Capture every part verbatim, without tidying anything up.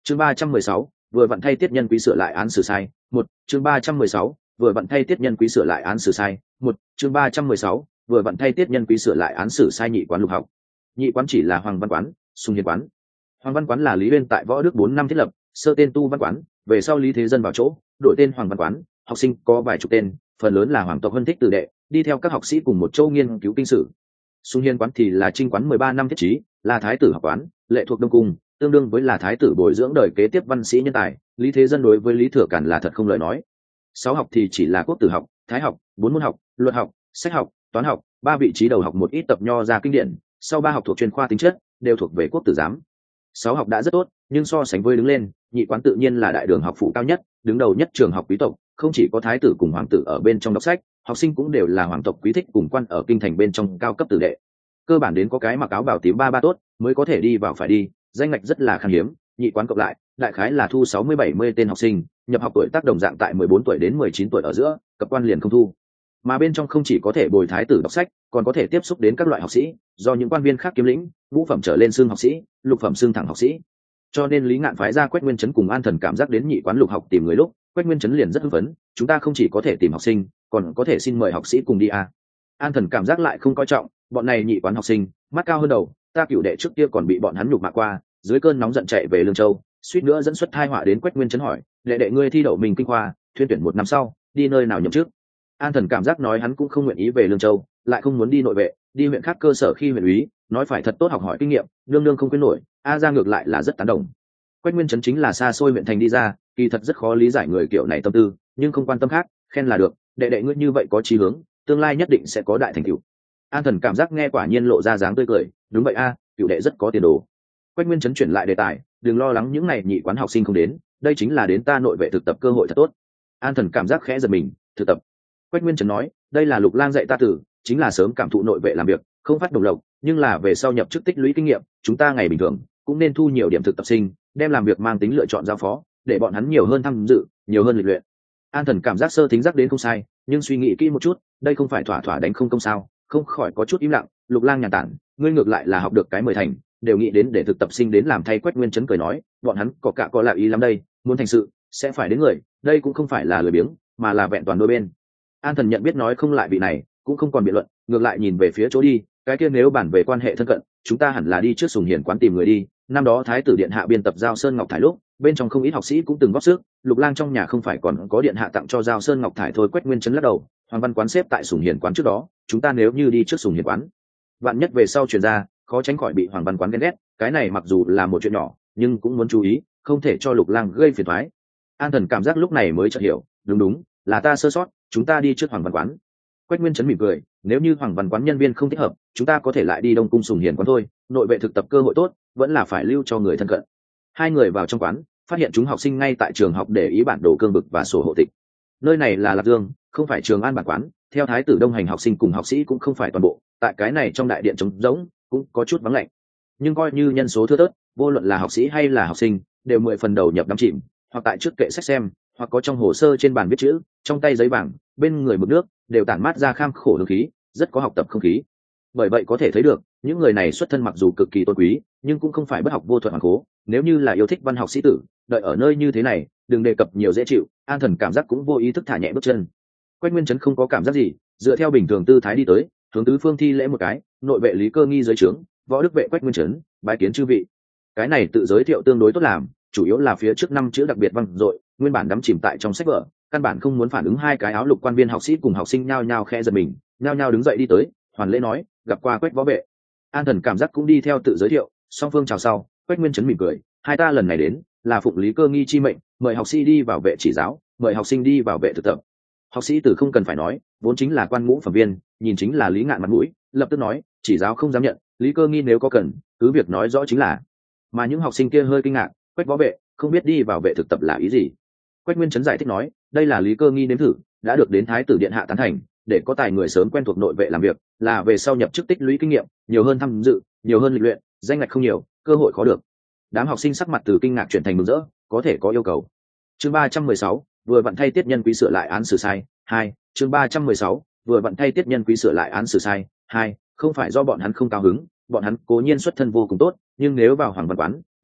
chương ba trăm mười sáu vừa vặn thay tiết nhân quý sửa lại án xử sai một chương ba trăm mười sáu vừa vặn thay tiết nhân quý sửa lại án xử sai một chương ba trăm mười sáu vừa vặn thay tiết nhân quý sửa lại án xử sai nhị quán lục học. Nhị quán chỉ là Hoàng Văn Quán, Sùng Hiền Quán. Hoàng Văn Quán là Lý Uyên tại Võ Đức bốn năm thiết lập, sơ tên Tu Văn Quán, về sau Lý Thế Dân vào chỗ, đổi tên Hoàng Văn Quán, học sinh có vài chục tên, phần lớn là hoàng tộc Vân Thích tử đệ, đi theo các học sĩ cùng một châu nghiên cứu kinh sử. Sùng Hiền Quán thì là Trinh Quán mười ba năm thiết trí, là thái tử học quán, lệ thuộc Đông Cung, tương đương với là thái tử bồi dưỡng đời kế tiếp văn sĩ nhân tài. Lý Thế Dân đối với Lý Thừa Càn là thật không lời nói. Sáu học thì chỉ là quốc tử học, thái học, bốn môn học, luật học, sách học, toán học, ba vị trí đầu học một ít tập nho ra kinh điển, sau ba học thuộc chuyên khoa tính chất, đều thuộc về quốc tử giám. Sáu học đã rất tốt, nhưng so sánh với đứng lên, nhị quán tự nhiên là đại đường học phụ cao nhất, đứng đầu nhất trường học quý tộc, không chỉ có thái tử cùng hoàng tử ở bên trong đọc sách, học sinh cũng đều là hoàng tộc quý thích cùng quan ở kinh thành bên trong cao cấp tử đệ. Cơ bản đến có cái mặc áo bào tím ba ba tốt mới có thể đi vào phải đi, danh ngạch rất là khan hiếm. Nhị quán cộng lại đại khái là thu sáu mươi bảy mươi tên học sinh, nhập học tuổi tác đồng dạng tại mười bốn tuổi đến mười chín tuổi ở giữa, cập quan liền không thu. Mà bên trong không chỉ có thể bồi thái tử đọc sách, còn có thể tiếp xúc đến các loại học sĩ, do những quan viên khác kiếm lĩnh, ngũ phẩm trở lên xương học sĩ, lục phẩm xương thẳng học sĩ. Cho nên Lý Ngạn phái ra Quách Nguyên Chấn cùng An Thần cảm giác đến nhị quán lục học tìm người lúc, Quách Nguyên Chấn liền rất hưng phấn, chúng ta không chỉ có thể tìm học sinh, còn có thể xin mời học sĩ cùng đi à. An Thần cảm giác lại không coi trọng, bọn này nhị quán học sinh, mắt cao hơn đầu, ta cửu đệ trước kia còn bị bọn hắn nhục mạ qua, dưới cơn nóng giận chạy về Lương Châu, suýt nữa dẫn xuất tai họa đến. Quách Nguyên Chấn hỏi, đệ đệ ngươi thi đậu mình kinh khoa, thuyên tuyển một năm sau, đi nơi nào nhậm chức? An Thần cảm giác nói hắn cũng không nguyện ý về Lương Châu, lại không muốn đi nội vệ, đi huyện khác cơ sở khi huyện úy, nói phải thật tốt học hỏi kinh nghiệm, nương nương không quên nổi. A ra ngược lại là rất tán đồng. Quách Nguyên Chấn chính là xa xôi huyện thành đi ra, kỳ thật rất khó lý giải người kiểu này tâm tư, nhưng không quan tâm khác, khen là được, đệ đệ ngươi như vậy có chí hướng, tương lai nhất định sẽ có đại thành tựu. An Thần cảm giác nghe quả nhiên lộ ra dáng tươi cười, đúng vậy a, cựu đệ rất có tiền đồ. Quách Nguyên Chấn chuyển lại đề tài, đừng lo lắng những này nhị quán học sinh không đến, đây chính là đến ta nội vệ thực tập cơ hội thật tốt. An Thần cảm giác khẽ giật mình, thực tập. Quách Nguyên Chấn nói, đây là Lục Lang dạy ta tử, chính là sớm cảm thụ nội vệ làm việc, không phát đồng lộc, nhưng là về sau nhập chức tích lũy kinh nghiệm, chúng ta ngày bình thường cũng nên thu nhiều điểm thực tập sinh, đem làm việc mang tính lựa chọn giao phó, để bọn hắn nhiều hơn tham dự, nhiều hơn lịch luyện. An Thần cảm giác sơ thính giác đến không sai, nhưng suy nghĩ kỹ một chút, đây không phải thỏa thỏa đánh không công sao, không khỏi có chút im lặng. Lục Lang nhàn tản, ngươi ngược lại là học được cái mười thành, đều nghĩ đến để thực tập sinh đến làm thay. Quách Nguyên Chấn cười nói, bọn hắn có cả có lạ ý lắm đây, muốn thành sự sẽ phải đến người, đây cũng không phải là lười biếng, mà là vẹn toàn đôi bên. An Thần nhận biết nói không lại vị này, cũng không còn biện luận, ngược lại nhìn về phía chỗ đi, cái kia nếu bản về quan hệ thân cận, chúng ta hẳn là đi trước Sùng Hiền Quán tìm người đi. Năm đó thái tử điện hạ biên tập Giao Sơn Ngọc Thải lúc, bên trong không ít học sĩ cũng từng góp sức, Lục Lang trong nhà không phải còn có điện hạ tặng cho Giao Sơn Ngọc Thải thôi. Quách Nguyên Chấn lắc đầu, Hoàng Văn Quán xếp tại Sùng Hiền Quán trước đó, chúng ta nếu như đi trước Sùng Hiền Quán, vạn nhất về sau truyền ra, khó tránh khỏi bị Hoàng Văn Quán ghen ghét, cái này mặc dù là một chuyện nhỏ, nhưng cũng muốn chú ý, không thể cho Lục Lang gây phiền toái. An Thần cảm giác lúc này mới chợt hiểu, đúng đúng, là ta sơ sót, chúng ta đi trước Hoàng Văn Quán. Quách Nguyên Chấn mỉm cười, nếu như Hoàng Văn Quán nhân viên không thích hợp, chúng ta có thể lại đi Đông Cung Sùng Hiền Quán thôi, nội vệ thực tập cơ hội tốt, vẫn là phải lưu cho người thân cận. Hai người vào trong quán, phát hiện chúng học sinh ngay tại trường học để ý bản đồ cương vực và sổ hộ tịch. Nơi này là Lạc Dương, không phải Trường An bản quán, theo thái tử đông hành học sinh cùng học sĩ cũng không phải toàn bộ, tại cái này trong đại điện trống rỗng, cũng có chút vắng lạnh. Nhưng coi như nhân số thưa thớt, vô luận là học sĩ hay là học sinh, đều mười phần đầu nhập đắm chìm, hoặc tại trước kệ sách xem, hoặc có trong hồ sơ trên bàn viết chữ, trong tay giấy bảng, bên người mực nước, đều tản mát ra kham khổ hương khí, rất có học tập không khí. Bởi vậy có thể thấy được, những người này xuất thân mặc dù cực kỳ tôn quý, nhưng cũng không phải bất học vô thuật hoàng cố. Nếu như là yêu thích văn học sĩ tử, đợi ở nơi như thế này, đừng đề cập nhiều dễ chịu. An Thần cảm giác cũng vô ý thức thả nhẹ bước chân. Quách Nguyên Chấn không có cảm giác gì, dựa theo bình thường tư thái đi tới, hướng tứ phương thi lễ một cái, nội vệ Lý Cơ Nghi dưới trướng, võ đức vệ Quách Nguyên Chấn, bái kiến chư vị. Cái này tự giới thiệu tương đối tốt làm, chủ yếu là phía trước năm chữ đặc biệt vang dội, nguyên bản đắm chìm tại trong sách vở, căn bản không muốn phản ứng. Hai cái áo lục quan viên học sĩ cùng học sinh nhao nhao khẽ giật mình, nhao nhao đứng dậy đi tới, hoàn lễ nói, gặp qua Quách võ vệ. An Thần cảm giác cũng đi theo tự giới thiệu, song phương chào sau. Quách Nguyên Chấn mỉm cười, hai ta lần này đến là phụng Lý Cơ Nghi chi mệnh, mời học sĩ đi vào vệ chỉ giáo, mời học sinh đi vào vệ thực tập. Học sĩ tử không cần phải nói, vốn chính là quan ngũ phẩm viên, nhìn chính là Lý Ngạn mặt mũi, lập tức nói, chỉ giáo không dám nhận, Lý Cơ Nghi nếu có cần, cứ việc nói rõ chính là. Mà những học sinh kia hơi kinh ngạc, Quách võ vệ không biết đi vào vệ thực tập là ý gì. Quách Nguyên Chấn giải thích nói, đây là Lý Cơ Nghi nếm thử, đã được đến thái tử điện hạ tán thành, để có tài người sớm quen thuộc nội vệ làm việc, là về sau nhập chức tích lũy kinh nghiệm, nhiều hơn tham dự, nhiều hơn lịch luyện, danh ngạch không nhiều, cơ hội khó được. Đám học sinh sắc mặt từ kinh ngạc chuyển thành mừng rỡ, có thể có yêu cầu. Chương ba trăm mười sáu, vừa vặn thay tiết nhân quý sửa lại án xử sai. Hai, chương ba trăm mười sáu, vừa vặn thay tiết nhân quý sửa lại án xử sai. Hai, không phải do bọn hắn không cao hứng, bọn hắn cố nhiên xuất thân vô cùng tốt, nhưng nếu vào Hoàng Văn Quán,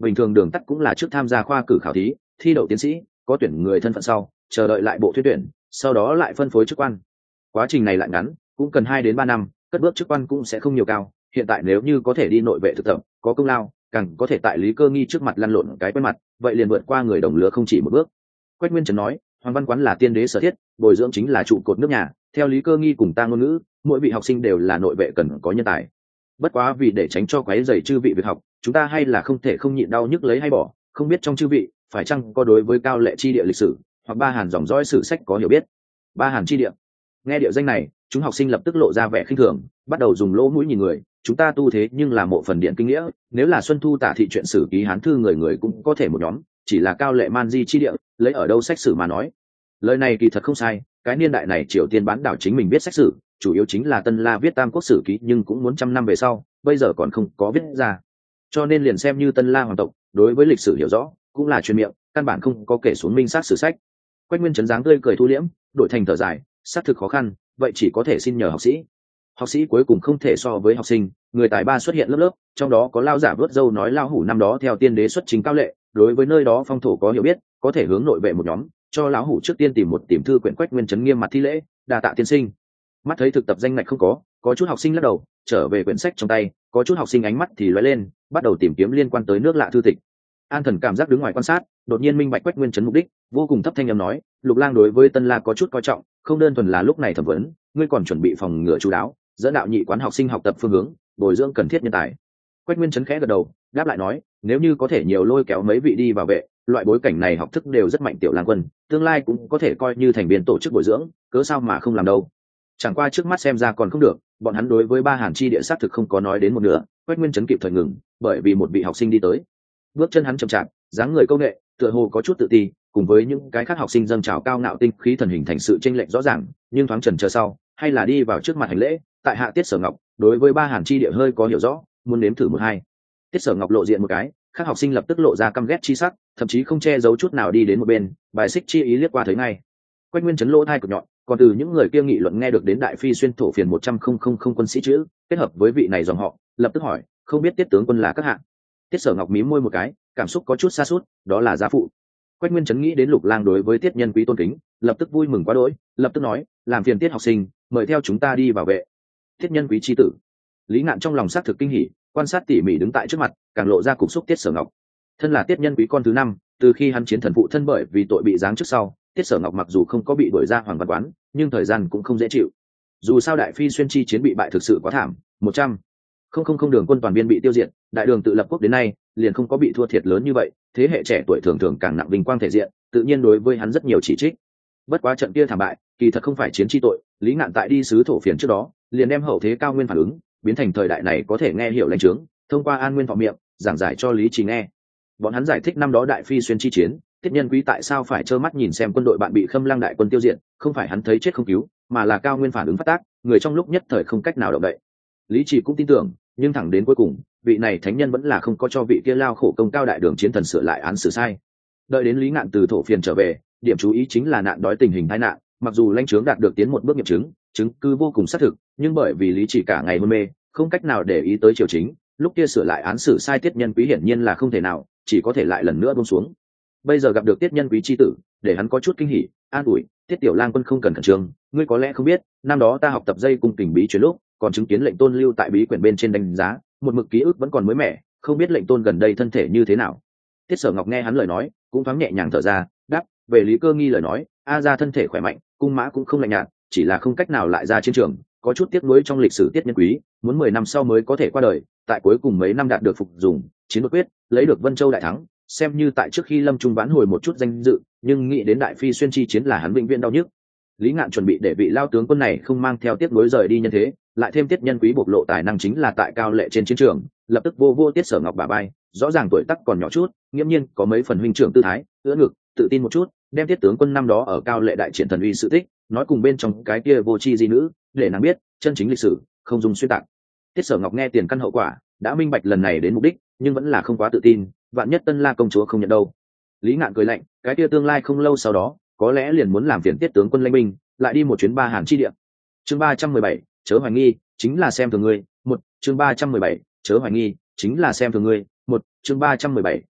bình thường đường tắt cũng là trước tham gia khoa cử khảo thí, thi đậu tiến sĩ, có tuyển người thân phận sau chờ đợi lại bộ thuyết tuyển, sau đó lại phân phối chức quan. Quá trình này lại ngắn, cũng cần hai đến ba năm, cất bước chức quan cũng sẽ không nhiều cao. Hiện tại nếu như có thể đi nội vệ thực tập, có công lao, càng có thể tại Lý Cơ Nghi trước mặt lăn lộn cái quen mặt, vậy liền vượt qua người đồng lứa không chỉ một bước. Quách Nguyên Trấn nói, Hoàng Văn Quán là tiên đế sở thiết, bồi dưỡng chính là trụ cột nước nhà, theo Lý Cơ Nghi cùng ta ngôn ngữ, mỗi vị học sinh đều là nội vệ cần có nhân tài. Bất quá vì để tránh cho quấy rầy chư vị việc học, chúng ta hay là không thể không nhịn đau nhức lấy hay bỏ, không biết trong chư vị phải chăng có đối với cao lệ chi địa lịch sử hoặc ba hàn dòng dõi sử sách có hiểu biết. Ba hàn chi địa. Nghe địa danh này, chúng học sinh lập tức lộ ra vẻ khinh thường, bắt đầu dùng lỗ mũi nhìn người. Chúng ta tu thế nhưng là mộ phần điện kinh nghĩa, nếu là Xuân Thu Tả thị truyện sử ký hán thư người người cũng có thể một nhóm, chỉ là cao lệ man di chi địa, lấy ở đâu sách sử mà nói. Lời này kỳ thật không sai, cái niên đại này Triều Tiên bán đảo chính mình biết sách sử, chủ yếu chính là Tân La viết Tam Quốc sử ký, nhưng cũng muốn trăm năm về sau, bây giờ còn không có viết ra. Cho nên liền xem như Tân La hoàng tộc, đối với lịch sử hiểu rõ, cũng là truyền miệng, căn bản không có kể xuống minh sát sử sách. Quách Nguyên Trấn dáng tươi cười thu liễm, đổi thành thở dài, xác thực khó khăn, vậy chỉ có thể xin nhờ học sĩ. Học sĩ cuối cùng không thể so với học sinh, người tài ba xuất hiện lớp lớp, trong đó có lao giả vớt dâu nói lao hủ năm đó theo tiên đế xuất chính cao lệ, đối với nơi đó phong thổ có hiểu biết, có thể hướng nội vệ một nhóm, cho lão hủ trước tiên tìm một tìm thư quyển. Quách Nguyên Trấn nghiêm mặt thi lễ, đa tạ tiên sinh. Mắt thấy thực tập danh ngạch không có, có chút học sinh lắc đầu, trở về quyển sách trong tay, có chút học sinh ánh mắt thì lóe lên, bắt đầu tìm kiếm liên quan tới nước lạ thư tịch. An Thần cảm giác đứng ngoài quan sát, đột nhiên minh bạch Quách Nguyên Trấn mục đích, vô cùng thấp thanh âm nói, Lục Lang đối với Tân La có chút coi trọng, không đơn thuần là lúc này thẩm vấn, ngươi còn chuẩn bị phòng ngừa chú đáo, dẫn đạo nhị quán học sinh học tập phương hướng, bồi dưỡng cần thiết nhân tài. Quách Nguyên Trấn khẽ gật đầu, đáp lại nói, nếu như có thể nhiều lôi kéo mấy vị đi vào vệ, loại bối cảnh này học thức đều rất mạnh tiểu lang quân, tương lai cũng có thể coi như thành viên tổ chức bồi dưỡng, cớ sao mà không làm đâu. Chẳng qua trước mắt xem ra còn không được, bọn hắn đối với ba hàn chi địa xác thực không có nói đến một nửa. Quách Nguyên Trấn kịp thời ngừng, bởi vì một vị học sinh đi tới. Bước chân hắn chậm chạp, dáng người câu nệ, tựa hồ có chút tự ti, cùng với những cái khác học sinh dâng trào cao ngạo tinh khí thần hình thành sự chênh lệch rõ ràng, nhưng thoáng chần chờ sau, hay là đi vào trước mặt hành lễ, tại hạ Tiết Sở Ngọc, đối với ba hàn chi địa hơi có hiểu rõ, muốn nếm thử một hai. Tiết Sở Ngọc lộ diện một cái, các học sinh lập tức lộ ra căm ghét chi sắc, thậm chí không che giấu chút nào đi đến một bên, bài xích chi ý liếc qua thấy ngay. Quách Nguyên Trấn lỗ thai cực nhọn, còn từ những người kia nghị luận nghe được đến đại phi xuyên thổ phiền một trăm không không không quân sĩ chữ, kết hợp với vị này dòng họ, lập tức hỏi, không biết Tiết tướng quân là các hạng. Tiết Sở Ngọc mím môi một cái, cảm xúc có chút xa suốt, đó là gia phụ. Quách Nguyên Trấn nghĩ đến Lục Lang đối với Tiết nhân quý tôn kính, lập tức vui mừng quá đỗi, lập tức nói, làm phiền Tiết học sinh, mời theo chúng ta đi vào vệ. Tiết nhân quý chi tử. Lý Ngạn trong lòng xác thực kinh hỉ, quan sát tỉ mỉ đứng tại trước mặt, càng lộ ra cục xúc Tiết Sở Ngọc. Thân là Tiết nhân quý con thứ năm, từ khi hắn chiến thần phụ thân bởi vì tội bị giáng trước sau, Tiết Sở Ngọc mặc dù không có bị đuổi ra Hoàng Văn Quán, nhưng thời gian cũng không dễ chịu. Dù sao đại phi xuyên chi chiến bị bại thực sự quá thảm, một trăm không không không đường quân toàn biên bị tiêu diệt, đại đường tự lập quốc đến nay liền không có bị thua thiệt lớn như vậy, thế hệ trẻ tuổi thường thường càng nặng vinh quang thể diện, tự nhiên đối với hắn rất nhiều chỉ trích. Bất quá trận kia thảm bại, kỳ thật không phải chiến chi tội, Lý Ngạn tại đi sứ thổ phiền trước đó, liền đem hậu thế cao nguyên phản ứng, biến thành thời đại này có thể nghe hiểu lãnh chứng, thông qua An Nguyên Thọ miệng, giảng giải cho Lý Trì nghe. Bọn hắn giải thích năm đó đại phi xuyên chi chiến, Tiết nhân quý tại sao phải trơ mắt nhìn xem quân đội bạn bị Khâm Lăng đại quân tiêu diệt, không phải hắn thấy chết không cứu, mà là cao nguyên phản ứng phát tác, người trong lúc nhất thời không cách nào động đậy. Lý Trì cũng tin tưởng, nhưng thẳng đến cuối cùng, vị này thánh nhân vẫn là không có cho vị kia lao khổ công cao đại đường chiến thần sửa lại án xử sai. Đợi đến Lý Ngạn từ thổ phiền trở về, điểm chú ý chính là nạn đói tình hình tai nạn, mặc dù lãnh chứng đạt được tiến một bước nghiệm chứng, chứng cứ vô cùng xác thực, nhưng bởi vì Lý Trì cả ngày hôn mê, không cách nào để ý tới triều chính, lúc kia sửa lại án xử sai Tiết nhân quý hiển nhiên là không thể nào, chỉ có thể lại lần nữa buông xuống. Bây giờ gặp được Tiết nhân quý chi tử, để hắn có chút kinh hỉ, an ủi, Tiết tiểu lang quân không cần khẩn trương, ngươi có lẽ không biết, năm đó ta học tập dây cung kình bí truyền lúc, còn chứng kiến lệnh tôn lưu tại bí quyển bên trên đánh giá, một mực ký ức vẫn còn mới mẻ, không biết lệnh tôn gần đây thân thể như thế nào. Tiết Sở Ngọc nghe hắn lời nói, cũng thoáng nhẹ nhàng thở ra, đáp, về Lý Cơ Nghi lời nói, a ra thân thể khỏe mạnh, cung mã cũng không lạnh nhạt, chỉ là không cách nào lại ra chiến trường, có chút tiếc nuối trong lịch sử Tiết nhân quý, muốn mười năm sau mới có thể qua đời, tại cuối cùng mấy năm đạt được phục dùng, chiến đột quyết, lấy được Vân Châu đại thắng, xem như tại trước khi lâm trung vãn hồi một chút danh dự, nhưng nghĩ đến đại phi xuyên chi chiến là hắn vĩnh viễn đau nhức. Lý Ngạn chuẩn bị để vị lao tướng quân này không mang theo tiếc nuối rời đi nhân thế, lại thêm Tiết nhân quý bộc lộ tài năng chính là tại cao lệ trên chiến trường, lập tức vô vô Tiết Sở Ngọc bả bay, rõ ràng tuổi tác còn nhỏ chút, nghiễm nhiên có mấy phần huynh trưởng tư thái, ưỡn ngực, tự tin một chút, đem Tiết tướng quân năm đó ở cao lệ đại triển thần uy sự tích, nói cùng bên trong cái kia vô tri di nữ, để nàng biết, chân chính lịch sử, không dùng xuyên tạc. Tiết Sở Ngọc nghe tiền căn hậu quả, đã minh bạch lần này đến mục đích, nhưng vẫn là không quá tự tin, vạn nhất Tân La công chúa không nhận đâu. Lý Ngạn cười lạnh, cái kia tương lai không lâu sau đó, có lẽ liền muốn làm phiền Tiết tướng quân lãnh binh, lại đi một chuyến ba hàn chi địa. Chương ba trăm mười bảy, chớ hoài nghi, chính là xem thường ngươi. Một, chương ba trăm mười bảy, chớ hoài nghi, chính là xem thường ngươi. Một, chương ba trăm mười bảy,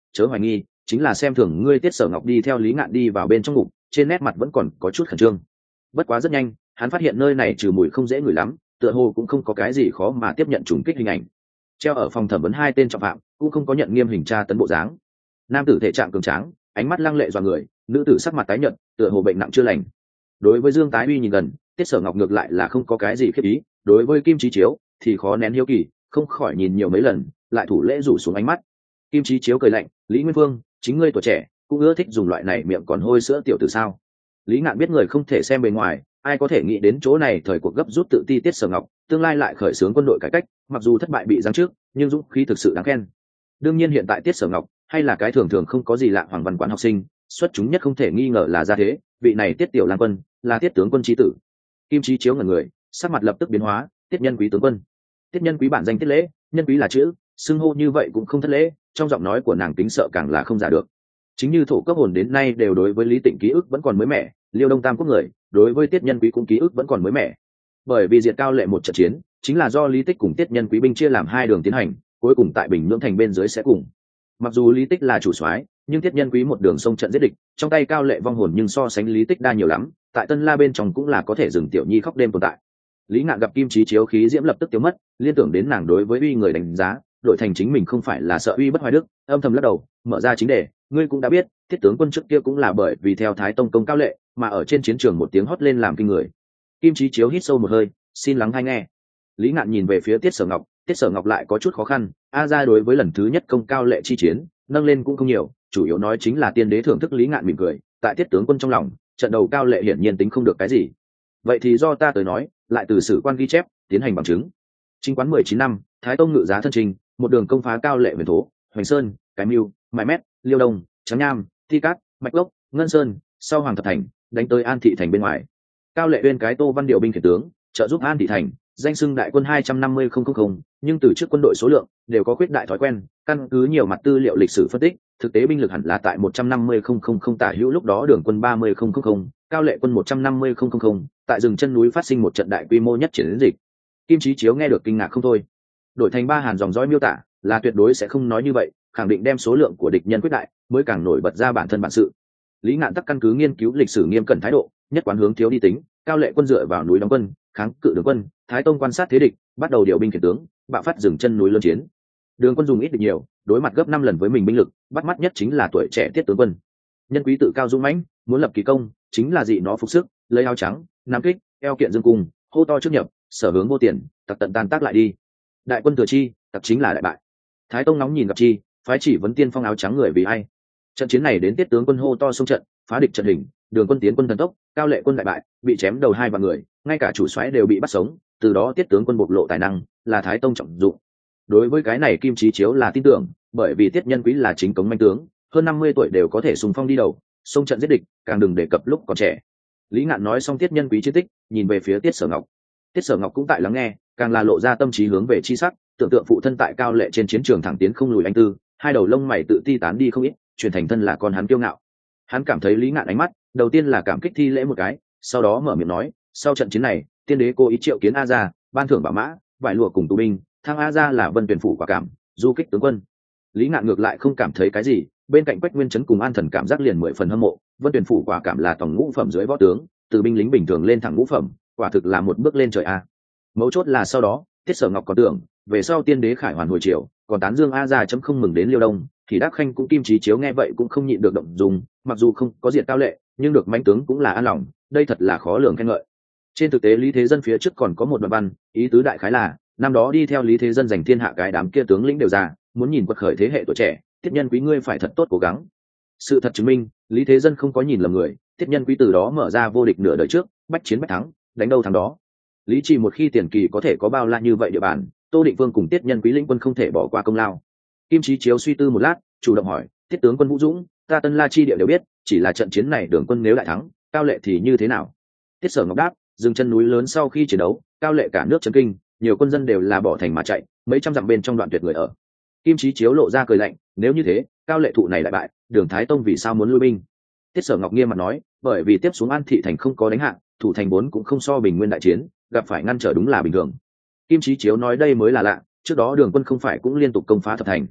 chớ hoài nghi, chính là xem thường ngươi. Tiết Sở Ngọc đi theo Lý Ngạn đi vào bên trong ngục, trên nét mặt vẫn còn có chút khẩn trương. Bất quá rất nhanh hắn phát hiện nơi này trừ mùi không dễ ngửi lắm, tựa hồ cũng không có cái gì khó mà tiếp nhận trùng kích hình ảnh. Treo ở phòng thẩm vấn hai tên trọng phạm cũng không có nhận nghiêm hình tra tấn bộ dáng. Nam tử thể trạng cường tráng, ánh mắt lăng lệ dọa người, nữ tử sắc mặt tái nhợt, tựa hồ bệnh nặng chưa lành. Đối với Dương Tái Uy nhìn gần, Tiết Sở Ngọc ngược lại là không có cái gì khiếp ý, đối với Kim Chí Chiếu thì khó nén hiếu kỳ, không khỏi nhìn nhiều mấy lần, lại thủ lễ rủ xuống ánh mắt. Kim Chí Chiếu cười lạnh, Lý Nguyên Vương, chính ngươi tuổi trẻ cũng ưa thích dùng loại này miệng còn hôi sữa tiểu tử sao? Lý Ngạn biết người không thể xem bề ngoài, ai có thể nghĩ đến chỗ này thời cuộc gấp rút tự ti Tiết Sở Ngọc tương lai lại khởi xướng quân đội cải cách, mặc dù thất bại bị giáng trước, nhưng dũng khí thực sự đáng khen. Đương nhiên hiện tại Tiết Sở Ngọc hay là cái thường thường không có gì lạ hoàng văn quán học sinh, xuất chúng nhất không thể nghi ngờ là gia thế, vị này Tiết Tiểu Lang Quân là Tiết tướng quân chí tử. Kim Chí Chiếu ngẩn người, sắc mặt lập tức biến hóa, Tiết Nhân Quý tướng quân. Tiết Nhân Quý bản danh Tiết Lễ, nhân quý là chữ, xưng hô như vậy cũng không thất lễ, trong giọng nói của nàng kính sợ càng là không giả được. Chính như thổ cấp hồn đến nay đều đối với Lý Tịnh ký ức vẫn còn mới mẻ, Liêu Đông Tam quốc người đối với Tiết Nhân Quý cũng ký ức vẫn còn mới mẻ. Bởi vì diệt Cao Lệ một trận chiến chính là do Lý Tích cùng Tiết Nhân Quý binh chia làm hai đường tiến hành, cuối cùng tại Bình Nhưỡng thành bên dưới sẽ cùng. Mặc dù Lý Tích là chủ soái, nhưng Tiết Nhân Quý một đường sông trận giết địch, trong tay Cao Lệ vong hồn nhưng so sánh Lý Tích đa nhiều lắm, tại Tân La bên trong cũng là có thể dừng tiểu nhi khóc đêm tồn tại. Lý Ngạn gặp Kim Chí Chiếu khí diễm lập tức tiêu mất, liên tưởng đến nàng đối với uy người đánh giá, đội thành chính mình không phải là sợ uy bất hoài đức, âm thầm lắc đầu, mở ra chính đề, ngươi cũng đã biết, Thiết tướng quân trước kia cũng là bởi vì theo Thái Tông công Cao Lệ, mà ở trên chiến trường một tiếng hót lên làm kinh người. Kim Chí Chiếu hít sâu một hơi, xin lắng hay nghe. Lý Ngạn nhìn về phía Tiết Sở Ngọc, Tiết Sở Ngọc lại có chút khó khăn, a ra đối với lần thứ nhất công Cao Lệ chi chiến, nâng lên cũng không nhiều, chủ yếu nói chính là tiên đế thưởng thức. Lý Ngạn mỉm cười, tại Tiết tướng quân trong lòng, trận đầu Cao Lệ hiển nhiên tính không được cái gì. Vậy thì do ta tới nói, lại từ sử quan ghi chép tiến hành bằng chứng. Chính quán mười chín năm, Thái Tông ngự giá thân trình, một đường công phá Cao Lệ huyền thố, Hoành Sơn, Cái Mưu, Mai Mét, Liêu Đông, Trắng Nham, Thi Cát, Mạch Lốc, Ngân Sơn, sau Hoàng Thập Thành, đánh tới An Thị Thành bên ngoài. Cao Lệ uyên cái Tô Văn điều binh khiển tướng, trợ giúp An Thị Thành, danh xưng đại quân hai trăm năm mươi nghìn, nhưng từ trước quân đội số lượng đều có khuyết đại thói quen, căn cứ nhiều mặt tư liệu lịch sử phân tích, thực tế binh lực hẳn là tại một trăm năm mươi nghìn tả hữu. Lúc đó Đường quân ba mươi nghìn, Cao Lệ quân một trăm năm mươi nghìn, tại rừng chân núi phát sinh một trận đại quy mô nhất chiến dịch. Kim Chí Chiếu nghe được kinh ngạc không thôi. Đổi thành Ba Hàn dòng dõi miêu tả, là tuyệt đối sẽ không nói như vậy, khẳng định đem số lượng của địch nhân quyết đại, mới càng nổi bật ra bản thân bản sự. Lý Ngạn tắc căn cứ nghiên cứu lịch sử nghiêm cẩn thái độ, nhất quán hướng thiếu đi tính, Cao Lệ quân dựa vào núi đóng quân, kháng cự Đường quân, Thái Tông quan sát thế địch, bắt đầu điều binh khiển tướng, bạo phát dừng chân núi lớn chiến. Đường quân dùng ít địch nhiều, đối mặt gấp năm lần với mình binh lực, bắt mắt nhất chính là tuổi trẻ Tiết tướng quân. Nhân quý tự cao dũng mãnh, muốn lập kỳ công, chính là dị nó phục sức, lấy áo trắng, nam kích, eo kiện dương cung, hô to trước nhập, sở hướng vô tiền, tặc tận tan tác lại đi. Đại quân thừa chi, tặc chính là đại bại. Thái Tông nóng nhìn gặp chi, phái chỉ vấn tiên phong áo trắng người vì ai. Trận chiến này đến Tiết tướng quân hô to xông trận, phá địch trận hình, Đường quân tiến quân thần tốc, Cao Lệ quân đại bại, bị chém đầu hai vạn người, ngay cả chủ soái đều bị bắt sống. Từ đó Tiết tướng quân bộc lộ tài năng, là Thái Tông trọng dụng. Đối với cái này Kim Chí Chiếu là tin tưởng, bởi vì Tiết Nhân Quý là chính cống manh tướng, hơn năm mươi tuổi đều có thể xung phong đi đầu, xông trận giết địch, càng đừng đề cập lúc còn trẻ. Lý Ngạn nói xong Tiết Nhân Quý chiến tích, nhìn về phía Tiết Sở Ngọc. Tiết Sở Ngọc cũng tại lắng nghe, càng là lộ ra tâm trí hướng về chi sắc, tưởng tượng phụ thân tại Cao Lệ trên chiến trường thẳng tiến không lùi anh tư, hai đầu lông mày tự ti tán đi không ít, chuyển thành thân là con hắn kiêu ngạo. Hắn cảm thấy Lý Ngạn ánh mắt, đầu tiên là cảm kích thi lễ một cái, sau đó mở miệng nói, sau trận chiến này, tiên đế cố ý triệu kiến A Gia, ban thưởng bảo mã, vải lụa cùng tù binh, thăng A Gia là Vân Tuyển phủ quả cảm, du kích tướng quân. Lý Ngạn ngược lại không cảm thấy cái gì, bên cạnh Quách Nguyên Chấn cùng An Thần cảm giác liền mười phần hâm mộ. Vân Tuyển phủ quả cảm là tổng ngũ phẩm dưới võ tướng, từ binh lính bình thường lên thẳng ngũ phẩm, quả thực là một bước lên trời a. Mấu chốt là sau đó, Tiết Sở Ngọc còn tưởng, về sau tiên đế khải hoàn hồi triều, còn tán dương A Gia chấm không mừng đến Liêu Đông, thì Đắc Khanh cũng Kim Chí Chiếu nghe vậy cũng không nhịn được động dung, mặc dù không có diệt Cao Lệ, nhưng được mãnh tướng cũng là an lòng, đây thật là khó lường khen ngợi. Trên thực tế Lý Thế Dân phía trước còn có một đoạn văn, ý tứ đại khái là, năm đó đi theo Lý Thế Dân giành thiên hạ cái đám kia tướng lĩnh đều già, muốn nhìn quật khởi thế hệ tuổi trẻ, Tiết Nhân Quý ngươi phải thật tốt cố gắng. Sự thật chứng minh, Lý Thế Dân không có nhìn lầm người, Tiết Nhân Quý từ đó mở ra vô địch nửa đời trước, bách chiến bách thắng, đánh đâu thắng đó. Lý Trì một khi tiền kỳ có thể có bao la như vậy địa bàn, Tô Định Vương cùng Tiết Nhân Quý lĩnh quân không thể bỏ qua công lao. Kim Chí Chiếu suy tư một lát, chủ động hỏi, Tiết tướng quân Vũ Dũng, ta Tân La chi địa đều biết, chỉ là trận chiến này Đường quân nếu đại thắng, Cao Lệ thì như thế nào? Tiết Sở Ngọc đáp, dừng chân núi lớn sau khi chiến đấu, Cao Lệ cả nước chấn kinh, nhiều quân dân đều là bỏ thành mà chạy, mấy trăm dặm bên trong đoạn tuyệt người ở. Kim Chí Chiếu lộ ra cười lạnh, nếu như thế, Cao Lệ thụ này lại bại, Đường Thái Tông vì sao muốn lui binh? Tiết Sở Ngọc nghiêm mặt nói, bởi vì tiếp xuống An Thị Thành không có đánh hạ, thủ thành bốn cũng không so Bình Nguyên đại chiến, gặp phải ngăn trở đúng là bình thường. Kim Chí Chiếu nói đây mới là lạ, trước đó Đường quân không phải cũng liên tục công phá thập thành.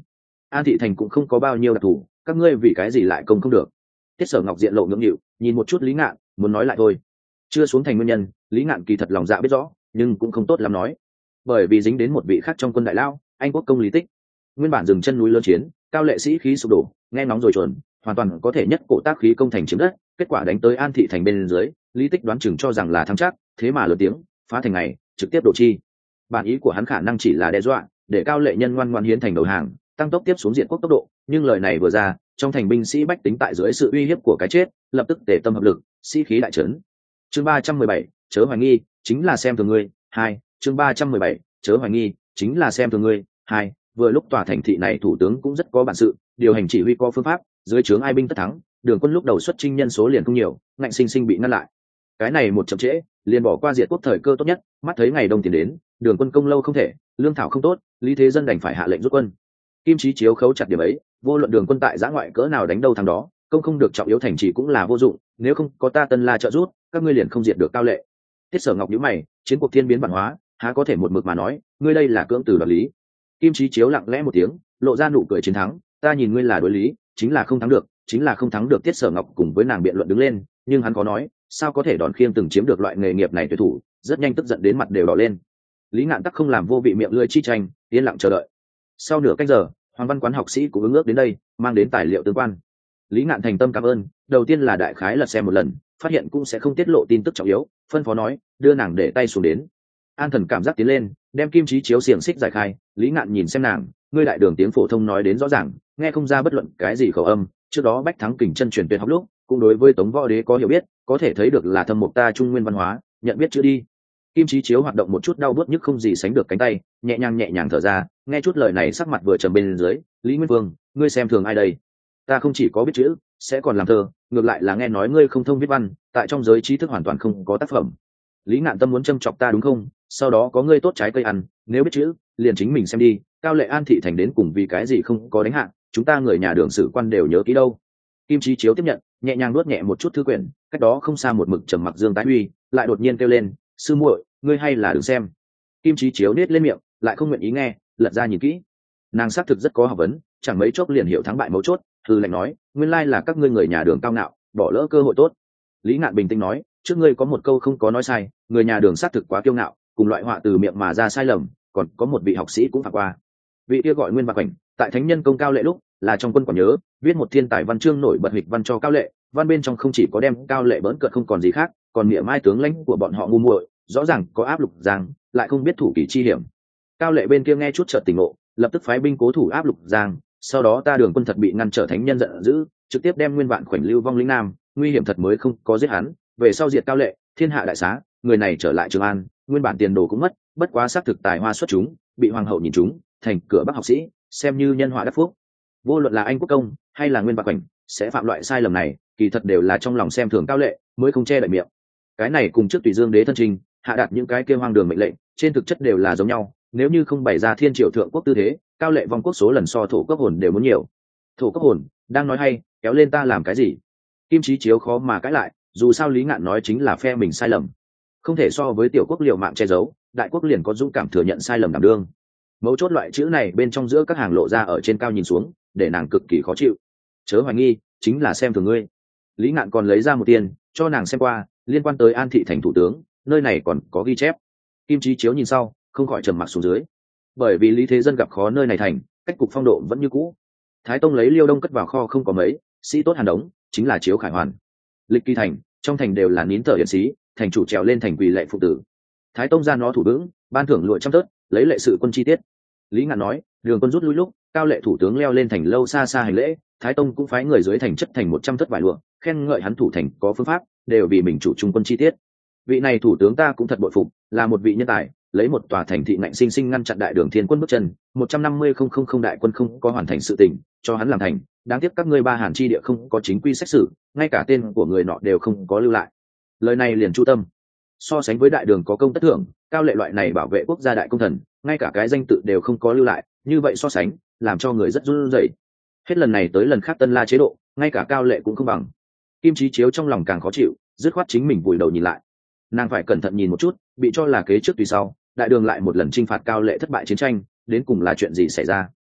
An thị thành cũng không có bao nhiêu đặc thù, các ngươi vì cái gì lại công không được? Tiết Sở Ngọc diện lộ ngưỡng nghịu, nhìn một chút Lý Ngạn, muốn nói lại thôi. Chưa xuống thành nguyên nhân, Lý Ngạn kỳ thật lòng dạ biết rõ, nhưng cũng không tốt lắm nói. Bởi vì dính đến một vị khác trong quân đại lao, anh quốc công Lý Tích. Nguyên bản dừng chân núi lớn chiến, cao lệ sĩ khí sụp đổ, nghe nóng rồi chuẩn, hoàn toàn có thể nhất cổ tác khí công thành chiếm đất, kết quả đánh tới An thị thành bên dưới, Lý Tích đoán chừng cho rằng là thắng chắc, thế mà lớn tiếng, phá thành này, trực tiếp đổ chi. Bản ý của hắn khả năng chỉ là đe dọa, để cao lệ nhân ngoan ngoãn hiến thành đầu hàng, tăng tốc tiếp xuống diện quốc tốc độ, nhưng lời này vừa ra, trong thành binh sĩ bách tính tại dưới sự uy hiếp của cái chết, lập tức tề tâm hợp lực, sĩ khí đại trấn. Chương ba trăm mười bảy, chớ hoài nghi, chính là xem thường ngươi. Hai, chương ba trăm mười bảy, chớ hoài nghi, chính là xem thường ngươi. Hai, vừa lúc tòa thành thị này thủ tướng cũng rất có bản sự, điều hành chỉ huy có phương pháp, dưới trướng ai binh tất thắng, đường quân lúc đầu xuất chinh nhân số liền không nhiều, ngạnh sinh sinh bị ngăn lại. Cái này một chậm trễ, liền bỏ qua diệt quốc thời cơ tốt nhất, mắt thấy ngày đông tiền đến, đường quân công lâu không thể, lương thảo không tốt, Lý Thế Dân đành phải hạ lệnh rút quân. Kim Chí Chiếu khấu chặt điểm ấy, vô luận đường quân tại giã ngoại cỡ nào đánh đâu thằng đó, công không được trọng yếu thành trì cũng là vô dụng, nếu không có ta Tân La trợ rút, các ngươi liền không diệt được cao lệ. Tiết Sở Ngọc nhíu mày, chiến cuộc thiên biến bản hóa, há có thể một mực mà nói, ngươi đây là cưỡng từ đoạt lý. Kim Chí Chiếu lặng lẽ một tiếng, lộ ra nụ cười chiến thắng, ta nhìn ngươi là đối lý, chính là không thắng được, chính là không thắng được. Tiết Sở Ngọc cùng với nàng biện luận đứng lên, nhưng hắn có nói, sao có thể đòn khiêng từng chiếm được loại nghề nghiệp này tuyệt thủ, rất nhanh tức giận đến mặt đều đỏ lên. Lý Ngạn tắc không làm vô vị miệng lưỡi chi tranh, yên lặng chờ đợi. Sau nửa canh giờ, Hoàng Văn Quán học sĩ cũng ứng ước đến đây, mang đến tài liệu tương quan. Lý Ngạn thành tâm cảm ơn, đầu tiên là đại khái lật xem một lần, phát hiện cũng sẽ không tiết lộ tin tức trọng yếu, phân phó nói, đưa nàng để tay xuống đến. An Thần cảm giác tiến lên, đem Kim Chí Chiếu xiềng xích giải khai. Lý Ngạn nhìn xem nàng, ngươi đại đường tiếng phổ thông nói đến rõ ràng, nghe không ra bất luận cái gì khẩu âm. Trước đó Bách Thắng kình chân truyền tuyệt học lúc, cũng đối với Tống Võ Đế có hiểu biết, có thể thấy được là thâm mục ta trung nguyên văn hóa, nhận biết chữ đi. Kim Chí Chiếu hoạt động một chút đau bứt nhức không gì sánh được cánh tay, nhẹ nhàng nhẹ nhàng thở ra, nghe chút lời này sắc mặt vừa trầm bên dưới. Lý Nguyên Vương, ngươi xem thường ai đây? Ta không chỉ có biết chữ, sẽ còn làm thơ, ngược lại là nghe nói ngươi không thông viết văn, tại trong giới trí thức hoàn toàn không có tác phẩm. Lý Ngạn Tâm muốn châm chọc ta đúng không? Sau đó có ngươi tốt trái cây ăn, nếu biết chữ, liền chính mình xem đi. Cao lệ An thị thành đến cùng vì cái gì không có đánh hạn, chúng ta người nhà đường sử quan đều nhớ kỹ đâu. Kim Chí Chiếu tiếp nhận, nhẹ nhàng nuốt nhẹ một chút thư quyển, cách đó không xa một mực trầm mặc Dương Tái Huy, lại đột nhiên kêu lên, sư muội, ngươi hay là đừng xem. Kim Chí Chiếu nết lên miệng, lại không nguyện ý nghe, lật ra nhìn kỹ. Nàng xác thực rất có học vấn, chẳng mấy chốc liền hiểu thắng bại mấu chốt. Thư lệnh nói, nguyên lai là các ngươi người nhà đường cao ngạo, bỏ lỡ cơ hội tốt. Lý Ngạn bình tĩnh nói, trước ngươi có một câu không có nói sai, người nhà đường xác thực quá kiêu ngạo, cùng loại họa từ miệng mà ra sai lầm, còn có một vị học sĩ cũng phạm qua. Vị kia gọi Nguyên Bạc Cảnh, tại thánh nhân công cao lệ lúc, là trong quân còn nhớ, viết một thiên tài văn chương nổi bật hịch văn cho cao lệ, văn bên trong không chỉ có đem cao lệ bỡn cợt không còn gì khác, còn miệng mai tướng lãnh của bọn họ ngu muội, rõ ràng có áp lục giang, lại không biết thủ kỷ chi hiểm. Cao lệ bên kia nghe chút chợt tỉnh ngộ, lập tức phái binh cố thủ áp lục giang, sau đó ta đường quân thật bị ngăn trở thánh nhân giận dữ, trực tiếp đem Nguyên Vạn khoảnh lưu vong lĩnh nam, nguy hiểm thật mới không có giết hắn, về sau diệt cao lệ, thiên hạ đại xá, người này trở lại Trường An, nguyên bản tiền đồ cũng mất, bất quá xác thực tài hoa xuất chúng, bị hoàng hậu nhìn chúng, thành cửa bắc học sĩ, xem như nhân họa đắc phúc. Vô luận là anh quốc công hay là Nguyên Bạc Khoảnh, sẽ phạm loại sai lầm này, kỳ thật đều là trong lòng xem thường cao lệ, mới không che đậy miệng. Cái này cùng trước Tùy Dương đế thân trình, hạ đạt những cái kêu hoang đường mệnh lệnh, trên thực chất đều là giống nhau, nếu như không bày ra thiên triều thượng quốc tư thế, cao lệ vong quốc số lần so thổ quốc hồn đều muốn nhiều. Thổ quốc hồn, đang nói hay, kéo lên ta làm cái gì? Kim Chí Chiếu khó mà cãi lại, dù sao Lý Ngạn nói chính là phe mình sai lầm, không thể so với tiểu quốc liều mạng che giấu, đại quốc liền có dũng cảm thừa nhận sai lầm đảm đương. Mấu chốt loại chữ này bên trong giữa các hàng lộ ra ở trên cao nhìn xuống, để nàng cực kỳ khó chịu. Chớ hoài nghi, chính là xem thường ngươi. Lý Ngạn còn lấy ra một tiền cho nàng xem qua, liên quan tới An thị thành thủ tướng, nơi này còn có ghi chép. Kim Chí Chiếu nhìn sau, không khỏi trầm mặc xuống dưới. Bởi vì Lý Thế Dân gặp khó nơi này thành, cách cục phong độ vẫn như cũ. Thái Tông lấy Liêu Đông cất vào kho không có mấy, sĩ tốt hàn đống, chính là Chiếu Khải Hoàn. Lịch Kỳ thành, trong thành đều là nín thở hiển sĩ, thành chủ trèo lên thành quỳ lệ phụ tử. Thái Tông ra nó thủ vững, ban thưởng lụa trăm tớt, lấy lệ sự quân chi tiết. Lý Ngạn nói, đường quân rút lui lúc, cao lệ thủ tướng leo lên thành lâu xa xa hành lễ, Thái Tông cũng phái người dưới thành chất thành một trăm thất vải lụa, khen ngợi hắn thủ thành có phương pháp, đều vì mình chủ trung quân chi tiết. Vị này thủ tướng ta cũng thật bội phục, là một vị nhân tài, lấy một tòa thành thị ngạnh sinh sinh ngăn chặn đại đường thiên quân bước chân, một trăm năm mươi không không không đại quân không có hoàn thành sự tình, cho hắn làm thành, đáng tiếc các ngươi ba Hàn chi địa không có chính quy xét xử, ngay cả tên của người nọ đều không có lưu lại. Lời này liền chu tâm. So sánh với đại đường có công tất thưởng, cao lệ loại này bảo vệ quốc gia đại công thần, ngay cả cái danh tự đều không có lưu lại, như vậy so sánh, làm cho người rất run rẩy. Hết lần này tới lần khác Tân La chế độ, ngay cả cao lệ cũng không bằng. Kim Chí Chiếu trong lòng càng khó chịu, dứt khoát chính mình vùi đầu nhìn lại. Nàng phải cẩn thận nhìn một chút, bị cho là kế trước tùy sau, đại đường lại một lần chinh phạt cao lệ thất bại chiến tranh, đến cùng là chuyện gì xảy ra?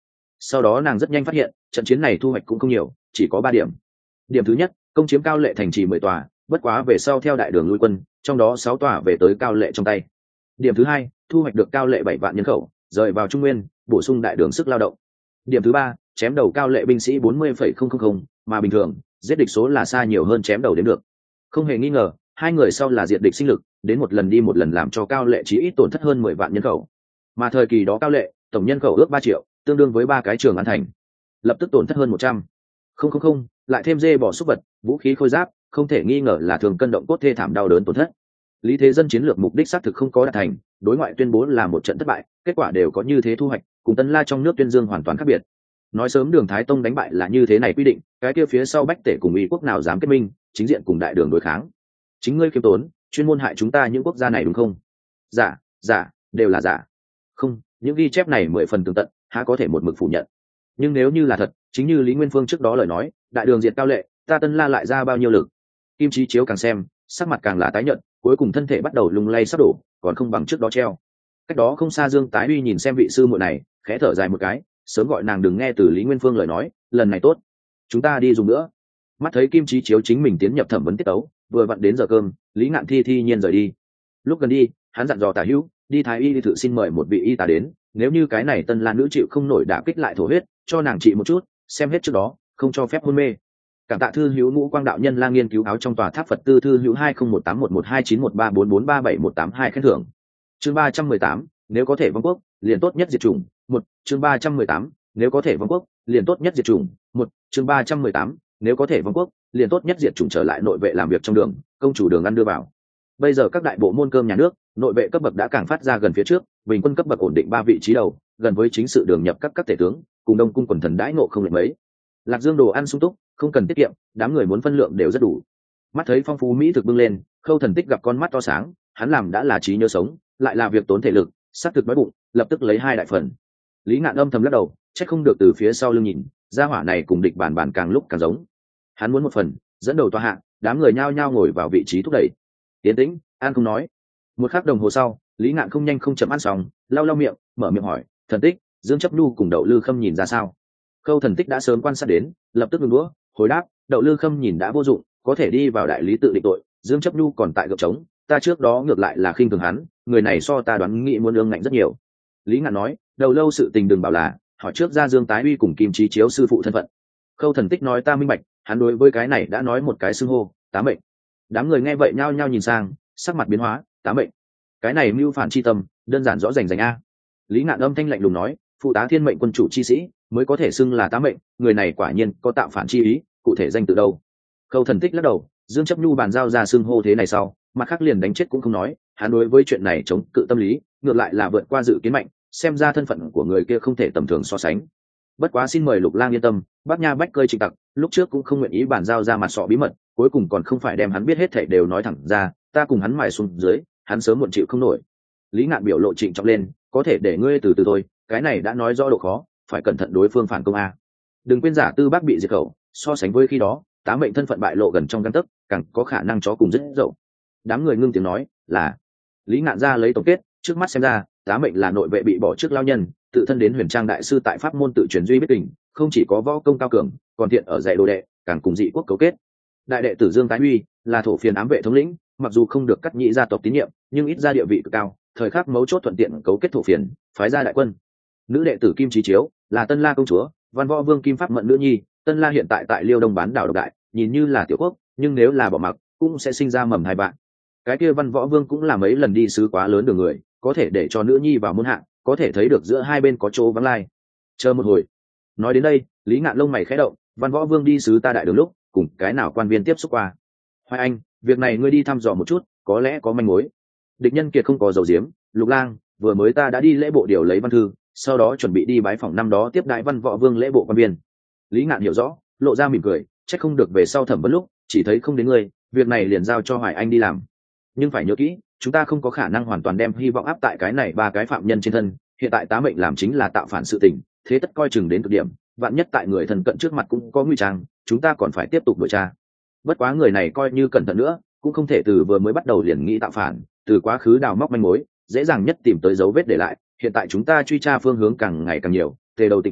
sau đó nàng rất nhanh phát hiện trận chiến này thu hoạch cũng không nhiều, chỉ có ba điểm. Điểm thứ nhất, công chiếm Cao Lệ thành trì mười tòa, bất quá về sau theo đại đường lui quân, trong đó sáu tòa về tới Cao Lệ trong tay. Điểm thứ hai, thu hoạch được Cao Lệ bảy vạn nhân khẩu, rời vào Trung Nguyên, bổ sung đại đường sức lao động. Điểm thứ ba, chém đầu Cao Lệ binh sĩ bốn mươi phẩy không không không, mà bình thường giết địch số là xa nhiều hơn chém đầu đến được. Không hề nghi ngờ, hai người sau là diệt địch sinh lực, đến một lần đi một lần làm cho Cao Lệ chí ít tổn thất hơn mười vạn nhân khẩu. Mà thời kỳ đó Cao Lệ tổng nhân khẩu ước ba triệu, tương đương với ba cái Trường An thành, lập tức tổn thất hơn một trăm không không không, lại thêm dê bỏ súc vật, vũ khí khôi giáp, không thể nghi ngờ là thường cân động cốt thê thảm đau đớn tổn thất. Lý Thế Dân chiến lược mục đích xác thực không có đạt thành, đối ngoại tuyên bố là một trận thất bại, kết quả đều có như thế thu hoạch, cùng Tân La trong nước tuyên dương hoàn toàn khác biệt. Nói sớm Đường Thái Tông đánh bại là như thế này quy định, cái kia phía sau Bách Tể cùng Uy quốc nào dám kết minh, chính diện cùng đại đường đối kháng. Chính ngươi khiêm tốn, chuyên môn hại chúng ta những quốc gia này đúng không? Giả, giả, đều là giả. Không, những ghi chép này mười phần tường tận, há có thể một mực phủ nhận. Nhưng nếu như là thật, chính như Lý Nguyên Phương trước đó lời nói, đại đường diệt Cao Lệ, ta Tân La lại ra bao nhiêu lực? Kim Chí Chiếu càng xem, sắc mặt càng là tái nhợt, cuối cùng thân thể bắt đầu lung lay sắp đổ, còn không bằng trước đó treo. Cách đó không xa Dương Tái Uy nhìn xem vị sư muội này, khẽ thở dài một cái, sớm gọi nàng đừng nghe từ Lý Nguyên Phương lời nói, lần này tốt, chúng ta đi dùng nữa. Mắt thấy Kim Chí Chiếu chính mình tiến nhập thẩm vấn tiết tấu, vừa vặn đến giờ cơm, Lý Ngạn thi thi nhiên rời đi. Lúc gần đi, hắn dặn dò Tả Hữu, đi thái y đi thử xin mời một vị y tá đến, nếu như cái này Tân La nữ chịu không nổi đả kích lại thổ huyết, cho nàng trị một chút, xem hết trước đó, không cho phép hôn mê. Cảm tạ thư hữu Ngũ Quang đạo nhân lang nghiên cứu áo trong tòa tháp Phật tư thư hữu hai không một tám một một hai chín một ba bốn bốn ba bảy một tám hai khen thưởng. Chương ba trăm mười tám, nếu có thể vong quốc, liền tốt nhất diệt chủng. Một, chương ba trăm mười tám, nếu có thể vong quốc, liền tốt nhất diệt chủng. Một, chương ba trăm mười tám, nếu có thể vong quốc, liền tốt nhất diệt chủng. Trở lại nội vệ làm việc trong đường, công chủ đường ăn đưa vào. Bây giờ các đại bộ môn cơm nhà nước, nội vệ cấp bậc đã càng phát ra gần phía trước, bình quân cấp bậc ổn định ba vị trí đầu, gần với chính sự đường nhập các các tể tướng, cùng đông cung quần thần đãi ngộ không lệch mấy. Lạc Dương đồ ăn sung túc, không cần tiết kiệm, đám người muốn phân lượng đều rất đủ. Mắt thấy phong phú mỹ thực bưng lên, Khâu Thần Tích gặp con mắt to sáng, hắn làm đã là trí nhớ sống, lại là việc tốn thể lực, sát thực đói bụng, lập tức lấy hai đại phần. Lý Ngạn âm thầm lắc đầu, chắc không được từ phía sau lưng nhìn, gia hỏa này cùng địch bản bản càng lúc càng giống. Hắn muốn một phần, dẫn đầu tòa hạ, đám người nhao nhao ngồi vào vị trí thúc đẩy. Tiến tĩnh, an không nói. Một khắc đồng hồ sau, Lý Ngạn không nhanh không chậm ăn xong, lau lau miệng, mở miệng hỏi, Thần Tích, Dương Chấp Nhu cùng Đậu Lư Khâm nhìn ra sao? Khâu Thần Tích đã sớm quan sát đến, lập tức ngừng đũa, hồi đáp, Đậu Lư Khâm nhìn đã vô dụng, có thể đi vào đại lý tự định tội, Dương Chấp Nhu còn tại gập trống, ta trước đó ngược lại là khinh thường hắn, người này so ta đoán nghĩ muốn ương ngạnh rất nhiều. Lý Ngạn nói, đầu lâu sự tình đừng bảo là, hỏi trước ra Dương Tái Uy cùng Kim Chí Chiếu sư phụ thân phận. Khâu Thần Tích nói ta minh bạch, hắn đối với cái này đã nói một cái xưng hô, tá mệnh. Đám người nghe vậy nhao nhao nhìn sang, sắc mặt biến hóa, tá mệnh. Cái này mưu phản chi tâm, đơn giản rõ rành rành a. Lý Ngạn âm thanh lạnh lùng nói, phụ tá thiên mệnh quân chủ chi sĩ mới có thể xưng là tá mệnh, người này quả nhiên có tạo phản chi ý, cụ thể danh từ đâu? Khâu Thần Tích lắc đầu, Dương Chấp Nhu bàn giao ra xưng hô thế này sau, mặt khác liền đánh chết cũng không nói, hắn đối với chuyện này chống cự tâm lý, ngược lại là vượt qua dự kiến mạnh, xem ra thân phận của người kia không thể tầm thường so sánh. Bất quá xin mời Lục Lang yên tâm, Bác Nha Bách Cơi Trịnh Tặc, lúc trước cũng không nguyện ý bàn giao ra mặt sọ bí mật, cuối cùng còn không phải đem hắn biết hết thảy đều nói thẳng ra, ta cùng hắn mài xuống dưới, hắn sớm muộn chịu không nổi. Lý Ngạn biểu lộ trịnh trọng lên, có thể để ngươi từ từ thôi, cái này đã nói rõ độ khó, phải cẩn thận đối phương phản công a. Đừng quên giả tư Bác bị diệt khẩu, so sánh với khi đó, tá mệnh thân phận bại lộ gần trong gang tấc, càng có khả năng chó cùng rất dậu. Đám người ngưng tiếng nói là Lý Ngạn ra lấy tổng kết, trước mắt xem ra tá mệnh là nội vệ bị bỏ trước lao nhân, tự thân đến Huyền Trang đại sư tại pháp môn tự truyền duy biết tình, không chỉ có võ công cao cường, còn thiện ở dạy đồ đệ, càng cùng dị quốc cấu kết. Đại đệ tử Dương Tái Uy là thổ phiền ám vệ thống lĩnh, mặc dù không được cắt nhị gia tộc tín nhiệm, nhưng ít ra địa vị cực cao, thời khắc mấu chốt thuận tiện cấu kết thổ phiền, phái ra đại quân. Nữ đệ tử Kim Chí Chiếu là Tân La công chúa, Văn Võ Vương Kim Pháp Mận nữ nhi, Tân La hiện tại tại Liêu Đông bán đảo độc đại, nhìn như là tiểu quốc, nhưng nếu là bỏ mặc, cũng sẽ sinh ra mầm hai bạn. Cái kia Văn Võ Vương cũng là mấy lần đi sứ quá lớn đường người, có thể để cho nữ nhi vào môn hạng, có thể thấy được giữa hai bên có chỗ vắng lai. Chờ một hồi. Nói đến đây, Lý Ngạn lông mày khẽ động, Văn Võ Vương đi sứ ta đại đường lúc, cùng cái nào quan viên tiếp xúc qua. Hoài Anh, việc này ngươi đi thăm dò một chút, có lẽ có manh mối. Địch nhân kiệt không có dầu diếm, Lục Lang, vừa mới ta đã đi lễ bộ điều lấy văn thư, sau đó chuẩn bị đi bái phỏng năm đó tiếp đại Văn Võ Vương lễ bộ quan viên. Lý Ngạn hiểu rõ, lộ ra mỉm cười, chắc không được về sau thẩm vấn lúc, chỉ thấy không đến ngươi, việc này liền giao cho Hoài Anh đi làm. Nhưng phải nhớ kỹ, chúng ta không có khả năng hoàn toàn đem hy vọng áp tại cái này ba cái phạm nhân trên thân, hiện tại tá mệnh làm chính là tạo phản sự tình, thế tất coi chừng đến cực điểm, vạn nhất tại người thân cận trước mặt cũng có nguy trang, chúng ta còn phải tiếp tục điều tra. Bất quá người này coi như cẩn thận nữa, cũng không thể từ vừa mới bắt đầu liền nghĩ tạo phản, từ quá khứ đào móc manh mối, dễ dàng nhất tìm tới dấu vết để lại, hiện tại chúng ta truy tra phương hướng càng ngày càng nhiều, tề đầu tịch tiến,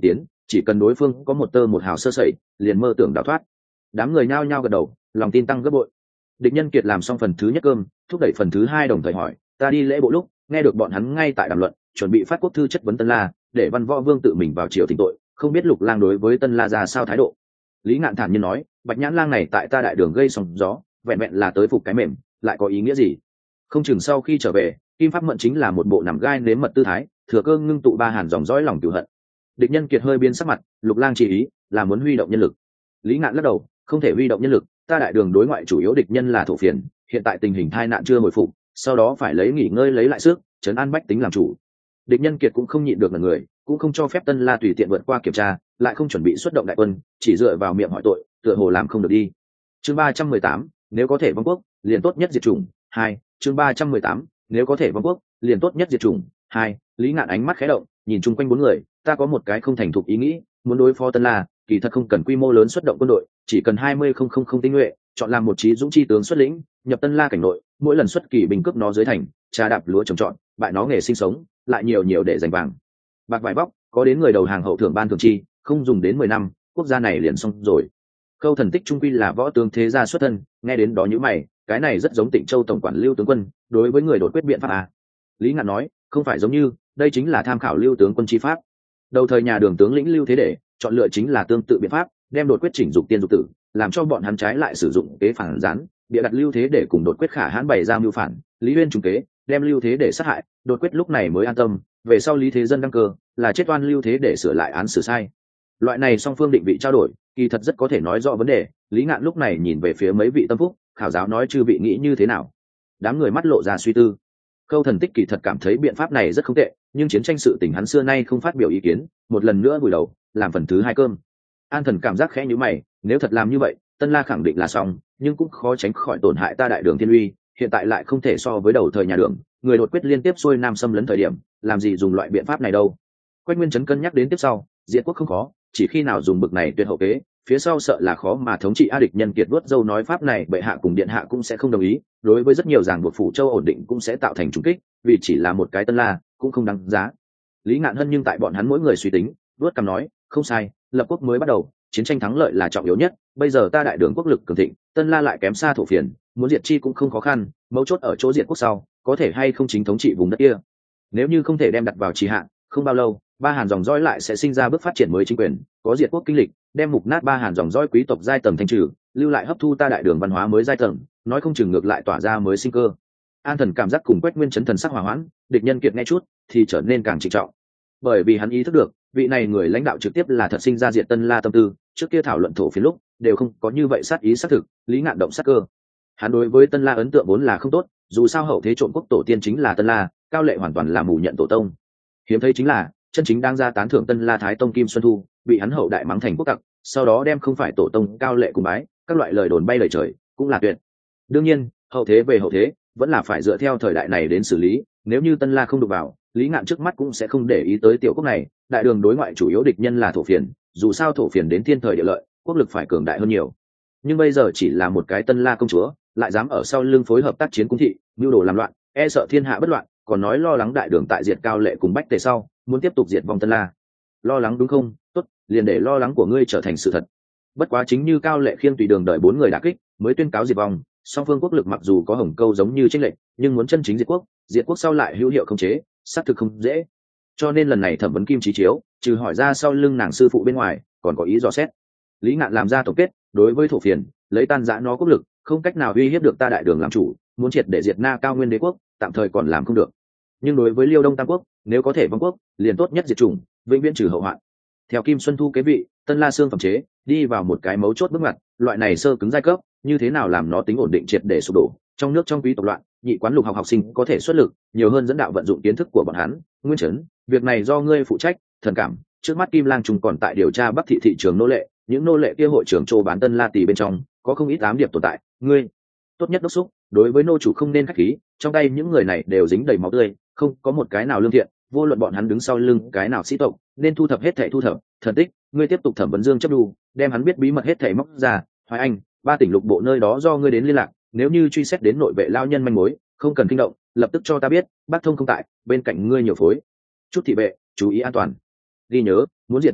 chỉ cần đối phương có một tơ một hào sơ sẩy liền mơ tưởng đào thoát. Đám người nhao nhao gật đầu, lòng tin tăng gấp bội. Địch Nhân Kiệt làm xong phần thứ nhất cơm, thúc đẩy phần thứ hai đồng thời hỏi, ta đi lễ bộ lúc nghe được bọn hắn ngay tại đàm luận chuẩn bị phát quốc thư chất vấn Tân La, để Văn Võ Vương tự mình vào triều thỉnh tội, không biết Lục Lang đối với Tân La ra sao thái độ. Lý Ngạn thản nhiên nói, Bạch Nhãn Lang này tại ta đại đường gây sóng gió, vẹn vẹn là tới phục cái mềm, lại có ý nghĩa gì? Không chừng sau khi trở về, Kim Pháp Mận chính là một bộ nằm gai nếm mật tư thái, thừa cơ ngưng tụ ba hàn dòng dõi lòng cừu hận. Địch Nhân Kiệt hơi biến sắc mặt, Lục Lang chỉ ý là muốn huy động nhân lực. Lý Ngạn lắc đầu, không thể huy động nhân lực, ta đại đường đối ngoại chủ yếu địch nhân là thổ phiền, hiện tại tình hình tai nạn chưa hồi phục, sau đó phải lấy nghỉ ngơi lấy lại sức, trấn an bách tính làm chủ. Địch Nhân Kiệt cũng không nhịn được là người, cũng không cho phép Tân La tùy tiện vượt qua kiểm tra, lại không chuẩn bị xuất động đại quân, chỉ dựa vào miệng hỏi tội, tựa hồ làm không được đi. Chương ba trăm mười tám, nếu có thể vong quốc, liền tốt nhất diệt chủng. Hai, chương ba trăm mười tám, nếu có thể vong quốc, liền tốt nhất diệt chủng. Hai, Lý Ngạn ánh mắt khẽ động, nhìn chung quanh bốn người, ta có một cái không thành thục ý nghĩ, muốn đối phó Tân La, kỳ thật không cần quy mô lớn xuất động quân đội, chỉ cần hai mươi không không không tinh nhuệ, chọn làm một trí dũng chi tướng xuất lĩnh, nhập Tân La cảnh nội, mỗi lần xuất kỳ binh cướp nó dưới thành, trà đạp lúa trồng trọt, bại nó nghề sinh sống, lại nhiều nhiều để giành vàng bạc vải bóc, có đến người đầu hàng hậu thưởng ban thường chi, không dùng đến mười năm, quốc gia này liền xong rồi. Khâu Thần Tích trung quy là võ tướng thế gia xuất thân, nghe đến đó nhíu mày, cái này rất giống Tịnh Châu tổng quản Lưu tướng quân, đối với người đột quyết biện pháp à? Lý Ngạn nói, không phải giống như, đây chính là tham khảo Lưu tướng quân chi pháp. Đầu thời nhà Đường tướng lĩnh Lưu Thế Để, chọn lựa chính là tương tự biện pháp, đem đột quyết chỉnh dục tiên dục tử, làm cho bọn hắn trái lại sử dụng kế phản gián, bịa đặt Lưu Thế Để cùng đột quyết khả hãn bày ra mưu phản, Lý Uyên trùng kế, đem Lưu Thế Để sát hại, đột quyết lúc này mới an tâm, về sau Lý Thế Dân đăng cơ, là chết oan Lưu Thế Để sửa lại án xử sai. Loại này song phương định vị trao đổi, kỳ thật rất có thể nói rõ vấn đề. Lý Ngạn lúc này nhìn về phía mấy vị tâm phúc, khảo giáo nói chư vị nghĩ như thế nào. Đám người mắt lộ ra suy tư. Khâu Thần Tích kỳ thật cảm thấy biện pháp này rất không tệ, nhưng chiến tranh sự tình hắn xưa nay không phát biểu ý kiến, một lần nữa vùi đầu làm phần thứ hai cơm. An Thần cảm giác khẽ nhíu mày, nếu thật làm như vậy, Tân La khẳng định là xong, nhưng cũng khó tránh khỏi tổn hại ta đại đường thiên uy, hiện tại lại không thể so với đầu thời nhà Đường, người đột quyết liên tiếp xuôi nam xâm lấn thời điểm, làm gì dùng loại biện pháp này đâu. Quách Nguyên Trấn cân nhắc đến tiếp sau, diệt quốc không khó, chỉ khi nào dùng bực này tuyệt hậu kế, phía sau sợ là khó mà thống trị. A Địch Nhân Kiệt vuốt râu nói pháp này bệ hạ cùng điện hạ cũng sẽ không đồng ý, đối với rất nhiều ràng buộc phủ châu ổn định cũng sẽ tạo thành trùng kích, vì chỉ là một cái Tân La cũng không đáng giá. Lý Ngạn Hân nhưng tại bọn hắn mỗi người suy tính, vuốt cằm nói, không sai, lập quốc mới bắt đầu, chiến tranh thắng lợi là trọng yếu nhất, bây giờ ta đại đường quốc lực cường thịnh, Tân La lại kém xa thổ phiền, muốn diệt chi cũng không khó khăn, mấu chốt ở chỗ diệt quốc sau, có thể hay không chính thống trị vùng đất kia. Nếu như không thể đem đặt vào trì hạn, không bao lâu, ba hàn dòng dõi lại sẽ sinh ra bước phát triển mới chính quyền, có diệt quốc kinh lịch, đem mục nát ba hàn dòng dõi quý tộc giai tầng thanh trừ, lưu lại hấp thu ta đại đường văn hóa mới giai tầng, nói không chừng ngược lại tỏa ra mới sinh cơ. An Thần cảm giác cùng Quách Nguyên Trấn thần sắc hòa hoãn, Địch Nhân Kiệt nghe chút thì trở nên càng trịnh trọng, bởi vì hắn ý thức được vị này người lãnh đạo trực tiếp là thật sinh ra diệt Tân La tâm tư, trước kia thảo luận thổ phiến lúc đều không có như vậy sát ý xác thực. Lý Ngạn động sát cơ, hắn đối với Tân La ấn tượng vốn là không tốt, dù sao hậu thế trộm quốc tổ tiên chính là Tân La, Cao Lệ hoàn toàn là mù nhận tổ tông. Hiếm thấy chính là chân chính đang ra tán thưởng Tân La Thái Tông Kim Xuân Thu, bị hắn hậu đại mắng thành quốc tặc, sau đó đem không phải tổ tông Cao Lệ cùng bái, các loại lời đồn bay lời trời, cũng là tuyệt. Đương nhiên, hậu thế về hậu thế, vẫn là phải dựa theo thời đại này đến xử lý, nếu như Tân La không đụng vào, Lý Ngạn trước mắt cũng sẽ không để ý tới tiểu quốc này, đại đường đối ngoại chủ yếu địch nhân là thổ phiền, dù sao thổ phiền đến thiên thời địa lợi, quốc lực phải cường đại hơn nhiều. Nhưng bây giờ chỉ là một cái Tân La công chúa, lại dám ở sau lưng phối hợp tác chiến cung thị, mưu đồ làm loạn, e sợ thiên hạ bất loạn, còn nói lo lắng đại đường tại diệt Cao Lệ cùng Bách Tề sau, muốn tiếp tục diệt vong Tân La. Lo lắng đúng không? Tốt, liền để lo lắng của ngươi trở thành sự thật. Bất quá chính như Cao Lệ khiêng tùy đường đợi bốn người đả kích, mới tuyên cáo diệt vong, song phương quốc lực mặc dù có hồng câu giống như chênh lệch, nhưng muốn chân chính diệt quốc, diệt quốc sau lại hữu hiệu khống chế, xác thực không dễ. Cho nên lần này thẩm vấn Kim Chí Chiếu, trừ hỏi ra sau lưng nàng sư phụ bên ngoài, còn có ý dò xét. Lý Ngạn làm ra tổng kết, đối với thổ phiền, lấy tan rã nó quốc lực, không cách nào uy hiếp được ta đại đường làm chủ, muốn triệt để diệt Na Cao Nguyên Đế quốc, tạm thời còn làm không được. Nhưng đối với Liêu Đông Tam quốc, nếu có thể vong quốc, liền tốt nhất diệt chủng, vĩnh viễn trừ hậu hoạn. Theo Kim Xuân Thu kế vị, Tân La xương phẩm chế đi vào một cái mấu chốt bước ngoặt, loại này sơ cứng giai cấp, như thế nào làm nó tính ổn định triệt để sụp đổ, trong nước trong quý tộc loạn, nhị quán lục học học sinh có thể xuất lực, nhiều hơn dẫn đạo vận dụng kiến thức của bọn hắn. Nguyên Trấn, việc này do ngươi phụ trách. Thần cảm, trước mắt Kim Lang trùng còn tại điều tra Bắc thị thị trường nô lệ, những nô lệ kia hội trưởng trô bán Tân La tỷ bên trong, có không ít ám điệp tồn tại, ngươi tốt nhất đốc xúc, đối với nô chủ không nên khách khí, trong tay những người này đều dính đầy máu tươi, không có một cái nào lương thiện, vô luận bọn hắn đứng sau lưng cái nào sĩ tộc, nên thu thập hết thảy thu thập. Thần Tích, ngươi tiếp tục thẩm vấn Dương Chấp Đu, đem hắn biết bí mật hết thảy móc ra. Hoài Anh, ba tỉnh lục bộ nơi đó do ngươi đến liên lạc, nếu như truy xét đến nội vệ lao nhân manh mối, không cần kinh động, lập tức cho ta biết. Bác Thông không tại, bên cạnh ngươi nhiều phối chút thị vệ, chú ý an toàn. Ghi nhớ, muốn diệt ngoại địch,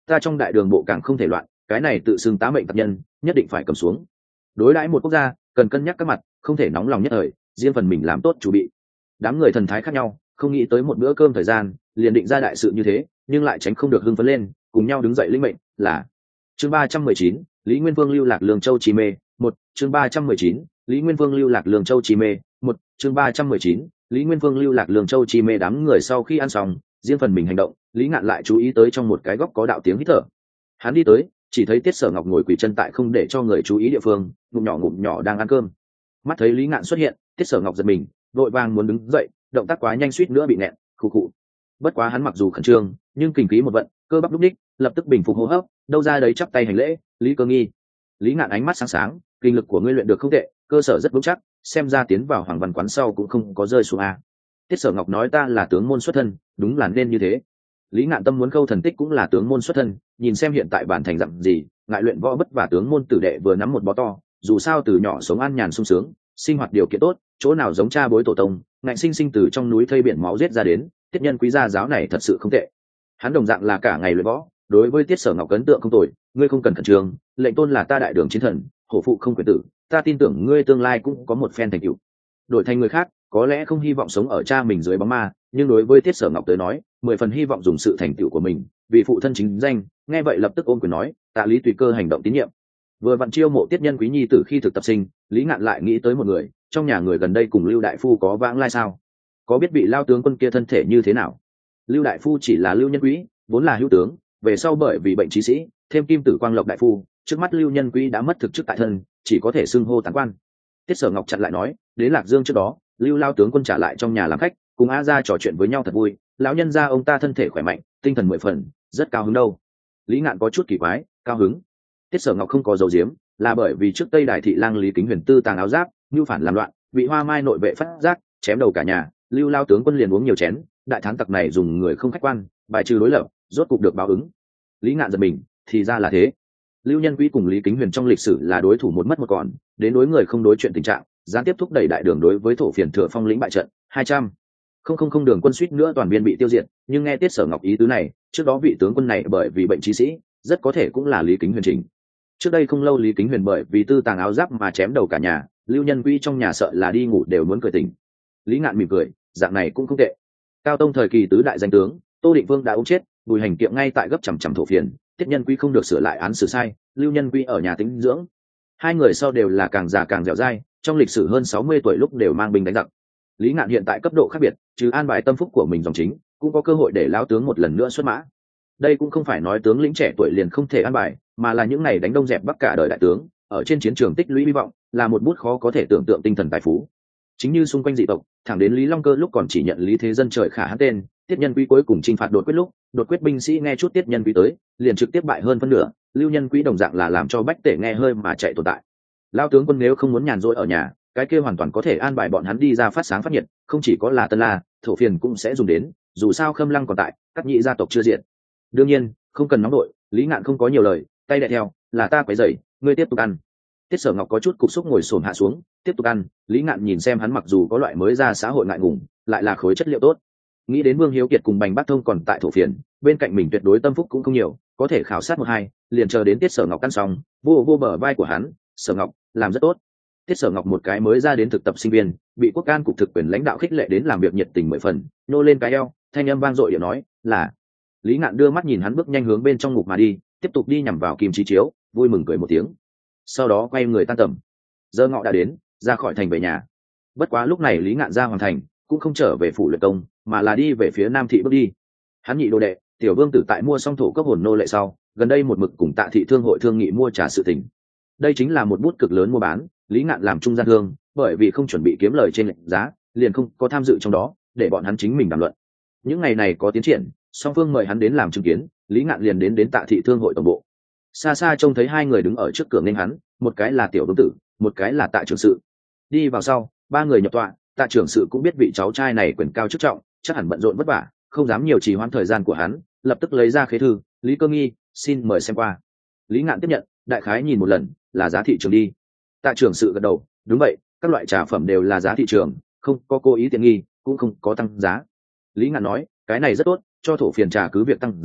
ta trong đại đường bộ càng không thể loạn, cái này tự xưng tá mệnh tặc nhân nhất định phải cầm xuống. Đối đãi một quốc gia cần cân nhắc các mặt, không thể nóng lòng nhất thời, riêng phần mình làm tốt chuẩn bị. Đám người thần thái khác nhau, không nghĩ tới một bữa cơm thời gian liền định ra đại sự như thế, nhưng lại tránh không được hưng phấn lên, cùng nhau đứng dậy lĩnh mệnh. Là chương ba trăm mười chín, Lý Nguyên Vương lưu lạc Lương Châu chi mê. Một chương ba trăm mười chín, Lý Nguyên Vương lưu lạc Lương Châu chi mê. Một chương ba trăm mười chín, Lý Nguyên Vương lưu lạc Lương Châu chi mê. Đám người sau khi ăn xong, riêng phần mình hành động. Lý Ngạn lại chú ý tới trong một cái góc có đạo tiếng hít thở. Hắn đi tới, chỉ thấy Tiết Sở Ngọc ngồi quỳ chân tại không để cho người chú ý địa phương, ngụm nhỏ ngụm nhỏ đang ăn cơm. Mắt thấy Lý Ngạn xuất hiện, Tiết Sở Ngọc giật mình, vội vàng muốn đứng dậy, động tác quá nhanh suýt nữa bị nẹt, khụ khụ. Bất quá hắn mặc dù khẩn trương, nhưng kình khí một vận, cơ bắp lúc đích, lập tức bình phục hô hấp, đâu ra đấy chắp tay hành lễ. Lý Cơ Nghi. Lý Ngạn ánh mắt sáng sáng, kinh lực của ngươi luyện được không tệ, cơ sở rất vững chắc, xem ra tiến vào Hoàng Văn quán sau cũng không có rơi xuống a. Tiết Sở Ngọc nói ta là tướng môn xuất thân, đúng là nên như thế. Lý Ngạn tâm muốn Khâu Thần Tích cũng là tướng môn xuất thân, nhìn xem hiện tại bản thành dặm gì, ngại luyện võ bất và tướng môn tử đệ vừa nắm một bó to, dù sao từ nhỏ sống an nhàn sung sướng, sinh hoạt điều kiện tốt, chỗ nào giống cha bối tổ tông, ngạnh sinh sinh từ trong núi thây biển máu giết ra đến, Tiết nhân quý gia giáo này thật sự không tệ. Hắn đồng dạng là cả ngày luyện võ, đối với Tiết Sở Ngọc ấn tượng không tồi, ngươi không cần khẩn trương, lệnh tôn là ta đại đường chiến thần, hổ phụ không quyền tử, ta tin tưởng ngươi tương lai cũng có một phen thành tựu. Đổi thành người khác, có lẽ không hy vọng sống ở cha mình dưới bóng ma, nhưng đối với Tiết Sở Ngọc tới nói, mười phần hy vọng dùng sự thành tựu của mình vì phụ thân chính danh. Nghe vậy lập tức ôm quyền nói, tạ Lý tùy cơ hành động tín nhiệm. Vừa vặn chiêu mộ Tiết nhân quý nhi từ khi thực tập sinh, Lý Ngạn lại nghĩ tới một người, trong nhà người gần đây cùng Lưu đại phu có vãng lai sao? Có biết bị Lao tướng quân kia thân thể như thế nào? Lưu đại phu chỉ là Lưu nhân quý, vốn là hữu tướng, về sau bởi vì bệnh trí sĩ, thêm kim tử quang lộc đại phu, trước mắt Lưu nhân quý đã mất thực chức tại thân, chỉ có thể xưng hô tán quan. Tiết Sở Ngọc chặn lại nói, đến Lạc Dương trước đó, Lưu Lao tướng quân trả lại trong nhà làm khách, cùng A gia trò chuyện với nhau thật vui, lão nhân gia ông ta thân thể khỏe mạnh, tinh thần mười phần, rất cao hứng đâu. Lý Ngạn có chút kỳ quái, cao hứng? Tiết Sở Ngọc không có dấu diếm, là bởi vì trước Tây Đại thị lang Lý Kính Huyền tư tàng áo giáp, nhu phản làm loạn, bị Hoa Mai nội vệ phát giác, chém đầu cả nhà, Lưu Lao tướng quân liền uống nhiều chén, đại thắng tặc này dùng người không khách quan, bài trừ đối lập, rốt cục được báo ứng. Lý Ngạn giật mình, thì ra là thế. Lưu Nhân Quý cùng Lý Kính Huyền trong lịch sử là đối thủ một mất một còn, đến đối người không đối chuyện tình trạng, gián tiếp thúc đẩy đại đường đối với thổ phiền thừa phong lĩnh bại trận. Hai trăm không không không đường quân suýt nữa toàn viên bị tiêu diệt, nhưng nghe Tiết Sở Ngọc ý tứ này, trước đó vị tướng quân này bởi vì bệnh trí sĩ, rất có thể cũng là Lý Kính Huyền trình. Trước đây không lâu Lý Kính Huyền bởi vì tư tàng áo giáp mà chém đầu cả nhà, Lưu Nhân Quý trong nhà sợ là đi ngủ đều muốn cười tỉnh. Lý Ngạn mỉm cười, dạng này cũng không tệ. Cao tông thời kỳ tứ đại danh tướng, Tô Định Vương đã ung chết, Bùi Hành Kiệm ngay tại gấp chằm chằm thổ phiền, Tiết Nhân Quý không được sửa lại án xử sai, Lưu Nhân Quý ở nhà tĩnh dưỡng. Hai người sau đều là càng già càng dẻo dai, trong lịch sử hơn sáu mươi tuổi lúc đều mang binh đánh giặc. Lý Ngạn hiện tại cấp độ khác biệt, trừ an bài tâm phúc của mình dòng chính, cũng có cơ hội để lão tướng một lần nữa xuất mã. Đây cũng không phải nói tướng lĩnh trẻ tuổi liền không thể an bài, mà là những này đánh đông dẹp bắc cả đời đại tướng, ở trên chiến trường tích lũy hy vọng, là một bút khó có thể tưởng tượng tinh thần tài phú. Chính như xung quanh dị tộc, thẳng đến Lý Long Cơ lúc còn chỉ nhận Lý Thế Dân trời khả hắn tên, Tiết Nhân Quý cuối cùng chinh phạt đột quyết lúc, đột quyết binh sĩ nghe chút Tiết Nhân Quý tới, liền trực tiếp bại hơn phân nửa, Lưu Nhân Quý đồng dạng là làm cho bách tể nghe hơi mà chạy tồn tại. Lão tướng quân nếu không muốn nhàn rỗi ở nhà, cái kia hoàn toàn có thể an bài bọn hắn đi ra phát sáng phát nhiệt, không chỉ có là Tân La, thổ phiền cũng sẽ dùng đến, dù sao Khâm Lăng còn tại, các nhị gia tộc chưa diệt. Đương nhiên, không cần nóng đội, Lý Ngạn không có nhiều lời, tay đè theo, là ta quấy rầy, ngươi tiếp tục ăn. Tiết Sở Ngọc có chút cục xúc ngồi xổm hạ xuống, tiếp tục ăn. Lý Ngạn nhìn xem hắn mặc dù có loại mới ra xã hội ngại ngùng, lại là khối chất liệu tốt. Nghĩ đến Vương Hiếu Kiệt cùng Bành Bác Thông còn tại thổ phiền, bên cạnh mình tuyệt đối tâm phúc cũng không nhiều, có thể khảo sát một hai, liền chờ đến Tiết Sở Ngọc ăn xong, vô vô bờ vai của hắn, Sở Ngọc, làm rất tốt. Tiết Sở Ngọc một cái mới ra đến thực tập sinh viên, bị quốc can cục thực quyền lãnh đạo khích lệ đến làm việc nhiệt tình mười phần, nô lên cái eo, thanh âm vang dội điệu nói, là. Lý Ngạn đưa mắt nhìn hắn bước nhanh hướng bên trong ngục mà đi, tiếp tục đi nhằm vào kim chí chiếu, vui mừng cười một tiếng. Sau đó quay người tan tầm. Giờ ngọ đã đến, ra khỏi thành về nhà. Bất quá lúc này Lý Ngạn ra hoàn thành, cũng không trở về phủ luyện công, mà là đi về phía Nam thị bước đi. Hắn nhị đồ đệ, Tiểu Vương tử tại mua xong thổ cấp hồn nô lệ sau, gần đây một mực cùng Tạ thị thương hội thương nghị mua trà sự tình. Đây chính là một bút cực lớn mua bán, Lý Ngạn làm trung gian thương, bởi vì không chuẩn bị kiếm lời trên lệnh giá, liền không có tham dự trong đó, để bọn hắn chính mình đàm luận. Những ngày này có tiến triển, song phương mời hắn đến làm chứng kiến, Lý Ngạn liền đến đến Tạ thị thương hội tổng bộ. Xa xa trông thấy hai người đứng ở trước cửa nghênh hắn, một cái là Tiểu Vương tử, một cái là Tạ trưởng sự. Đi vào sau, ba người nhập tọa, Tạ trưởng sự cũng biết vị cháu trai này quyền cao chức trọng, chắc hẳn bận rộn vất vả, không dám nhiều trì hoãn thời gian của hắn, lập tức lấy ra khế thư, Lý Cơ Nghi, xin mời xem qua. Lý Ngạn tiếp nhận, đại khái nhìn một lần, là giá thị trường đi. Tạ trưởng sự gật đầu, đúng vậy, các loại trà phẩm đều là giá thị trường, không có cố ý tiện nghi, cũng không có tăng giá. Lý Ngạn nói, cái này rất tốt, cho thổ phiền trà cứ việc tăng giá,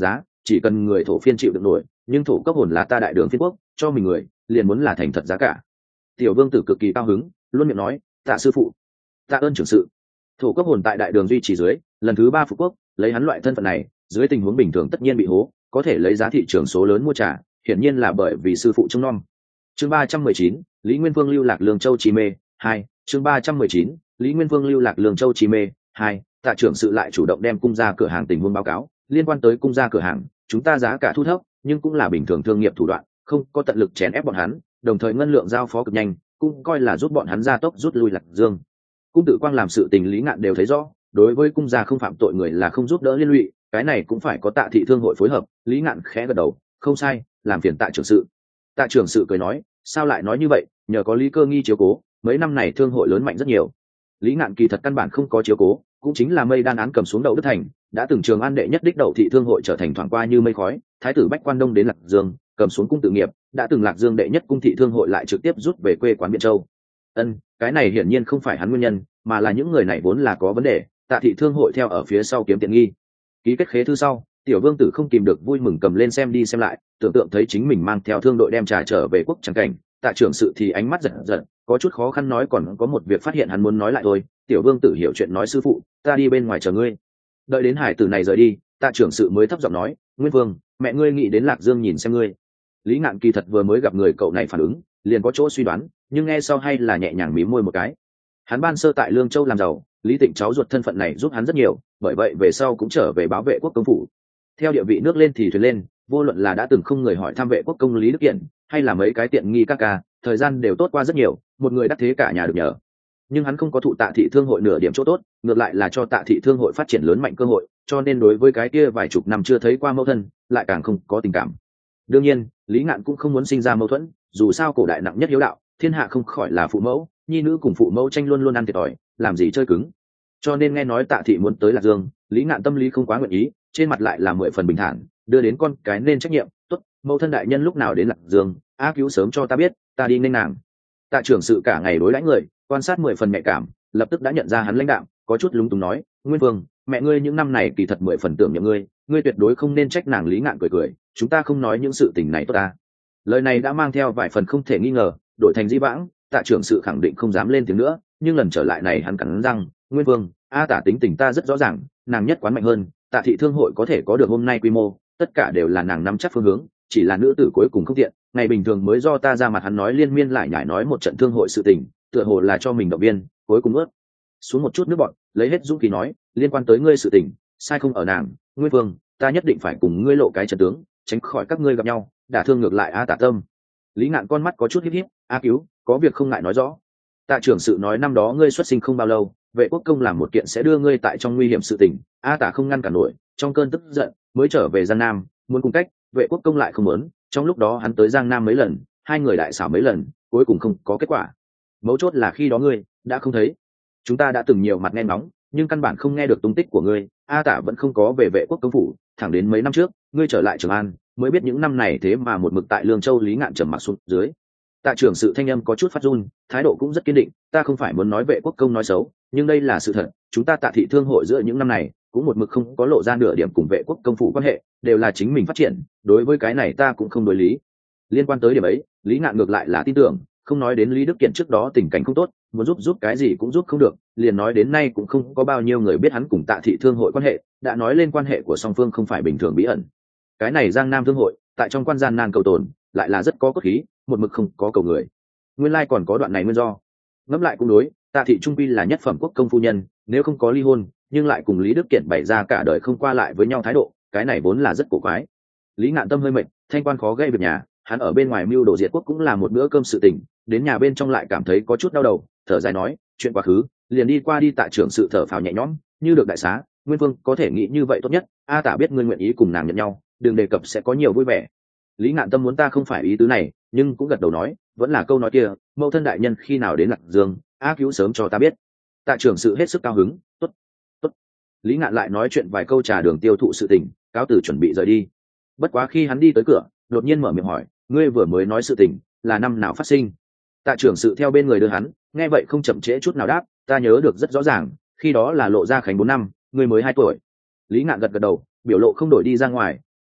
chỉ cần người thổ phiên chịu được nổi, nhưng thổ cấp hồn là ta đại đường phiên quốc, cho mình người liền muốn là thành thật giá cả. Tiểu vương tử cực kỳ cao hứng, luôn miệng nói tạ sư phụ, tạ ơn trưởng sự. Thổ cấp hồn tại đại đường duy trì dưới lần thứ ba phục quốc, lấy hắn loại thân phận này dưới tình huống bình thường tất nhiên bị hố, có thể lấy giá thị trường số lớn mua trả, hiển nhiên là bởi vì sư phụ trông nom. Chương ba trăm mười chín, Lý Nguyên Vương lưu lạc Lương Châu Chi Mê hai. Chương ba trăm mười chín, Lý Nguyên Vương lưu lạc Lương Châu Chi Mê hai. Tạ trưởng sự lại chủ động đem cung gia cửa hàng tình huống báo cáo, liên quan tới cung gia cửa hàng, chúng ta giá cả thu thấp, nhưng cũng là bình thường thương nghiệp thủ đoạn, không có tận lực chèn ép bọn hắn, đồng thời ngân lượng giao phó cực nhanh, cũng coi là giúp bọn hắn gia tốc rút lui Lạc Dương. Cung tự quang làm sự tình Lý Ngạn đều thấy rõ, đối với cung gia không phạm tội người là không giúp đỡ liên lụy, cái này cũng phải có Tạ thị thương hội phối hợp. Lý Ngạn khẽ gật đầu, không sai, làm phiền Tạ trưởng sự. Tạ trưởng sự cười nói, sao lại nói như vậy, nhờ có Lý Cơ Nghi chiếu cố, mấy năm này thương hội lớn mạnh rất nhiều. Lý Ngạn kỳ thật căn bản không có chiếu cố, cũng chính là mây đan án cầm xuống Đậu Đức Thành, đã từng Trường An đệ nhất đích Đậu thị thương hội trở thành thoảng qua như mây khói, thái tử Bách Quan Đông đến Lạc Dương, cầm xuống cung tự nghiệp, đã từng Lạc Dương đệ nhất cung thị thương hội lại trực tiếp rút về quê quán Biện Châu. Ân, cái này hiển nhiên không phải hắn nguyên nhân, mà là những người này vốn là có vấn đề, Tạ thị thương hội theo ở phía sau kiếm tiện nghi. Ký kết khế thư sau, Tiểu Vương tử không kìm được vui mừng cầm lên xem đi xem lại, tưởng tượng thấy chính mình mang theo thương đội đem trà trở về quốc tràng cảnh, Tạ trưởng sự thì ánh mắt giật giật, có chút khó khăn nói còn có một việc phát hiện hắn muốn nói lại thôi. Tiểu Vương tử hiểu chuyện nói sư phụ, ta đi bên ngoài chờ ngươi. Đợi đến hải tử này rời đi, Tạ trưởng sự mới thấp giọng nói, Nguyên Vương, mẹ ngươi nghĩ đến Lạc Dương nhìn xem ngươi. Lý Ngạn kỳ thật vừa mới gặp người cậu này phản ứng, liền có chỗ suy đoán, nhưng nghe sau hay là nhẹ nhàng mím môi một cái. Hắn ban sơ tại Lương Châu làm giàu, Lý Tịnh cháu ruột thân phận này giúp hắn rất nhiều, bởi vậy về sau cũng trở về bảo vệ quốc công phủ. Theo địa vị nước lên thì thuyền lên, vô luận là đã từng không người hỏi thăm vệ quốc công Lý Đức Kiện, hay là mấy cái tiện nghi các ca, thời gian đều tốt qua rất nhiều, một người đắc thế cả nhà được nhờ. Nhưng hắn không có thụ Tạ thị thương hội nửa điểm chỗ tốt, ngược lại là cho Tạ thị thương hội phát triển lớn mạnh cơ hội, cho nên đối với cái kia vài chục năm chưa thấy qua mâu thân, lại càng không có tình cảm. Đương nhiên, Lý Ngạn cũng không muốn sinh ra mâu thuẫn, dù sao cổ đại nặng nhất hiếu đạo, thiên hạ không khỏi là phụ mẫu, nhi nữ cùng phụ mẫu tranh luôn luôn ăn thiệt thòi, làm gì chơi cứng. Cho nên nghe nói Tạ thị muốn tới Lạc Dương, Lý Ngạn tâm lý không quá nguyện ý, trên mặt lại là mười phần bình thản, đưa đến con cái nên trách nhiệm, tốt, mẫu thân đại nhân lúc nào đến Lạc Dương, a cứu sớm cho ta biết, ta đi nên nàng. Tạ trưởng sự cả ngày đối đãi người, quan sát mười phần nhạy cảm, lập tức đã nhận ra hắn lãnh đạm, có chút lúng túng nói, Nguyên Vương, mẹ ngươi những năm này kỳ thật mười phần tưởng nhậm ngươi, ngươi tuyệt đối không nên trách nàng. Lý Ngạn cười cười, chúng ta không nói những sự tình này tốt ta. Lời này đã mang theo vài phần không thể nghi ngờ, đổi thành di vãng, Tạ trưởng sự khẳng định không dám lên tiếng nữa, nhưng lần trở lại này hắn cắn răng, Nguyên Vương, a Tạ tính tình ta rất rõ ràng, nàng nhất quán mạnh hơn, Tạ thị thương hội có thể có được hôm nay quy mô, tất cả đều là nàng nắm chắc phương hướng, chỉ là nữ tử cuối cùng không tiện, ngày bình thường mới do ta ra mặt. Hắn nói liên miên lại nhải nói một trận thương hội sự tình, tựa hồ là cho mình động viên, cuối cùng ướt xuống một chút nước bọn, lấy hết dũng khí nói, liên quan tới ngươi sự tình, sai không ở nàng, Nguyên Vương, ta nhất định phải cùng ngươi lộ cái trận tướng, tránh khỏi các ngươi gặp nhau đả thương ngược lại a Tạ tâm. Lý Ngạn con mắt có chút híp híp, a cứu, có việc không ngại nói rõ. Tạ trưởng sự nói năm đó ngươi xuất sinh không bao lâu, vệ quốc công làm một kiện sẽ đưa ngươi tại trong nguy hiểm sự tình, a Tạ không ngăn cản nổi, trong cơn tức giận mới trở về Giang Nam, muốn cùng cách, vệ quốc công lại không muốn, trong lúc đó hắn tới Giang Nam mấy lần, hai người đại xảo mấy lần, cuối cùng không có kết quả. Mấu chốt là khi đó ngươi đã không thấy, chúng ta đã từng nhiều mặt nghe ngóng, nhưng căn bản không nghe được tung tích của ngươi, a Tạ vẫn không có về vệ quốc công phủ, thẳng đến mấy năm trước ngươi trở lại Trường An mới biết những năm này thế mà một mực tại Lương Châu. Lý Ngạn trầm mặc xuống dưới. Tạ trưởng sự thanh âm có chút phát run, thái độ cũng rất kiên định, ta không phải muốn nói vệ quốc công nói xấu, nhưng đây là sự thật, chúng ta Tạ thị thương hội giữa những năm này cũng một mực không có lộ ra nửa điểm cùng vệ quốc công phủ quan hệ, đều là chính mình phát triển, đối với cái này ta cũng không đối lý. Liên quan tới điểm ấy, Lý Ngạn ngược lại là tin tưởng, không nói đến Lý Đức Kiện trước đó tình cảnh không tốt, muốn giúp giúp cái gì cũng giúp không được, liền nói đến nay cũng không có bao nhiêu người biết hắn cùng Tạ thị thương hội quan hệ, đã nói lên quan hệ của song phương không phải bình thường bí ẩn. Cái này Giang Nam thương hội tại trong quan gian nan cầu tồn, lại là rất có cốt khí, một mực không có cầu người. Nguyên lai còn có đoạn này nguyên do. Ngẫm lại cũng đối, Tạ thị trung quy là nhất phẩm quốc công phu nhân, nếu không có ly hôn, nhưng lại cùng Lý Đức Kiện bày ra cả đời không qua lại với nhau thái độ, cái này vốn là rất cổ quái. Lý Ngạn tâm hơi mệt, thanh quan khó gây việc nhà, hắn ở bên ngoài mưu đồ diệt quốc cũng là một bữa cơm sự tình, đến nhà bên trong lại cảm thấy có chút đau đầu, thở dài nói, chuyện quá khứ liền đi qua đi. Tạ trưởng sự thở phào nhẹ nhõm, như được đại xá, Nguyên Vương có thể nghĩ như vậy tốt nhất, a Tạ biết ngươi nguyện ý cùng nàng nhận nhau, đừng đề cập sẽ có nhiều vui vẻ. Lý Ngạn tâm muốn ta không phải ý tứ này, nhưng cũng gật đầu nói, vẫn là câu nói kia, mẫu thân đại nhân khi nào đến Lạc Dương, a cứu sớm cho ta biết. Tạ trưởng sự hết sức cao hứng, tốt, tốt. Lý Ngạn lại nói chuyện vài câu trà đường tiêu thụ sự tình, cáo từ chuẩn bị rời đi. Bất quá khi hắn đi tới cửa, đột nhiên mở miệng hỏi, ngươi vừa mới nói sự tình là năm nào phát sinh? Tạ trưởng sự theo bên người đưa hắn, nghe vậy không chậm trễ chút nào đáp, ta nhớ được rất rõ ràng, khi đó là Lộ Gia Khánh bốn năm, ngươi mới hai tuổi. Lý Ngạn gật gật đầu, biểu lộ không đổi đi ra ngoài,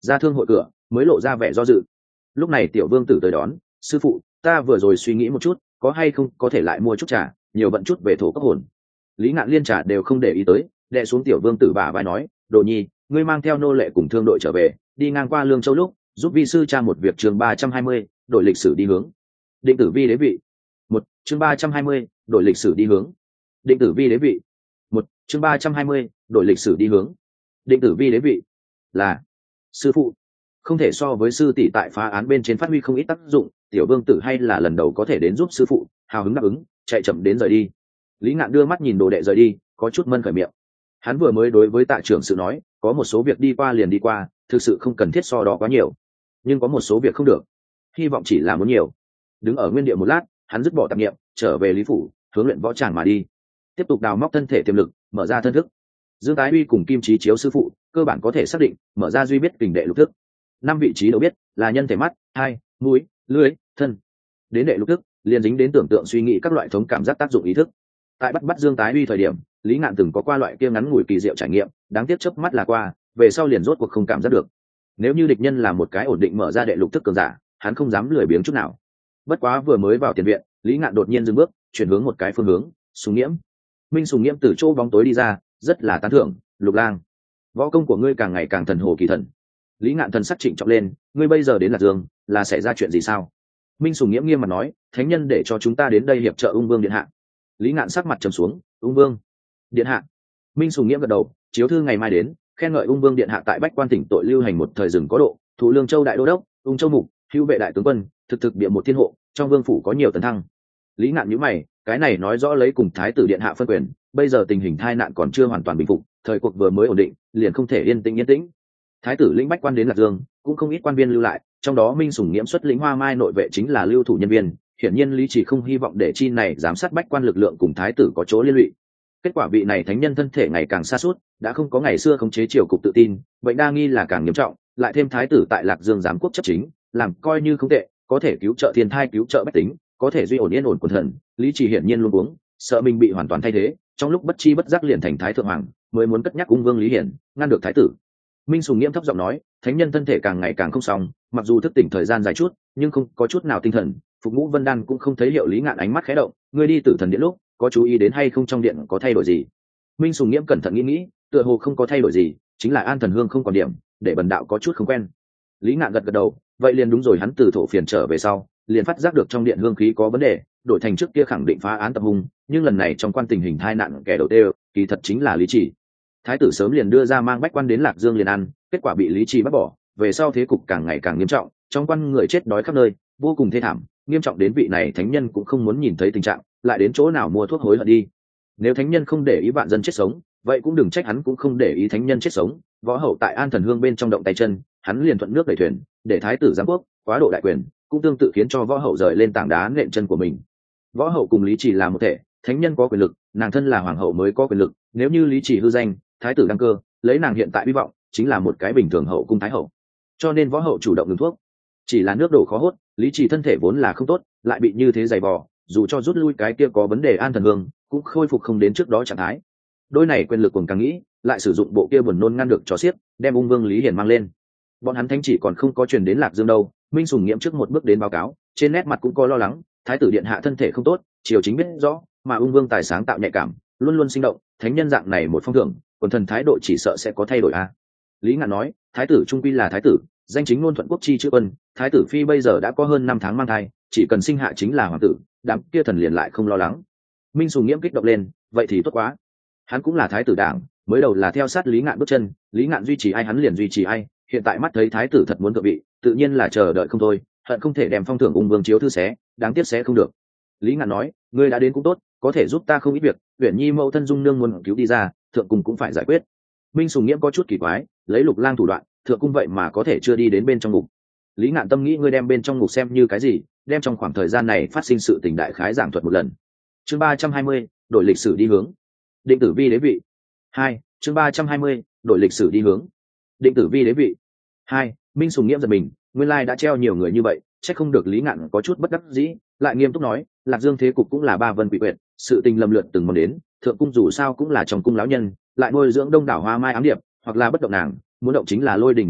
ra thương hội cửa mới lộ ra vẻ do dự. Lúc này tiểu vương tử tới đón, sư phụ, ta vừa rồi suy nghĩ một chút, có hay không có thể lại mua chút trà, nhiều vận chút về thổ cấp hồn. Lý Ngạn liên trà đều không để ý tới, đè xuống tiểu vương tử bả vai nói, đồ nhi, ngươi mang theo nô lệ cùng thương đội trở về, đi ngang qua lương châu lúc giúp vi sư tra một việc. Chương ba trăm hai mươi, đổi lịch sử đi hướng. Định tử vi đế vị. Một chương ba trăm hai mươi, đổi lịch sử đi hướng. Định tử vi đế vị. Một chương ba trăm hai mươi, đổi lịch sử đi hướng. Định tử vi đế vị. Là sư phụ, không thể so với sư tỷ tại phá án bên trên phát huy không ít tác dụng, tiểu vương tử hay là lần đầu có thể đến giúp sư phụ, hào hứng đáp ứng, chạy chậm đến rời đi. Lý Ngạn đưa mắt nhìn đồ đệ rời đi, có chút mân khởi miệng. Hắn vừa mới đối với tạ trưởng sự nói, có một số việc đi qua liền đi qua, thực sự không cần thiết so đo quá nhiều, nhưng có một số việc không được, hy vọng chỉ là muốn nhiều. Đứng ở nguyên địa một lát, hắn dứt bỏ tạp niệm, trở về lý phủ, hướng luyện võ tràng mà đi, tiếp tục đào móc thân thể tiềm lực, mở ra thân thức. Dương Tái Uy cùng Kim Chí Chiếu sư phụ cơ bản có thể xác định, mở ra duy biết kình đệ lục thức. Năm vị trí đều biết là nhân thể mắt, hai, mũi, lưỡi, thân. Đến đệ lục thức liền dính đến tưởng tượng suy nghĩ các loại thống cảm giác tác dụng ý thức. Tại bắt bắt Dương Tái Uy thời điểm, Lý Ngạn từng có qua loại kia ngắn ngủi kỳ diệu trải nghiệm, đáng tiếc chớp mắt là qua, về sau liền rốt cuộc không cảm giác được. Nếu như địch nhân là một cái ổn định mở ra đệ lục thức cường giả, hắn không dám lười biếng chút nào. Bất quá vừa mới vào tiền viện, Lý Ngạn đột nhiên dừng bước, chuyển hướng một cái phương hướng. Sùng Nghiễm, Minh Sùng Nghiễm từ chỗ bóng tối đi ra, rất là tán thưởng, Lục Lang, võ công của ngươi càng ngày càng thần hồ kỳ thần. Lý Ngạn thần sắc trịnh trọng lên, ngươi bây giờ đến Lạc Dương, là xảy ra chuyện gì sao? Minh Sùng Nghiễm nghiêm mặt nói, thánh nhân để cho chúng ta đến đây hiệp trợ Ung Vương điện hạ. Lý Ngạn sắc mặt trầm xuống, Ung Vương điện hạ. Minh Sùng Nghiễm gật đầu, chiếu thư ngày mai đến, khen ngợi Ung Vương điện hạ tại Bách Quan tỉnh tội lưu hành một thời rừng có độ, thủ Lương Châu đại đô đốc, Ung Châu mục, hữu vệ đại tướng quân, thực thực địa một thiên hộ, trong vương phủ có nhiều tấn thăng. Lý Ngạn nhíu mày, cái này nói rõ lấy cùng thái tử điện hạ phân quyền, bây giờ tình hình tai nạn còn chưa hoàn toàn bình phục, thời cuộc vừa mới ổn định, liền không thể yên tĩnh yên tĩnh. Thái tử lĩnh Bách Quan đến Lạc Dương, cũng không ít quan viên lưu lại, trong đó Minh Sùng Nghiễm xuất lĩnh Hoa Mai nội vệ chính là lưu thủ nhân viên, hiển nhiên Lý Chỉ không hy vọng để chi này giám sát Bách Quan lực lượng cùng thái tử có chỗ liên lụy. Kết quả vị này thánh nhân thân thể ngày càng sa sút, đã không có ngày xưa khống chế triều cục tự tin, bệnh đa nghi là càng nghiêm trọng, lại thêm thái tử tại Lạc Dương giám quốc chấp chính, làm coi như không tệ, có thể cứu trợ thiên thai, cứu trợ bách tính, có thể duy ổn yên ổn quần thần. Lý Chỉ hiển nhiên luôn uống, sợ mình bị hoàn toàn thay thế, trong lúc bất chi bất giác liền thành thái thượng hoàng, mới muốn cất nhắc Ung Vương Lý Hiển, ngăn được thái tử. Minh Sùng Nghiễm thấp giọng nói, thánh nhân thân thể càng ngày càng không xong, mặc dù thức tỉnh thời gian dài chút, nhưng không có chút nào tinh thần. Phục Ngũ Vân Đan cũng không thấy hiệu. Lý Ngạn ánh mắt khẽ động, ngươi đi Tử Thần Điện lúc, có chú ý đến hay không trong điện có thay đổi gì? Minh Sùng Nghiễm cẩn thận nghĩ nghĩ, tựa hồ không có thay đổi gì, chính là An Thần Hương không còn điểm, để bần đạo có chút không quen. Lý Ngạn gật gật đầu, vậy liền đúng rồi. Hắn từ thổ phiền trở về sau, liền phát giác được trong điện hương khí có vấn đề, đổi thành trước kia khẳng định phá án tập hung, nhưng lần này trong quan tình hình tai nạn kẻ đầu tiên, kỳ thật chính là Lý Chỉ. Thái tử sớm liền đưa ra mang Bách Quan đến Lạc Dương liền ăn, kết quả bị Lý Chỉ bắt bỏ, về sau thế cục càng ngày càng nghiêm trọng, trong quan người chết đói khắp nơi, vô cùng thê thảm, nghiêm trọng đến vị này thánh nhân cũng không muốn nhìn thấy tình trạng, lại đến chỗ nào mua thuốc hối hận đi. Nếu thánh nhân không để ý vạn dân chết sống, vậy cũng đừng trách hắn cũng không để ý thánh nhân chết sống. Võ hậu tại An Thần Hương bên trong động tay chân, hắn liền thuận nước đẩy thuyền, để thái tử giám quốc, quá độ đại quyền, cũng tương tự khiến cho võ hậu rời lên tảng đá nện chân của mình. Võ hậu cùng Lý Chỉ là một thể, thánh nhân có quyền lực, nàng thân là hoàng hậu mới có quyền lực, nếu như Lý Chỉ hư danh, thái tử đăng cơ, lấy nàng hiện tại hy vọng, chính là một cái bình thường hậu cung thái hậu. Cho nên võ hậu chủ động ngừng thuốc. Chỉ là nước đổ khó hốt, Lý Chỉ thân thể vốn là không tốt, lại bị như thế dày vò, dù cho rút lui cái kia có vấn đề An Thần Hương, cũng khôi phục không đến trước đó trạng thái. Đôi này quyền lực cùng càng nghĩ, lại sử dụng bộ kia buồn nôn ngăn được cho xiết, đem Ung Vương Lý Hiển mang lên. Bọn hắn thánh chỉ còn không có truyền đến Lạc Dương đâu. Minh Sùng Nghiễm trước một bước đến báo cáo, trên nét mặt cũng có lo lắng, thái tử điện hạ thân thể không tốt, triều chính biết rõ, mà Ung Vương tài sáng tạo nhạy cảm, luôn luôn sinh động, thánh nhân dạng này một phong thưởng, quần thần thái độ chỉ sợ sẽ có thay đổi a. Lý Ngạn nói, thái tử trung quy là thái tử, danh chính ngôn thuận quốc chi chữ quân, thái tử phi bây giờ đã có hơn năm tháng mang thai, chỉ cần sinh hạ chính là hoàng tử, đám kia thần liền lại không lo lắng. Minh Sùng Nghiễm kích động lên, vậy thì tốt quá. Hắn cũng là thái tử đảng, mới đầu là theo sát Lý Ngạn bước chân, Lý Ngạn duy trì ai hắn liền duy trì ai, hiện tại mắt thấy thái tử thật muốn thượng vị, tự nhiên là chờ đợi không thôi, hận không thể đem phong thưởng Ung Vương chiếu thư xé, đáng tiếc xé không được. Lý Ngạn nói, ngươi đã đến cũng tốt, có thể giúp ta không ít việc, Uyển Nhi mẫu thân Dung Nương muốn cứu đi ra, thượng cung cũng phải giải quyết. Minh Sùng Nghiễm có chút kỳ quái, lấy Lục Lang thủ đoạn, thượng cung vậy mà có thể chưa đi đến bên trong ngục. Lý Ngạn tâm nghĩ, ngươi đem bên trong ngục xem như cái gì, đem trong khoảng thời gian này phát sinh sự tình đại khái giảng thuật một lần. Chương ba trăm hai mươi, đổi lịch sử đi hướng. Định tử vi đế vị. Hai, chương ba trăm hai mươi, đổi lịch sử đi hướng. Định tử vi đế vị. Hai, Minh Sùng Nghiễm giật mình, nguyên lai đã treo nhiều người như vậy, chắc không được. Lý Ngạn có chút bất đắc dĩ, lại nghiêm túc nói, Lạc Dương thế cục cũng là ba vân quỷ quyệt, sự tình lầm lượt từng món đến, thượng cung dù sao cũng là trong cung lão nhân, lại nuôi dưỡng đông đảo Hoa Mai ám điệp, hoặc là bất động nàng, muốn động chính là lôi đình một kích,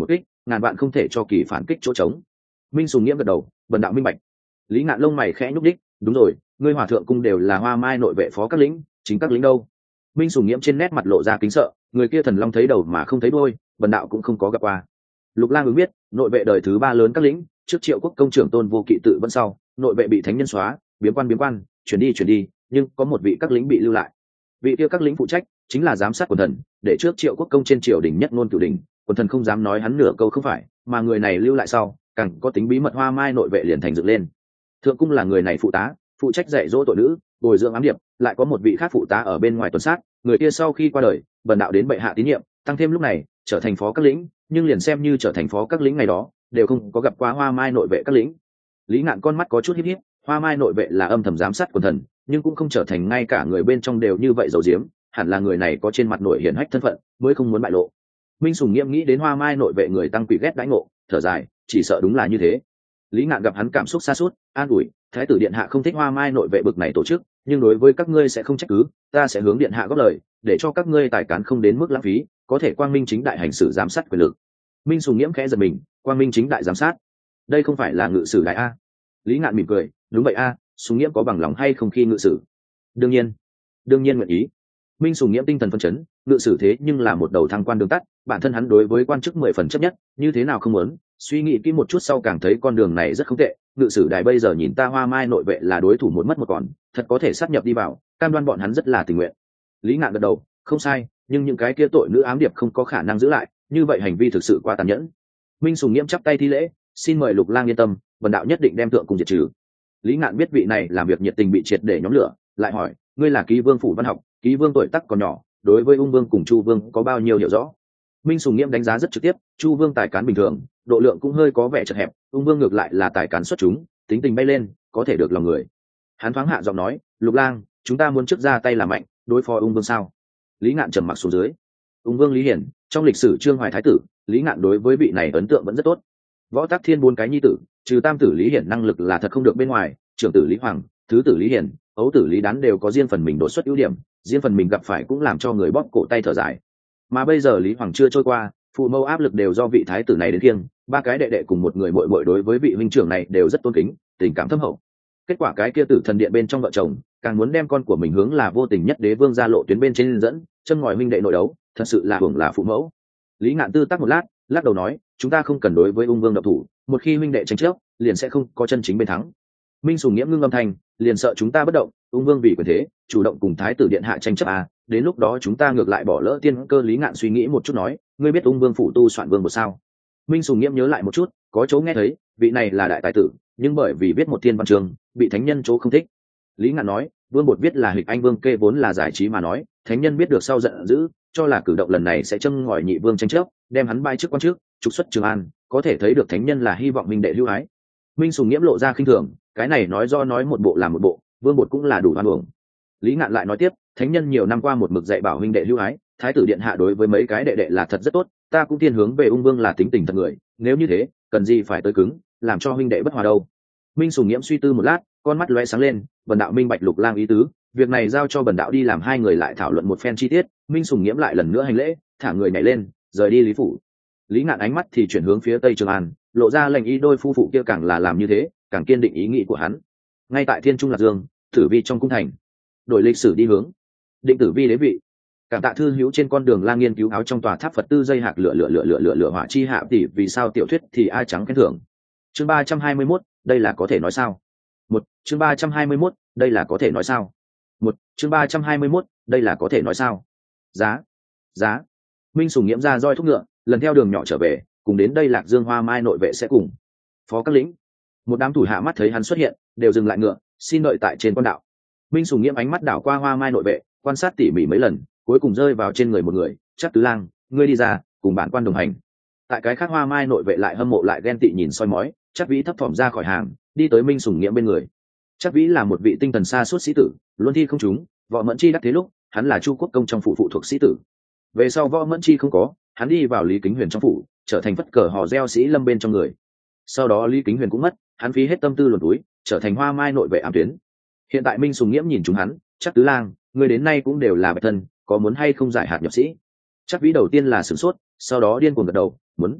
ngàn vạn không thể cho kỳ phản kích chỗ trống. Minh Sùng Nghiễm gật đầu, bần đạo minh bạch. Lý Ngạn lông mày khẽ nhúc đích, đúng rồi, ngươi Hòa thượng cung đều là Hoa Mai nội vệ phó các lĩnh, chính các lĩnh đâu? Minh Sùng Nghiễm trên nét mặt lộ ra kính sợ, người kia thần long thấy đầu mà không thấy đuôi, bần đạo cũng không có gặp qua. Lục Lang ứng biết, nội vệ đời thứ ba lớn các lĩnh, trước Triệu Quốc công trưởng Tôn Vô Kỵ tự vẫn sau, nội vệ bị thánh nhân xóa, biếm quan biếm quan, chuyển đi chuyển đi, nhưng có một vị các lĩnh bị lưu lại. Vị kia các lĩnh phụ trách chính là giám sát quần thần, để trước Triệu Quốc công trên triều đình nhất ngôn cửu đình, quần thần không dám nói hắn nửa câu không phải, mà người này lưu lại sau, càng có tính bí mật Hoa Mai nội vệ liền thành dựng lên. Thượng cung là người này phụ tá, phụ trách dạy dỗ tội nữ, bồi dưỡng ám điệp, lại có một vị khác phụ tá ở bên ngoài tuần sát, người kia sau khi qua đời, bần đạo đến bệ hạ tín nhiệm, tăng thêm lúc này trở thành phó các lĩnh, nhưng liền xem như trở thành phó các lĩnh ngày đó, đều không có gặp qua Hoa Mai nội vệ các lĩnh. Lý Ngạn con mắt có chút híp híp, Hoa Mai nội vệ là âm thầm giám sát quần thần, nhưng cũng không trở thành ngay cả người bên trong đều như vậy giấu giếm, hẳn là người này có trên mặt nội hiển hách thân phận, mới không muốn bại lộ. Minh Sùng Nghiễm nghĩ đến Hoa Mai nội vệ người tăng quỷ ghét đãi ngộ, thở dài, chỉ sợ đúng là như thế. Lý Ngạn gặp hắn cảm xúc xa suốt, an ủi, thái tử điện hạ không thích Hoa Mai nội vệ bực này tổ chức, nhưng đối với các ngươi sẽ không trách cứ, ta sẽ hướng điện hạ góp lời, để cho các ngươi tài cán không đến mức lãng phí, có thể quang minh chính đại hành xử giám sát quyền lực. Minh Sùng Nghiễm khẽ giật mình, quang minh chính đại giám sát, đây không phải là ngự sử đại a? Lý Ngạn mỉm cười, đúng vậy a, Sùng Nghiễm có bằng lòng hay không khi ngự sử? Đương nhiên, đương nhiên nguyện ý. Minh Sùng Nghiễm tinh thần phấn chấn, ngự sử thế nhưng là một đầu thăng quan đường tắt, bản thân hắn đối với quan chức mười phần chấp nhất, như thế nào không muốn, suy nghĩ kỹ một chút sau càng thấy con đường này rất không tệ. Ngự sử đài bây giờ nhìn ta Hoa Mai nội vệ là đối thủ một mất một còn, thật có thể sát nhập đi vào, cam đoan bọn hắn rất là tình nguyện. Lý Ngạn gật đầu, không sai, nhưng những cái kia tội nữ ám điệp không có khả năng giữ lại, như vậy hành vi thực sự quá tàn nhẫn. Minh Sùng Nghiễm chắp tay thi lễ, xin mời Lục Lang yên tâm, bần đạo nhất định đem thượng cùng diệt trừ. Lý Ngạn biết vị này làm việc nhiệt tình bị triệt để nhóm lửa, lại hỏi, ngươi là ký vương phủ văn học, ký vương tuổi tác còn nhỏ, đối với ung vương cùng chu vương có bao nhiêu hiểu rõ? Minh Sùng Nghiễm đánh giá rất trực tiếp, chu vương tài cán bình thường, độ lượng cũng hơi có vẻ chật hẹp, ung vương ngược lại là tài cán xuất chúng, tính tình bay lên, có thể được lòng người. Hắn thoáng hạ giọng nói, Lục Lang, chúng ta muốn trước ra tay làm mạnh, đối phó ung vương sao? Lý Ngạn trầm mặc xuống dưới. Ung vương Lý Hiển, trong lịch sử Trương Hoài thái tử, Lý Ngạn đối với vị này ấn tượng vẫn rất tốt. Võ Tắc Thiên bốn cái nhi tử, trừ tam tử Lý Hiển năng lực là thật không được bên ngoài, trưởng tử Lý Hoàng, thứ tử Lý Hiển, ấu tử Lý Đán đều có riêng phần mình đột xuất ưu điểm, riêng phần mình gặp phải cũng làm cho người bóp cổ tay thở dài. Mà bây giờ Lý Hoàng chưa trôi qua, phụ mẫu áp lực đều do vị thái tử này đến kiêng, ba cái đệ đệ cùng một người muội muội đối với vị huynh trưởng này đều rất tôn kính, tình cảm thâm hậu. Kết quả cái kia tử thần điện bên trong vợ chồng, càng muốn đem con của mình hướng là vô tình nhất đế vương ra lộ tuyến bên trên dẫn, châm ngòi huynh đệ nội đấu, thật sự là hưởng là phụ mẫu. Lý Ngạn tư tác một lát, lắc đầu nói, chúng ta không cần đối với ung vương động thủ, một khi huynh đệ tranh chấp, liền sẽ không có chân chính bên thắng. Minh Sùng Nghiễm ngưng âm thanh, liền sợ chúng ta bất động, ung vương vì quyền thế, chủ động cùng thái tử điện hạ tranh chấp à, đến lúc đó chúng ta ngược lại bỏ lỡ tiên cơ. Lý Ngạn suy nghĩ một chút nói, ngươi biết ung vương phụ tu soạn vương một sao? Minh Sùng Nghiễm nhớ lại một chút, có chỗ nghe thấy, vị này là đại tài tử, nhưng bởi vì viết một thiên văn chương, bị thánh nhân chỗ không thích. Lý Ngạn nói, vương bột viết là hịch anh vương kê vốn là giải trí mà nói, thánh nhân biết được sau giận dữ, cho là cử động lần này sẽ châm ngòi nhị vương tranh chấp, đem hắn bay trước quan trước, trục xuất Trường An, có thể thấy được thánh nhân là hy vọng minh đệ lưu ái. Minh Sùng Nghiễm lộ ra khinh thường, cái này nói do nói một bộ làm một bộ, vương bột cũng là đủ oan uổng. Lý Ngạn lại nói tiếp, thánh nhân nhiều năm qua một mực dạy bảo huynh đệ lưu ái, thái tử điện hạ đối với mấy cái đệ đệ là thật rất tốt, ta cũng thiên hướng về ung vương là tính tình thật người, nếu như thế, cần gì phải tới cứng, làm cho huynh đệ bất hòa đâu. Minh Sùng Nghiễm suy tư một lát, con mắt lóe sáng lên, bần đạo minh bạch Lục Lang ý tứ, việc này giao cho bần đạo đi làm. Hai người lại thảo luận một phen chi tiết, Minh Sùng Nghiễm lại lần nữa hành lễ, thả người nhảy lên, rời đi Lý phủ. Lý Ngạn ánh mắt thì chuyển hướng phía tây Trường An, lộ ra lệnh ý đôi phu phụ kia càng là làm như thế, càng kiên định ý nghĩ của hắn. Ngay tại Thiên Trung Lạc Dương, Tử Vi trong cung thành, đổi lịch sử đi hướng, định Tử Vi đế vị. Cảm tạ thư hữu trên con đường lang nghiên cứu áo trong tòa tháp Phật tư dây hạc lửa lửa lửa lửa lửa lửa hỏa chi hạ tỷ vì sao tiểu thuyết thì ai trắng khen thưởng. Chương ba trăm hai mươi mốt, đây là có thể nói sao? Một, chương ba trăm hai mươi mốt, đây là có thể nói sao? Một, chương ba trăm hai mươi mốt, đây là có thể nói sao? Giá, giá. Minh Sùng Nghiễm ra roi thúc ngựa, lần theo đường nhỏ trở về, cùng đến đây Lạc Dương Hoa Mai nội vệ sẽ cùng. Phó các lĩnh, một đám thủ hạ mắt thấy hắn xuất hiện, đều dừng lại ngựa, xin đợi tại trên quan đạo. Minh Sùng Nghiễm ánh mắt đảo qua Hoa Mai nội vệ, quan sát tỉ mỉ mấy lần, cuối cùng rơi vào trên người một người, Trác Tứ Lang, ngươi đi ra, cùng bản quan đồng hành. Tại cái khác Hoa Mai nội vệ lại hâm mộ lại ghen tị nhìn soi mói, Trác Vĩ thấp thỏm ra khỏi hàng, đi tới Minh Sùng Nghiễm bên người. Trác Vĩ là một vị tinh thần xa suốt sĩ tử, luôn thi không trúng, Võ Mẫn Chi đắc thế lúc, hắn là Chu Quốc công trong phủ phụ thuộc sĩ tử. Về sau Võ Mẫn Chi không có, hắn đi vào Lý Kính Huyền trong phủ, trở thành phất cờ hò reo sĩ lâm bên trong người. Sau đó Lý Kính Huyền cũng mất, hắn phí hết tâm tư luồn túi, trở thành Hoa Mai nội vệ ám tuyến. Hiện tại Minh Sùng Nghiễm nhìn chúng hắn, Trác Tứ Lang, người đến nay cũng đều là bạch thân, có muốn hay không giải hạt nhập sĩ? Trác Vĩ đầu tiên là sửng sốt, sau đó điên cuồng gật đầu, muốn.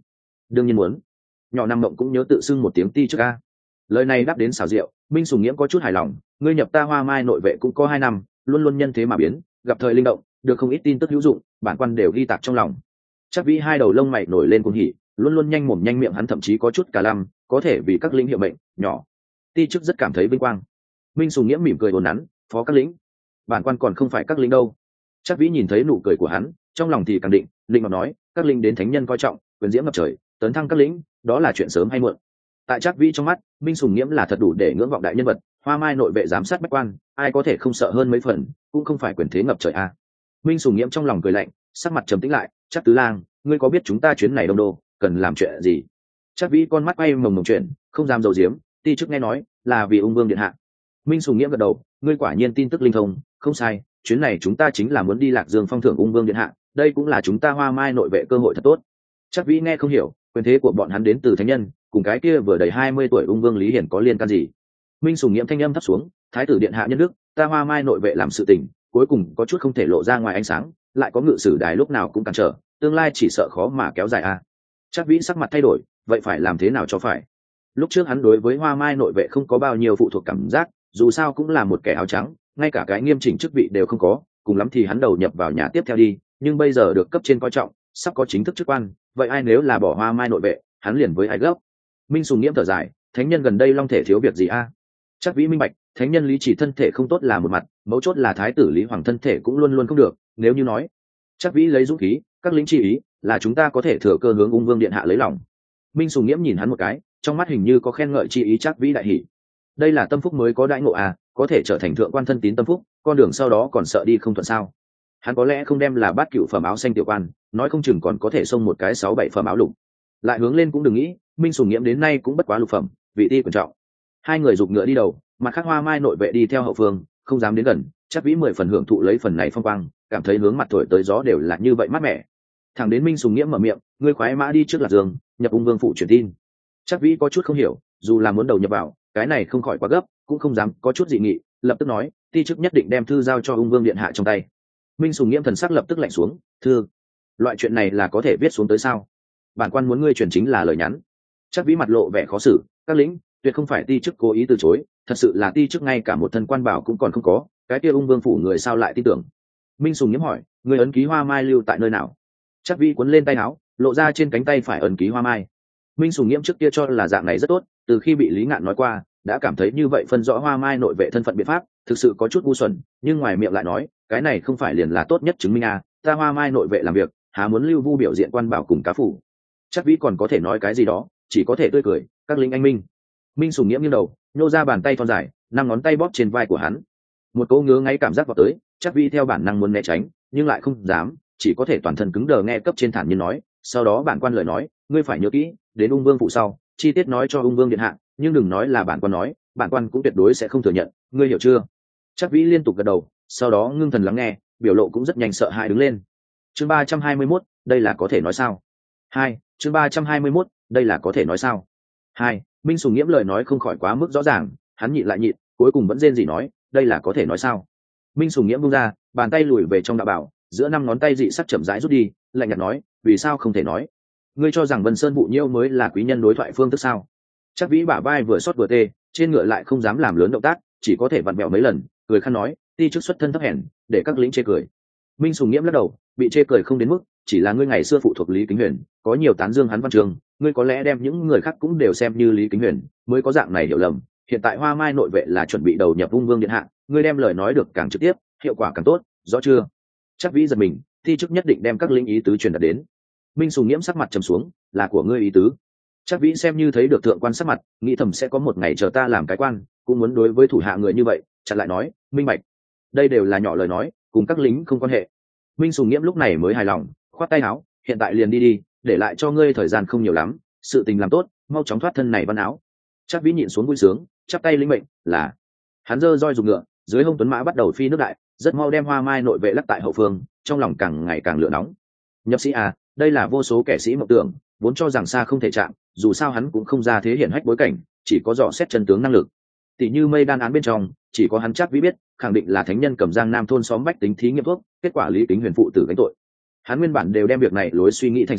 đương nhiên muốn. Nhỏ nằm mộng cũng nhớ tự xưng một tiếng ti trước a. Lời này đáp đến xảo diệu, Minh Sùng Nghiễm có chút hài lòng. Ngươi nhập ta Hoa Mai nội vệ cũng có hai năm, luôn luôn nhân thế mà biến, gặp thời linh động, được không ít tin tức hữu dụng, bản quan đều ghi tạc trong lòng. Chắc Vĩ hai đầu lông mày nổi lên cuồng hỉ, luôn luôn nhanh mồm nhanh miệng, hắn thậm chí có chút cả lăm, có thể vì các lĩnh hiệu mệnh nhỏ ti chức rất cảm thấy vinh quang. Minh Sùng Nghiễm mỉm cười ồn nắn, phó các lĩnh, bản quan còn không phải các lĩnh đâu. Chắc Vĩ nhìn thấy nụ cười của hắn, trong lòng thì càng định, định mà nói, các lĩnh đến thánh nhân coi trọng, quyền diễm ngập trời, tấn thăng các lĩnh, đó là chuyện sớm hay muộn. Tại Chắc Vĩ trong mắt, Minh Sùng Nghiễm là thật đủ để ngưỡng vọng đại nhân vật, Hoa Mai nội vệ giám sát bách quan, ai có thể không sợ hơn mấy phần, cũng không phải quyền thế ngập trời a. À. Minh Sùng Nghiễm trong lòng cười lạnh, sắc mặt trầm tĩnh lại, Chắc tứ lang, ngươi có biết chúng ta chuyến này đông đô cần làm chuyện gì? Chắc Vĩ con mắt quay mồng mồng chuyện, không dám dầu diếm, ti chức nghe nói là vì ung vương điện hạ. Minh Sùng Nghiễm gật đầu, ngươi quả nhiên tin tức linh thông, không sai, chuyến này chúng ta chính là muốn đi Lạc Dương phong thưởng ung vương điện hạ, đây cũng là chúng ta Hoa Mai nội vệ cơ hội thật tốt. Chắc Vĩ nghe không hiểu, quyền thế của bọn hắn đến từ thánh nhân, cùng cái kia vừa đầy hai mươi tuổi ung vương Lý Hiển có liên can gì? Minh Sùng Nghiễm thanh âm thấp xuống, thái tử điện hạ nhân đức, ta Hoa Mai nội vệ làm sự tình, cuối cùng có chút không thể lộ ra ngoài ánh sáng, lại có ngự sử đài lúc nào cũng cản trở, tương lai chỉ sợ khó mà kéo dài a. À. Chắc Vĩ sắc mặt thay đổi, vậy phải làm thế nào cho phải? Lúc trước hắn đối với Hoa Mai nội vệ không có bao nhiêu phụ thuộc cảm giác, dù sao cũng là một kẻ áo trắng, ngay cả cái nghiêm chỉnh chức vị đều không có, cùng lắm thì hắn đầu nhập vào nhà tiếp theo đi, nhưng bây giờ được cấp trên coi trọng, sắp có chính thức chức quan, vậy ai nếu là bỏ Hoa Mai nội vệ, hắn liền với ai gấp. Minh Sùng Nghiễm thở dài, thánh nhân gần đây long thể thiếu việc gì a? À? Chắc Vĩ minh bạch, thánh nhân Lý Chỉ thân thể không tốt là một mặt, mấu chốt là thái tử Lý Hoàng thân thể cũng luôn luôn không được, nếu như nói. Chắc Vĩ lấy dũng khí, các lính chi ý, là chúng ta có thể thừa cơ hướng ung vương điện hạ lấy lòng. Minh Sùng Nghiễm nhìn hắn một cái, trong mắt hình như có khen ngợi chi ý. Chắc Vĩ đại hỉ, đây là tâm phúc mới có đại ngộ à, có thể trở thành thượng quan thân tín tâm phúc, con đường sau đó còn sợ đi không thuận sao? Hắn có lẽ không đem là bát cựu phẩm áo xanh tiểu quan, nói không chừng còn có thể xông một cái sáu bảy phẩm áo lục. Lại hướng lên cũng đừng nghĩ, Minh Sùng Nghiễm đến nay cũng bất quá lục phẩm, vị ti quan trọng. Hai người giục ngựa đi đầu, mặt khác Hoa Mai nội vệ đi theo hậu phương, không dám đến gần. Chắc Vĩ mười phần hưởng thụ lấy phần này phong quang, cảm thấy hướng mặt thổi tới gió đều là như vậy mát mẻ. Thẳng đến Minh Sùng Nghiễm mở miệng, ngươi khoái mã đi trước Lạc Dương, nhập ung vương phụ truyền tin. Chắc Vĩ có chút không hiểu, dù là muốn đầu nhập vào, cái này không khỏi quá gấp, cũng không dám có chút dị nghị, lập tức nói, ti chức nhất định đem thư giao cho ung vương điện hạ trong tay. Minh Sùng Nghiễm thần sắc lập tức lạnh xuống, thư, loại chuyện này là có thể viết xuống tới sao? Bản quan muốn ngươi truyền chính là lời nhắn. Chắc Vĩ mặt lộ vẻ khó xử, các lính, tuyệt không phải ti chức cố ý từ chối, thật sự là ti chức ngay cả một thân quan bảo cũng còn không có, cái kia ung vương phủ người sao lại tin tưởng? Minh Sùng Nghiễm hỏi, người ấn ký Hoa Mai lưu tại nơi nào? Chắc Vĩ cuốn lên tay áo, lộ ra trên cánh tay phải ấn ký Hoa Mai. Minh Sùng Nghiễm trước kia cho là dạng này rất tốt, từ khi bị Lý Ngạn nói qua, đã cảm thấy như vậy phân rõ Hoa Mai nội vệ thân phận biện pháp, thực sự có chút ngu xuẩn, nhưng ngoài miệng lại nói, cái này không phải liền là tốt nhất chứng minh à, ta Hoa Mai nội vệ làm việc, há muốn lưu vu biểu diện quan bảo cùng cá phủ. Chắc Vĩ còn có thể nói cái gì đó, chỉ có thể tươi cười, các lính anh minh. Minh Sùng Nghiễm nghiêng đầu, nhô ra bàn tay thon dài, năm ngón tay bóp trên vai của hắn. Một cỗ ngứa ngáy cảm giác vào tới, Chắc Vĩ theo bản năng muốn né tránh, nhưng lại không dám, chỉ có thể toàn thân cứng đờ nghe cấp trên thản nhiên nói, sau đó bản quan lời nói, ngươi phải nhớ kỹ, đến ung vương phụ sau, chi tiết nói cho ung vương điện hạ, nhưng đừng nói là bản quan nói, bản quan cũng tuyệt đối sẽ không thừa nhận, ngươi hiểu chưa? Chắc Vĩ liên tục gật đầu, sau đó ngưng thần lắng nghe, biểu lộ cũng rất nhanh sợ hãi đứng lên. Chương ba trăm hai mươi mốt, đây là có thể nói sao? Hai, chương ba trăm hai mươi mốt, đây là có thể nói sao? Hai, Minh Sùng Nghiễm lời nói không khỏi quá mức rõ ràng, hắn nhịn lại nhịn, cuối cùng vẫn rên rỉ nói, đây là có thể nói sao? Minh Sùng Nghiễm buông ra, bàn tay lùi về trong đạo bảo, giữa năm ngón tay dị sắc chậm rãi rút đi, lạnh nhạt nói, vì sao không thể nói? Ngươi cho rằng Vân Sơn Vụ Nhiêu mới là quý nhân đối thoại phương thức sao? Chắc Vĩ bả vai vừa xót vừa tê, trên ngựa lại không dám làm lớn động tác, chỉ có thể vặn vẹo mấy lần, cười khăn nói, ti chức xuất thân thấp hèn, để các lính chê cười. Minh Sùng Nghiễm lắc đầu, bị chê cười không đến mức, chỉ là ngươi ngày xưa phụ thuộc Lý Kính Huyền, có nhiều tán dương hắn văn trường, ngươi có lẽ đem những người khác cũng đều xem như Lý Kính Huyền, mới có dạng này hiểu lầm. Hiện tại Hoa Mai nội vệ là chuẩn bị đầu nhập ung vương điện hạ, ngươi đem lời nói được càng trực tiếp, hiệu quả càng tốt, rõ chưa? Chắc Vĩ giật mình, ti chức nhất định đem các linh ý tứ truyền đạt đến. Minh Sùng Nghiễm sắc mặt trầm xuống, là của ngươi ý tứ. Chắc Vĩ xem như thấy được thượng quan sắc mặt, nghĩ thầm sẽ có một ngày chờ ta làm cái quan, cũng muốn đối với thủ hạ người như vậy, chặn lại nói, minh bạch. Đây đều là nhỏ lời nói, cùng các lính không quan hệ. Minh Sùng Nghiễm lúc này mới hài lòng, khoát tay áo, hiện tại liền đi đi, để lại cho ngươi thời gian không nhiều lắm, sự tình làm tốt, mau chóng thoát thân này văn áo. Chắc Vĩ nhịn xuống vui sướng, chắp tay lĩnh mệnh, là. Hắn giơ roi giục ngựa, dưới hông tuấn mã bắt đầu phi nước đại, rất mau đem Hoa Mai nội vệ lắc tại hậu phương, trong lòng càng ngày càng lửa nóng. Nhập sĩ à, đây là vô số kẻ sĩ mộng tưởng, vốn cho rằng xa không thể chạm, dù sao hắn cũng không ra thế hiển hách bối cảnh, chỉ có dò xét chân tướng năng lực. Tỷ như mây đan án bên trong, chỉ có hắn Chắc Vĩ biết, khẳng định là thánh nhân cầm Giang Nam thôn xóm bách tính thí nghiệm thuốc, kết quả Lý Kính Huyền phụ tử gánh tội. Hắn nguyên bản đều đem việc này lối suy nghĩ thành sách,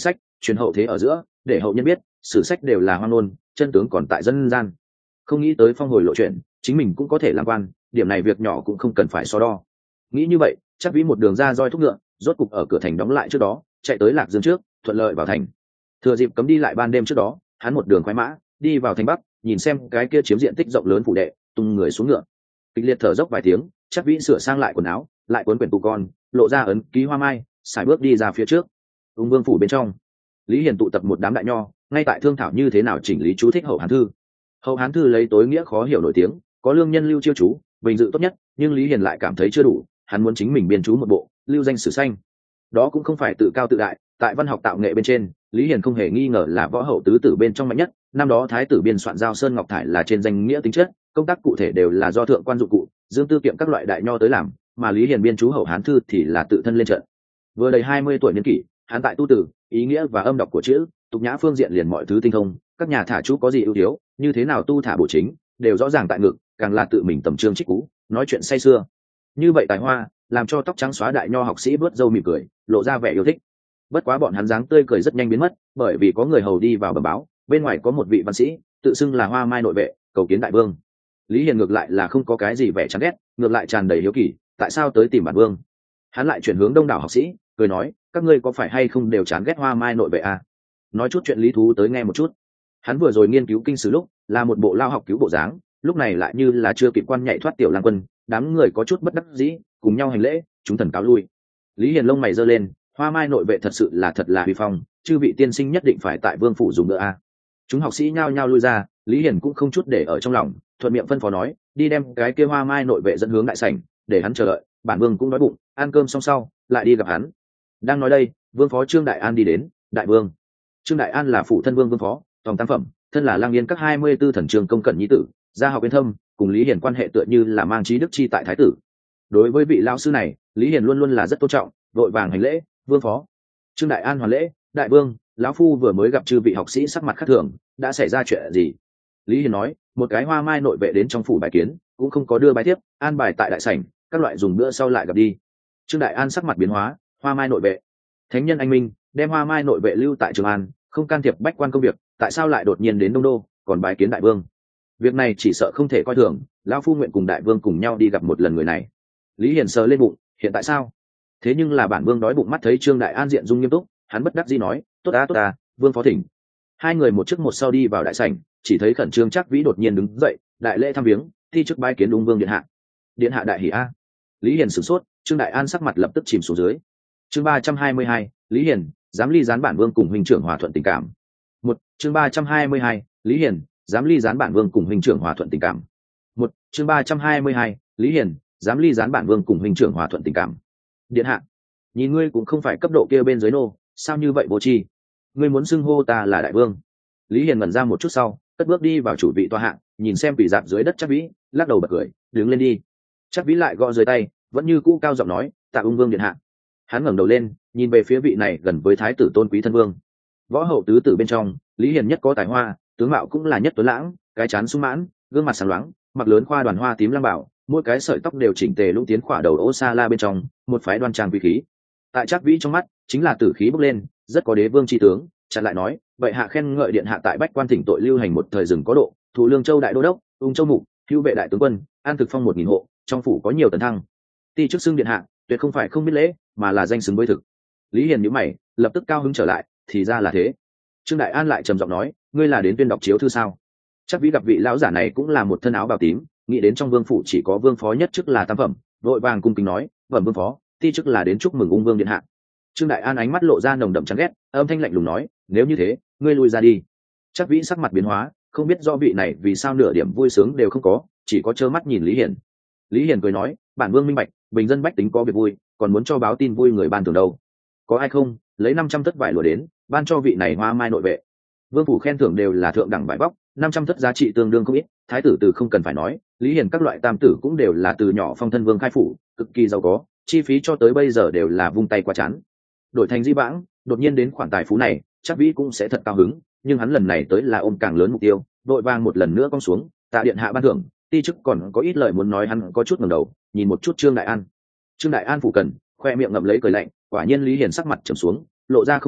truyền hậu thế ở giữa, để hậu nhân biết sử sách đều là hoang ngôn, chân tướng còn tại dân gian. Không nghĩ tới phong hồi lộ chuyện, chính mình cũng có thể làm quan, điểm này việc nhỏ cũng không cần phải so đo. Nghĩ như vậy, chắc vĩ một đường ra roi thúc ngựa, rốt cục ở cửa thành đóng lại trước đó chạy tới Lạc Dương trước, thuận lợi vào thành. Thừa dịp cấm đi lại ban đêm trước đó, hắn một đường khoái mã đi vào thành Bắc, nhìn xem cái kia chiếm diện tích rộng lớn phủ đệ, tung người xuống ngựa, kịch liệt thở dốc vài tiếng, chắc vĩ sửa sang lại quần áo, lại cuốn quyển tù con, lộ ra ấn ký hoa mai, xài bước đi ra phía trước. Ung vương phủ bên trong, Lý Hiền tụ tập một đám đại nho, ngay tại thương thảo như thế nào chỉnh lý chú thích hậu hán thư. Hậu hán thư lấy tối nghĩa khó hiểu nổi tiếng, có lương nhân lưu chiêu chú, bình dự tốt nhất, nhưng Lý Hiền lại cảm thấy chưa đủ, hắn muốn chính mình biên chú một bộ, lưu danh sử xanh. Đó cũng không phải tự cao tự đại, tại văn học tạo nghệ bên trên, Lý Hiền không hề nghi ngờ là võ hậu tứ tử bên trong mạnh nhất. Năm đó thái tử biên soạn giao sơn ngọc thải là trên danh nghĩa tính chất, công tác cụ thể đều là do thượng quan dụng cụ, dương tư kiệm các loại đại nho tới làm, mà Lý Hiền biên chú hậu hán thư thì là tự thân lên trận. Vừa đầy hai mươi tuổi niên kỷ, hắn tại tu tử, ý nghĩa và âm đọc của chữ, tục nhã phương diện liền mọi thứ tinh thông, các nhà thả chú có gì ưu thiếu, như thế nào tu thả bổ chính, đều rõ ràng tại ngực, càng là tự mình tầm trương trích cú, nói chuyện say sưa. Như vậy tài hoa, làm cho tóc trắng xóa đại nho học sĩ vớt râu mỉm cười, lộ ra vẻ yêu thích. Bất quá bọn hắn dáng tươi cười rất nhanh biến mất, bởi vì có người hầu đi vào bẩm báo, bên ngoài có một vị văn sĩ, tự xưng là Hoa Mai nội vệ, cầu kiến đại vương. Lý Hiền ngược lại là không có cái gì vẻ chán ghét, ngược lại tràn đầy hiếu kỳ, tại sao tới tìm bản vương? Hắn lại chuyển hướng đông đảo học sĩ, cười nói, các ngươi có phải hay không đều chán ghét Hoa Mai nội vệ à? Nói chút chuyện lý thú tới nghe một chút. Hắn vừa rồi nghiên cứu kinh sử lúc, là một bộ lao học cứu bộ dáng, lúc này lại như là chưa kịp quan nhảy thoát tiểu lang quân, đám người có chút bất đắc dĩ, cùng nhau hành lễ, chúng thần cáo lui. Lý Hiền lông mày giơ lên, Hoa Mai nội vệ thật sự là thật là huy phong, chư vị tiên sinh nhất định phải tại vương phủ dùng nữa a. Chúng học sĩ nhao nhao lui ra, Lý Hiền cũng không chút để ở trong lòng, thuận miệng phân phó nói, đi đem cái kia Hoa Mai nội vệ dẫn hướng đại sảnh, để hắn chờ đợi, bản vương cũng đói bụng, ăn cơm xong sau lại đi gặp hắn. Đang nói đây, vương phó Trương Đại An đi đến. Đại vương. Trương Đại An là phụ thân vương vương phó, tổng tam phẩm, thân là lang yên các hai mươi tư thần trường công cận nhi tử, gia học yên thâm, cùng Lý Hiền quan hệ tựa như là mang trí đức chi tại thái tử. Đối với vị lão sư này, Lý Hiền luôn luôn là rất tôn trọng, vội vàng hành lễ, vương phó. Trương Đại An hoàn lễ, đại vương, lão phu vừa mới gặp chư vị học sĩ sắc mặt khác thường, đã xảy ra chuyện gì? Lý Hiền nói, một cái Hoa Mai nội vệ đến trong phủ bài kiến, cũng không có đưa bài tiếp, an bài tại đại sảnh, các loại dùng bữa sau lại gặp đi. Trương Đại An sắc mặt biến hóa, Hoa Mai nội vệ, thánh nhân anh minh, đem Hoa Mai nội vệ lưu tại Trường An, không can thiệp bách quan công việc, tại sao lại đột nhiên đến Đông Đô, còn bài kiến đại vương? Việc này chỉ sợ không thể coi thường, lão phu nguyện cùng đại vương cùng nhau đi gặp một lần người này. Lý Hiền sờ lên bụng, hiện tại sao? Thế nhưng là bản vương đói bụng, mắt thấy Trương Đại An diện dung nghiêm túc, hắn bất đắc dĩ nói, tốt à tốt à, vương phó thỉnh. Hai người một trước một sau đi vào đại sảnh, chỉ thấy khẩn trương Trác Vĩ đột nhiên đứng dậy, đại lễ thăm viếng, thi chức bái kiến Ung vương điện hạ. Điện hạ đại hỉ a. Lý Hiền sửng sốt, Trương Đại An sắc mặt lập tức chìm xuống dưới. Chương ba trăm hai mươi hai, Lý Hiền dám ly gián bản vương cùng huynh trưởng hòa thuận tình cảm. Một, chương ba trăm hai mươi hai, Lý Hiền dám ly gián bản vương cùng huynh trưởng hòa thuận tình cảm. Một, chương ba trăm hai mươi hai, Lý Hiền dám ly gián bản vương cùng huynh trưởng hòa thuận tình cảm. Điện hạ, nhìn ngươi cũng không phải cấp độ kia bên dưới nô, sao như vậy vô tri? Ngươi muốn xưng hô ta là đại vương? Lý Hiền ngẩn ra một chút sau, cất bước đi vào chủ vị tòa hạng, nhìn xem quỷ dạp dưới đất Trác Vĩ, lắc đầu bật cười, đứng lên đi. Trác Vĩ lại gõ dưới tay, vẫn như cũ cao giọng nói, tạ Ung vương điện hạ. Hắn ngẩng đầu lên, nhìn về phía vị này gần với thái tử tôn quý thân vương. Võ hậu tứ tử bên trong, Lý Hiền nhất có tài hoa, tướng mạo cũng là nhất tuấn lãng, cái trán sung mãn, gương mặt sáng loáng, mặc lớn khoa đoàn hoa tím lam bảo, mỗi cái sợi tóc đều chỉnh tề lũng tiến khỏa đầu ô sa la bên trong, một phái đoan trang quý khí. Tại Trác Vĩ trong mắt, chính là tử khí bốc lên, rất có đế vương chi tướng. Chặn lại nói, vậy hạ khen ngợi điện hạ tại bách quan thỉnh tội lưu hành một thời rừng có độ, thủ lương châu đại đô đốc, ung châu mục, hữu vệ đại tướng quân, an thực phong một nghìn hộ, trong phủ có nhiều tấn thăng. Ti chức xưng điện hạ, tuyệt không phải không biết lễ, mà là danh xứng với thực. Lý Hiền nhíu mày, lập tức cao hứng trở lại, thì ra là thế. Trương Đại An lại trầm giọng nói, ngươi là đến tuyên đọc chiếu thư sao? Chắc Vĩ gặp vị lão giả này cũng là một thân áo bào tím, nghĩ đến trong vương phủ chỉ có vương phó nhất chức là tam phẩm, vội vàng cung kính nói, bẩm vương phó, ti chức là đến chúc mừng ung vương điện hạ. Trương Đại An ánh mắt lộ ra nồng đậm chán ghét, âm thanh lạnh lùng nói, nếu như thế, ngươi lui ra đi. Chắc Vĩ sắc mặt biến hóa, không biết do vị này vì sao nửa điểm vui sướng đều không có, chỉ có trơ mắt nhìn Lý Hiền. Lý Hiền cười nói, bản vương minh bạch, bình dân bách tính có việc vui, còn muốn cho báo tin vui người ban thưởng đâu. Có ai không, lấy năm trăm thất vải lụa đến, ban cho vị này Hoa Mai nội vệ. Vương phủ khen thưởng đều là thượng đẳng vải vóc, năm trăm thất giá trị tương đương không ít, thái tử từ không cần phải nói, Lý Hiền các loại tam tử cũng đều là từ nhỏ phong thân vương khai phủ, cực kỳ giàu có, chi phí cho tới bây giờ đều là vung tay qua chán. Đổi thành di vãng, đột nhiên đến khoản tài phú này, chắc Vĩ cũng sẽ thật cao hứng, nhưng hắn lần này tới là ôm càng lớn mục tiêu, đội vàng một lần nữa cong xuống, tạ điện hạ ban thưởng, ti chức còn có ít lời muốn nói. Hắn có chút ngẩng đầu, nhìn một chút Trương Đại An. Trương Đại An phụ cần, khoe miệng ngậm lấy cười lạnh, quả nhiên Lý Hiền sắc mặt trầm xuống, lộ ra không vui,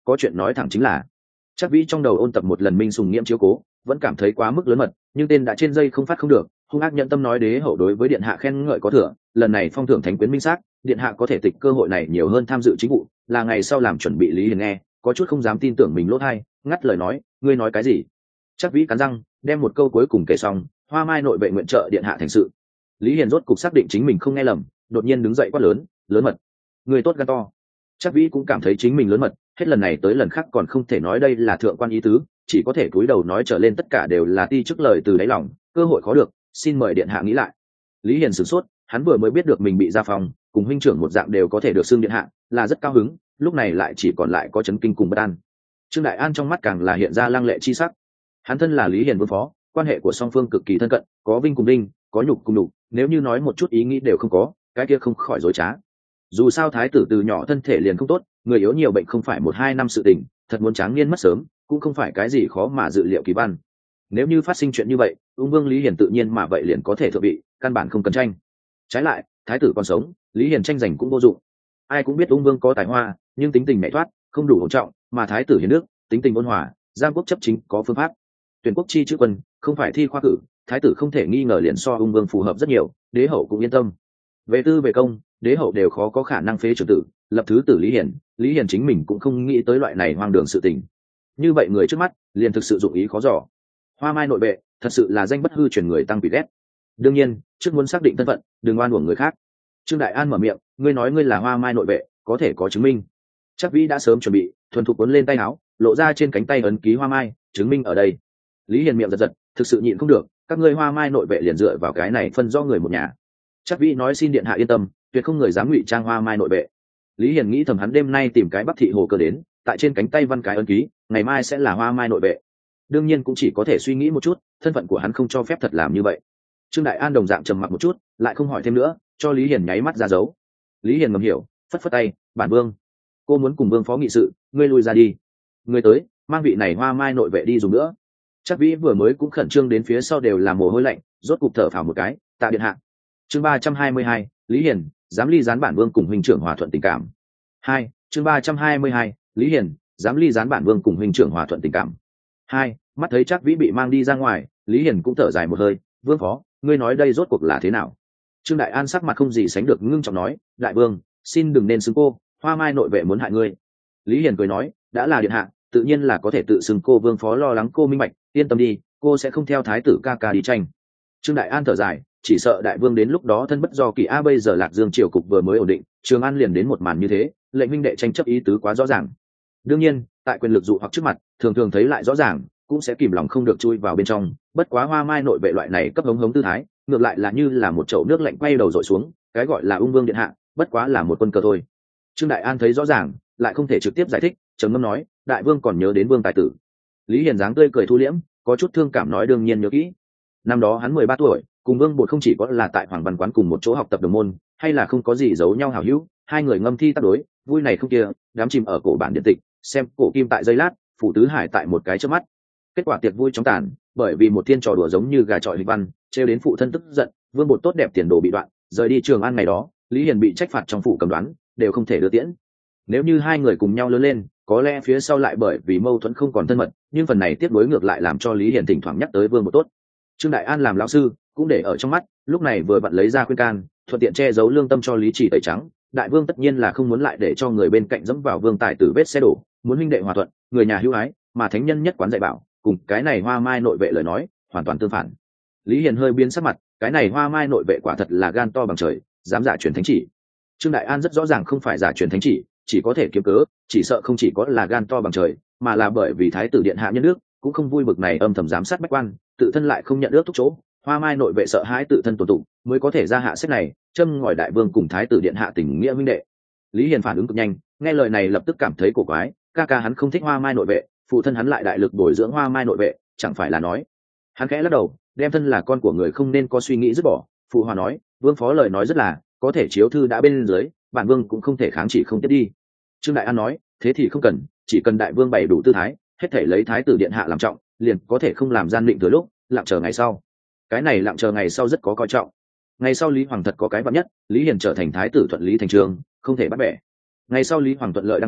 có chuyện nói thẳng chính là. Chắc Vĩ trong đầu ôn tập một lần Minh Sùng Nghiễm chiếu cố, vẫn cảm thấy quá mức lớn mật, nhưng tên đã trên dây không phát không được, hung ác nhận tâm nói đế hậu đối với điện hạ khen ngợi có thừa, lần này phong thưởng thánh quyến minh xác, điện hạ có thể tịch cơ hội này nhiều hơn tham dự chính vụ, là ngày sau làm chuẩn bị. Lý Hiền nghe, có chút không dám tin tưởng mình lỗ tai, ngắt lời nói, ngươi nói cái gì? Chắc Vĩ cắn răng, đem một câu cuối cùng kể xong, Hoa Mai nội vệ nguyện trợ điện hạ thành sự. Lý Hiền rốt cục xác định chính mình không nghe lầm, đột nhiên đứng dậy quát lớn, lớn mật, người tốt gan to. Chắc Vĩ cũng cảm thấy chính mình lớn mật, hết lần này tới lần khác còn không thể nói đây là thượng quan ý tứ, chỉ có thể cúi đầu nói trở lên tất cả đều là ti chức lời từ đáy lòng, cơ hội khó được, xin mời điện hạ nghĩ lại. Lý Hiền sửng sốt, hắn vừa mới biết được mình bị gia phòng, cùng huynh trưởng một dạng đều có thể được xưng điện hạ, là rất cao hứng, lúc này lại chỉ còn lại có chấn kinh cùng bất an. Trương Đại An trong mắt càng là hiện ra lăng lệ chi sắc. Hắn thân là Lý Hiền vương phó, quan hệ của song phương cực kỳ thân cận, có vinh cùng vinh, có nhục cùng nhục, nếu như nói một chút ý nghĩ đều không có, cái kia không khỏi dối trá. Dù sao thái tử từ nhỏ thân thể liền không tốt, người yếu nhiều bệnh không phải một hai năm sự tình, thật muốn tráng niên mất sớm cũng không phải cái gì khó mà dự liệu kỳ văn. Nếu như phát sinh chuyện như vậy, ung vương Lý Hiền tự nhiên mà vậy liền có thể thượng vị, căn bản không cần tranh. Trái lại, thái tử còn sống, Lý Hiền tranh giành cũng vô dụng. Ai cũng biết ung vương có tài hoa, nhưng tính tình mẹ thoát, không đủ hỗ trọng, mà thái tử hiền nước, tính tình ôn hòa, giang quốc chấp chính có phương pháp. Tuyển quốc chi chữ quân, không phải thi khoa cử, thái tử không thể nghi ngờ liền so ung vương phù hợp rất nhiều, đế hậu cũng yên tâm. Về tư về công, đế hậu đều khó có khả năng phế trưởng tử, lập thứ tử Lý Hiền, Lý Hiền chính mình cũng không nghĩ tới loại này hoang đường sự tình. Như vậy người trước mắt liền thực sự dụng ý khó dò. Hoa Mai nội vệ thật sự là danh bất hư truyền, người tăng bị ghét. Đương nhiên, trước muốn xác định thân phận, đừng oan uổng người khác. Trương Đại An mở miệng, ngươi nói ngươi là Hoa Mai nội vệ, có thể có chứng minh. Chắc Vĩ đã sớm chuẩn bị, thuần thục cuốn lên tay áo, lộ ra trên cánh tay ấn ký hoa mai, chứng minh ở đây. Lý Hiền miệng giật giật, thực sự nhịn không được, các ngươi Hoa Mai nội vệ liền dựa vào cái này phân rõ người một nhà. Chắc Vĩ nói xin điện hạ yên tâm, tuyệt không người dám ngụy trang Hoa Mai nội vệ. Lý Hiền nghĩ thầm hắn đêm nay tìm cái Bắc thị hồ cơ đến, tại trên cánh tay văn cái ấn ký, ngày mai sẽ là Hoa Mai nội vệ. Đương nhiên cũng chỉ có thể suy nghĩ một chút, thân phận của hắn không cho phép thật làm như vậy. Trương Đại An đồng dạng trầm mặc một chút, lại không hỏi thêm nữa, cho Lý Hiền nháy mắt ra dấu. Lý Hiền ngầm hiểu, phất phất tay, bản vương, cô muốn cùng vương phó nghị sự, ngươi lui ra đi. Ngươi tới, mang vị này Hoa Mai nội vệ đi dùng nữa. Chắc Vĩ vừa mới cũng khẩn trương đến phía sau đều là mồ hôi lạnh, rốt cục thở phào một cái, tạ điện hạ. Chương ba trăm hai mươi hai, Lý Hiền dám ly gián bản vương cùng huynh trưởng hòa thuận tình cảm. Hai, chương ba trăm hai mươi hai, Lý Hiền dám ly gián bản vương cùng huynh trưởng hòa thuận tình cảm. Hai, mắt thấy Trác Vĩ bị mang đi ra ngoài, Lý Hiền cũng thở dài một hơi, vương phó, ngươi nói đây rốt cuộc là thế nào? Trương Đại An sắc mặt không gì sánh được ngưng trọng nói, đại vương, xin đừng nên xưng cô, Hoa Mai nội vệ muốn hại ngươi. Lý Hiền cười nói, đã là điện hạ, tự nhiên là có thể tự xưng cô vương phó, lo lắng cô minh bạch, yên tâm đi, cô sẽ không theo thái tử ca ca đi tranh. Trương Đại An thở dài, chỉ sợ đại vương đến lúc đó thân bất do kỳ. A bây giờ Lạc Dương triều cục vừa mới ổn định, Trường An liền đến một màn như thế, lệnh minh đệ tranh chấp ý tứ quá rõ ràng. Đương nhiên, tại quyền lực dụ hoặc trước mặt, thường thường thấy lại rõ ràng, cũng sẽ kìm lòng không được chui vào bên trong. Bất quá Hoa Mai nội vệ loại này cấp hống hống tư thái, ngược lại là như là một chậu nước lạnh quay đầu dội xuống, cái gọi là ung vương điện hạ, bất quá là một quân cờ thôi. Trương Đại An thấy rõ ràng, lại không thể trực tiếp giải thích, trầm ngâm nói, đại vương còn nhớ đến vương tài tử. Lý Hiền dáng tươi cười thu liễm, có chút thương cảm nói, đương nhiên nhớ kỹ. Năm đó hắn mười ba tuổi, cùng vương bột không chỉ có là tại Hoàng Văn quán cùng một chỗ học tập đồng môn, hay là không có gì giấu nhau hảo hữu, hai người ngâm thi tác đối, vui này không kia, đám chìm ở cổ bản điện tịch, xem cổ kim tại giây lát, phủ tứ hải tại một cái chớp mắt. Kết quả tiệc vui chóng tàn, bởi vì một thiên trò đùa giống như gà trọi hình văn, trêu đến phụ thân tức giận, vương bột tốt đẹp tiền đồ bị đoạn, rời đi Trường An ngày đó, Lý Hiền bị trách phạt trong phủ cầm đoán, đều không thể đưa tiễn. Nếu như hai người cùng nhau lớn lên, có lẽ phía sau lại bởi vì mâu thuẫn không còn thân mật, nhưng phần này tiếp nối ngược lại làm cho Lý Hiền thỉnh thoảng nhắc tới vương bột tốt. Trương Đại An làm lão sư, cũng để ở trong mắt, lúc này vừa vặn lấy ra khuyên can, thuận tiện che giấu lương tâm cho Lý Chỉ tẩy trắng. Đại vương tất nhiên là không muốn lại để cho người bên cạnh dẫm vào vương tài tử vết xe đổ, muốn huynh đệ hòa thuận, người nhà hữu ái, mà thánh nhân nhất quán dạy bảo, cùng cái này Hoa Mai nội vệ lời nói hoàn toàn tương phản. Lý Hiền hơi biến sắc mặt, cái này Hoa Mai nội vệ quả thật là gan to bằng trời, dám giả truyền thánh chỉ. Trương Đại An rất rõ ràng không phải giả truyền thánh chỉ, chỉ có thể kiếm cớ, chỉ sợ không chỉ có là gan to bằng trời, mà là bởi vì thái tử điện hạ nhân nước cũng không vui bực này âm thầm giám sát bách quan, tự thân lại không nhận ước thúc chỗ. Hoa Mai nội vệ sợ hãi tự thân tổn tụ, mới có thể ra hạ sách này, châm ngòi đại vương cùng thái tử điện hạ tình nghĩa huynh đệ. Lý Hiền phản ứng cực nhanh, nghe lời này lập tức cảm thấy cổ quái, ca ca hắn không thích Hoa Mai nội vệ, phụ thân hắn lại đại lực bồi dưỡng Hoa Mai nội vệ, chẳng phải là nói. Hắn khẽ lắc đầu, đem thân là con của người không nên có suy nghĩ dứt bỏ. Phụ hòa nói, vương phó lời nói rất là, có thể chiếu thư đã bên dưới, bản vương cũng không thể kháng chỉ không tiếp đi. Trương Đại An nói, thế thì không cần, chỉ cần đại vương bày đủ tư thái, hết thể lấy thái tử điện hạ làm trọng, liền có thể không làm gian định thừa lúc, lặng chờ ngày sau. Cái này lặng chờ ngày sau rất có coi trọng. Ngày sau Lý Hoàng thật có cái vạn nhất, Lý Hiền trở thành thái tử thuận lý thành trường, không thể bắt bẻ. Ngày sau Lý Hoàng thuận lợi đăng cơ,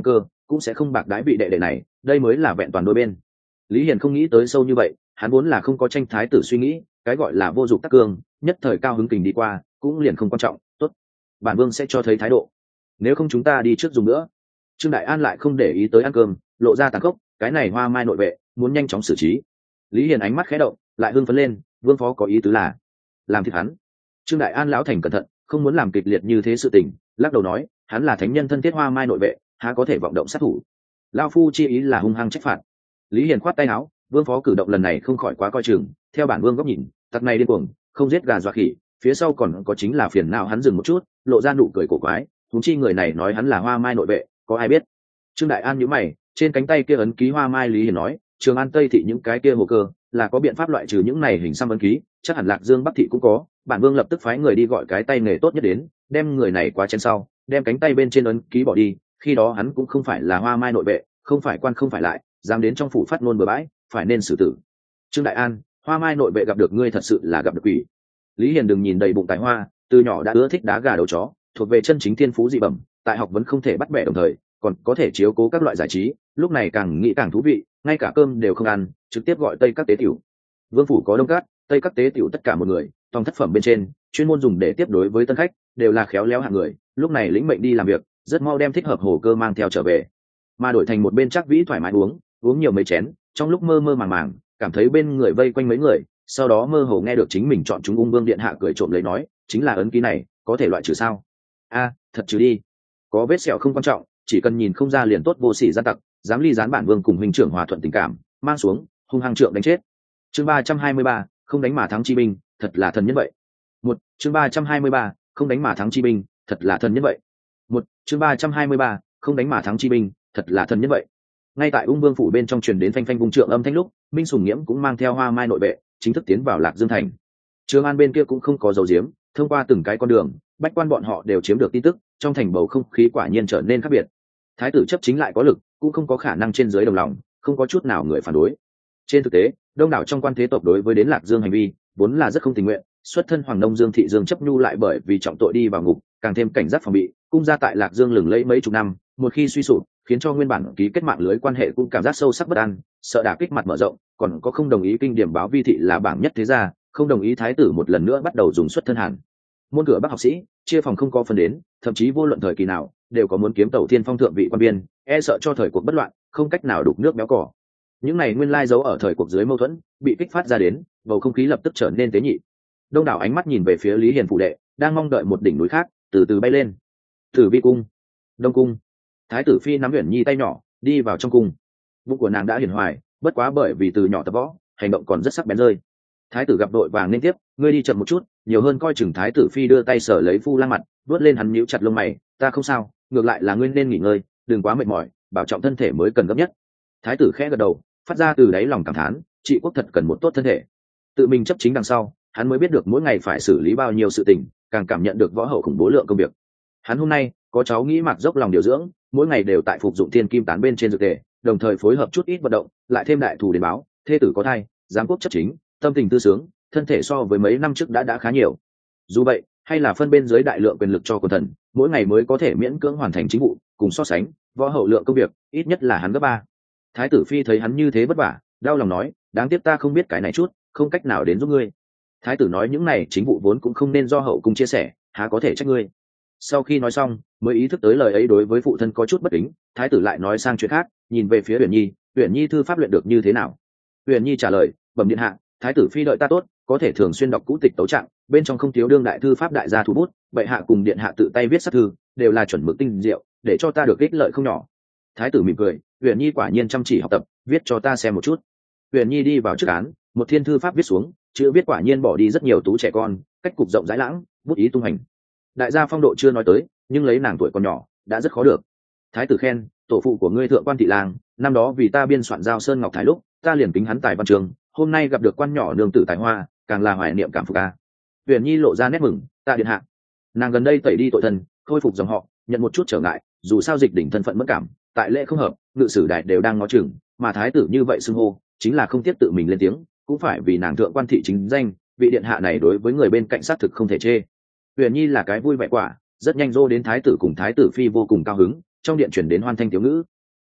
cũng sẽ không bạc đái vị đệ đệ này, đây mới là vẹn toàn đôi bên. Lý Hiền không nghĩ tới sâu như vậy, hắn vốn là không có tranh thái tử suy nghĩ, cái gọi là vô dụng tắc cương, nhất thời cao hứng kình đi qua, cũng liền không quan trọng. Tốt, bản vương sẽ cho thấy thái độ, nếu không chúng ta đi trước dùng nữa. Trương Đại An lại không để ý tới ăn cơm, lộ ra tàn khốc, cái này Hoa Mai nội vệ muốn nhanh chóng xử trí. Lý Hiền ánh mắt khẽ động, lại hưng phấn lên, vương phó có ý tứ là làm thịt hắn. Trương Đại An lão thành cẩn thận, không muốn làm kịch liệt như thế sự tình, lắc đầu nói, hắn là thánh nhân thân thiết Hoa Mai nội vệ, há có thể vọng động sát thủ. Lão phu chi ý là hung hăng trách phạt. Lý Hiền khoát tay áo, vương phó cử động lần này không khỏi quá coi chừng, theo bản vương góc nhìn, tặc này điên cuồng, không giết gà dọa khỉ, phía sau còn có chính là phiền não. Hắn dừng một chút, lộ ra nụ cười cổ quái, huống chi người này nói hắn là Hoa Mai nội vệ, có ai biết. Trương Đại An nhíu mày, trên cánh tay kia ấn ký Hoa Mai. Lý Hiền nói, Trường An Tây thị những cái kia hồ cơ là có biện pháp loại trừ những này hình xăm ấn ký, chắc hẳn Lạc Dương Bắc thị cũng có. Bản vương lập tức phái người đi gọi cái tay nghề tốt nhất đến, đem người này quá trên sau, đem cánh tay bên trên ấn ký bỏ đi, khi đó hắn cũng không phải là Hoa Mai nội vệ, không phải quan không phải lại, dám đến trong phủ phát ngôn bừa bãi, phải nên xử tử. Trương Đại An, Hoa Mai nội vệ gặp được ngươi thật sự là gặp được quỷ. Lý Hiền đừng nhìn đầy bụng tài hoa, từ nhỏ đã ưa thích đá gà đầu chó, thuộc về chân chính thiên phú dị bẩm, tại học vẫn không thể bắt bẻ đồng thời còn có thể chiếu cố các loại giải trí, lúc này càng nghĩ càng thú vị, ngay cả cơm đều không ăn, trực tiếp gọi tây các tế tiểu. Vương phủ có đông cát, tây các tế tiểu tất cả một người, tòng thất phẩm bên trên chuyên môn dùng để tiếp đối với tân khách, đều là khéo léo hạng người, lúc này lĩnh mệnh đi làm việc, rất mau đem thích hợp hồ cơ mang theo trở về, mà đổi thành một bên Trác Vĩ thoải mái uống uống nhiều mấy chén, trong lúc mơ mơ màng màng cảm thấy bên người vây quanh mấy người, sau đó mơ hồ nghe được chính mình chọn chúng ung vương điện hạ cười trộm lấy nói, chính là ấn ký này có thể loại trừ sao? A, thật trừ đi, có vết sẹo không quan trọng, chỉ cần nhìn không ra liền tốt. Vô sỉ gian tặc, dám ly gián bản vương cùng huynh trưởng hòa thuận tình cảm, mang xuống hung hăng trượng đánh chết. Chương ba trăm hai mươi ba, không đánh mà thắng chi binh, thật là thần nhân vậy. Một chương ba trăm hai mươi ba, không đánh mà thắng chi binh, thật là thần nhân vậy. Một chương ba trăm hai mươi ba, không đánh mà thắng chi binh, thật là thần nhân vậy. Ngay tại ung vương phủ bên trong truyền đến phanh phanh vung trượng âm thanh lúc, Minh Sùng Nghiễm cũng mang theo Hoa Mai nội vệ chính thức tiến vào Lạc Dương thành. Trường An bên kia cũng không có dấu diếm, thông qua từng cái con đường, bách quan bọn họ đều chiếm được tin tức, trong thành bầu không khí quả nhiên trở nên khác biệt. Thái tử chấp chính lại có lực, cũng không có khả năng trên dưới đồng lòng, không có chút nào người phản đối. Trên thực tế, đông đảo trong quan thế tộc đối với đến Lạc Dương hành vi vốn là rất không tình nguyện, xuất thân Hoàng Nông Dương thị Dương chấp nhu lại bởi vì trọng tội đi vào ngục, càng thêm cảnh giác phòng bị, cung gia tại Lạc Dương lừng lẫy mấy chục năm, một khi suy sụp, khiến cho nguyên bản ký kết mạng lưới quan hệ cũng cảm giác sâu sắc bất an, sợ đả kích mặt mở rộng, còn có không đồng ý kinh điểm báo vi thị là bảng nhất thế gia, không đồng ý thái tử một lần nữa bắt đầu dùng xuất thân hàn môn cửa bắc học sĩ, chia phòng không có phần đến, thậm chí vô luận thời kỳ nào đều có muốn kiếm tàu thiên phong thượng vị quan biên, e sợ cho thời cuộc bất loạn không cách nào đục nước béo cỏ. Những này nguyên lai giấu ở thời cuộc dưới mâu thuẫn bị kích phát ra đến, bầu không khí lập tức trở nên tế nhị. Đông đảo ánh mắt nhìn về phía Lý Hiền phụ đệ, đang mong đợi một đỉnh núi khác từ từ bay lên. Tử Vi cung, Đông cung. Thái tử phi nắm Uyển Nhi tay nhỏ đi vào trong cung. Bụng của nàng đã hiển hoài, bất quá bởi vì từ nhỏ tập võ, hành động còn rất sắc bén rơi. Thái tử gặp đội vàng nên tiếp, ngươi đi chậm một chút, nhiều hơn coi chừng. Thái tử phi đưa tay sở lấy Phu Lang mặt, vuốt lên hắn nhíu chặt lông mày, ta không sao, ngược lại là ngươi nên nghỉ ngơi, đừng quá mệt mỏi, bảo trọng thân thể mới cần gấp nhất. Thái tử khẽ gật đầu, phát ra từ đáy lòng cảm thán, trị quốc thật cần một tốt thân thể. Tự mình chấp chính đằng sau, hắn mới biết được mỗi ngày phải xử lý bao nhiêu sự tình, càng cảm nhận được võ hậu khủng bố lượng công việc. Hắn hôm nay có cháu nghĩ mặc dốc lòng điều dưỡng, mỗi ngày đều tại phục dụng thiên kim tán bên trên dược tề, đồng thời phối hợp chút ít vận động, lại thêm đại thủ đến báo, thê tử có thai, giám quốc chấp chính, tâm tình tư sướng, thân thể so với mấy năm trước đã đã khá nhiều. Dù vậy, hay là phân bên dưới đại lượng quyền lực cho quần thần, mỗi ngày mới có thể miễn cưỡng hoàn thành chính vụ, cùng so sánh, võ hậu lượng công việc ít nhất là hắn gấp ba. Thái tử phi thấy hắn như thế vất vả, đau lòng nói, đáng tiếc ta không biết cái này chút, không cách nào đến giúp ngươi. Thái tử nói những này chính vụ vốn cũng không nên do hậu cung chia sẻ, há có thể trách ngươi. Sau khi nói xong, mới ý thức tới lời ấy đối với phụ thân có chút bất kính. Thái tử lại nói sang chuyện khác, nhìn về phía Uyển Nhi, Uyển Nhi thư pháp luyện được như thế nào? Uyển Nhi trả lời, bẩm điện hạ, thái tử phi đợi ta tốt, có thể thường xuyên đọc cũ tịch tấu trạng, bên trong không thiếu đương đại thư pháp đại gia thủ bút, bệ hạ cùng điện hạ tự tay viết sắc thư, đều là chuẩn mực tinh diệu, để cho ta được ích lợi không nhỏ. Thái tử mỉm cười, Uyển Nhi quả nhiên chăm chỉ học tập, viết cho ta xem một chút. Uyển Nhi đi vào trước án, một thiên thư pháp viết xuống, chữ viết quả nhiên bỏ đi rất nhiều tú trẻ con, cách cục rộng rãi lãng, bút ý tung hành. Đại gia phong độ chưa nói tới, nhưng lấy nàng tuổi còn nhỏ đã rất khó được. Thái tử khen, tổ phụ của ngươi thượng quan thị lang, năm đó vì ta biên soạn giao sơn ngọc thái lúc, ta liền kính hắn tài văn trường, hôm nay gặp được quan nhỏ nương tử tài hoa, càng là hoài niệm cảm phục ca. Uyển Nhi lộ ra nét mừng, ta điện hạ. Nàng gần đây tẩy đi tội thân, khôi phục dòng họ, nhận một chút trở ngại, dù sao dịch đỉnh thân phận mất cảm, tại lễ không hợp, ngự sử đại đều đang ngó chừng, mà thái tử như vậy xưng hô, chính là không tiếp tự mình lên tiếng, cũng phải vì nàng thượng quan thị chính danh, vị điện hạ này đối với người bên cạnh sát thực không thể chê. Uyển Nhi là cái vui vẻ quả, rất nhanh rô đến thái tử cùng thái tử phi vô cùng cao hứng, trong điện chuyển đến hoan thanh thiếu ngữ.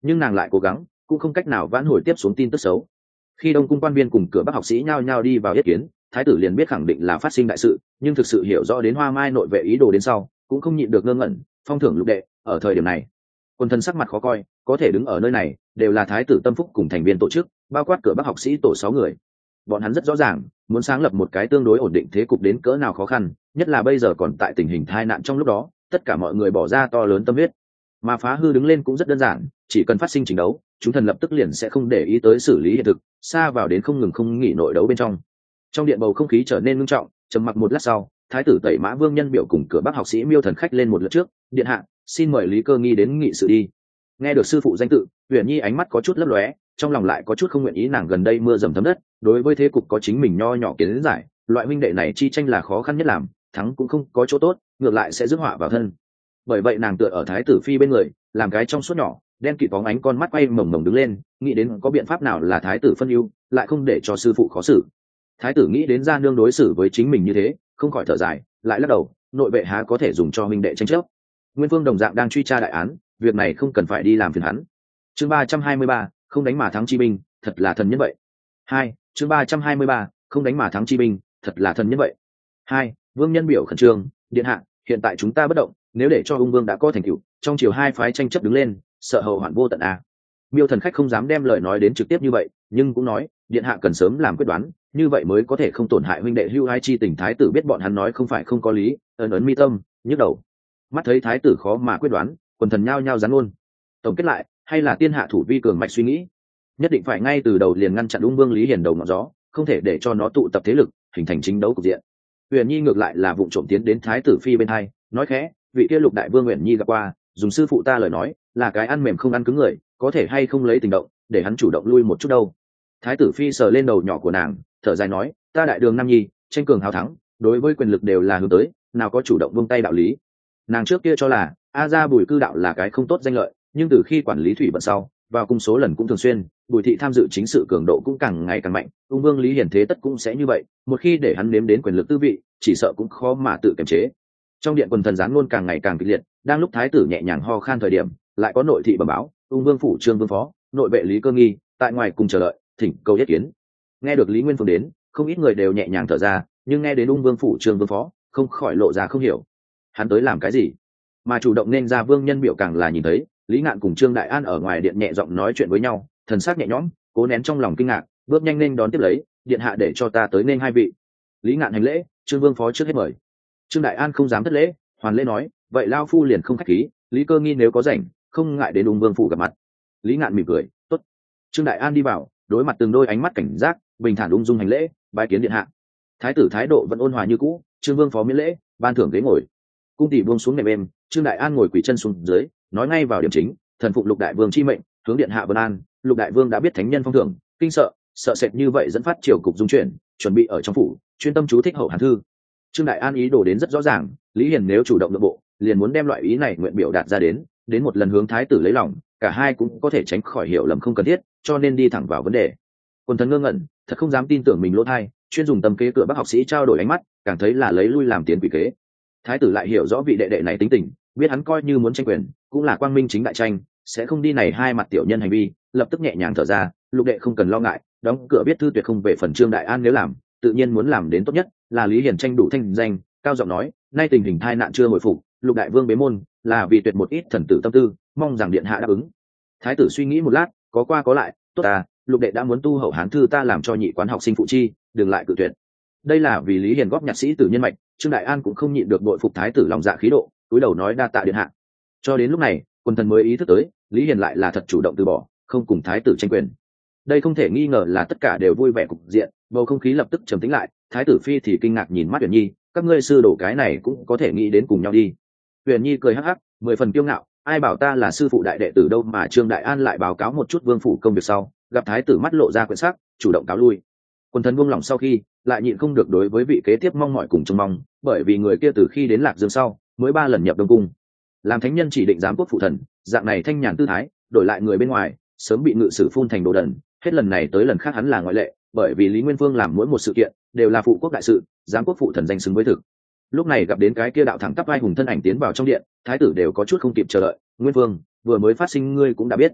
nhưng nàng lại cố gắng cũng không cách nào vãn hồi tiếp xuống tin tức xấu. Khi đông cung quan viên cùng cửa bắc học sĩ nhao nhao đi vào yết kiến, thái tử liền biết khẳng định là phát sinh đại sự, nhưng thực sự hiểu rõ đến Hoa Mai nội vệ ý đồ đến sau cũng không nhịn được ngơ ngẩn. Phong thưởng lục đệ ở thời điểm này, quân thần sắc mặt khó coi, có thể đứng ở nơi này đều là thái tử tâm phúc cùng thành viên tổ chức, bao quát cửa bắc học sĩ tổ sáu người. Bọn hắn rất rõ ràng muốn sáng lập một cái tương đối ổn định thế cục đến cỡ nào khó khăn, nhất là bây giờ còn tại tình hình tai nạn trong lúc đó, tất cả mọi người bỏ ra to lớn tâm huyết. Mà phá hư đứng lên cũng rất đơn giản, chỉ cần phát sinh trình đấu, chúng thần lập tức liền sẽ không để ý tới xử lý hiện thực, xa vào đến không ngừng không nghỉ nội đấu bên trong. Trong điện bầu không khí trở nên ngưng trọng, trầm mặc một lát sau, thái tử Tẩy Mã Vương Nhân Biểu cùng cửa bắc học sĩ Miêu Thần khách lên một lượt trước, điện hạ, xin mời Lý Cơ Nghi đến nghị sự đi. Nghe được sư phụ danh tự, Uyển Nhi ánh mắt có chút lấp lóe, trong lòng lại có chút không nguyện ý. Nàng gần đây mưa dầm thấm đất, đối với thế cục có chính mình nho nhỏ kiến giải, loại huynh đệ này chi tranh là khó khăn nhất làm, thắng cũng không có chỗ tốt, ngược lại sẽ rước họa vào thân. Bởi vậy nàng tựa ở thái tử phi bên người, làm cái trong suốt nhỏ, đen kịt bóng ánh con mắt quay mồng mồng đứng lên, nghĩ đến có biện pháp nào là thái tử phân ưu, lại không để cho sư phụ khó xử. Thái tử nghĩ đến gia nương đối xử với chính mình như thế, không khỏi thở dài, lại lắc đầu, nội vệ há có thể dùng cho huynh đệ tranh chấp. Nguyên Vương đồng dạng đang truy tra đại án, việc này không cần phải đi làm phiền hắn. Chương ba trăm hai mươi ba, không đánh mà thắng chi binh, thật là thần nhân vậy. Hai, chương ba trăm hai mươi ba, không đánh mà thắng chi binh, thật là thần nhân vậy. Hai, Vương Nhân Biểu khẩn trương, điện hạ, hiện tại chúng ta bất động, nếu để cho ung vương đã có thành tựu, trong chiều hai phái tranh chấp đứng lên, sợ hậu hoạn vô tận à. Miêu Thần khách không dám đem lời nói đến trực tiếp như vậy, nhưng cũng nói, điện hạ cần sớm làm quyết đoán, như vậy mới có thể không tổn hại huynh đệ hưu hai chi tình. Thái tử biết bọn hắn nói không phải không có lý, ấn ấn mi tâm, nhức đầu. Mắt thấy thái tử khó mà quyết đoán, quần thần nhao nhao rắn luôn. Tổng kết lại, hay là tiên hạ thủ vi cường mạch suy nghĩ, nhất định phải ngay từ đầu liền ngăn chặn ung vương Lý Hiền đầu ngọn gió, không thể để cho nó tụ tập thế lực, hình thành chính đấu cục diện. Uyển Nhi ngược lại là vụng trộm tiến đến thái tử phi bên hai, nói khẽ, vị kia lục đại vương Uyển Nhi gặp qua, dùng sư phụ ta lời nói, là cái ăn mềm không ăn cứng người, có thể hay không lấy tình động, để hắn chủ động lui một chút đâu. Thái tử phi sờ lên đầu nhỏ của nàng, thở dài nói, ta đại đường nam nhi, tranh cường hào thắng, đối với quyền lực đều là hướng tới, nào có chủ động buông tay đạo lý. Nàng trước kia cho là a gia Bùi Cư đạo là cái không tốt danh lợi, nhưng từ khi quản lý thủy vận sau, vào cung số lần cũng thường xuyên, Bùi thị tham dự chính sự cường độ cũng càng ngày càng mạnh, ung vương Lý Hiền thế tất cũng sẽ như vậy, một khi để hắn nếm đến quyền lực tư vị, chỉ sợ cũng khó mà tự kiềm chế. Trong điện quần thần gián luôn càng ngày càng kịch liệt, đang lúc thái tử nhẹ nhàng ho khan thời điểm, lại có nội thị bẩm báo, ung vương phủ Trương Vương phó, nội vệ Lý Cơ Nghi, tại ngoài cùng chờ đợi, thỉnh cầu yết kiến. Nghe được Lý Nguyên Phương đến, không ít người đều nhẹ nhàng thở ra, nhưng nghe đến ung vương phủ Trương Vương phó, không khỏi lộ ra không hiểu, hắn tới làm cái gì, mà chủ động nên ra Vương Nhân Biểu càng là nhìn thấy Lý Ngạn cùng Trương Đại An ở ngoài điện nhẹ giọng nói chuyện với nhau, thần sắc nhẹ nhõm, cố nén trong lòng kinh ngạc, bước nhanh nên đón tiếp lấy, điện hạ để cho ta tới nên hai vị. Lý Ngạn hành lễ, Trương Vương phó trước hết mời. Trương Đại An không dám thất lễ, hoàn lễ nói, vậy lao phu liền không khách khí, Lý Cơ Nghi nếu có rảnh, không ngại đến ung vương phủ gặp mặt. Lý Ngạn mỉm cười, tốt. Trương Đại An đi vào, đối mặt từng đôi ánh mắt cảnh giác, bình thản ung dung hành lễ, bái kiến điện hạ. Thái tử thái độ vẫn ôn hòa như cũ, Trương Vương phó miễn lễ, ban thưởng ghế ngồi. Cung tỷ buông xuống nệm êm, Trương Đại An ngồi quỳ chân xuống dưới, nói ngay vào điểm chính, thần phụng lục đại vương chi mệnh, hướng điện hạ vân an. Lục đại vương đã biết thánh nhân phong thưởng, kinh sợ, sợ sệt như vậy dẫn phát triều cục dung chuyển, chuẩn bị ở trong phủ, chuyên tâm chú thích hậu hàn thư. Trương Đại An ý đồ đến rất rõ ràng, Lý Hiền nếu chủ động nội bộ, liền muốn đem loại ý này nguyện biểu đạt ra đến, đến một lần hướng thái tử lấy lòng, cả hai cũng có thể tránh khỏi hiểu lầm không cần thiết, cho nên đi thẳng vào vấn đề. Quân thần ngơ ngẩn, thật không dám tin tưởng mình lỗ thai, chuyên dùng tâm kế cửa bắc học sĩ trao đổi ánh mắt, càng thấy là lấy lui làm tiến quỷ kế. Thái tử lại hiểu rõ vị đệ đệ này tính tình, biết hắn coi như muốn tranh quyền, cũng là quang minh chính đại tranh, sẽ không đi này hai mặt tiểu nhân hành vi, lập tức nhẹ nhàng thở ra, lục đệ không cần lo ngại, đóng cửa biết thư tuyệt không về phần Trương Đại An nếu làm, tự nhiên muốn làm đến tốt nhất, là Lý Hiền tranh đủ thanh danh, cao giọng nói, nay tình hình tai nạn chưa hồi phục, lục đại vương bế môn, là vì tuyệt một ít thần tử tâm tư, mong rằng điện hạ đáp ứng. Thái tử suy nghĩ một lát, có qua có lại, tốt ta, lục đệ đã muốn tu hậu hán thư, ta làm cho nhị quán học sinh phụ chi, đừng lại cự tuyệt. Đây là vì Lý Hiền góp nhạc sĩ tử nhân mạch, Trương Đại An cũng không nhịn được đội phục thái tử lòng dạ khí độ, cúi đầu nói đa tạ điện hạ. Cho đến lúc này, quân thần mới ý thức tới, Lý Hiền lại là thật chủ động từ bỏ, không cùng thái tử tranh quyền. Đây không thể nghi ngờ là tất cả đều vui vẻ cục diện, bầu không khí lập tức trầm tĩnh lại. Thái tử phi thì kinh ngạc nhìn mắt Uyển Nhi, các ngươi sư đồ cái này cũng có thể nghĩ đến cùng nhau đi. Uyển Nhi cười hắc hắc, mười phần kiêu ngạo, ai bảo ta là sư phụ đại đệ tử đâu. Mà Trương Đại An lại báo cáo một chút vương phủ công việc sau, gặp thái tử mắt lộ ra quyển sắc, chủ động cáo lui. Quân thần buông lòng sau khi, lại nhịn không được đối với vị kế tiếp mong mỏi cùng trông mong, bởi vì người kia từ khi đến Lạc Dương sau, mới ba lần nhập Đông cung, làm thánh nhân chỉ định giám quốc phụ thần, dạng này thanh nhàn tư thái, đổi lại người bên ngoài, sớm bị ngự sử phun thành đồ đần. Hết lần này tới lần khác hắn là ngoại lệ, bởi vì Lý Nguyên Phương làm mỗi một sự kiện đều là phụ quốc đại sự, giám quốc phụ thần danh xứng với thực. Lúc này gặp đến cái kia đạo thẳng tắp vai hùng thân ảnh tiến vào trong điện, thái tử đều có chút không kịp chờ đợi. Nguyên Phương, vừa mới phát sinh ngươi cũng đã biết.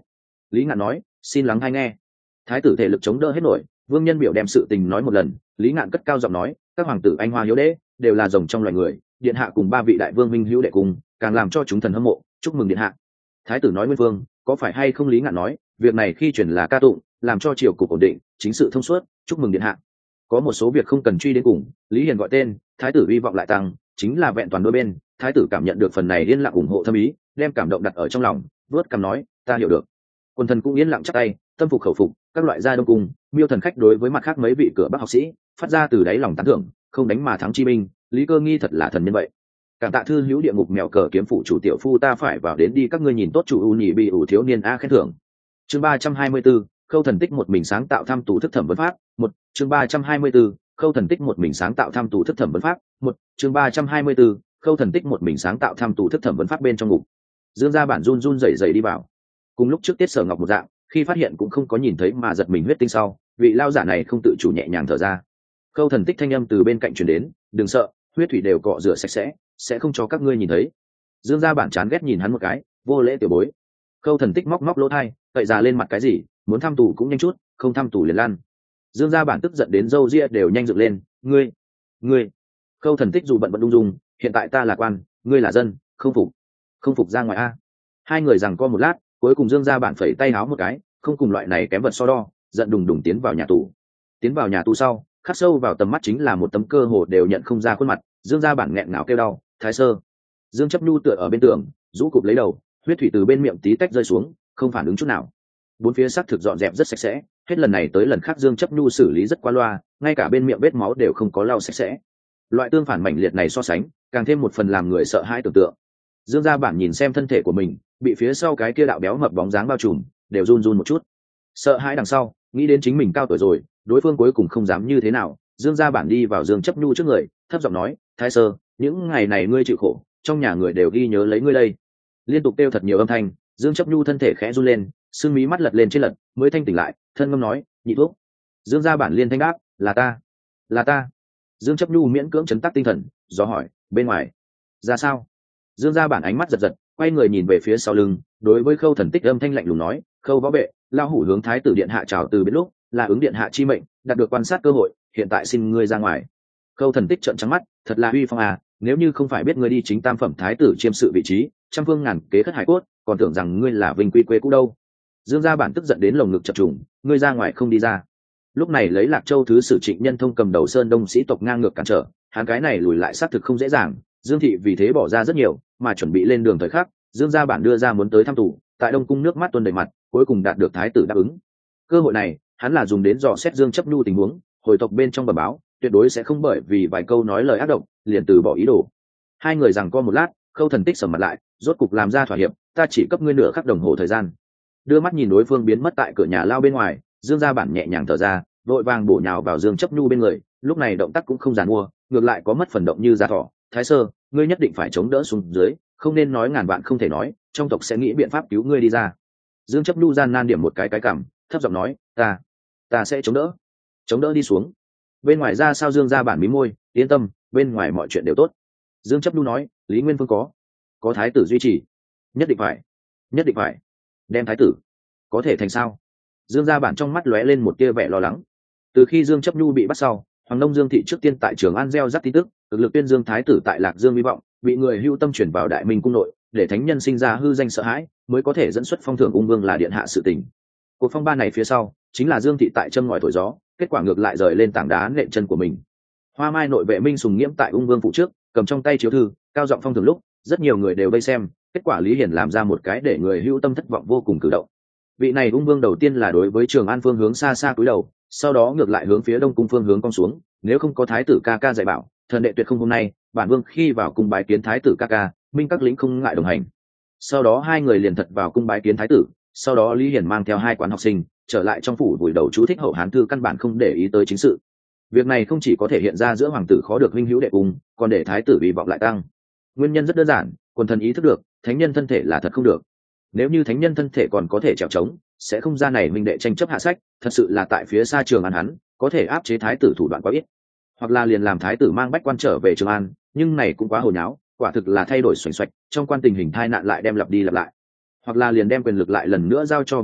Lý Ngạn nói, xin lắng hay nghe. Thái tử thể lực chống đỡ hết nổi, vương nhân biểu đem sự tình nói một lần. Lý Ngạn cất cao giọng nói, các hoàng tử anh hoa hiếu đế đều là rồng trong loài người, điện hạ cùng ba vị đại vương minh hữu đệ cùng, càng làm cho chúng thần hâm mộ, chúc mừng điện hạ. Thái tử nói, nguyên vương có phải hay không? Lý Ngạn nói, việc này khi truyền là ca tụng, làm cho triều cục ổn định, chính sự thông suốt, chúc mừng điện hạ. Có một số việc không cần truy đến cùng, Lý Hiền gọi tên, thái tử hy vọng lại tăng, chính là vẹn toàn đôi bên. Thái tử cảm nhận được phần này yên lặng ủng hộ thâm ý, đem cảm động đặt ở trong lòng, vớt cằm nói, ta hiểu được. Quần thần cũng yên lặng chắp tay, tâm phục khẩu phục. Các loại gia đông cung, miêu thần khách đối với mặt khác mấy vị cửa bắc học sĩ phát ra từ đáy lòng tán thưởng, không đánh mà thắng chi minh, Lý Cơ Nghi thật là thần nhân vậy. Cảm tạ thư hữu địa ngục mèo cờ kiếm phụ chủ tiểu phu, ta phải vào đến đi, các ngươi nhìn tốt chủ u nhị bị ủ thiếu niên a khen thưởng. Chương ba trăm hai mươi 34, Khâu Thần Tích một mình sáng tạo thăm tù thức thẩm vấn pháp. Một chương ba trăm hai mươi 34, Khâu Thần Tích một mình sáng tạo thăm tù thức thẩm vấn pháp. Một chương ba trăm hai mươi 34, Khâu Thần Tích một mình sáng tạo thăm tù thức thẩm vấn pháp. Bên trong ngục, Dương gia bản run run rẩy rẩy đi vào. Cùng lúc trước Tiết Sở Ngọc một dạng, khi phát hiện cũng không có nhìn thấy mà giật mình huyết tinh sau, vị lao giả này không tự chủ nhẹ nhàng thở ra. Khâu Thần Tích thanh âm từ bên cạnh truyền đến, đừng sợ, huyết thủy đều cọ rửa sạch sẽ, sẽ không cho các ngươi nhìn thấy. Dương gia bản chán ghét nhìn hắn một cái, vô lễ tiểu bối. Khâu Thần Tích móc móc lỗ tai, cậy già lên mặt cái gì, muốn thăm tù cũng nhanh chút, không thăm tù liền lan. Dương gia bản tức giận đến râu ria đều nhanh dựng lên, ngươi, ngươi. Khâu Thần Tích dù bận bận đung dung, hiện tại ta là quan, ngươi là dân, không phục, không phục ra ngoài a. Hai người giằng co một lát, cuối cùng Dương gia bản phẩy tay háo một cái, không cùng loại này kém vật so đo, giận đùng đùng tiến vào nhà tù. Tiến vào nhà tù sau, khắc sâu vào tầm mắt chính là một tấm cơ hồ đều nhận không ra khuôn mặt. Dương gia bản nghẹn ngào kêu đau, thái sơ. Dương Chấp Nhu tựa ở bên tường, rũ cụp lấy đầu, huyết thủy từ bên miệng tí tách rơi xuống, không phản ứng chút nào. Bốn phía xác thực dọn dẹp rất sạch sẽ, hết lần này tới lần khác Dương Chấp Nhu xử lý rất qua loa, ngay cả bên miệng vết máu đều không có lau sạch sẽ. Loại tương phản mãnh liệt này so sánh, càng thêm một phần làm người sợ hãi tưởng tượng. Dương gia bản nhìn xem thân thể của mình, bị phía sau cái kia đạo béo mập bóng dáng bao trùm, đều run run một chút. Sợ hãi đằng sau, nghĩ đến chính mình cao tuổi rồi, đối phương cuối cùng không dám như thế nào. Dương gia bản đi vào Dương Chấp Nhu trước người, thấp giọng nói, thái sơ, những ngày này ngươi chịu khổ, trong nhà người đều ghi nhớ lấy ngươi đây. Liên tục kêu thật nhiều âm thanh, Dương Chấp Nhu thân thể khẽ run lên, sưng mí mắt lật lên trên lật, mới thanh tỉnh lại, thân ngâm nói, nhị thuốc. Dương gia bản liên thanh đáp, là ta, là ta. Dương Chấp Nhu miễn cưỡng chấn tác tinh thần, do hỏi, bên ngoài ra sao? Dương gia bản ánh mắt giật giật, quay người nhìn về phía sau lưng, đối với Khâu Thần Tích âm thanh lạnh lùng nói, Khâu võ vệ, lao hủ hướng thái tử điện hạ chào từ biết lúc, là ứng điện hạ chi mệnh, đạt được quan sát cơ hội, hiện tại xin ngươi ra ngoài. Khâu Thần Tích trợn trắng mắt, thật là uy phong à, nếu như không phải biết ngươi đi chính tam phẩm thái tử chiêm sự vị trí, trăm phương ngàn kế khất hải cốt, còn tưởng rằng ngươi là vinh quy quê cũ đâu. Dương gia bản tức giận đến lồng ngực chập trùng, ngươi ra ngoài không đi ra. Lúc này lấy Lạc Châu thứ sử Trịnh Nhân Thông cầm đầu Sơn Đông sĩ tộc ngang ngược cản trở, hắn cái này lùi lại xác thực không dễ dàng. Dương thị vì thế bỏ ra rất nhiều, mà chuẩn bị lên đường thời khắc, Dương gia bản đưa ra muốn tới thăm tù, tại Đông cung nước mắt tuôn đầy mặt, cuối cùng đạt được thái tử đáp ứng. Cơ hội này, hắn là dùng đến dò xét Dương Chấp Nhu tình huống, hồi tộc bên trong bẩm báo, tuyệt đối sẽ không bởi vì vài câu nói lời ác độc, liền từ bỏ ý đồ. Hai người giằng co một lát, Khâu Thần Tích sầm mặt lại, rốt cục làm ra thỏa hiệp, ta chỉ cấp ngươi nửa khắc đồng hồ thời gian. Đưa mắt nhìn đối phương biến mất tại cửa nhà lao bên ngoài, Dương gia bản nhẹ nhàng thở ra, vội vàng bổ nhào vào Dương Chấp Nhu bên người, lúc này động tác cũng không giàn mua, ngược lại có mất phần động như da thỏ. Thái sơ, ngươi nhất định phải chống đỡ xuống dưới, không nên nói ngàn vạn không thể nói, trong tộc sẽ nghĩ biện pháp cứu ngươi đi ra. Dương Chấp Nhu gian nan điểm một cái cái cằm, thấp giọng nói, ta ta sẽ chống đỡ chống đỡ đi xuống. Bên ngoài ra sao? Dương gia bản mí môi, yên tâm, bên ngoài mọi chuyện đều tốt. Dương Chấp Nhu nói, Lý Nguyên Phương có có thái tử duy trì, nhất định phải nhất định phải đem thái tử, có thể thành sao? Dương gia bản trong mắt lóe lên một tia vẻ lo lắng. Từ khi Dương Chấp Nhu bị bắt sau, Hoàng Đông Dương thị trước tiên tại Trường An gieo rắc tin tức, thực lực tuyên dương thái tử tại Lạc Dương hy vọng, bị người hưu tâm chuyển vào Đại Minh cung nội, để thánh nhân sinh ra hư danh sợ hãi, mới có thể dẫn xuất phong thưởng ung vương là điện hạ sự tình. Cuộc phong ba này phía sau, chính là Dương thị tại châm ngòi thổi gió, kết quả ngược lại rời lên tảng đá nện chân của mình. Hoa Mai nội vệ Minh Sùng Nghiễm tại ung vương phụ trước, cầm trong tay chiếu thư, cao giọng phong thưởng lúc, rất nhiều người đều vây xem, kết quả Lý Hiển làm ra một cái để người hưu tâm thất vọng vô cùng cử động. Vị này ung vương đầu tiên là đối với Trường An phương hướng xa xa cúi đầu, sau đó ngược lại hướng phía Đông cung phương hướng cong xuống, nếu không có thái tử ca ca dạy bảo, thần đệ tuyệt không hôm nay, bản vương khi vào cung bái kiến thái tử ca ca, minh các lĩnh không ngại đồng hành. Sau đó hai người liền thật vào cung bái kiến thái tử, sau đó Lý Hiển mang theo hai quán học sinh trở lại trong phủ vùi đầu chú thích hậu hán thư, căn bản không để ý tới chính sự. Việc này không chỉ có thể hiện ra giữa hoàng tử khó được huynh hữu đệ cung, còn để thái tử bị vọng lại tăng. Nguyên nhân rất đơn giản, quần thần ý thức được thánh nhân thân thể là thật không được. Nếu như thánh nhân thân thể còn có thể trèo trống, sẽ không ra này minh đệ tranh chấp hạ sách. Thật sự là tại phía xa Trường An hắn có thể áp chế thái tử thủ đoạn quá ít, hoặc là liền làm thái tử mang bách quan trở về Trường An, nhưng này cũng quá hồi nháo, quả thực là thay đổi xoành xoạch, trong quan tình hình tai nạn lại đem lặp đi lặp lại, hoặc là liền đem quyền lực lại lần nữa giao cho võ hậu,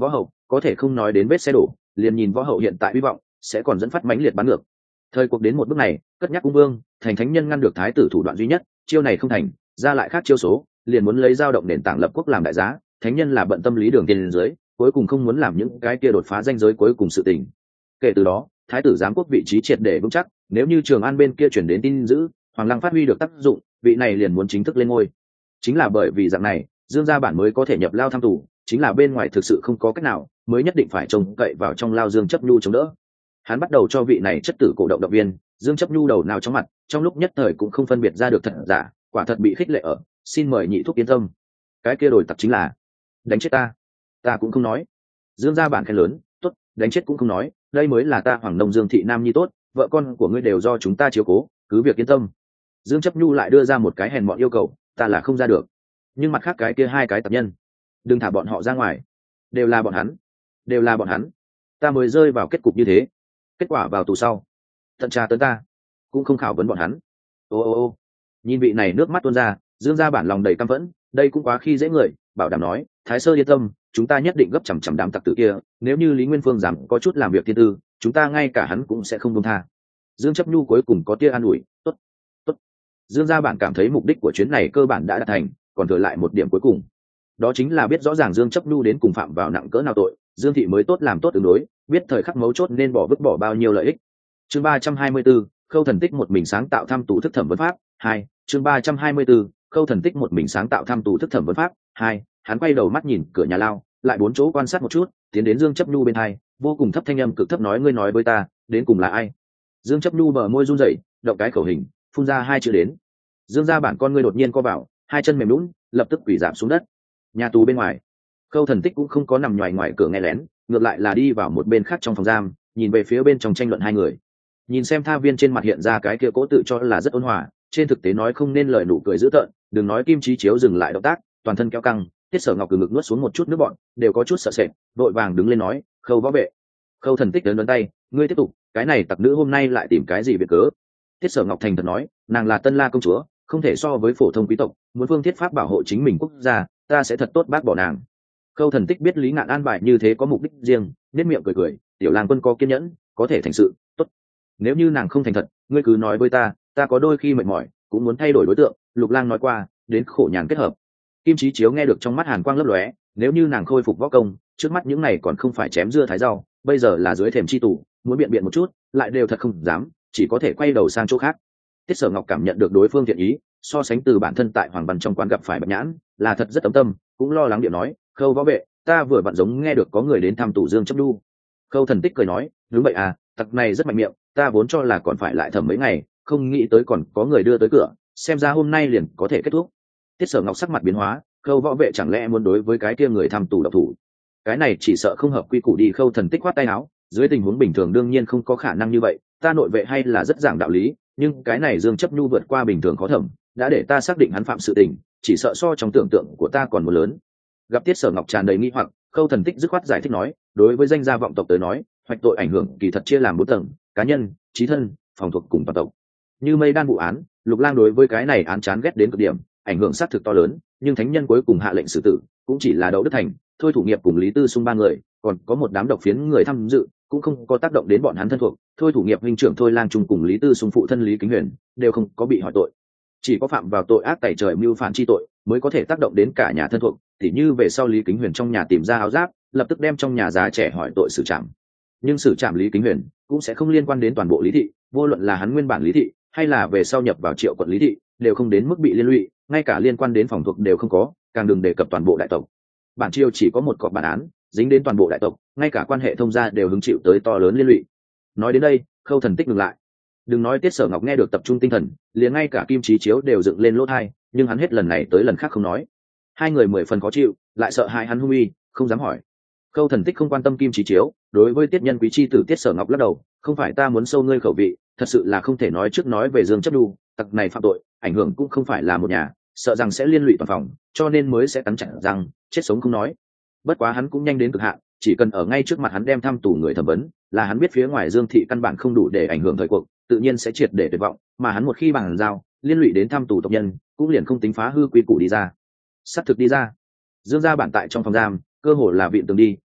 có thể không nói đến vết xe đổ, liền nhìn võ hậu hiện tại hy vọng sẽ còn dẫn phát mãnh liệt bắn ngược. Thời cuộc đến một bước này, cất nhắc cung vương thành thánh nhân ngăn được thái tử thủ đoạn duy nhất, chiêu này không thành, ra lại khác chiêu số, liền muốn lấy dao động nền tảng lập quốc làm đại giá. Thánh nhân là bận tâm lý đường tiền dưới, cuối cùng không muốn làm những cái kia đột phá ranh giới cuối cùng sự tình. Kể từ đó, thái tử giám quốc vị trí triệt để vững chắc, nếu như Trường An bên kia chuyển đến tin dữ, Hoàng Lăng phát huy được tác dụng, vị này liền muốn chính thức lên ngôi. Chính là bởi vì dạng này, Dương gia bản mới có thể nhập lao thăm tù, chính là bên ngoài thực sự không có cách nào, mới nhất định phải trông cậy vào trong lao Dương Chấp Nhu chống đỡ. Hắn bắt đầu cho vị này chất tử cổ động động viên, Dương Chấp Nhu đầu nào trong mặt, trong lúc nhất thời cũng không phân biệt ra được thật giả, quả thật bị khích lệ ở, xin mời nhị thúc yên tâm. Cái kia đổi tặc chính là đánh chết ta, ta cũng không nói. Dương gia bản khen lớn, tốt, đánh chết cũng không nói, đây mới là ta Hoàng Nông Dương thị nam nhi tốt, vợ con của ngươi đều do chúng ta chiếu cố, cứ việc yên tâm. Dương Chấp Nhu lại đưa ra một cái hèn mọn yêu cầu, ta là không ra được, nhưng mặt khác cái kia hai cái tập nhân, đừng thả bọn họ ra ngoài, đều là bọn hắn, đều là bọn hắn, ta mới rơi vào kết cục như thế. Kết quả vào tù sau, tận tra tấn ta, cũng không khảo vấn bọn hắn. Ô ô ô, nhìn vị này nước mắt tuôn ra, Dương gia bản lòng đầy căm phẫn, đây cũng quá khi dễ người, bảo đảm nói, thái sơ yên tâm, chúng ta nhất định gấp chằm chằm đám tặc tử kia, nếu như Lý Nguyên Phương dám có chút làm việc thiên tư, chúng ta ngay cả hắn cũng sẽ không buông tha. Dương Chấp Nhu cuối cùng có tia an ủi, tốt, tốt. Dương gia bản cảm thấy mục đích của chuyến này cơ bản đã đạt thành, còn thừa lại một điểm cuối cùng, đó chính là biết rõ ràng Dương Chấp Nhu đến cùng phạm vào nặng cỡ nào tội, Dương thị mới tốt làm tốt tương đối, biết thời khắc mấu chốt nên bỏ vứt bỏ bao nhiêu lợi ích. Chương ba trăm hai mươi 34, Khâu Thần Tích một mình sáng tạo thăm tù thức thẩm vấn pháp hai. Chương ba trăm hai mươi 34, Khâu Thần Tích một mình sáng tạo thăm tù thức thẩm vấn pháp hai. Hắn quay đầu mắt nhìn cửa nhà lao, lại bốn chỗ quan sát một chút, tiến đến Dương Chấp Nhu bên hai, vô cùng thấp thanh âm cực thấp nói, ngươi nói với ta, đến cùng là ai? Dương Chấp Nhu bờ môi run rẩy, động cái khẩu hình, phun ra hai chữ đến. Dương gia bản con ngươi đột nhiên co vào, hai chân mềm nhũn, lập tức quỳ rạp xuống đất. Nhà tù bên ngoài, Khâu Thần Tích cũng không có nằm nhòi ngoài cửa nghe lén, ngược lại là đi vào một bên khác trong phòng giam, nhìn về phía bên trong tranh luận hai người. Nhìn xem tha viên trên mặt hiện ra cái kia cố tự cho là rất ôn hòa, trên thực tế nói không nên lời nụ cười dữ tợn, đừng nói Kim Chí Chiếu dừng lại động tác, toàn thân kéo căng, Tiết Sở Ngọc từ ngực nuốt xuống một chút nước bọn, đều có chút sợ sệt, vội vàng đứng lên nói, Khâu võ vệ. Khâu Thần Tích lớn lớn tay, ngươi tiếp tục, cái này tặc nữ hôm nay lại tìm cái gì việc cớ? Tiết Sở Ngọc thành thật nói, nàng là Tân La công chúa, không thể so với phổ thông quý tộc, muốn phương thiết pháp bảo hộ chính mình quốc gia, ta sẽ thật tốt bác bỏ nàng. Khâu Thần Tích biết Lý Ngạn an bài như thế có mục đích riêng, nét miệng cười cười, tiểu lang quân có kiên nhẫn, có thể thành sự, tốt. Nếu như nàng không thành thật, ngươi cứ nói với ta, ta có đôi khi mệt mỏi, cũng muốn thay đổi đối tượng. Lục Lang nói qua, đến khổ nhàn kết hợp. Kim Chí Chiếu nghe được trong mắt hàn quang lấp lóe, nếu như nàng khôi phục võ công, trước mắt những này còn không phải chém dưa thái rau, bây giờ là dưới thềm chi tủ, muốn biện biện một chút, lại đều thật không dám, chỉ có thể quay đầu sang chỗ khác. Tiết Sở Ngọc cảm nhận được đối phương thiện ý, so sánh từ bản thân tại Hoàng Văn trong quán gặp phải Bạch Nhãn, là thật rất tấm tâm, cũng lo lắng điệu nói, Khâu võ vệ, ta vừa vặn giống nghe được có người đến thăm tù Dương Chấp Nhu. Khâu Thần Tích cười nói, đúng vậy à, tặc này rất mạnh miệng, ta vốn cho là còn phải lại thẩm mấy ngày, không nghĩ tới còn có người đưa tới cửa, xem ra hôm nay liền có thể kết thúc. Tiết Sở Ngọc sắc mặt biến hóa, Khâu võ vệ chẳng lẽ muốn đối với cái kia người thăm tù độc thủ? Cái này chỉ sợ không hợp quy củ đi. Khâu Thần Tích khoát tay áo, dưới tình huống bình thường đương nhiên không có khả năng như vậy, ta nội vệ hay là rất giảng đạo lý, nhưng cái này Dương Chấp Nhu vượt qua bình thường khó thẩm, đã để ta xác định hắn phạm sự tình, chỉ sợ so trong tưởng tượng của ta còn một lớn. Gặp Tiết Sở Ngọc tràn đầy nghi hoặc, Khâu Thần Tích dứt khoát giải thích nói, đối với danh gia vọng tộc tới nói, hoạch tội ảnh hưởng kỳ thật chia làm bốn tầng: cá nhân, chí thân, phòng thuộc cùng toàn tộc. Như Mây Đan vụ án, Lục Lang đối với cái này án chán ghét đến cực điểm, ảnh hưởng xác thực to lớn, nhưng thánh nhân cuối cùng hạ lệnh xử tử, cũng chỉ là Đậu Đức Thành, Thôi Thủ Nghiệp cùng Lý Tư Sung ba người, còn có một đám độc phiến người tham dự, cũng không có tác động đến bọn hắn thân thuộc. Thôi Thủ Nghiệp huynh trưởng Thôi Lang Trung cùng Lý Tư Sung phụ thân Lý Kính Huyền đều không có bị hỏi tội, chỉ có phạm vào tội ác tày trời mưu phản chi tội mới có thể tác động đến cả nhà thân thuộc. Tỉ như về sau Lý Kính Huyền trong nhà tìm ra áo giáp, lập tức đem trong nhà già trẻ hỏi tội xử trảm, nhưng xử trảm Lý Kính Huyền cũng sẽ không liên quan đến toàn bộ Lý thị, vô luận là hắn nguyên bản Lý thị hay là về sau nhập vào Triệu quận Lý thị, đều không đến mức bị liên lụy, ngay cả liên quan đến phòng thuộc đều không có, càng đừng đề cập toàn bộ đại tộc. Bản triều chỉ có một cọc bản án dính đến toàn bộ đại tộc, ngay cả quan hệ thông gia đều hứng chịu tới to lớn liên lụy. Nói đến đây, Khâu Thần Tích ngừng lại. Đừng nói Tiết Sở Ngọc nghe được tập trung tinh thần, liền ngay cả Kim Chí Chiếu đều dựng lên lỗ tai, nhưng hắn hết lần này tới lần khác không nói. Hai người mười phần khó chịu, lại sợ hại hắn hung uy, không dám hỏi. Khâu Thần Tích không quan tâm Kim Chí Chiếu, đối với Tiết Nhân Quý chi tử Tiết Sở Ngọc lắc đầu, không phải ta muốn sâu ngươi khẩu vị, thật sự là không thể nói trước nói về Dương Chấp Nhu, tặc này phạm tội, ảnh hưởng cũng không phải là một nhà, sợ rằng sẽ liên lụy toàn phòng, cho nên mới sẽ cắn chặt răng, chết sống không nói. Bất quá hắn cũng nhanh đến cực hạn, chỉ cần ở ngay trước mặt hắn đem thăm tù người thẩm vấn, là hắn biết phía ngoài Dương thị căn bản không đủ để ảnh hưởng thời cuộc, tự nhiên sẽ triệt để tuyệt vọng, mà hắn một khi bàn giao, liên lụy đến thăm tù tộc nhân, cũng liền không tính phá hư quy củ đi ra. Sắp thực đi ra. Dương gia bản tại trong phòng giam, cơ hồ là vịn tường đi,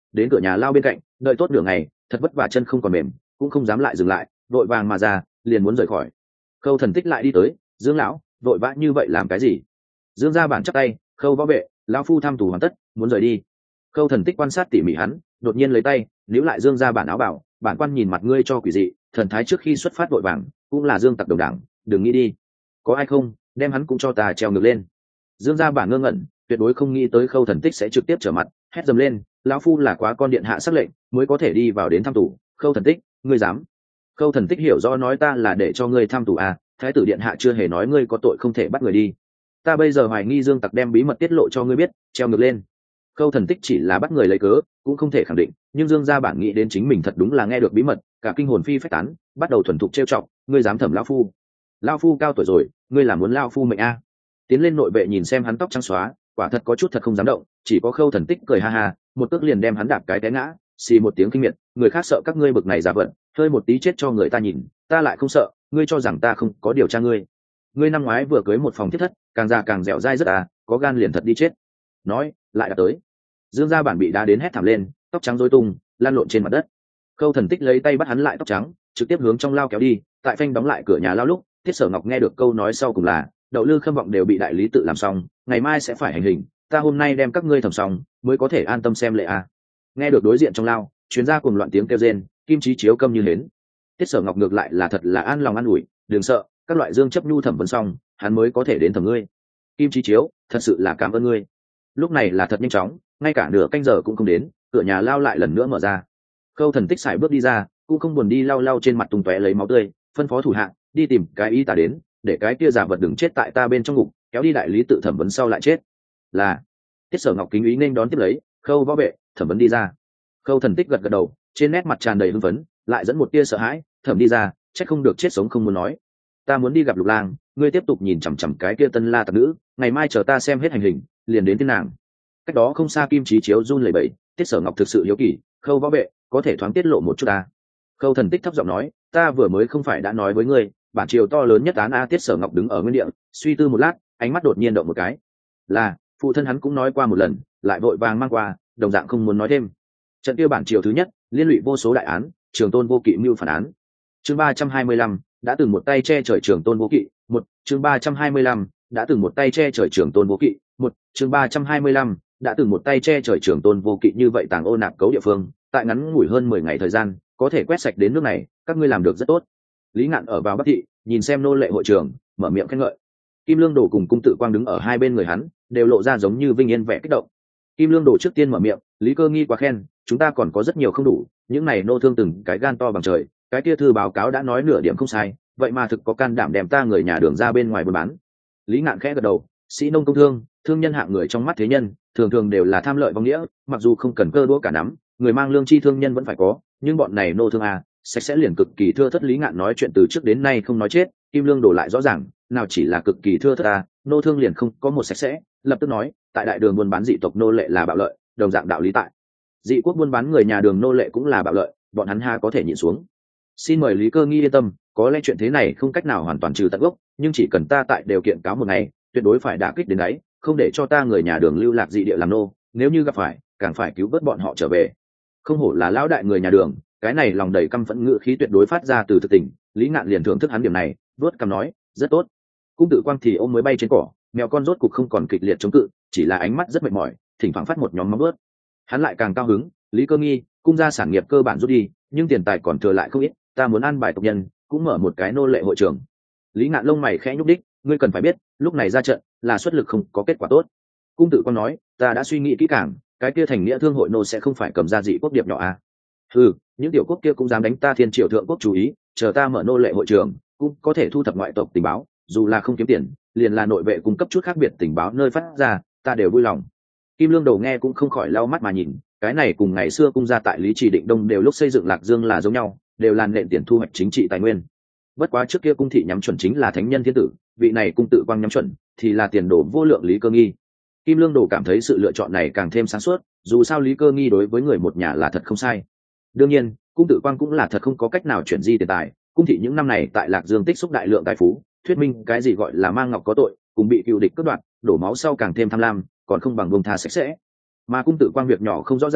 đến cửa nhà lao bên cạnh đợi tốt nửa ngày thật vất vả chân không còn mềm cũng không dám lại dừng lại vội vàng mà ra liền muốn rời khỏi. Khâu Thần Tích lại đi tới, Dương lão vội vã như vậy làm cái gì? Dương gia bản chắp tay, Khâu võ vệ, lão phu tham thủ hoàn tất muốn rời đi. Khâu Thần Tích quan sát tỉ mỉ hắn, đột nhiên lấy tay níu lại Dương gia bản áo bảo, bản quan nhìn mặt ngươi cho quỷ dị, thần thái trước khi xuất phát vội vàng cũng là Dương tặc đồng đảng, đừng nghĩ đi. Có ai không đem hắn cũng cho ta treo ngược lên. Dương gia bản ngơ ngẩn, tuyệt đối không nghĩ tới Khâu Thần Tích sẽ trực tiếp trở mặt, hét dầm lên, lão phu là quá con điện hạ sắc lệnh mới có thể đi vào đến thăm tù. Khâu Thần Tích, ngươi dám? Khâu Thần Tích hiểu rõ nói ta là để cho ngươi thăm tù à, thái tử điện hạ chưa hề nói ngươi có tội không thể bắt người đi. Ta bây giờ hoài nghi Dương tặc đem bí mật tiết lộ cho ngươi biết, treo ngược lên. Khâu Thần Tích chỉ là bắt người lấy cớ, cũng không thể khẳng định, nhưng Dương gia bản nghĩ đến chính mình thật đúng là nghe được bí mật, cả kinh hồn phi phách tán, bắt đầu thuần thục trêu chọc, ngươi dám thẩm lão phu? Lão phu cao tuổi rồi, ngươi là muốn lão phu mệnh a? Tiến lên nội vệ nhìn xem hắn tóc trắng xóa, quả thật có chút thật không dám động, chỉ có Khâu Thần Tích cười ha ha, một cước liền đem hắn đạp cái té ngã, xì một tiếng kinh miệt, người khác sợ các ngươi bực này giả vận, hơi một tí chết cho người ta nhìn, ta lại không sợ, ngươi cho rằng ta không có điều tra ngươi? Ngươi năm ngoái vừa cưới một phòng thiết thất, càng già càng dẻo dai rất à, có gan liền thật đi chết. Nói, lại đã tới. Dương gia bản bị đá đến hét thảm lên, tóc trắng rối tung, lan lộn trên mặt đất. Khâu Thần Tích lấy tay bắt hắn lại tóc trắng, trực tiếp hướng trong lao kéo đi, tại phanh đóng lại cửa nhà lao lúc, Tiết Sở Ngọc nghe được câu nói sau cùng là, đậu lư khâm vọng đều bị đại lý tự làm xong, ngày mai sẽ phải hành hình, ta hôm nay đem các ngươi thẩm xong, mới có thể an tâm xem lễ à. Nghe được đối diện trong lao, chuyến ra cùng loạn tiếng kêu rên, Kim Chí Chiếu câm như hến. Tiết Sở Ngọc ngược lại là thật là an lòng an ủi, đừng sợ, các loại Dương chấp nhu thẩm vấn xong, hắn mới có thể đến thẩm ngươi. Kim Chí Chiếu, thật sự là cảm ơn ngươi. Lúc này là thật nhanh chóng, ngay cả nửa canh giờ cũng không đến, cửa nhà lao lại lần nữa mở ra. Khâu Thần Tích xài bước đi ra, cũng không buồn đi lau lau trên mặt tung tóe lấy máu tươi, phân phó thủ hạ đi tìm cái y tá đến, để cái kia giả vật đừng chết tại ta bên trong ngục, kéo đi đại lý tự thẩm vấn sau lại chết. Là. Tiết Sở Ngọc kính ý nên đón tiếp lấy, Khâu võ vệ, thẩm vấn đi ra. Khâu Thần Tích gật gật đầu, trên nét mặt tràn đầy hưng phấn, lại dẫn một tia sợ hãi, thẩm đi ra, chắc không được chết sống không muốn nói. Ta muốn đi gặp Lục Lang, ngươi tiếp tục nhìn chằm chằm cái kia Tân La tặc nữ, ngày mai chờ ta xem hết hành hình, liền đến thiên nàng. Cách đó không xa Kim Chí Chiếu run lẩy bẩy, Tiết Sở Ngọc thực sự hiếu kỳ, Khâu võ vệ, có thể thoáng tiết lộ một chút ta. Khâu Thần Tích thấp giọng nói, ta vừa mới không phải đã nói với ngươi, bản triều to lớn nhất án a. Tiết Sở Ngọc đứng ở nguyên địa, suy tư một lát, ánh mắt đột nhiên động một cái. Là, phụ thân hắn cũng nói qua một lần, lại vội vàng mang qua, đồng dạng không muốn nói thêm. Trận kia bản triều thứ nhất, liên lụy vô số đại án, Trường Tôn vô kỵ mưu phản án. Chương ba trăm hai mươi lăm, đã từng một tay che trời Trường Tôn vô kỵ, một, chương ba trăm hai mươi lăm, đã từng một tay che trời Trường Tôn vô kỵ, một, chương ba trăm hai mươi lăm, đã từng một tay che trời Trường Tôn vô kỵ như vậy tàng ô nạp cấu địa phương, tại ngắn ngủi hơn mười ngày thời gian, có thể quét sạch đến nước này, các ngươi làm được rất tốt. Lý Ngạn ở vào Bắc thị, nhìn xem nô lệ hội trường, mở miệng khen ngợi. Kim Lương Đồ cùng Cung Tự Quang đứng ở hai bên người hắn, đều lộ ra giống như vinh yên vẻ kích động. Kim Lương Đồ trước tiên mở miệng, Lý Cơ Nghi quá khen, chúng ta còn có rất nhiều không đủ, những này nô thương từng cái gan to bằng trời, cái kia thư báo cáo đã nói nửa điểm không sai, vậy mà thực có can đảm đem ta người nhà đường ra bên ngoài buôn bán. Lý Ngạn khẽ gật đầu, sĩ nông công thương, thương nhân hạng người trong mắt thế nhân, thường thường đều là tham lợi vong nghĩa, mặc dù không cần cơ đũa cả nắm, người mang lương chi thương nhân vẫn phải có, nhưng bọn này nô thương à, sạch sẽ liền cực kỳ thưa thất. Lý Ngạn nói chuyện từ trước đến nay không nói chết, Kim Lương Đổ lại rõ ràng, nào chỉ là cực kỳ thưa thất à, nô thương liền không có một sạch sẽ, lập tức nói, tại đại đường buôn bán dị tộc nô lệ là bạo lợi, đồng dạng đạo lý tại dị quốc buôn bán người nhà đường nô lệ cũng là bạo lợi, bọn hắn ha có thể nhịn xuống. Xin mời Lý Cơ Nghi yên tâm, có lẽ chuyện thế này không cách nào hoàn toàn trừ tận gốc, nhưng chỉ cần ta tại điều kiện cáo một ngày, tuyệt đối phải đả kích đến đấy, không để cho ta người nhà đường lưu lạc dị địa làm nô, nếu như gặp phải, càng phải cứu vớt bọn họ trở về. Không hổ là lão đại người nhà đường, cái này lòng đầy căm phẫn ngữ khí tuyệt đối phát ra từ thực tình. Lý Ngạn liền thưởng thức hắn điểm này, vuốt cằm nói, rất tốt. Cung Tự Quang thì ôm mới bay trên cỏ, mèo con rốt cục không còn kịch liệt chống cự, chỉ là ánh mắt rất mệt mỏi, thỉnh thoảng phát một nhóm móng vuốt. Hắn lại càng cao hứng, Lý Cơ Nghi, cung gia sản nghiệp cơ bản rút đi, nhưng tiền tài còn thừa lại không ít, ta muốn ăn bài tộc nhân, cũng mở một cái nô lệ hội trường. Lý Ngạn lông mày khẽ nhúc đích, ngươi cần phải biết, lúc này ra trận là xuất lực không có kết quả tốt. Cung Tự Quang nói, ta đã suy nghĩ kỹ càng, cái kia thành nghĩa thương hội nô sẽ không phải cầm ra dị quốc điệp nhỏ à? Ừ, những tiểu quốc kia cũng dám đánh ta Thiên Triều thượng quốc chú ý, chờ ta mở nô lệ hội trường, cũng có thể thu thập ngoại tộc tình báo, dù là không kiếm tiền, liền là nội vệ cung cấp chút khác biệt tình báo nơi phát ra, ta đều vui lòng. Kim Lương Đầu nghe cũng không khỏi lau mắt mà nhìn, cái này cùng ngày xưa cung gia tại Lý Chỉ Định Đông đều lúc xây dựng Lạc Dương là giống nhau, đều là nện tiền thu hoạch chính trị tài nguyên. Bất quá trước kia cung thị nhắm chuẩn chính là thánh nhân thiên tử, vị này Cung Tự Quang nhắm chuẩn thì là tiền đồ vô lượng Lý Cơ Nghi. Kim Lương Đồ cảm thấy sự lựa chọn này càng thêm sáng suốt, dù sao Lý Cơ Nghi đối với người một nhà là thật không sai. Đương nhiên, Cung Tự Quang cũng là thật không có cách nào chuyển di tiền tài, cung thị những năm này tại Lạc Dương tích xúc đại lượng tài phú, thuyết minh cái gì gọi là mang ngọc có tội, cùng bị cựu địch cướp đoạt, đổ máu sau càng thêm tham lam, còn không bằng buông tha sạch sẽ. Mà Cung Tự Quang việc nhỏ không rõ ràng,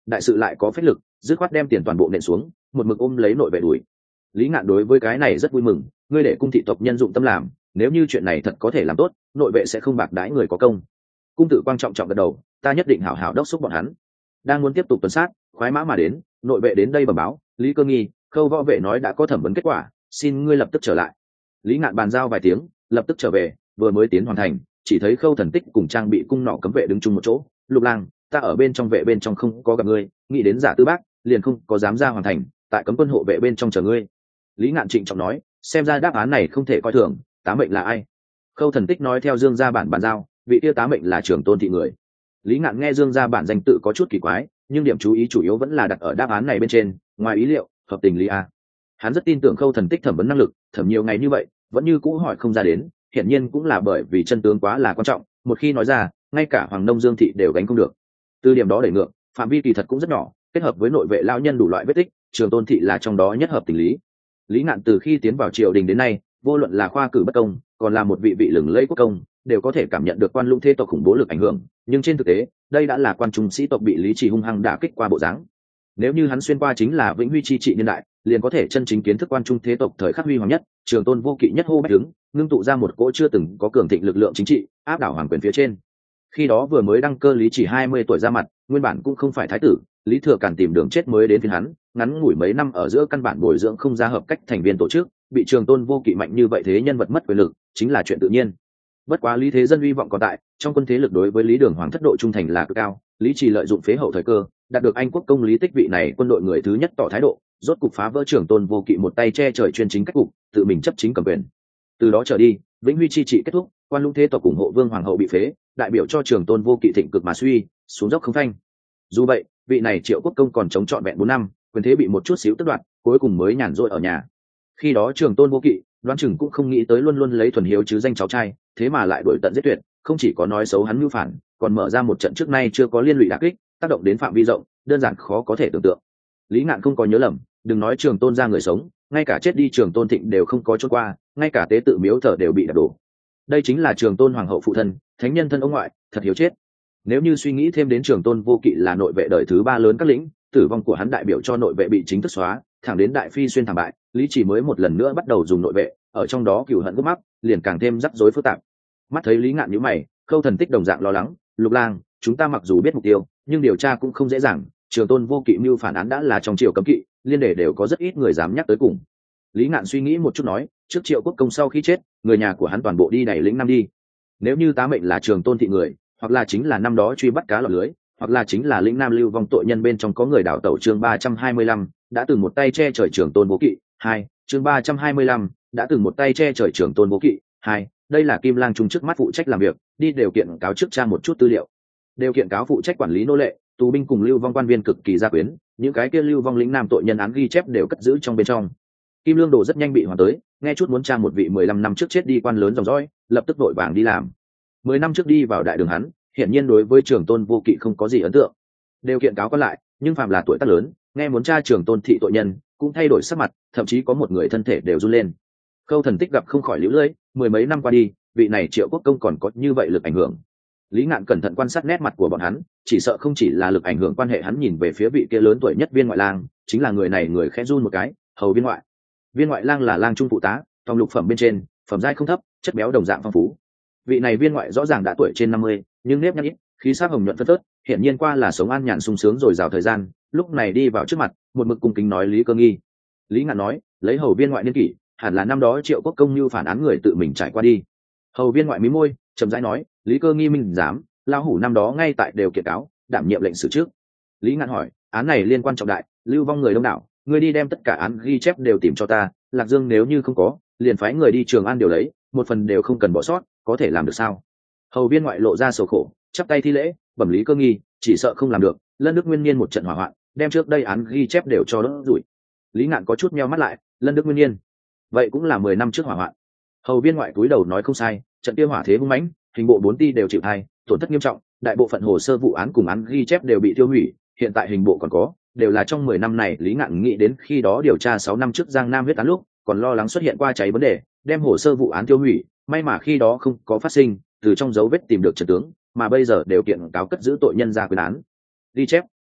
đại sự lại có phách lực, dứt khoát đem tiền toàn bộ nện xuống, một mực ôm lấy nội vệ đuổi. Lý Ngạn đối với cái này rất vui mừng, ngươi để cung thị tộc nhân dụng tâm làm, nếu như chuyện này thật có thể làm tốt, nội vệ sẽ không bạc đãi người có công. Cung tử Quang trọng trọng gật đầu, ta nhất định hảo hảo đốc xúc bọn hắn. Đang muốn tiếp tục tuần sát, khoái mã mà đến, nội vệ đến đây bẩm báo, Lý Cơ Nghi, Khâu võ vệ nói đã có thẩm vấn kết quả, xin ngươi lập tức trở lại. Lý Ngạn bàn giao vài tiếng, lập tức trở về, vừa mới tiến hoàn thành, chỉ thấy Khâu Thần Tích cùng trang bị cung nỏ cấm vệ đứng chung một chỗ. Lục Lang, ta ở bên trong vệ bên trong không có gặp ngươi, nghĩ đến giả tư bác, liền không có dám ra hoàn thành, tại cấm quân hộ vệ bên trong chờ ngươi. Lý Ngạn trịnh trọng nói, xem ra đáp án này không thể coi thường, tá mệnh là ai? Khâu Thần Tích nói theo Dương gia bản bàn giao, vị tiêu tá mệnh là trưởng tôn thị người. Lý Ngạn nghe Dương gia bản danh tự có chút kỳ quái, nhưng điểm chú ý chủ yếu vẫn là đặt ở đáp án này bên trên, ngoài ý liệu, hợp tình lý a. Hắn rất tin tưởng Khâu Thần Tích thẩm vấn năng lực, thẩm nhiều ngày như vậy, vẫn như cũ hỏi không ra đến, hiển nhiên cũng là bởi vì chân tướng quá là quan trọng, một khi nói ra, ngay cả Hoàng Nông Dương thị đều gánh không được. Từ điểm đó đẩy ngược, phạm vi kỳ thật cũng rất nhỏ, kết hợp với nội vệ lão nhân đủ loại vết tích, Trường Tôn thị là trong đó nhất hợp tình lý. Lý Ngạn từ khi tiến vào triều đình đến nay, vô luận là khoa cử bất công, còn là một vị vị lừng lẫy quốc công, đều có thể cảm nhận được quan lũng thế tộc khủng bố lực ảnh hưởng, nhưng trên thực tế, đây đã là quan trung sĩ tộc bị Lý Trì hung hăng đả kích qua bộ dáng. Nếu như hắn xuyên qua chính là vĩnh huy chi trị niên đại, liền có thể chân chính kiến thức quan trung thế tộc thời khắc huy hoàng nhất, Trường Tôn vô kỵ nhất hô bách đứng, ngưng tụ ra một cỗ chưa từng có cường thịnh lực lượng chính trị, áp đảo hoàng quyền phía trên. Khi đó vừa mới đăng cơ Lý Chỉ hai mươi tuổi ra mặt, nguyên bản cũng không phải thái tử, Lý Thừa Càn tìm đường chết mới đến phiên hắn, ngắn ngủi mấy năm ở giữa căn bản bồi dưỡng không ra hợp cách thành viên tổ chức, bị Trường Tôn vô kỵ mạnh như vậy thế nhân vật mất quyền lực, chính là chuyện tự nhiên. Bất quá Lý Thế Dân uy vọng còn tại, trong quân thế lực đối với Lý Đường Hoàng thất độ trung thành là cực cao, Lý Chỉ lợi dụng phế hậu thời cơ, đạt được Anh quốc công Lý Tích vị này quân đội người thứ nhất tỏ thái độ, rốt cục phá vỡ Trường Tôn vô kỵ một tay che trời chuyên chính cách cục, tự mình chấp chính cầm quyền. Từ đó trở đi, vĩnh huy chi trị kết thúc, quan lũng thế tộc ủng hộ vương hoàng hậu bị phế, đại biểu cho Trường Tôn vô kỵ thịnh cực mà suy, xuống dốc không phanh. Dù vậy, vị này Triệu Quốc công còn chống trọn vẹn bốn năm, quyền thế bị một chút xíu tước đoạt, cuối cùng mới nhàn rỗi ở nhà. Khi đó Trường Tôn vô kỵ, đoán chừng cũng không nghĩ tới luôn luôn lấy thuần hiếu chứ danh cháu trai, thế mà lại đuổi tận giết tuyệt, không chỉ có nói xấu hắn mưu phản, còn mở ra một trận trước nay chưa có liên lụy đả kích, tác động đến phạm vi rộng, đơn giản khó có thể tưởng tượng. Lý Ngạn không có nhớ lầm, đừng nói Trường Tôn ra người sống, ngay cả chết đi Trường Tôn Thịnh đều không có trốn qua, ngay cả tế tự miếu thờ đều bị đập đổ. Đây chính là Trường Tôn hoàng hậu phụ thân, thánh nhân thân ông ngoại, thật hiếu chết. Nếu như suy nghĩ thêm đến Trường Tôn vô kỵ là nội vệ đời thứ ba lớn các lĩnh, tử vong của hắn đại biểu cho nội vệ bị chính thức xóa, thẳng đến đại phi xuyên thảm bại, Lý Chỉ mới một lần nữa bắt đầu dùng nội vệ, ở trong đó cừu hận gốc mắc, liền càng thêm rắc rối phức tạp. Mắt thấy Lý Ngạn nhíu mày, Khâu Thần Tích đồng dạng lo lắng, Lục Lang, chúng ta mặc dù biết mục tiêu, nhưng điều tra cũng không dễ dàng, Trường Tôn vô kỵ mưu phản án đã là trong triều cấm kỵ, liên đề đều có rất ít người dám nhắc tới cùng. Lý Ngạn suy nghĩ một chút nói, trước Triệu Quốc công sau khi chết, người nhà của hắn toàn bộ đi đẩy lĩnh Nam đi. Nếu như tá mệnh là Trường Tôn thị người, hoặc là chính là năm đó truy bắt cá lọt lưới, hoặc là chính là lĩnh Nam lưu vong tội nhân bên trong có người đảo tẩu. Chương ba trăm hai mươi lăm, đã từng một tay che trời Trường Tôn vô kỵ. Hai, chương ba trăm hai mươi lăm, đã từng một tay che trời Trường Tôn vô kỵ. Hai, đây là Kim Lang trung trước mắt phụ trách làm việc, đi đều kiện cáo trước tra một chút tư liệu. Đều kiện cáo phụ trách quản lý nô lệ, tù binh cùng lưu vong quan viên cực kỳ gia quyến, những cái kia lưu vong lĩnh Nam tội nhân án ghi chép đều cất giữ trong bên trong. Kim Lương Đồ rất nhanh bị hoàn tới, nghe chút muốn tra một vị mười lăm năm trước chết đi quan lớn dòng dõi, lập tức vội vàng đi làm. Mười năm trước đi vào đại đường hắn, hiển nhiên đối với Trường Tôn vô kỵ không có gì ấn tượng. Đều kiện cáo còn lại, nhưng phàm là tuổi tác lớn, nghe muốn tra Trường Tôn thị tội nhân, cũng thay đổi sắc mặt, thậm chí có một người thân thể đều run lên. Khâu Thần Tích gặp không khỏi liễu lưỡi, mười mấy năm qua đi, vị này Triệu Quốc công còn có như vậy lực ảnh hưởng. Lý Ngạn cẩn thận quan sát nét mặt của bọn hắn, chỉ sợ không chỉ là lực ảnh hưởng quan hệ, hắn nhìn về phía vị kia lớn tuổi nhất Viên Ngoại Lang, chính là người này người khẽ run một cái, hầu Viên Ngoại. Viên Ngoại Lang là lang trung phụ tá, tòng lục phẩm bên trên, phẩm giai không thấp, chất béo đồng dạng phong phú. Vị này Viên Ngoại rõ ràng đã tuổi trên năm mươi, nhưng nếp nhăn ít, khí sắc hồng nhuận phất phớt, hiển nhiên qua là sống an nhàn sung sướng rồi rào thời gian, lúc này đi vào trước mặt, một mực cung kính nói Lý Cơ Nghi. Lý Ngạn nói, lấy hầu Viên Ngoại niên kỷ, hẳn là năm đó Triệu Quốc công như phản án người tự mình trải qua đi. Hầu Viên Ngoại mí môi, chậm rãi nói, Lý Cơ Nghi minh dám, lao hủ năm đó ngay tại đều kiện cáo, đảm nhiệm lệnh xử trước. Lý Ngạn hỏi, án này liên quan trọng đại, lưu vong người đông đảo, người đi đem tất cả án ghi chép đều tìm cho ta, Lạc Dương nếu như không có, liền phái người đi Trường An điều lấy, một phần đều không cần bỏ sót, có thể làm được sao? Hầu Viên Ngoại lộ ra sầu khổ, chắp tay thi lễ, bẩm Lý Cơ Nghi, chỉ sợ không làm được, Lân Đức Nguyên Niên một trận hỏa hoạn, đem trước đây án ghi chép đều cho đỡ rủi. Lý Ngạn có chút meo mắt lại, Lân Đức Nguyên Niên, vậy cũng là mười năm trước hỏa hoạn. Hầu Viên Ngoại cúi đầu nói không sai, trận kia hỏa thế hung mãnh, hình bộ bốn ty đều chịu thay, tổn thất nghiêm trọng, đại bộ phận hồ sơ vụ án cùng án ghi chép đều bị tiêu hủy, hiện tại hình bộ còn có, đều là trong mười năm này. Lý Ngạn nghĩ đến khi đó điều tra sáu năm trước Giang Nam huyết án lúc, còn lo lắng xuất hiện qua cháy vấn đề, đem hồ sơ vụ án tiêu hủy, may mà khi đó không có phát sinh, từ trong dấu vết tìm được trận tướng, mà bây giờ đều kiện cáo cất giữ tội nhân ra quyền án. Ghi chép,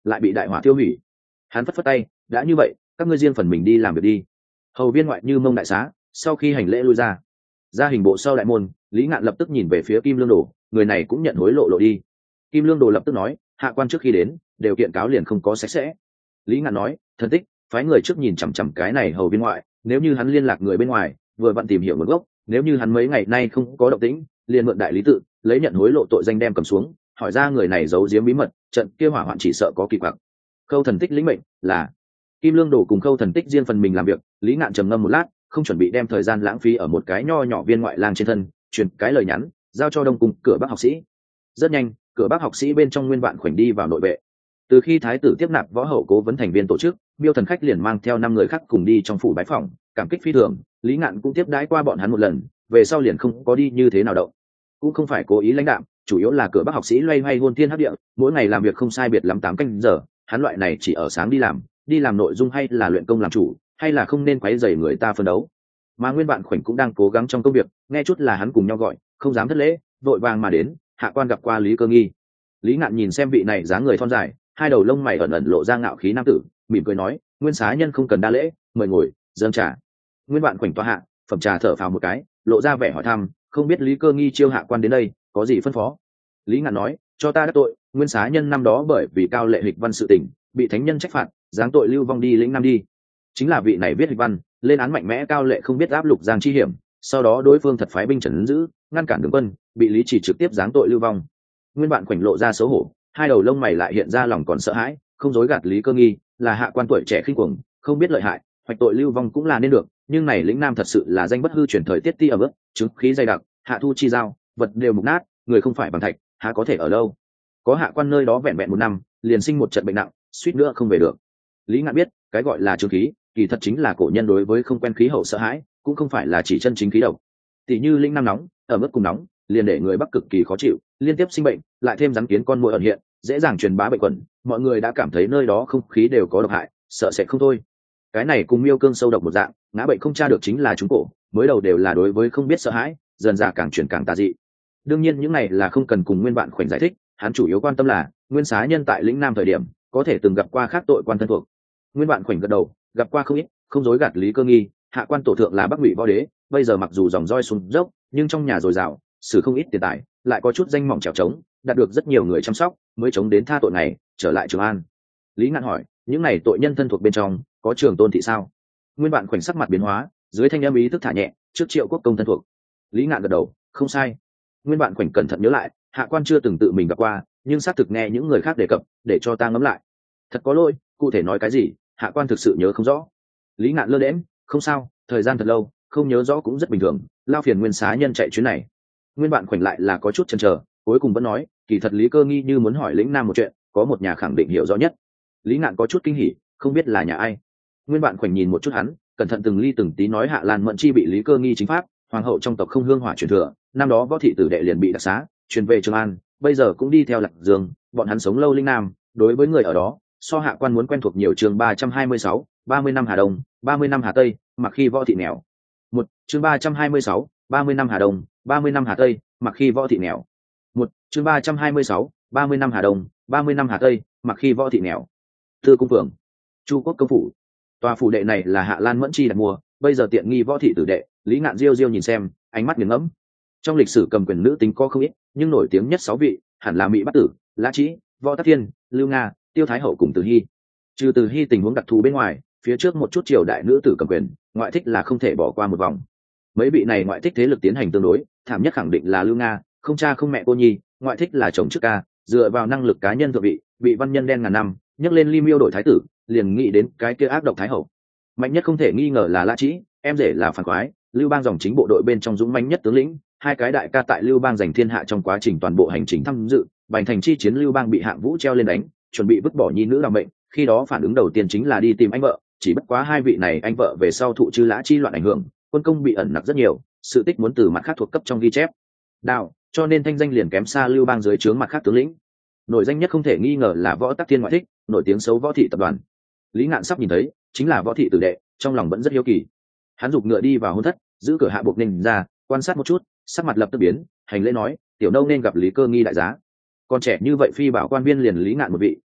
lại bị đại hỏa tiêu hủy. Hắn phất phất tay, đã như vậy các ngươi riêng phần mình đi làm việc đi. Hầu viên ngoại như mông đại xá, sau khi hành lễ lui ra ra hình bộ sau đại môn, Lý Ngạn lập tức nhìn về phía Kim Lương Đồ, người này cũng nhận hối lộ lộ đi. Kim Lương Đồ lập tức nói, hạ quan trước khi đến đều kiện cáo liền không có sạch sẽ. Lý Ngạn nói, thần tích phái người trước nhìn chằm chằm cái này hầu viên ngoại, nếu như hắn liên lạc người bên ngoài vừa vặn tìm hiểu nguồn gốc, nếu như hắn mấy ngày nay không có động tĩnh, liền mượn đại lý tự lấy nhận hối lộ tội danh đem cầm xuống, hỏi ra người này giấu giếm bí mật, trận kia hỏa hoạn chỉ sợ có kỳ quặc. Khâu thần tích lĩnh mệnh là. Kim Lương Đồ cùng Khâu thần tích riêng phần mình làm việc. Lý Ngạn trầm ngâm một lát, không chuẩn bị đem thời gian lãng phí ở một cái nho nhỏ viên ngoại lang trên thân, truyền cái lời nhắn giao cho đông cung cửa bắc học sĩ. Rất nhanh, cửa bắc học sĩ bên trong nguyên vạn khoảnh đi vào nội vệ. Từ khi thái tử tiếp nạp võ hậu cố vấn thành viên tổ chức, Miêu Thần khách liền mang theo năm người khác cùng đi trong phủ bái phỏng, cảm kích phi thường. Lý Ngạn cũng tiếp đãi qua bọn hắn một lần, về sau liền không có đi như thế nào động. Cũng không phải cố ý lãnh đạm, chủ yếu là cửa bắc học sĩ loay hoay hôn thiên hấp địa, mỗi ngày làm việc không sai biệt lắm tám canh giờ. Hắn loại này chỉ ở sáng đi làm, đi làm nội dung hay là luyện công làm chủ, hay là không nên quấy rầy người ta phân đấu. Mà nguyên bạn khoảnh cũng đang cố gắng trong công việc, nghe chút là hắn cùng nhau gọi, không dám thất lễ, vội vàng mà đến. Hạ quan gặp qua Lý Cơ Nghi. Lý Ngạn nhìn xem vị này dáng người thon dài, hai đầu lông mày ẩn ẩn lộ ra ngạo khí nam tử, mỉm cười nói, nguyên xá nhân không cần đa lễ, mời ngồi, dâng trà. Nguyên bạn khoảnh toa hạ, phẩm trà thở phào một cái, lộ ra vẻ hỏi thăm, không biết Lý Cơ Nghi chiêu hạ quan đến đây có gì phân phó. Lý Ngạn nói, cho ta đắc tội, nguyên xá nhân năm đó bởi vì cao lệ hịch văn sự tình bị thánh nhân trách phạt, giáng tội lưu vong đi lĩnh nam đi. Chính là vị này viết hịch văn lên án mạnh mẽ cao lệ không biết áp lục giang chi hiểm, sau đó đối phương thật phái binh trấn giữ ngăn cản đường quân, bị lý chỉ trực tiếp giáng tội lưu vong. Nguyên bạn khoảnh lộ ra xấu hổ, hai đầu lông mày lại hiện ra lòng còn sợ hãi, không dối gạt Lý Cơ Nghi, là hạ quan tuổi trẻ khinh cuồng, không biết lợi hại, hoạch tội lưu vong cũng là nên được, nhưng này lĩnh nam thật sự là danh bất hư truyền, thời tiết ti ở bước chứng khí dày đặc, hạ thu chi giao vật đều mục nát, người không phải bằng thạch há có thể ở lâu. Có hạ quan nơi đó vẹn vẹn một năm liền sinh một trận bệnh nặng, suýt nữa không về được. Lý Ngạn biết cái gọi là chứng khí kỳ thật chính là cổ nhân đối với không quen khí hậu sợ hãi, cũng không phải là chỉ chân chính khí độc. Tỷ như lĩnh nam nóng ở mức cùng nóng liền để người bắc cực kỳ khó chịu, liên tiếp sinh bệnh, lại thêm rắn kiến con muỗi ẩn hiện, dễ dàng truyền bá bệnh quẩn, mọi người đã cảm thấy nơi đó không khí đều có độc hại, sợ sẽ không thôi. Cái này cùng miêu cương sâu độc một dạng, ngã bệnh không tra được chính là chúng cổ, mới đầu đều là đối với không biết sợ hãi, dần dà càng chuyển càng tà dị. Đương nhiên những này là không cần cùng nguyên bạn khoảnh giải thích, hắn chủ yếu quan tâm là nguyên xá nhân tại lĩnh nam thời điểm có thể từng gặp qua khác tội quan thân thuộc. Nguyên bạn khoảnh gật đầu, gặp qua không ít, không dối gạt Lý Cơ Nghi, hạ quan tổ thượng là Bắc Ngụy võ đế, bây giờ mặc dù dòng roi xuống dốc, nhưng trong nhà dồi dào, xử không ít tiền tài, lại có chút danh mỏng trèo trống, đạt được rất nhiều người chăm sóc, mới chống đến tha tội này, trở lại Trường An. Lý Ngạn hỏi, những này tội nhân thân thuộc bên trong có Trường Tôn thị sao? Nguyên bạn khoảnh sắc mặt biến hóa, dưới thanh âm ý thức thả nhẹ, trước Triệu Quốc công thân thuộc. Lý Ngạn gật đầu, không sai. Nguyên bạn khoảnh cẩn thận nhớ lại, hạ quan chưa từng tự mình gặp qua, nhưng xác thực nghe những người khác đề cập, để cho ta ngẫm lại. Thật có lỗi, cụ thể nói cái gì, hạ quan thực sự nhớ không rõ. Lý Ngạn lơ đễm, không sao, thời gian thật lâu, không nhớ rõ cũng rất bình thường, lao phiền nguyên xá nhân chạy chuyến này. Nguyên bạn khoảnh lại là có chút chần chờ, cuối cùng vẫn nói, kỳ thật Lý Cơ Nghi như muốn hỏi lĩnh nam một chuyện, có một nhà khẳng định hiểu rõ nhất. Lý Ngạn có chút kinh hỉ, không biết là nhà ai. Nguyên bạn khoảnh nhìn một chút hắn, cẩn thận từng ly từng tí nói Hạ Lan Mẫn Chi bị Lý Cơ Nghi chính pháp, hoàng hậu trong tộc không hương hỏa truyền thừa, năm đó võ thị tử đệ liền bị đặc xá, truyền về Trường An, bây giờ cũng đi theo Lạc Dương, bọn hắn sống lâu linh nam, đối với người ở đó, so hạ quan muốn quen thuộc nhiều. Chương ba trăm hai mươi sáu, ba mươi năm Hà Đông, ba mươi năm Hà Tây, mặc khi võ thị nghèo. Một, chương ba trăm hai mươi sáu, ba mươi năm Hà Đông, ba mươi năm Hà Tây, mặc khi võ thị nghèo. Một, chương ba trăm hai mươi sáu, ba mươi năm Hà Đông, ba mươi năm Hà Tây, mặc khi võ thị nghèo. Thư cung phường, Chu Quốc công phủ. Tòa phủ đệ này là Hạ Lan Mẫn Chi đặt mua, bây giờ tiện nghi võ thị tử đệ. Lý Ngạn diêu diêu nhìn xem, ánh mắt nghiền ngẫm. Trong lịch sử cầm quyền nữ tính có không ít, nhưng nổi tiếng nhất sáu vị hẳn là Mỹ Bát Tử, Lã Trĩ, Võ Tắc Thiên, Lưu Nga, Tiêu Thái Hậu cùng Từ Hi. Trừ Từ Hi tình huống đặc thù bên ngoài, phía trước một chút triều đại nữ tử cầm quyền, ngoại thích là không thể bỏ qua một vòng. Mấy vị này ngoại thích thế lực tiến hành tương đối, thảm nhất khẳng định là Lưu Nga, không cha không mẹ cô nhi, ngoại thích là chồng trước ca, dựa vào năng lực cá nhân thượng vị, bị văn nhân đen ngàn năm, nhấc lên Ly Miêu đổi thái tử, liền nghĩ đến cái kia ác độc Thái Hậu. Mạnh nhất không thể nghi ngờ là Lã Trĩ, em rể là Phản Quái, Lưu Bang dòng chính bộ đội bên trong dũng mãnh nhất tướng lĩnh, hai cái đại ca tại Lưu Bang giành thiên hạ trong quá trình toàn bộ hành trình tham dự, Bành Thành chi chiến Lưu Bang bị Hạng Vũ treo lên đánh, chuẩn bị vứt bỏ nhi nữ làm mệnh, khi đó phản ứng đầu tiên chính là đi tìm anh vợ, chỉ bất quá hai vị này anh vợ về sau thụ Chư Lã chi loạn ảnh hưởng, quân công bị ẩn nặc rất nhiều, sự tích muốn từ mặt khác thuộc cấp trong ghi chép. Đạo, cho nên thanh danh liền kém xa Lưu Bang dưới trướng mặt khác tướng lĩnh. Nổi danh nhất không thể nghi ngờ là Võ Tắc Thiên ngoại thích, nổi tiếng xấu Võ thị tập đoàn. Lý Ngạn sắp nhìn thấy, chính là Võ thị tử đệ, trong lòng vẫn rất hiếu kỳ. Hắn giục ngựa đi vào hôn thất, giữ cửa hạ buộc ninh ra, quan sát một chút, sắc mặt lập tức biến, hành lễ nói, tiểu nâu nên gặp Lý Cơ Nghi đại giá. Còn trẻ như vậy phi bảo quan viên liền Lý Ngạn một vị,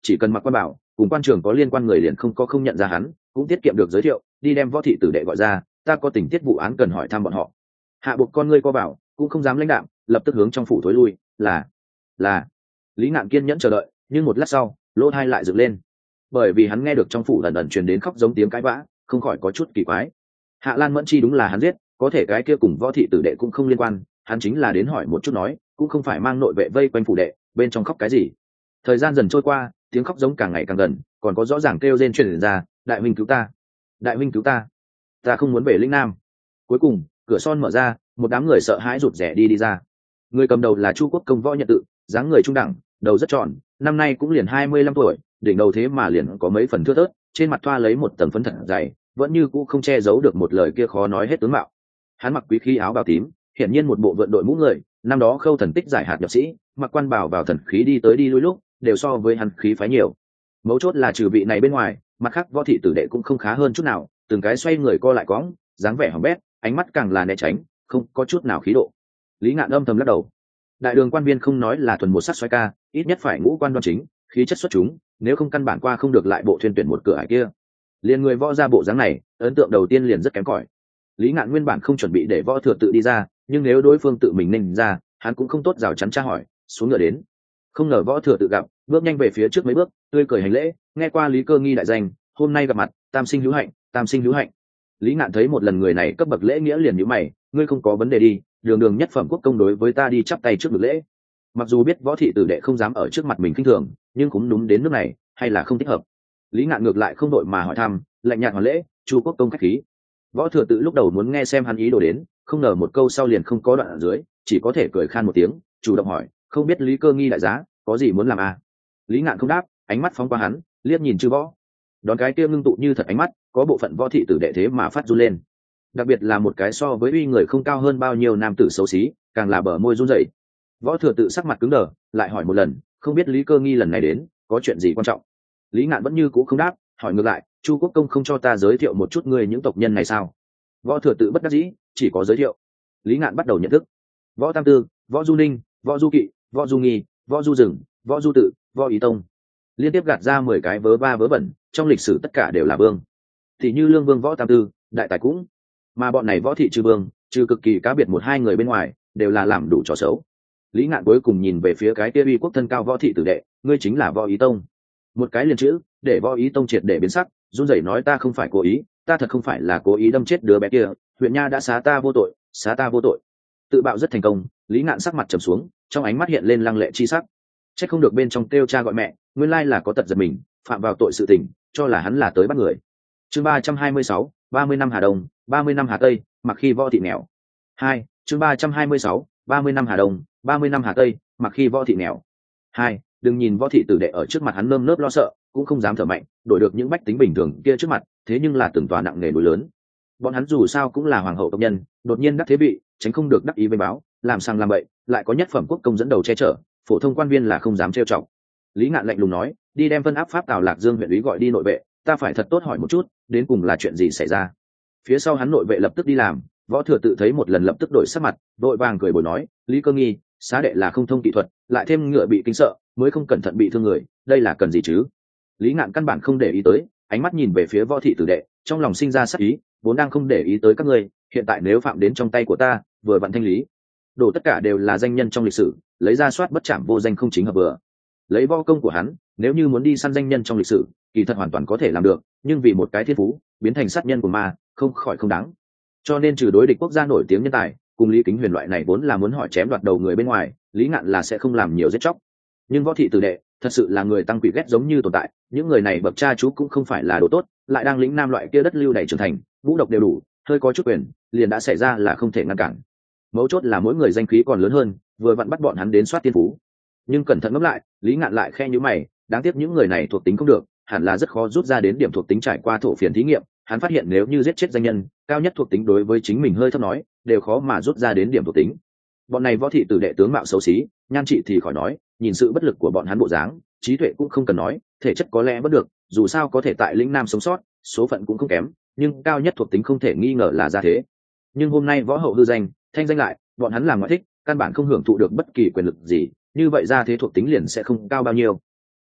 chỉ cần mặc quan bảo cùng quan trường có liên quan người liền không có không nhận ra hắn, cũng tiết kiệm được giới thiệu, đi đem võ thị tử đệ gọi ra, ta có tình tiết vụ án cần hỏi thăm bọn họ. Hạ Buộc con ngươi co bảo, cũng không dám lãnh đạm, lập tức hướng trong phủ thối lui. là là Lý Ngạn kiên nhẫn chờ đợi, nhưng một lát sau lỗ tai lại dựng lên, bởi vì hắn nghe được trong phủ ẩn ẩn truyền đến khóc giống tiếng cãi vã, không khỏi có chút kỳ quái. Hạ Lan Mẫn Chi đúng là hắn giết, có thể cái kia cùng võ thị tử đệ cũng không liên quan, hắn chính là đến hỏi một chút nói, cũng không phải mang nội vệ vây quanh phủ đệ, bên trong khóc cái gì. Thời gian dần trôi qua, tiếng khóc giống càng ngày càng gần, còn có rõ ràng kêu rên truyền ra, đại huynh cứu ta, đại huynh cứu ta, ta không muốn về lĩnh nam. Cuối cùng cửa son mở ra, một đám người sợ hãi rụt rè đi đi ra. Người cầm đầu là Chu Quốc Công Võ Nhận Tự, dáng người trung đẳng, đầu rất tròn, năm nay cũng liền hai mươi lăm tuổi, đỉnh đầu thế mà liền có mấy phần thưa thớt, trên mặt thoa lấy một tầng phấn thật dày, vẫn như cũ không che giấu được một lời kia khó nói hết tướng mạo. Hắn mặc quý khí áo bào tím, hiển nhiên một bộ vượn đội mũ người, năm đó Khâu Thần Tích giải hạt nhập sĩ, mặc quan bào vào thần khí đi tới đi lui lúc, đều so với hắn khí phái nhiều. Mấu chốt là trừ vị này bên ngoài, mặt khác võ thị tử đệ cũng không khá hơn chút nào, từng cái xoay người co lại cõng, dáng vẻ hỏng bét, ánh mắt càng là né tránh, không có chút nào khí độ. Lý Ngạn âm thầm lắc đầu. Đại đường quan viên không nói là thuần một sắc xoay ca, ít nhất phải ngũ quan đoan chính, khí chất xuất chúng, nếu không căn bản qua không được lại bộ thuyên tuyển một cửa ải kia. Liên người võ ra bộ dáng này, ấn tượng đầu tiên liền rất kém cỏi. Lý Ngạn nguyên bản không chuẩn bị để võ thừa tự đi ra, nhưng nếu đối phương tự mình nên ra, hắn cũng không tốt rào chắn tra hỏi, xuống ngựa đến. Không ngờ võ thừa tự gặp, bước nhanh về phía trước mấy bước, tươi cười hành lễ, nghe qua Lý Cơ Nghi đại danh, hôm nay gặp mặt, tam sinh hữu hạnh, tam sinh hữu hạnh. Lý Ngạn thấy một lần người này cấp bậc lễ nghĩa liền nhíu mày, ngươi không có vấn đề đi, đường đường nhất phẩm quốc công đối với ta đi chắp tay trước ngực lễ. Mặc dù biết võ thị tử đệ không dám ở trước mặt mình khinh thường, nhưng cũng đúng đến nước này, hay là không thích hợp. Lý Ngạn ngược lại không đội mà hỏi thăm, lạnh nhạt hoàn lễ, Chu quốc công khách khí. Võ thừa tự lúc đầu muốn nghe xem hắn ý đồ đến, không ngờ một câu sau liền không có đoạn ở dưới, chỉ có thể cười khan một tiếng, chủ động hỏi, không biết Lý Cơ Nghi đại giá có gì muốn làm à? Lý Ngạn không đáp, ánh mắt phóng qua hắn, liếc nhìn Chư Võ. Đón cái kia ngưng tụ như thật ánh mắt, có bộ phận võ thị tử đệ thế mà phát run lên. Đặc biệt là một cái so với uy người không cao hơn bao nhiêu nam tử xấu xí, càng là bờ môi run rẩy. Võ thừa tự sắc mặt cứng đờ, lại hỏi một lần, không biết Lý Cơ Nghi lần này đến có chuyện gì quan trọng. Lý Ngạn vẫn như cũ không đáp, hỏi ngược lại, Chu quốc công không cho ta giới thiệu một chút người những tộc nhân này sao? Võ thừa tự bất đắc dĩ, chỉ có giới thiệu. Lý Ngạn bắt đầu nhận thức: Võ Tam Tư, Võ Du Ninh, Võ Du Kỵ, Võ Du Nghi, Võ Du Rừng, Võ Du Tự, Võ Ý Tông. Liên tiếp gạt ra mười cái vớ va vớ vẩn, trong lịch sử tất cả đều là vương. Thì như Lương Vương Võ Tam Tư, đại tài cũng, mà bọn này võ thị trừ vương, trừ cực kỳ cá biệt một hai người bên ngoài, đều là làm đủ trò xấu. Lý Ngạn cuối cùng nhìn về phía cái kia uy quốc thân cao võ thị tử đệ, ngươi chính là Võ Ý Tông. Một cái liền chữ, để Võ Ý Tông triệt để biến sắc, run rẩy nói, ta không phải cố ý, ta thật không phải là cố ý đâm chết đứa bé kia, huyện nha đã xá ta vô tội, xá ta vô tội. Tự bạo rất thành công. Lý Ngạn sắc mặt trầm xuống, trong ánh mắt hiện lên lăng lệ chi sắc. Trách không được bên trong kêu cha gọi mẹ, nguyên lai là có tật giật mình, phạm vào tội sự tình, cho là hắn là tới bắt người. Chương ba trăm hai mươi sáu, ba mươi năm Hà Đông, ba mươi năm Hà Tây, mặc khi võ thị nghèo. Hai, chương ba trăm hai mươi sáu, ba mươi năm Hà Đông, ba mươi năm Hà Tây, mặc khi võ thị nghèo. Hai, đừng nhìn võ thị tử đệ ở trước mặt hắn nơm nớp lo sợ, cũng không dám thở mạnh, đổi được những bách tính bình thường kia trước mặt, thế nhưng là từng tòa nặng nề núi lớn. Bọn hắn dù sao cũng là hoàng hậu tộc nhân, đột nhiên đắc thế vị, tránh không được đắc ý với báo, làm sang làm bậy, lại có nhất phẩm quốc công dẫn đầu che chở, phổ thông quan viên là không dám trêu chọc. Lý Ngạn lạnh lùng nói, đi đem Vân Áp Pháp Tào Lạc Dương huyện úy gọi đi nội vệ, ta phải thật tốt hỏi một chút, đến cùng là chuyện gì xảy ra. Phía sau hắn nội vệ lập tức đi làm. Võ thừa tự thấy một lần lập tức đổi sắc mặt, đội vàng cười bồi nói, Lý Cơ Nghi, xá đệ là không thông kỹ thuật, lại thêm ngựa bị kinh sợ, mới không cẩn thận bị thương người, đây là cần gì chứ? Lý Ngạn căn bản không để ý tới, ánh mắt nhìn về phía võ thị tử đệ, trong lòng sinh ra sắc ý, vốn đang không để ý tới các ngươi, hiện tại nếu phạm đến trong tay của ta, vừa vặn thanh lý. Đổ tất cả đều là danh nhân trong lịch sử, lấy ra soát bất chạm vô danh không chính hợp vừa. Lấy võ công của hắn, nếu như muốn đi săn danh nhân trong lịch sử, kỳ thật hoàn toàn có thể làm được, nhưng vì một cái thiên phú, biến thành sát nhân của ma, không khỏi không đáng. Cho nên trừ đối địch quốc gia nổi tiếng nhân tài, cùng Lý Kính Huyền loại này vốn là muốn hỏi chém đoạt đầu người bên ngoài, Lý Ngạn là sẽ không làm nhiều giết chóc. Nhưng võ thị tử đệ, thật sự là người tăng quỷ ghét giống như tồn tại, những người này bậc cha chú cũng không phải là đồ tốt, lại đang lĩnh nam loại kia đất lưu đầy trưởng thành, vũ độc đều đủ, hơi có chút quyền, liền đã xảy ra là không thể ngăn cản. Mấu chốt là mỗi người danh khí còn lớn hơn, vừa vặn bắt bọn hắn đến soát tiên phú. Nhưng cẩn thận ngẫm lại, Lý Ngạn lại khe nhíu mày, đáng tiếc những người này thuộc tính không được, hẳn là rất khó rút ra đến điểm thuộc tính trải qua thổ phiền thí nghiệm, hắn phát hiện nếu như giết chết danh nhân, cao nhất thuộc tính đối với chính mình hơi thấp nói, đều khó mà rút ra đến điểm thuộc tính. Bọn này võ thị tử đệ tướng mạo xấu xí, nhan trị thì khỏi nói, nhìn sự bất lực của bọn hắn bộ dáng, trí tuệ cũng không cần nói, thể chất có lẽ bất được, dù sao có thể tại lĩnh nam sống sót, số phận cũng không kém, nhưng cao nhất thuộc tính không thể nghi ngờ là ra thế. Nhưng hôm nay võ hậu hư danh, thanh danh lại, bọn hắn làm ngoại thích, căn bản không hưởng thụ được bất kỳ quyền lực gì, như vậy ra thế thuộc tính liền sẽ không cao bao nhiêu.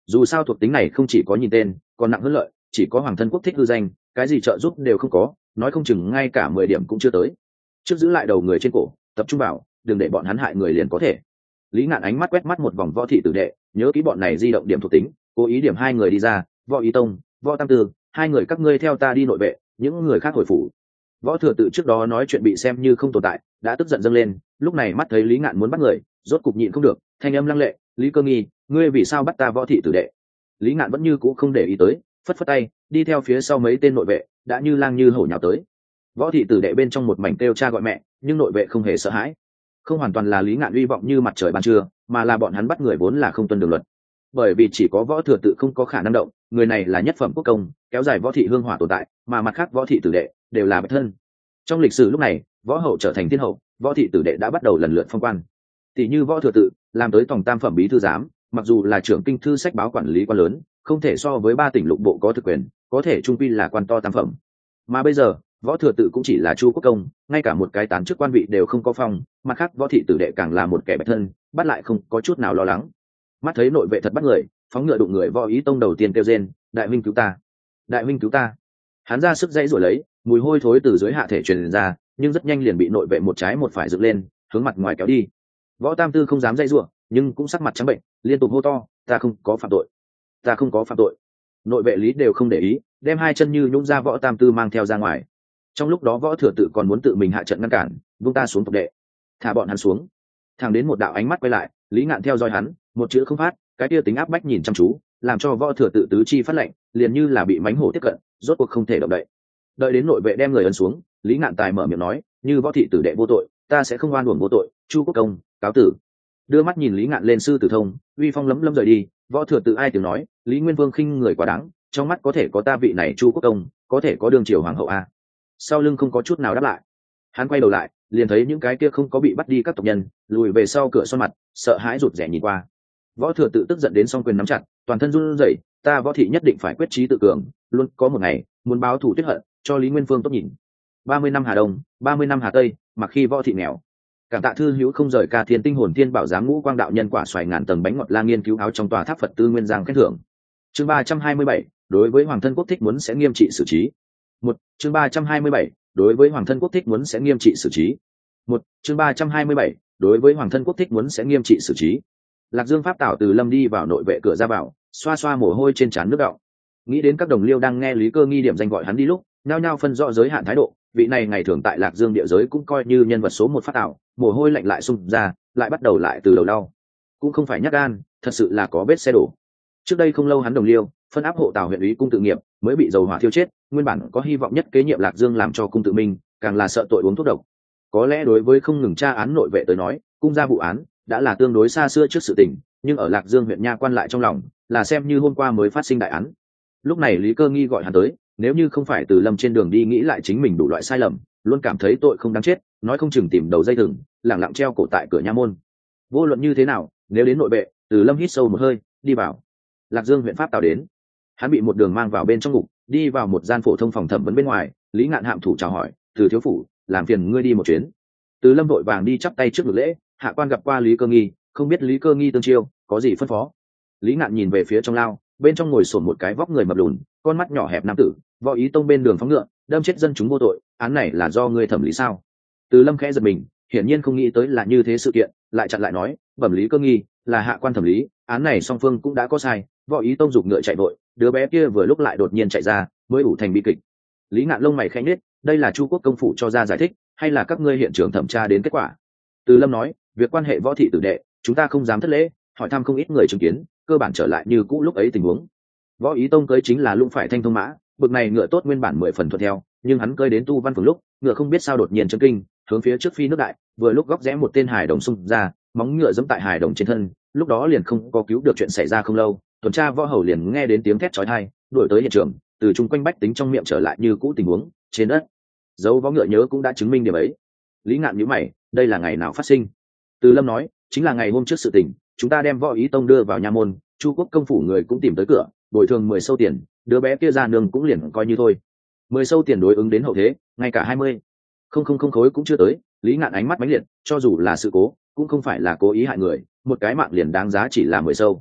dù sao thuộc tính này không chỉ có nhìn tên còn nặng hơn lợi, chỉ có hoàng thân quốc thích hư danh, cái gì trợ giúp đều không có, nói không chừng ngay cả mười điểm cũng chưa tới. Trước giữ lại đầu người trên cổ, tập trung vào, đừng để bọn hắn hại người liền có thể. Lý Ngạn ánh mắt quét mắt một vòng võ thị tử đệ, nhớ kỹ bọn này di động điểm thuộc tính, cố ý điểm hai người đi ra, võ ý tông, võ tam tư, hai người các ngươi theo ta đi nội vệ, những người khác hồi phủ. Võ thừa tự trước đó nói chuyện bị xem như không tồn tại, đã tức giận dâng lên, lúc này mắt thấy Lý Ngạn muốn bắt người, rốt cục nhịn không được, thanh âm lăng lệ, Lý Cơ Nghi, ngươi vì sao bắt ta võ thị tử đệ? Lý Ngạn vẫn như cũ không để ý tới, phất phất tay, đi theo phía sau mấy tên nội vệ, đã như lang như hổ nhào tới. Võ thị tử đệ bên trong một mảnh kêu cha gọi mẹ, nhưng nội vệ không hề sợ hãi. Không hoàn toàn là Lý Ngạn uy vọng như mặt trời ban trưa, mà là bọn hắn bắt người vốn là không tuân đường luật. Bởi vì chỉ có võ thừa tự không có khả năng động, người này là nhất phẩm quốc công, kéo dài võ thị hương hỏa tồn tại, mà mặt khác võ thị tử đệ đều là bạch thân. Trong lịch sử lúc này, võ hậu trở thành thiên hậu, võ thị tử đệ đã bắt đầu lần lượt phong quan. Tỷ như võ thừa tự, làm tới tổng tam phẩm bí thư giám, mặc dù là trưởng kinh thư sách báo quản lý quan lớn, không thể so với ba tỉnh lục bộ có thực quyền, có thể trung quy là quan to tam phẩm. Mà bây giờ, võ thừa tự cũng chỉ là chu quốc công, ngay cả một cái tán chức quan vị đều không có phong, mặt khác võ thị tử đệ càng là một kẻ bạch thân, bắt lại không có chút nào lo lắng. Mắt thấy nội vệ thật bắt người, phóng ngựa đụng người võ ý tông đầu tiên kêu rên, đại huynh cứu ta, đại huynh cứu ta. Hắn ra sức dãy rồi lấy, mùi hôi thối từ dưới hạ thể truyền ra, nhưng rất nhanh liền bị nội vệ một trái một phải dựng lên, hướng mặt ngoài kéo đi. Võ tam tư không dám dãy rủa, nhưng cũng sắc mặt trắng bệnh, liên tục hô to, ta không có phạm tội, ta không có phạm tội. Nội vệ lý đều không để ý, đem hai chân như nhũng ra võ tam tư mang theo ra ngoài. Trong lúc đó võ thừa tự còn muốn tự mình hạ trận ngăn cản, vung ta xuống tộc đệ, thả bọn hắn xuống. Thẳng đến một đạo ánh mắt quay lại, Lý Ngạn theo dõi hắn, một chữ không phát, cái kia tính áp bách nhìn chăm chú, làm cho võ thừa tự tứ chi phát lệnh, liền như là bị mánh hổ tiếp cận, rốt cuộc không thể động đậy. Đợi đến nội vệ đem người ấn xuống, Lý Ngạn tài mở miệng nói, như võ thị tử đệ vô tội, ta sẽ không oan uổng vô tội, chu quốc công cáo tử. Đưa mắt nhìn Lý Ngạn lên sư tử thông, uy phong lấm lấm rời đi. Võ thừa tự ai tiếng nói, Lý Nguyên Vương khinh người quá đáng, trong mắt có thể có ta vị này chu quốc công, có thể có đương triều hoàng hậu a. Sau lưng không có chút nào đáp lại. Hắn quay đầu lại, liền thấy những cái kia không có bị bắt đi các tộc nhân lùi về sau cửa xoan mặt, sợ hãi rụt rè nhìn qua. Võ thừa tự tức giận đến song quyền nắm chặt, toàn thân run rẩy, ta võ thị nhất định phải quyết chí tự cường, luôn có một ngày muốn báo thù tuyết hận, cho Lý Nguyên Vương tốt nhìn. Ba mươi năm Hà Đông, ba mươi năm Hà Tây, mặc khi võ thị nghèo. Cảm tạ thư hữu không rời ca thiên tinh hồn thiên bảo giám ngũ quang đạo nhân quả xoài ngàn tầng bánh ngọt la nghiên cứu áo trong tòa tháp Phật tư nguyên giang khen thưởng. Chương ba trăm hai mươi bảy, đối với hoàng thân quốc thích muốn sẽ nghiêm trị xử trí. Một, chương ba trăm hai mươi bảy, đối với hoàng thân quốc thích muốn sẽ nghiêm trị xử trí. Một, chương ba trăm hai mươi bảy, đối với hoàng thân quốc thích muốn sẽ nghiêm trị xử trí. Lạc Dương pháp tảo từ lâm đi vào nội vệ cửa ra vào, xoa xoa mồ hôi trên trán nước đọng. Nghĩ đến các đồng liêu đang nghe Lý Cơ Nghi điểm danh gọi hắn đi lúc, nhao nhao phân rõ giới hạn thái độ, vị này ngày thường tại Lạc Dương địa giới cũng coi như nhân vật số một pháp tảo, mồ hôi lạnh lại xung ra, lại bắt đầu lại từ đầu đau. Cũng không phải nhát gan, thật sự là có vết xe đổ. Trước đây không lâu hắn đồng liêu, phân áp hộ tào huyện úy cung tự nghiệp, mới bị dầu hỏa thiêu chết, nguyên bản có hy vọng nhất kế nhiệm Lạc Dương làm cho cung tự minh, càng là sợ tội uống thuốc độc. Có lẽ đối với không ngừng tra án nội vệ tới nói, cung ra vụ án đã là tương đối xa xưa trước sự tình, nhưng ở Lạc Dương huyện nha quan lại trong lòng, là xem như hôm qua mới phát sinh đại án. Lúc này Lý Cơ Nghi gọi hắn tới, nếu như không phải từ lâm trên đường đi nghĩ lại chính mình đủ loại sai lầm, luôn cảm thấy tội không đáng chết, nói không chừng tìm đầu dây thừng, lẳng lặng treo cổ tại cửa nha môn. Vô luận như thế nào, nếu đến nội vệ, từ lâm hít sâu một hơi, đi vào. Lạc Dương huyện pháp tào đến. Hắn bị một đường mang vào bên trong ngục, đi vào một gian phổ thông phòng thẩm vấn bên ngoài. Lý Ngạn hạm thủ chào hỏi, từ thiếu phủ, làm phiền ngươi đi một chuyến. Từ lâm vội vàng đi chắp tay trước ngực lễ, hạ quan gặp qua Lý Cơ Nghi, không biết Lý Cơ Nghi tương chiêu có gì phân phó. Lý Ngạn nhìn về phía trong lao, bên trong ngồi sổn một cái vóc người mập lùn, con mắt nhỏ hẹp nam tử, võ ý tông bên đường phóng ngựa, đâm chết dân chúng vô tội, án này là do ngươi thẩm lý sao? Từ lâm khẽ giật mình, hiển nhiên không nghĩ tới là như thế sự kiện, lại chặn lại nói, bẩm Lý Cơ Nghi, là hạ quan thẩm lý, án này song phương cũng đã có sai, võ ý tông giục ngựa chạy vội, đứa bé kia vừa lúc lại đột nhiên chạy ra, mới ủ thành bi kịch. Lý Ngạn lông mày khẽ nhếch, đây là Chu Quốc công phủ cho ra giải thích, hay là các ngươi hiện trường thẩm tra đến kết quả? Từ lâm nói, việc quan hệ võ thị tử đệ, chúng ta không dám thất lễ, hỏi thăm không ít người chứng kiến, cơ bản trở lại như cũ lúc ấy tình huống. Võ ý tông cưới chính là lũng phải thanh thông mã, bực này ngựa tốt nguyên bản mười phần thuận theo, nhưng hắn cưới đến tu văn phường lúc, ngựa không biết sao đột nhiên chấn kinh, hướng phía trước phi nước đại, vừa lúc góc rẽ một tên hài đồng xung ra, móng ngựa giẫm tại hài đồng trên thân, lúc đó liền không có cứu được chuyện xảy ra không lâu, tuần tra võ hầu liền nghe đến tiếng thét chói tai, đuổi tới hiện trường, từ chung quanh bách tính trong miệng trở lại như cũ tình huống, trên đất. Dấu võ ngựa nhớ cũng đã chứng minh điểm ấy. Lý Ngạn nhíu mày, đây là ngày nào phát sinh? Từ lâm nói, chính là ngày hôm trước sự tình, chúng ta đem võ ý tông đưa vào nha môn, Chu Quốc công phủ người cũng tìm tới cửa, bồi thường mười sâu tiền, đứa bé kia ra nương cũng liền coi như thôi. Mười sâu tiền đối ứng đến hậu thế, ngay cả hai mươi không không không khối cũng chưa tới. Lý Ngạn ánh mắt mãnh liệt, cho dù là sự cố, cũng không phải là cố ý hại người, một cái mạng liền đáng giá chỉ là mười sâu.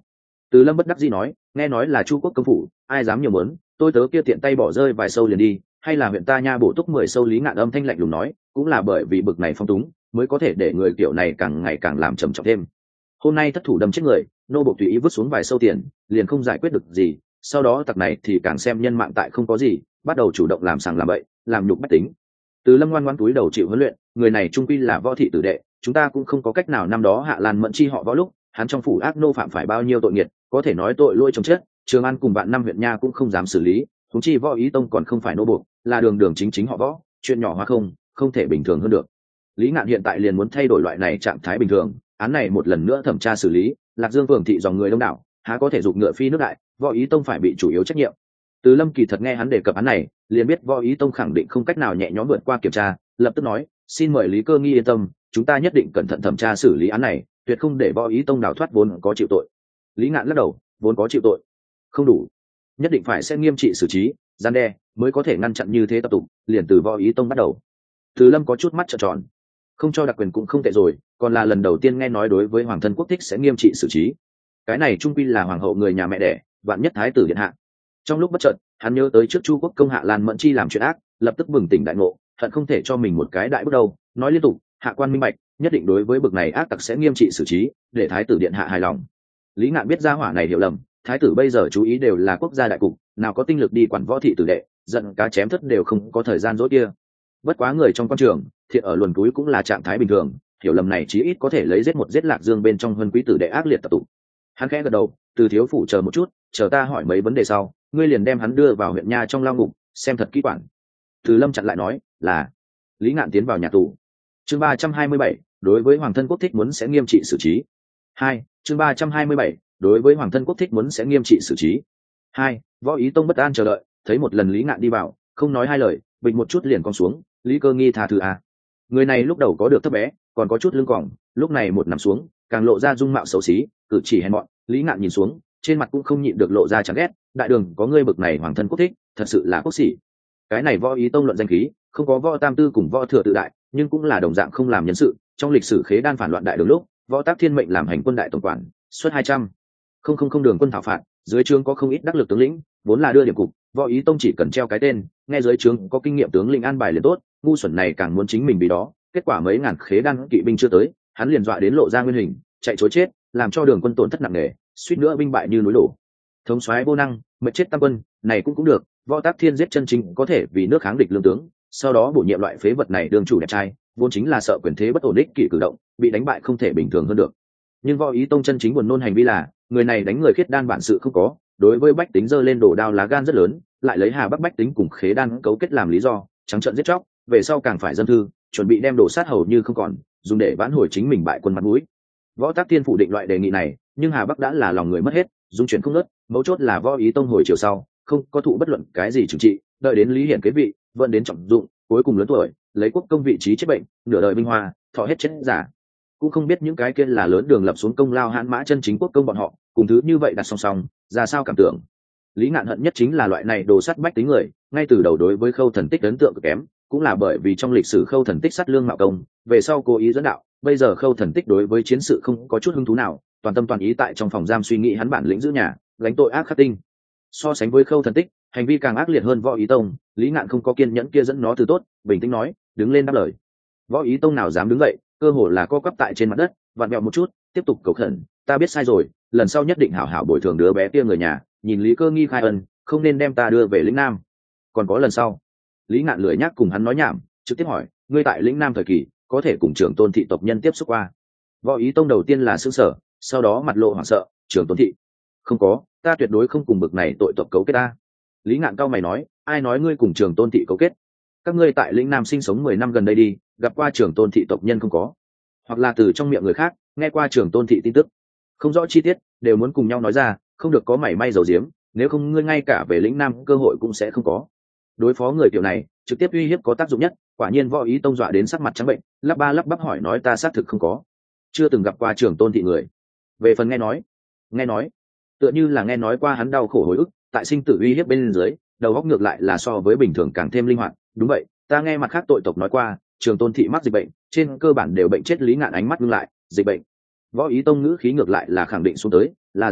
Từ Lâm bất đắc dĩ nói, nghe nói là Chu quốc công phủ, ai dám nhiều mớn, tôi tớ kia tiện tay bỏ rơi vài sâu liền đi, hay là huyện ta nha bổ túc mười sâu. Lý Ngạn âm thanh lạnh lùng nói, cũng là bởi vì bực này phong túng mới có thể để người kiểu này càng ngày càng làm trầm trọng thêm. Hôm nay thất thủ đâm chết người, nô bộc tùy ý vứt xuống vài sâu tiền, liền không giải quyết được gì, sau đó tặc này thì càng xem nhân mạng tại không có gì, bắt đầu chủ động làm sàng làm bậy, làm nhục bách tính. Từ Lâm ngoan ngoãn túi đầu chịu huấn luyện, người này trung quy là võ thị tử đệ, chúng ta cũng không có cách nào. Năm đó Hạ Lan Mẫn chi họ võ lúc, hắn trong phủ ác nô phạm phải bao nhiêu tội nghiệt, có thể nói tội lỗi chồng chết, Trường An cùng bạn năm huyện nha cũng không dám xử lý, huống chi Võ Ý Tông còn không phải nô buộc, là đường đường chính chính họ Võ, chuyện nhỏ hóa không, không thể bình thường hơn được. Lý Ngạn hiện tại liền muốn thay đổi loại này trạng thái bình thường, án này một lần nữa thẩm tra xử lý, Lạc Dương phường thị dòng người đông đảo, há có thể giục ngựa phi nước đại, Võ Ý Tông phải bị chủ yếu trách nhiệm. Từ Lâm kỳ thật nghe hắn đề cập án này, liền biết Võ Ý Tông khẳng định không cách nào nhẹ nhõm vượt qua kiểm tra, lập tức nói, xin mời Lý Cơ Nghi yên tâm, chúng ta nhất định cẩn thận thẩm tra xử lý án này, tuyệt không để Võ Ý Tông đào thoát vốn có chịu tội. Lý Ngạn lắc đầu, vốn có chịu tội không đủ, nhất định phải sẽ nghiêm trị xử trí, gian đe mới có thể ngăn chặn như thế tập tục. Liền từ Võ Ý Tông bắt đầu. Từ Lâm có chút mắt trợn tròn, không cho đặc quyền cũng không tệ rồi, còn là lần đầu tiên nghe nói đối với hoàng thân quốc thích sẽ nghiêm trị xử trí. Cái này trung quy là hoàng hậu người nhà mẹ đẻ, vạn nhất thái tử điện hạ. Trong lúc bất chợt, hắn nhớ tới trước Chu quốc công Hạ Lan Mẫn chi làm chuyện ác, lập tức bừng tỉnh đại ngộ, hận không thể cho mình một cái đại bước đầu, nói liên tục, hạ quan minh bạch, nhất định đối với bực này ác tặc sẽ nghiêm trị xử trí, để thái tử điện hạ hài lòng. Lý Ngạn biết ra hỏa này hiểu lầm, thái tử bây giờ chú ý đều là quốc gia đại cục, nào có tinh lực đi quản võ thị tử đệ, giận cá chém thất đều không có thời gian dối kia. Bất quá người trong quan trường, thiện ở luồn túi cũng là trạng thái bình thường, hiểu lầm này chí ít có thể lấy giết một giết Lạc Dương bên trong huân quý tử đệ ác liệt tập tụ. Hắn khẽ gật đầu, từ thiếu phủ chờ một chút, chờ ta hỏi mấy vấn đề sau, ngươi liền đem hắn đưa vào huyện nha trong lao ngục, xem thật kỹ quản. Từ Lâm chặn lại nói, là. Lý Ngạn tiến vào nhà tù. Chương ba trăm hai mươi bảy, đối với hoàng thân quốc thích muốn sẽ nghiêm trị xử trí. Hai, chương ba trăm hai mươi bảy, đối với hoàng thân quốc thích muốn sẽ nghiêm trị xử trí. Hai, Võ Ý Tông bất an chờ đợi, thấy một lần Lý Ngạn đi vào, không nói hai lời, bình một chút liền cong xuống. Lý Cơ Nghi tha thứ à. Người này lúc đầu có được thấp bé, còn có chút lưng còng, lúc này một nằm xuống, càng lộ ra dung mạo xấu xí, cử chỉ hèn mọn. Lý Ngạn nhìn xuống, trên mặt cũng không nhịn được lộ ra chán ghét, đại đường có ngươi bực này hoàng thân quốc thích, thật sự là quốc sĩ. Cái này Võ Ý Tông luận danh khí, không có Võ Tam Tư cùng Võ Thừa tự đại, nhưng cũng là đồng dạng không làm nhân sự. Trong lịch sử khế đan phản loạn đại đường lúc, Võ Tác Thiên mệnh làm hành quân đại tổng quản, suất hai trăm không không không đường quân thảo phạt, dưới trướng có không ít đắc lực tướng lĩnh, vốn là đưa điểm cục, Võ Ý Tông chỉ cần treo cái tên, nghe dưới trướng có kinh nghiệm tướng lĩnh an bài liền tốt, ngu xuẩn này càng muốn chính mình vì đó, kết quả mấy ngàn khế đan kỵ binh chưa tới, hắn liền dọa đến lộ ra nguyên hình, chạy trối chết, làm cho đường quân tổn thất nặng nề, suýt nữa binh bại như núi đổ. Thống soái vô năng, mệt chết tam quân, này cũng cũng được, Võ Tác Thiên giết chân chính có thể vì nước kháng địch lương tướng, sau đó bổ nhiệm loại phế vật này đương chủ đẹp trai, vốn chính là sợ quyền thế bất ổn định kỷ cử động, bị đánh bại không thể bình thường hơn được. Nhưng Võ Ý Tông chân chính buồn nôn hành vi là, người này đánh người khiết đan bản sự không có, đối với bách tính giơ lên đổ đao lá gan rất lớn, lại lấy Hà Bắc bách tính cùng khế đan cấu kết làm lý do, trắng trợn giết chóc, về sau càng phải dâng thư, chuẩn bị đem đổ sát hầu như không còn, dùng để vãn hồi chính mình bại quân mặt mũi. Võ Tác Thiên phủ định loại đề nghị này, nhưng Hà Bắc đã là lòng người mất hết, dung chuyển không ngớt, mấu chốt là Võ Ý Tông hồi chiều sau, không có thụ bất luận cái gì trừng trị, đợi đến Lý Hiển kế vị, vẫn đến trọng dụng, cuối cùng lớn tuổi, lấy quốc công vị trí chết bệnh, nửa đời vinh hoa, thọ hết chết giả. Cũng không biết những cái kia là lớn đường lập xuống công lao hãn mã chân chính quốc công bọn họ, cùng thứ như vậy đặt song song, ra sao cảm tưởng. Lý Ngạn hận nhất chính là loại này đồ sắt bách tính người, ngay từ đầu đối với Khâu Thần Tích ấn tượng cực kém, cũng là bởi vì trong lịch sử Khâu Thần Tích sát lương mạo công, về sau cố ý dẫn đạo, bây giờ Khâu Thần Tích đối với chiến sự không có chút hứng thú nào, toàn tâm toàn ý tại trong phòng giam suy nghĩ hắn bản lĩnh giữ nhà, gánh tội ác khắc tinh. So sánh với Khâu Thần Tích, hành vi càng ác liệt hơn Võ Ý Tông, Lý Ngạn không có kiên nhẫn kia dẫn nó từ tốt, bình tĩnh nói, đứng lên đáp lời. Võ Ý Tông nào dám đứng dậy, cơ hồ là co quắp tại trên mặt đất, vặn vẹo một chút, tiếp tục cầu khẩn, ta biết sai rồi, lần sau nhất định hảo hảo bồi thường đứa bé kia người nhà, nhìn Lý Cơ Nghi khai ân, không nên đem ta đưa về lĩnh Nam. Còn có lần sau. Lý Ngạn lười nhắc cùng hắn nói nhảm, trực tiếp hỏi, ngươi tại lĩnh Nam thời kỳ, có thể cùng trưởng tôn thị tộc nhân tiếp xúc qua? Võ Ý Tông đầu tiên là sững sờ, sau đó mặt lộ hoảng sợ, trưởng tôn thị? Không có, ta tuyệt đối không cùng bực này tội tộc cấu kết ta. Lý Ngạn cao mày nói, ai nói ngươi cùng trưởng tôn thị cấu kết? Các ngươi tại lĩnh Nam sinh sống mười năm gần đây đi, gặp qua trưởng tôn thị tộc nhân không có? Hoặc là từ trong miệng người khác nghe qua trưởng tôn thị tin tức, không rõ chi tiết, đều muốn cùng nhau nói ra, không được có mảy may dầu diếm, nếu không ngươi ngay cả về lĩnh Nam cơ hội cũng sẽ không có. Đối phó người kiểu này, trực tiếp uy hiếp có tác dụng nhất. Quả nhiên Võ Ý Tông dọa đến sắc mặt trắng bệnh, lắp ba lắp bắp hỏi nói ta xác thực không có, chưa từng gặp qua trưởng tôn thị người. Về phần nghe nói, nghe nói, tựa như là nghe nói qua hắn đau khổ hồi ức, tại sinh tử uy hiếp bên dưới, đầu óc ngược lại là so với bình thường càng thêm linh hoạt. Đúng vậy, ta nghe mặt khác tội tộc nói qua, trưởng tôn thị mắc dịch bệnh, trên cơ bản đều bệnh chết. Lý Ngạn ánh mắt ngưng lại, dịch bệnh. Võ Ý Tông ngữ khí ngược lại là khẳng định xuống tới, là dịch bệnh,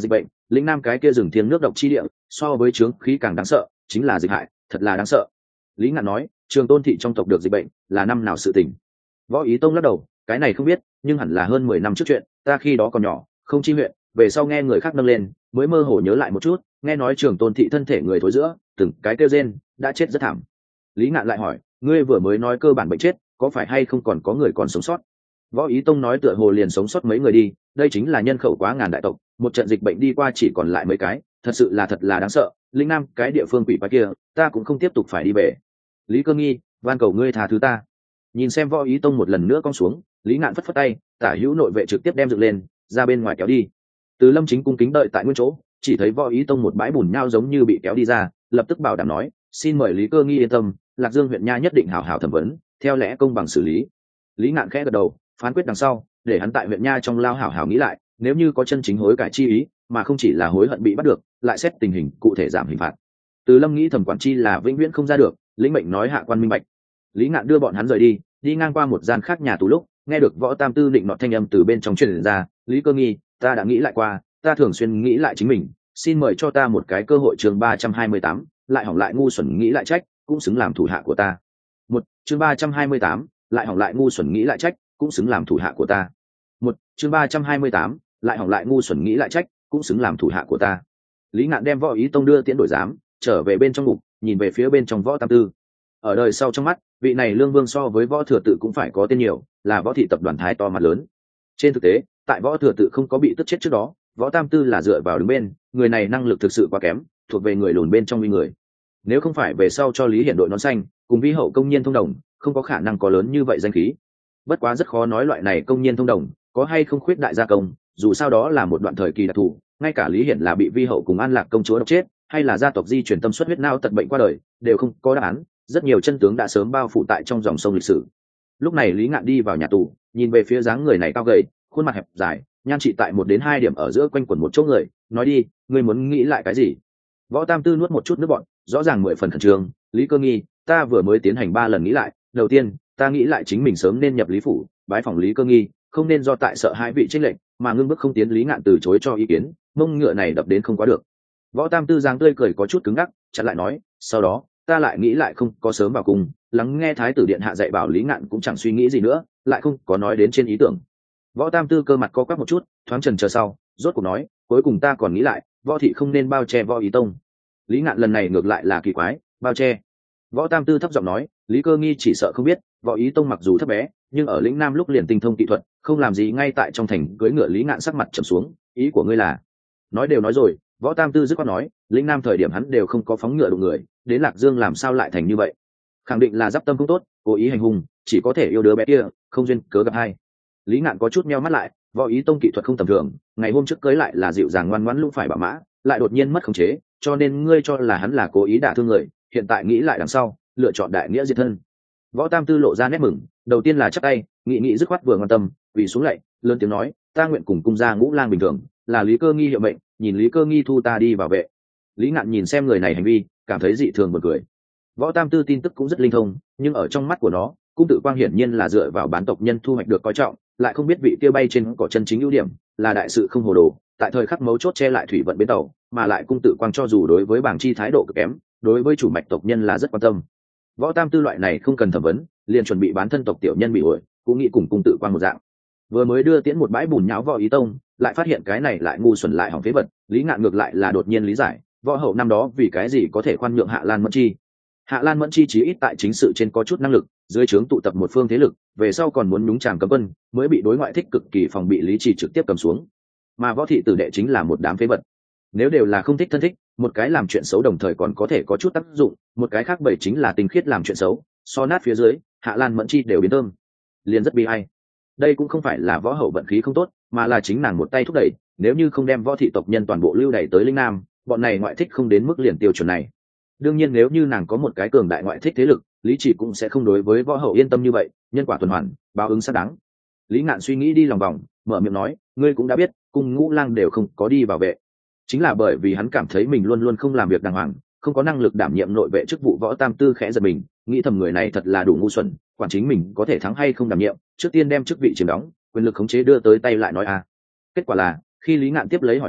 lĩnh nam cái kia rừng thiêng nước độc chi địa so với trướng khí càng đáng sợ, chính là dịch hại, thật là đáng sợ. Lý Ngạn nói, Trường Tôn thị trong tộc được dịch bệnh là năm nào sự tình? Võ Ý Tông lắc đầu, cái này không biết, nhưng hẳn là hơn mười năm trước chuyện, ta khi đó còn nhỏ, không chi huyện, về sau nghe người khác nâng lên, mới mơ hồ nhớ lại một chút, nghe nói Trường Tôn thị thân thể người thối giữa, từng cái kêu rên, đã chết rất thảm. Lý Ngạn lại hỏi, ngươi vừa mới nói cơ bản bệnh chết, có phải hay không còn có người còn sống sót? Võ Ý Tông nói tựa hồ liền sống sót mấy người đi, đây chính là nhân khẩu quá ngàn đại tộc, một trận dịch bệnh đi qua chỉ còn lại mấy cái, thật sự là thật là đáng sợ. Linh Nam cái địa phương quỷ quái kia, ta cũng không tiếp tục phải đi về. Lý Cơ Nghi, van cầu ngươi tha thứ ta. Nhìn xem Võ Ý Tông một lần nữa cong xuống, Lý Ngạn phất phất tay, tả hữu nội vệ trực tiếp đem dựng lên, ra bên ngoài kéo đi. Từ Lâm Chính cung kính đợi tại nguyên chỗ, chỉ thấy Võ Ý Tông một bãi bùn nhao giống như bị kéo đi ra, lập tức bảo đảm nói, xin mời Lý Cơ Nghi yên tâm, Lạc Dương huyện nha nhất định hảo hảo thẩm vấn, theo lẽ công bằng xử lý. Lý Ngạn khẽ gật đầu, phán quyết đằng sau, để hắn tại huyện nha trong lao hảo hảo nghĩ lại, nếu như có chân chính hối cải chi ý, mà không chỉ là hối hận bị bắt được, lại xét tình hình cụ thể giảm hình phạt. Từ Lâm nghĩ thẩm quản chi là vĩnh viễn không ra được, lĩnh mệnh nói hạ quan minh bạch. Lý Ngạn đưa bọn hắn rời đi, đi ngang qua một gian khác nhà tù lúc, nghe được Võ Tam Tư định nọ thanh âm từ bên trong truyền ra, Lý Cơ Nghi, ta đã nghĩ lại qua, ta thường xuyên nghĩ lại chính mình, xin mời cho ta một cái cơ hội. Chương ba trăm hai mươi tám, lại hỏng lại ngu xuẩn nghĩ lại trách, cũng xứng làm thủ hạ của ta. Một, chương ba trăm hai mươi tám, lại hỏng lại ngu xuẩn nghĩ lại trách, cũng xứng làm thủ hạ của ta. Một, chương ba trăm hai mươi tám, lại hỏng lại ngu xuẩn nghĩ lại trách, cũng xứng làm thủ hạ của ta. Lý Ngạn đem Võ Ý Tông đưa tiễn đổi giám, trở về bên trong ngục, nhìn về phía bên trong Võ Tam Tư. Ở đời sau trong mắt, vị này lương vương so với Võ Thừa Tự cũng phải có tên nhiều, là Võ thị tập đoàn thái to mặt lớn. Trên thực tế, tại Võ Thừa Tự không có bị tức chết trước đó, Võ Tam Tư là dựa vào đứng bên, người này năng lực thực sự quá kém, thuộc về người lùn bên trong uy người. Nếu không phải về sau cho Lý Hiển đội nón xanh, cùng vi hậu công nhiên thông đồng, không có khả năng có lớn như vậy danh khí. Bất quá rất khó nói loại này công nhiên thông đồng có hay không khuyết đại gia công, dù sao đó là một đoạn thời kỳ đặc thù, ngay cả Lý Hiển là bị vi hậu cùng An Lạc công chúa độc chết, hay là gia tộc di truyền tâm suất huyết não tật bệnh qua đời, đều không có đáp án, rất nhiều chân tướng đã sớm bao phủ tại trong dòng sông lịch sử. Lúc này Lý Ngạn đi vào nhà tù, nhìn về phía dáng người này cao gầy, khuôn mặt hẹp dài, nhan trị tại một đến hai điểm ở giữa quanh quẩn một chỗ người, nói đi, ngươi muốn nghĩ lại cái gì? Võ Tam Tư nuốt một chút nước bọt, rõ ràng mười phần khẩn trương. Lý Cơ Nghi, ta vừa mới tiến hành ba lần nghĩ lại, đầu tiên, ta nghĩ lại chính mình sớm nên nhập Lý phủ, bái phỏng Lý Cơ Nghi, không nên do tại sợ hai vị trinh lệnh mà ngưng bước không tiến. Lý Ngạn từ chối cho ý kiến, mông ngựa này đập đến không quá được. Võ Tam Tư giang tươi cười có chút cứng ngắc, chặn lại nói, sau đó ta lại nghĩ lại không có sớm vào cùng, lắng nghe thái tử điện hạ dạy bảo. Lý Ngạn cũng chẳng suy nghĩ gì nữa, lại không có nói đến trên ý tưởng. Võ Tam Tư cơ mặt co quắp một chút, thoáng chần chờ sau, rốt cuộc nói, cuối cùng ta còn nghĩ lại, Võ thị không nên bao che Võ Ý Tông. Lý Ngạn lần này ngược lại là kỳ quái, bao che. Võ Tam Tư thấp giọng nói, Lý Cơ Nghi chỉ sợ không biết, Võ Ý Tông mặc dù thấp bé, nhưng ở lĩnh Nam lúc liền tinh thông kỹ thuật, không làm gì ngay tại trong thành cưỡi ngựa. Lý Ngạn sắc mặt trầm xuống, ý của ngươi là? Nói đều nói rồi. Võ Tam Tư dứt khoát nói, lĩnh Nam thời điểm hắn đều không có phóng ngựa đụng người, đến Lạc Dương làm sao lại thành như vậy? Khẳng định là giáp tâm không tốt, cố ý hành hung, chỉ có thể yêu đứa bé kia, không duyên cớ gặp hai. Lý Ngạn có chút meo mắt lại, Võ Ý Tông kỹ thuật không tầm thường, ngày hôm trước cưới lại là dịu dàng ngoan ngoãn lúc phải bảo mã, lại đột nhiên mất khống chế, cho nên ngươi cho là hắn là cố ý đả thương người, hiện tại nghĩ lại đằng sau, lựa chọn đại nghĩa diệt thân. Võ Tam Tư lộ ra nét mừng, đầu tiên là chắp tay, nghị nghị dứt khoát vừa quan tâm, vì xuống lạy, lớn tiếng nói, ta nguyện cùng cung gia Ngũ Lang bình thường, là Lý Cơ Nghi hiệu mệnh, nhìn Lý Cơ Nghi thu ta đi bảo vệ. Lý Ngạn nhìn xem người này hành vi, cảm thấy dị thường buồn cười. Võ Tam Tư tin tức cũng rất linh thông, nhưng ở trong mắt của nó, cung tự quang hiển nhiên là dựa vào bán tộc nhân thu hoạch được coi trọng, lại không biết vị tiêu bay trên cỏ chân chính ưu điểm, là đại sự không hồ đồ, tại thời khắc mấu chốt che lại thủy vận bến tàu, mà lại cung tự quang cho dù đối với bảng chi thái độ cực kém, đối với chủ mạch tộc nhân là rất quan tâm. Võ Tam Tư loại này không cần thẩm vấn, liền chuẩn bị bán thân tộc tiểu nhân bị ổi, cũng nghĩ cùng cung tự quang một dạng. Vừa mới đưa tiễn một bãi bùn nhão Võ Ý Tông, lại phát hiện cái này lại ngu xuẩn lại hỏng phế vật. Lý Ngạn ngược lại là đột nhiên lý giải, võ hậu năm đó vì cái gì có thể khoan nhượng Hạ Lan Mẫn Chi. Hạ Lan Mẫn Chi chí ít tại chính sự trên có chút năng lực, dưới trướng tụ tập một phương thế lực, về sau còn muốn nhúng chàm cấm quân, mới bị đối ngoại thích cực kỳ phòng bị Lý Trì trực tiếp cầm xuống. Mà Võ thị tử đệ chính là một đám phế vật. Nếu đều là không thích thân thích, một cái làm chuyện xấu đồng thời còn có thể có chút tác dụng, một cái khác bảy chính là tinh khiết làm chuyện xấu, so nát phía dưới, Hạ Lan Mẫn Chi đều biến thơm. Liền rất bi ai. Đây cũng không phải là võ hậu vận khí không tốt, mà là chính nàng một tay thúc đẩy, nếu như không đem võ thị tộc nhân toàn bộ lưu đẩy tới Linh Nam, bọn này ngoại thích không đến mức liền tiêu chuẩn này. Đương nhiên nếu như nàng có một cái cường đại ngoại thích thế lực, Lý Chỉ cũng sẽ không đối với võ hậu yên tâm như vậy, nhân quả tuần hoàn, báo ứng xác đáng. Lý Ngạn suy nghĩ đi lòng vòng, mở miệng nói, ngươi cũng đã biết, cung Ngũ Lang đều không có đi bảo vệ, chính là bởi vì hắn cảm thấy mình luôn luôn không làm việc đàng hoàng, không có năng lực đảm nhiệm nội vệ chức vụ. Võ Tam Tư khẽ giật mình, nghĩ thầm người này thật là đủ ngu xuẩn, quản chính mình có thể thắng hay không đảm nhiệm, trước tiên đem chức vị chiếm đóng, quyền lực khống chế đưa tới tay lại nói a. Kết quả là, khi Lý Ngạn tiếp lấy hỏi thăm,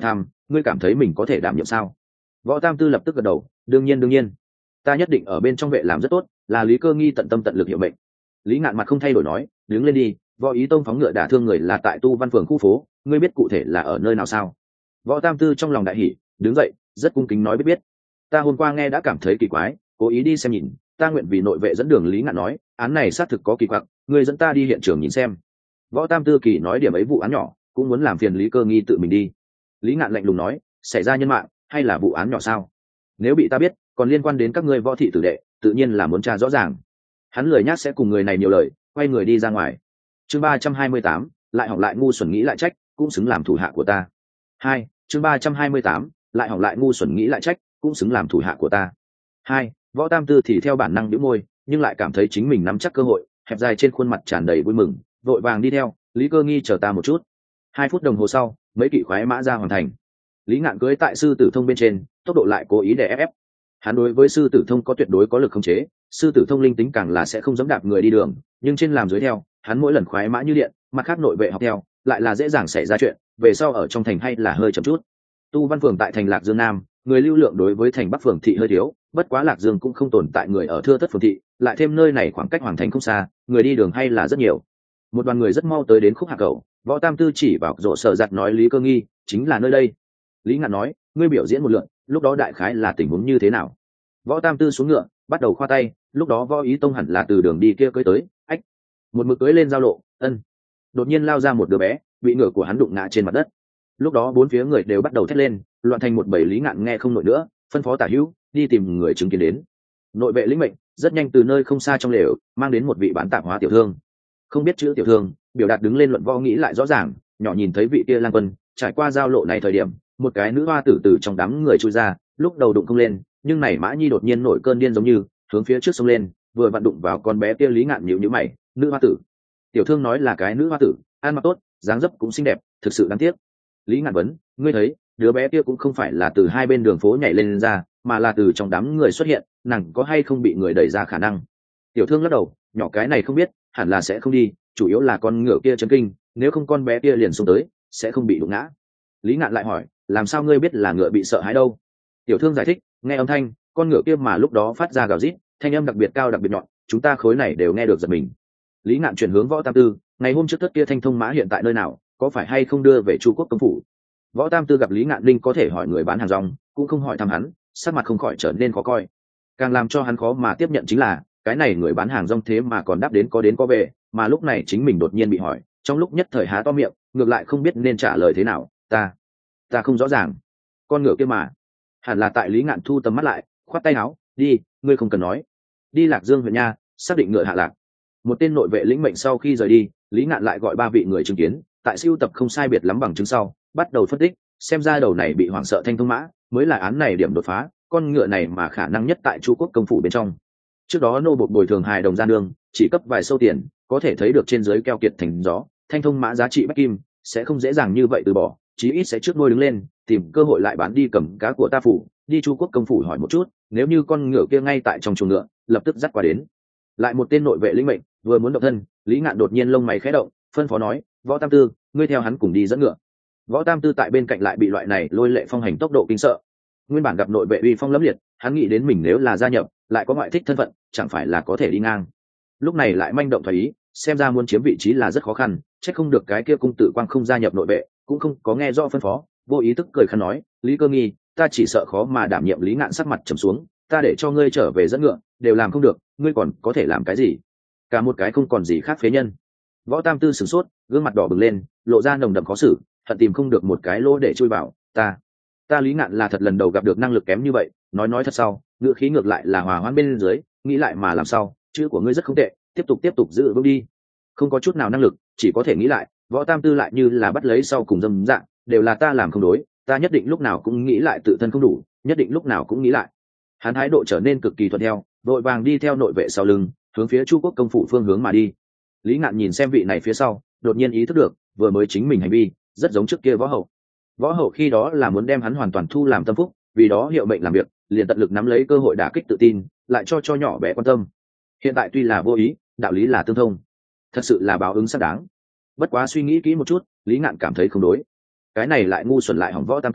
ngươi cảm thấy mình có thể đảm nhiệm sao? Võ Tam Tư lập tức gật đầu, đương nhiên đương nhiên, ta nhất định ở bên trong vệ làm rất tốt, là Lý Cơ Nghi tận tâm tận lực hiệu mệnh. Lý Ngạn mặt không thay đổi nói, đứng lên đi, Võ Ý Tông phóng ngựa đả thương người là tại Tu Văn phường khu phố, ngươi biết cụ thể là ở nơi nào sao? Võ Tam Tư trong lòng đại hỉ, đứng dậy, rất cung kính nói biết biết. Ta hôm qua nghe đã cảm thấy kỳ quái, cố ý đi xem nhìn, ta nguyện vì nội vệ dẫn đường. Lý Ngạn nói, án này xác thực có kỳ quặc, ngươi dẫn ta đi hiện trường nhìn xem. Võ Tam Tư kỳ nói điểm ấy vụ án nhỏ, cũng muốn làm phiền Lý Cơ Nghi tự mình đi. Lý Ngạn lạnh lùng nói, xảy ra nhân mạng hay là vụ án nhỏ sao? Nếu bị ta biết, còn liên quan đến các ngươi võ thị tử đệ, tự nhiên là muốn tra rõ ràng. Hắn lười nhác sẽ cùng người này nhiều lời, quay người đi ra ngoài. Chương ba trăm hai mươi tám, lại hỏng lại ngu xuẩn nghĩ lại trách, cũng xứng làm thủ hạ của ta. Hai, chương ba trăm hai mươi tám, lại hỏng lại ngu xuẩn nghĩ lại trách, cũng xứng làm thủ hạ của ta. Hai, Võ Tam Tư thì theo bản năng nhíu môi, nhưng lại cảm thấy chính mình nắm chắc cơ hội, hẹp dài trên khuôn mặt tràn đầy vui mừng, vội vàng đi theo. Lý Cơ Nghi chờ ta một chút. Hai phút đồng hồ sau, mấy kỵ khoái mã ra hoàn thành. Lý Ngạn cưỡi tại sư tử thông bên trên, tốc độ lại cố ý để ép ép. Hắn đối với sư tử thông có tuyệt đối có lực khống chế, sư tử thông linh tính càng là sẽ không dẫm đạp người đi đường, nhưng trên làm dưới theo, hắn mỗi lần khoái mã như điện, mặt khác nội vệ học theo, lại là dễ dàng xảy ra chuyện, về sau ở trong thành hay là hơi chậm chút. Tu Văn phường tại thành Lạc Dương Nam, người lưu lượng đối với thành Bắc phường thị hơi thiếu, bất quá Lạc Dương cũng không tồn tại người ở thưa thất phường thị, lại thêm nơi này khoảng cách hoàng thành không xa, người đi đường hay là rất nhiều. Một đoàn người rất mau tới đến khúc hạ cầu, Võ Tam Tư chỉ vào rộ sợ giặt nói Lý Cơ Nghi, chính là nơi đây. Lý Ngạn nói, ngươi biểu diễn một lượt, lúc đó đại khái là tình huống như thế nào? Võ Tam Tư xuống ngựa, bắt đầu khoa tay, lúc đó Võ Ý Tông hẳn là từ đường đi kia cưỡi tới, ách, một mực cưỡi lên giao lộ, ân. Đột nhiên lao ra một đứa bé, bị ngựa của hắn đụng ngã trên mặt đất. Lúc đó bốn phía người đều bắt đầu thét lên, loạn thành một bầy. Lý Ngạn nghe không nổi nữa, phân phó Tả Hữu đi tìm người chứng kiến đến. Nội vệ lĩnh mệnh, rất nhanh từ nơi không xa trong lều mang đến một vị bán tạp hóa tiểu thương. Không biết chữ tiểu thương, biểu đạt đứng lên luận võ nghĩ lại rõ ràng, nhỏ nhìn thấy vị kia lang quân, trải qua giao lộ này thời điểm, một cái nữ hoa tử từ trong đám người chui ra, lúc đầu đụng không lên, nhưng này Mã Nhi đột nhiên nổi cơn điên giống như, hướng phía trước xông lên, vừa vặn đụng vào con bé kia. Lý Ngạn nhíu nhíu mày, nữ hoa tử. Tiểu thương nói là cái nữ hoa tử, ăn mặc tốt, dáng dấp cũng xinh đẹp, thực sự đáng tiếc. Lý Ngạn vấn, ngươi thấy, đứa bé kia cũng không phải là từ hai bên đường phố nhảy lên, lên ra, mà là từ trong đám người xuất hiện, nàng có hay không bị người đẩy ra khả năng? Tiểu thương lắc đầu, nhỏ cái này không biết, hẳn là sẽ không đi, chủ yếu là con ngựa kia chấn kinh, nếu không con bé kia liền xuống tới, sẽ không bị đụng ngã. Lý Ngạn lại hỏi, làm sao ngươi biết là ngựa bị sợ hãi đâu? Tiểu thương giải thích, nghe âm thanh, con ngựa kia mà lúc đó phát ra gào rít, thanh âm đặc biệt cao đặc biệt nhọn, chúng ta khối này đều nghe được giật mình. Lý Ngạn chuyển hướng Võ Tam Tư, ngày hôm trước tất kia thanh thông mã hiện tại nơi nào, có phải hay không đưa về Chu Quốc công phủ? Võ Tam Tư gặp Lý Ngạn linh có thể hỏi người bán hàng rong, cũng không hỏi thăm hắn, sắc mặt không khỏi trở nên khó coi. Càng làm cho hắn khó mà tiếp nhận chính là, cái này người bán hàng rong thế mà còn đáp đến có đến có về, mà lúc này chính mình đột nhiên bị hỏi, trong lúc nhất thời há to miệng, ngược lại không biết nên trả lời thế nào. Ta, ta không rõ ràng. Con ngựa kia mà, hẳn là tại. Lý Ngạn thu tầm mắt lại, khoát tay áo, đi, ngươi không cần nói. Đi Lạc Dương huyện nha, xác định ngựa hạ lạc. Một tên nội vệ lĩnh mệnh sau khi rời đi, Lý Ngạn lại gọi ba vị người chứng kiến, tại siêu tập không sai biệt lắm bằng chứng sau, bắt đầu phân tích, xem ra đầu này bị hoảng sợ thanh thông mã mới là án này điểm đột phá, con ngựa này mà khả năng nhất tại Chu Quốc công phủ bên trong. Trước đó nô bộc bồi thường hài đồng gian đường, chỉ cấp vài sâu tiền, có thể thấy được trên dưới keo kiệt thành gió, thanh thông mã giá trị bách kim, sẽ không dễ dàng như vậy từ bỏ, chí ít sẽ trước ngôi đứng lên, tìm cơ hội lại bán đi cầm cá của ta phủ, đi Chu Quốc công phủ hỏi một chút, nếu như con ngựa kia ngay tại trong chuồng ngựa, lập tức dắt qua đến. Lại một tên nội vệ lĩnh mệnh, vừa muốn động thân, Lý Ngạn đột nhiên lông mày khẽ động, phân phó nói, Võ Tam Tư, ngươi theo hắn cùng đi dẫn ngựa. Võ Tam Tư tại bên cạnh lại bị loại này lôi lệ phong hành tốc độ kinh sợ. Nguyên bản gặp nội vệ uy phong lẫm liệt, hắn nghĩ đến mình nếu là gia nhập, lại có ngoại thích thân phận, chẳng phải là có thể đi ngang. Lúc này lại manh động thoái ý, xem ra muốn chiếm vị trí là rất khó khăn, chắc không được cái kia cung tử quang không gia nhập nội vệ, cũng không có nghe rõ phân phó, vô ý thức cười khăn nói, Lý Cơ Nghi, ta chỉ sợ khó mà đảm nhiệm. Lý Ngạn sắc mặt trầm xuống, ta để cho ngươi trở về dẫn ngựa, đều làm không được, ngươi còn có thể làm cái gì? Cả một cái không còn gì khác phế nhân. Võ Tam Tư sửng sốt, gương mặt đỏ bừng lên, lộ ra nồng đậm khó xử, hận tìm không được một cái lỗ để chui vào. Ta, ta Lý Ngạn là thật lần đầu gặp được năng lực kém như vậy, nói nói thật sau, ngựa khí ngược lại là hòa hoãn bên dưới, nghĩ lại mà làm sao, chữ của ngươi rất không tệ, tiếp tục tiếp tục giữ vững đi. Không có chút nào năng lực, chỉ có thể nghĩ lại. Võ Tam Tư lại như là bắt lấy sau cùng dâm dạng, đều là ta làm không đối, ta nhất định lúc nào cũng nghĩ lại tự thân không đủ, nhất định lúc nào cũng nghĩ lại. Hắn thái độ trở nên cực kỳ thuận theo, vội vàng đi theo nội vệ sau lưng, hướng phía Chu Quốc công phủ phương hướng mà đi. Lý Ngạn nhìn xem vị này phía sau, đột nhiên ý thức được, vừa mới chính mình hành vi rất giống trước kia võ hậu. Võ hậu khi đó là muốn đem hắn hoàn toàn thu làm tâm phúc, vì đó hiệu mệnh làm việc, liền tận lực nắm lấy cơ hội đả kích tự tin, lại cho cho nhỏ bé quan tâm. Hiện tại tuy là vô ý, đạo lý là tương thông, thật sự là báo ứng xác đáng. Bất quá suy nghĩ kỹ một chút, Lý Ngạn cảm thấy không đối. Cái này lại ngu xuẩn lại hỏng Võ Tam Tư,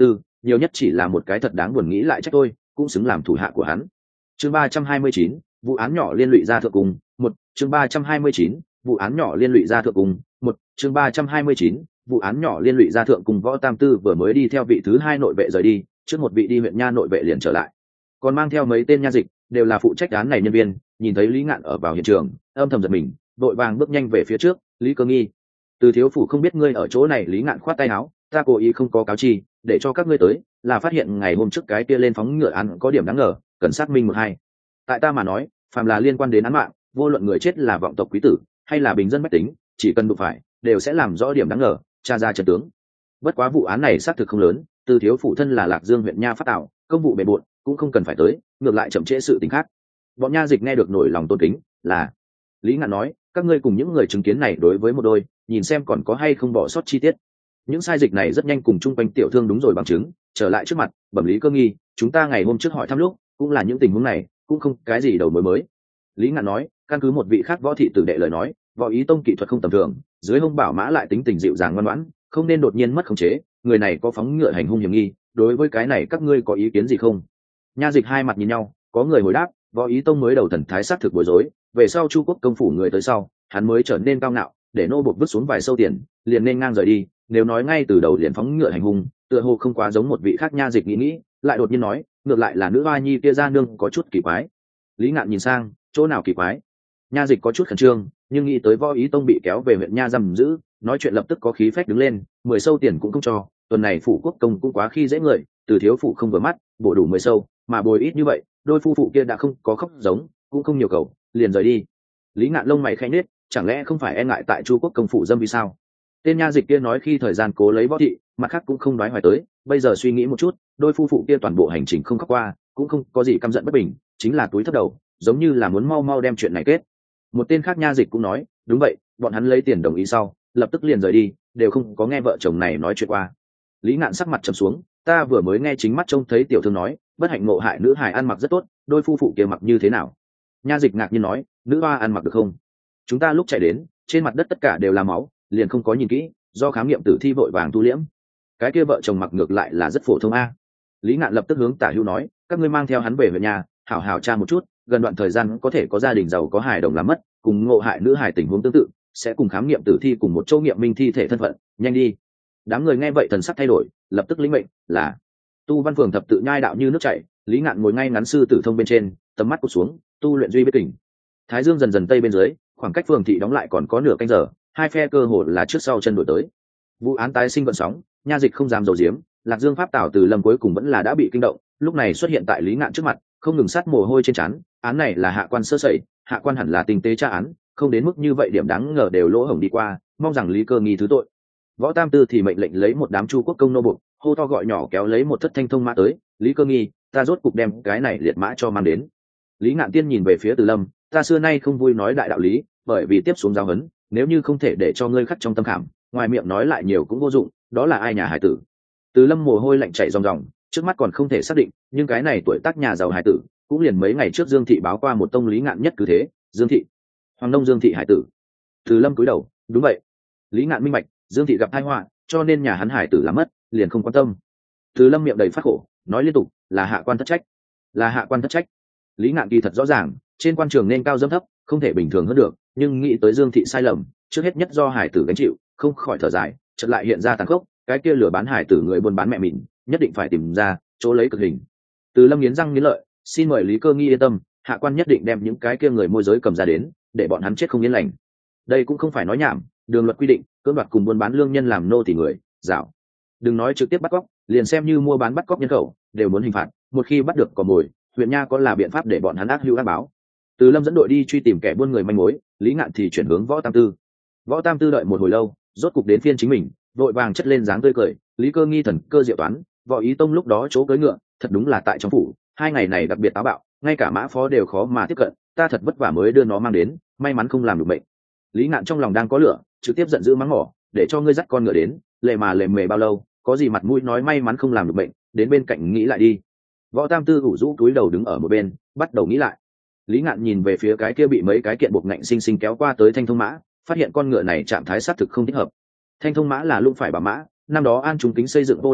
nhiều nhất chỉ là một cái thật đáng buồn nghĩ lại trách tôi cũng xứng làm thủ hạ của hắn. Chương ba trăm hai mươi chín, vụ án nhỏ liên lụy ra thượng cung. Một chương ba trăm hai mươi chín, vụ án nhỏ liên lụy ra thượng cung. Một chương ba trăm hai mươi chín, vụ án nhỏ liên lụy ra thượng cung. Võ Tam Tư vừa mới đi theo vị thứ hai nội vệ rời đi, trước một vị đi huyện nha nội vệ liền trở lại, còn mang theo mấy tên nha dịch, đều là phụ trách án này nhân viên. Nhìn thấy Lý Ngạn ở vào hiện trường, âm thầm giật mình, đội vàng bước nhanh về phía trước. Lý Cơ Nghi, từ thiếu phủ không biết ngươi ở chỗ này. Lý Ngạn khoát tay áo, ta cố ý không có cáo chi, để cho các ngươi tới, là phát hiện ngày hôm trước cái kia lên phóng ngựa án có điểm đáng ngờ, cần xác minh một hai. Tại ta mà nói, phàm là liên quan đến án mạng, vô luận người chết là vọng tộc quý tử hay là bình dân bách tính, chỉ cần đụng phải, đều sẽ làm rõ điểm đáng ngờ, tra ra chân tướng. Bất quá vụ án này xác thực không lớn, từ thiếu phủ thân là Lạc Dương huyện nha phát tạo, công vụ bề bộn, cũng không cần phải tới, ngược lại chậm trễ sự tình khác. Bọn nha dịch nghe được nổi lòng tôn kính, là Lý Ngạn nói, các ngươi cùng những người chứng kiến này đối với một đôi, nhìn xem còn có hay không bỏ sót chi tiết. Những sai dịch này rất nhanh cùng chung quanh tiểu thương đúng rồi bằng chứng, trở lại trước mặt, bẩm Lý Cơ Nghi, chúng ta ngày hôm trước hỏi thăm lúc, cũng là những tình huống này, cũng không cái gì đầu mối mới. Lý Ngạn nói, căn cứ một vị khác võ thị tử đệ lời nói, Võ Ý Tông kỹ thuật không tầm thường, dưới hông bảo mã lại tính tình dịu dàng ngoan ngoãn, không nên đột nhiên mất khống chế, người này có phóng ngựa hành hung hiểm nghi, đối với cái này các ngươi có ý kiến gì không? Nha dịch hai mặt nhìn nhau, có người hồi đáp, Võ Ý Tông mới đầu thần thái sắc thực bối rối, về sau Chu Quốc công phủ người tới sau, hắn mới trở nên cao ngạo, để nô bộc vứt xuống vài sâu tiền, liền nên ngang rời đi. Nếu nói ngay từ đầu liền phóng ngựa hành hung, tựa hồ không quá giống một vị khác nha dịch nghĩ nghĩ, lại đột nhiên nói, ngược lại là nữ hoa nhi kia ra nương có chút kỳ quái. Lý Ngạn nhìn sang, chỗ nào kỳ quái? Nha dịch có chút khẩn trương, nhưng nghĩ tới Võ Ý Tông bị kéo về huyện nha giam giữ, nói chuyện lập tức có khí phách đứng lên, mười sâu tiền cũng không cho, tuần này phủ quốc công cũng quá khi dễ người, từ thiếu phụ không vừa mắt, bổ đủ mười sâu, mà bồi ít như vậy, đôi phu phụ kia đã không có khóc giống, cũng không nhiều cầu, liền rời đi. Lý Ngạn lông mày khẽ nhếch, chẳng lẽ không phải e ngại tại Chu Quốc công phủ dâm vì sao? Tên nha dịch kia nói khi thời gian cố lấy võ thị, mặt khác cũng không đoái hoài tới, bây giờ suy nghĩ một chút, đôi phu phụ kia toàn bộ hành trình không khóc qua, cũng không có gì căm giận bất bình, chính là túi thấp đầu, giống như là muốn mau mau đem chuyện này kết. Một tên khác nha dịch cũng nói, đúng vậy, bọn hắn lấy tiền đồng ý sau, lập tức liền rời đi, đều không có nghe vợ chồng này nói chuyện qua. Lý Ngạn sắc mặt trầm xuống, ta vừa mới nghe chính mắt trông thấy tiểu thương nói, bất hạnh ngộ hại nữ hài ăn mặc rất tốt, đôi phu phụ kia mặc như thế nào? Nha dịch ngạc nhiên nói, nữ hoa ăn mặc được không? Chúng ta lúc chạy đến, trên mặt đất tất cả đều là máu, liền không có nhìn kỹ, do khám nghiệm tử thi vội vàng thu liễm. Cái kia vợ chồng mặc ngược lại là rất phổ thông a. Lý Ngạn lập tức hướng Tả Hữu nói, các ngươi mang theo hắn về về nhà, hảo hảo tra một chút, gần đoạn thời gian có thể có gia đình giàu có hài đồng làm mất, cùng ngộ hại nữ hài tình huống tương tự, sẽ cùng khám nghiệm tử thi cùng một chỗ nghiệm minh thi thể thân phận, nhanh đi. Đám người nghe vậy thần sắc thay đổi, lập tức lĩnh mệnh, là Tu Văn Phường thập tự nhai đạo như nước chảy, Lý Ngạn ngồi ngay ngắn sư tử thông bên trên, tầm mắt cụp xuống, tu luyện duy biết kình. Thái dương dần dần tây bên dưới, khoảng cách phường thị đóng lại còn có nửa canh giờ, hai phe cơ hồ là trước sau chân đổi tới. Vụ án tái sinh vận sóng, nha dịch không dám dầu diếm, Lạc Dương pháp tảo từ Lâm cuối cùng vẫn là đã bị kinh động, lúc này xuất hiện tại Lý Ngạn trước mặt, không ngừng sát mồ hôi trên trán, án này là hạ quan sơ sẩy, hạ quan hẳn là tinh tế tra án, không đến mức như vậy điểm đáng ngờ đều lỗ hổng đi qua, mong rằng Lý Cơ Nghi thứ tội. Võ Tam Tư thì mệnh lệnh lấy một đám Chu Quốc công nô buộc, hô to gọi nhỏ kéo lấy một thất thanh thông mã tới, Lý Cơ Nghi, ta rốt cục đem cái này liệt mã cho mang đến. Lý Ngạn Tiên nhìn về phía Từ Lâm, ta xưa nay không vui nói đại đạo lý, bởi vì tiếp xuống giáo huấn, nếu như không thể để cho ngươi khắc trong tâm khảm, ngoài miệng nói lại nhiều cũng vô dụng, đó là ai nhà hải tử? Từ Lâm mồ hôi lạnh chảy ròng ròng, trước mắt còn không thể xác định, nhưng cái này tuổi tác nhà giàu hải tử, cũng liền mấy ngày trước Dương thị báo qua một tông Lý Ngạn nhất cứ thế, Dương thị, Hoàng Nông Dương thị hải tử. Từ Lâm cúi đầu, đúng vậy. Lý Ngạn minh bạch, Dương thị gặp tai họa, cho nên nhà hắn hải tử làm mất, liền không quan tâm. Từ Lâm miệng đầy phát khổ, nói liên tục, là hạ quan thất trách, là hạ quan thất trách. Lý Ngạn kỳ thật rõ ràng, trên quan trường nên cao dâm thấp, không thể bình thường hơn được, nhưng nghĩ tới Dương thị sai lầm, trước hết nhất do hải tử gánh chịu, không khỏi thở dài, chợt lại hiện ra tàn khốc, cái kia lừa bán hải tử người buôn bán mẹ mình, nhất định phải tìm ra chỗ lấy cực hình. Từ Lâm nghiến răng nghiến lợi, xin mời Lý Cơ Nghi yên tâm, hạ quan nhất định đem những cái kia người môi giới cầm ra đến, để bọn hắn chết không yên lành. Đây cũng không phải nói nhảm, đường luật quy định, cưỡng đoạt cùng buôn bán lương nhân làm nô thì người, dạo. Đừng nói trực tiếp bắt cóc, liền xem như mua bán bắt cóc nhân khẩu, đều muốn hình phạt, một khi bắt được cò mồi, huyện nha có là biện pháp để bọn hắn ác hữu ác báo. Từ Lâm dẫn đội đi truy tìm kẻ buôn người manh mối, Lý Ngạn thì chuyển hướng Võ Tam Tư. Võ Tam Tư đợi một hồi lâu, rốt cục đến phiên chính mình, vội vàng chất lên dáng tươi cười, Lý Cơ Nghi thần cơ diệu toán, Võ Ý Tông lúc đó chỗ cưỡi ngựa, thật đúng là tại trong phủ, hai ngày này đặc biệt táo bạo, ngay cả mã phó đều khó mà tiếp cận, ta thật vất vả mới đưa nó mang đến, may mắn không làm được bệnh. Lý Ngạn trong lòng đang có lửa, trực tiếp giận dữ mắng mỏ, để cho ngươi dắt con ngựa đến, lệ mà lệ mề bao lâu, có gì mặt mũi nói may mắn không làm được bệnh, đến bên cạnh nghĩ lại đi. Võ Tam Tư ủ rũ túi đầu đứng ở một bên, bắt đầu nghĩ lại. Lý Ngạn nhìn về phía cái kia bị mấy cái kiện buộc ngạnh sinh sinh kéo qua tới thanh thông mã, phát hiện con ngựa này trạng thái xác thực không thích hợp. Thanh thông mã là lũng phải bà mã, năm đó An Trung Kính xây dựng vô lô đội,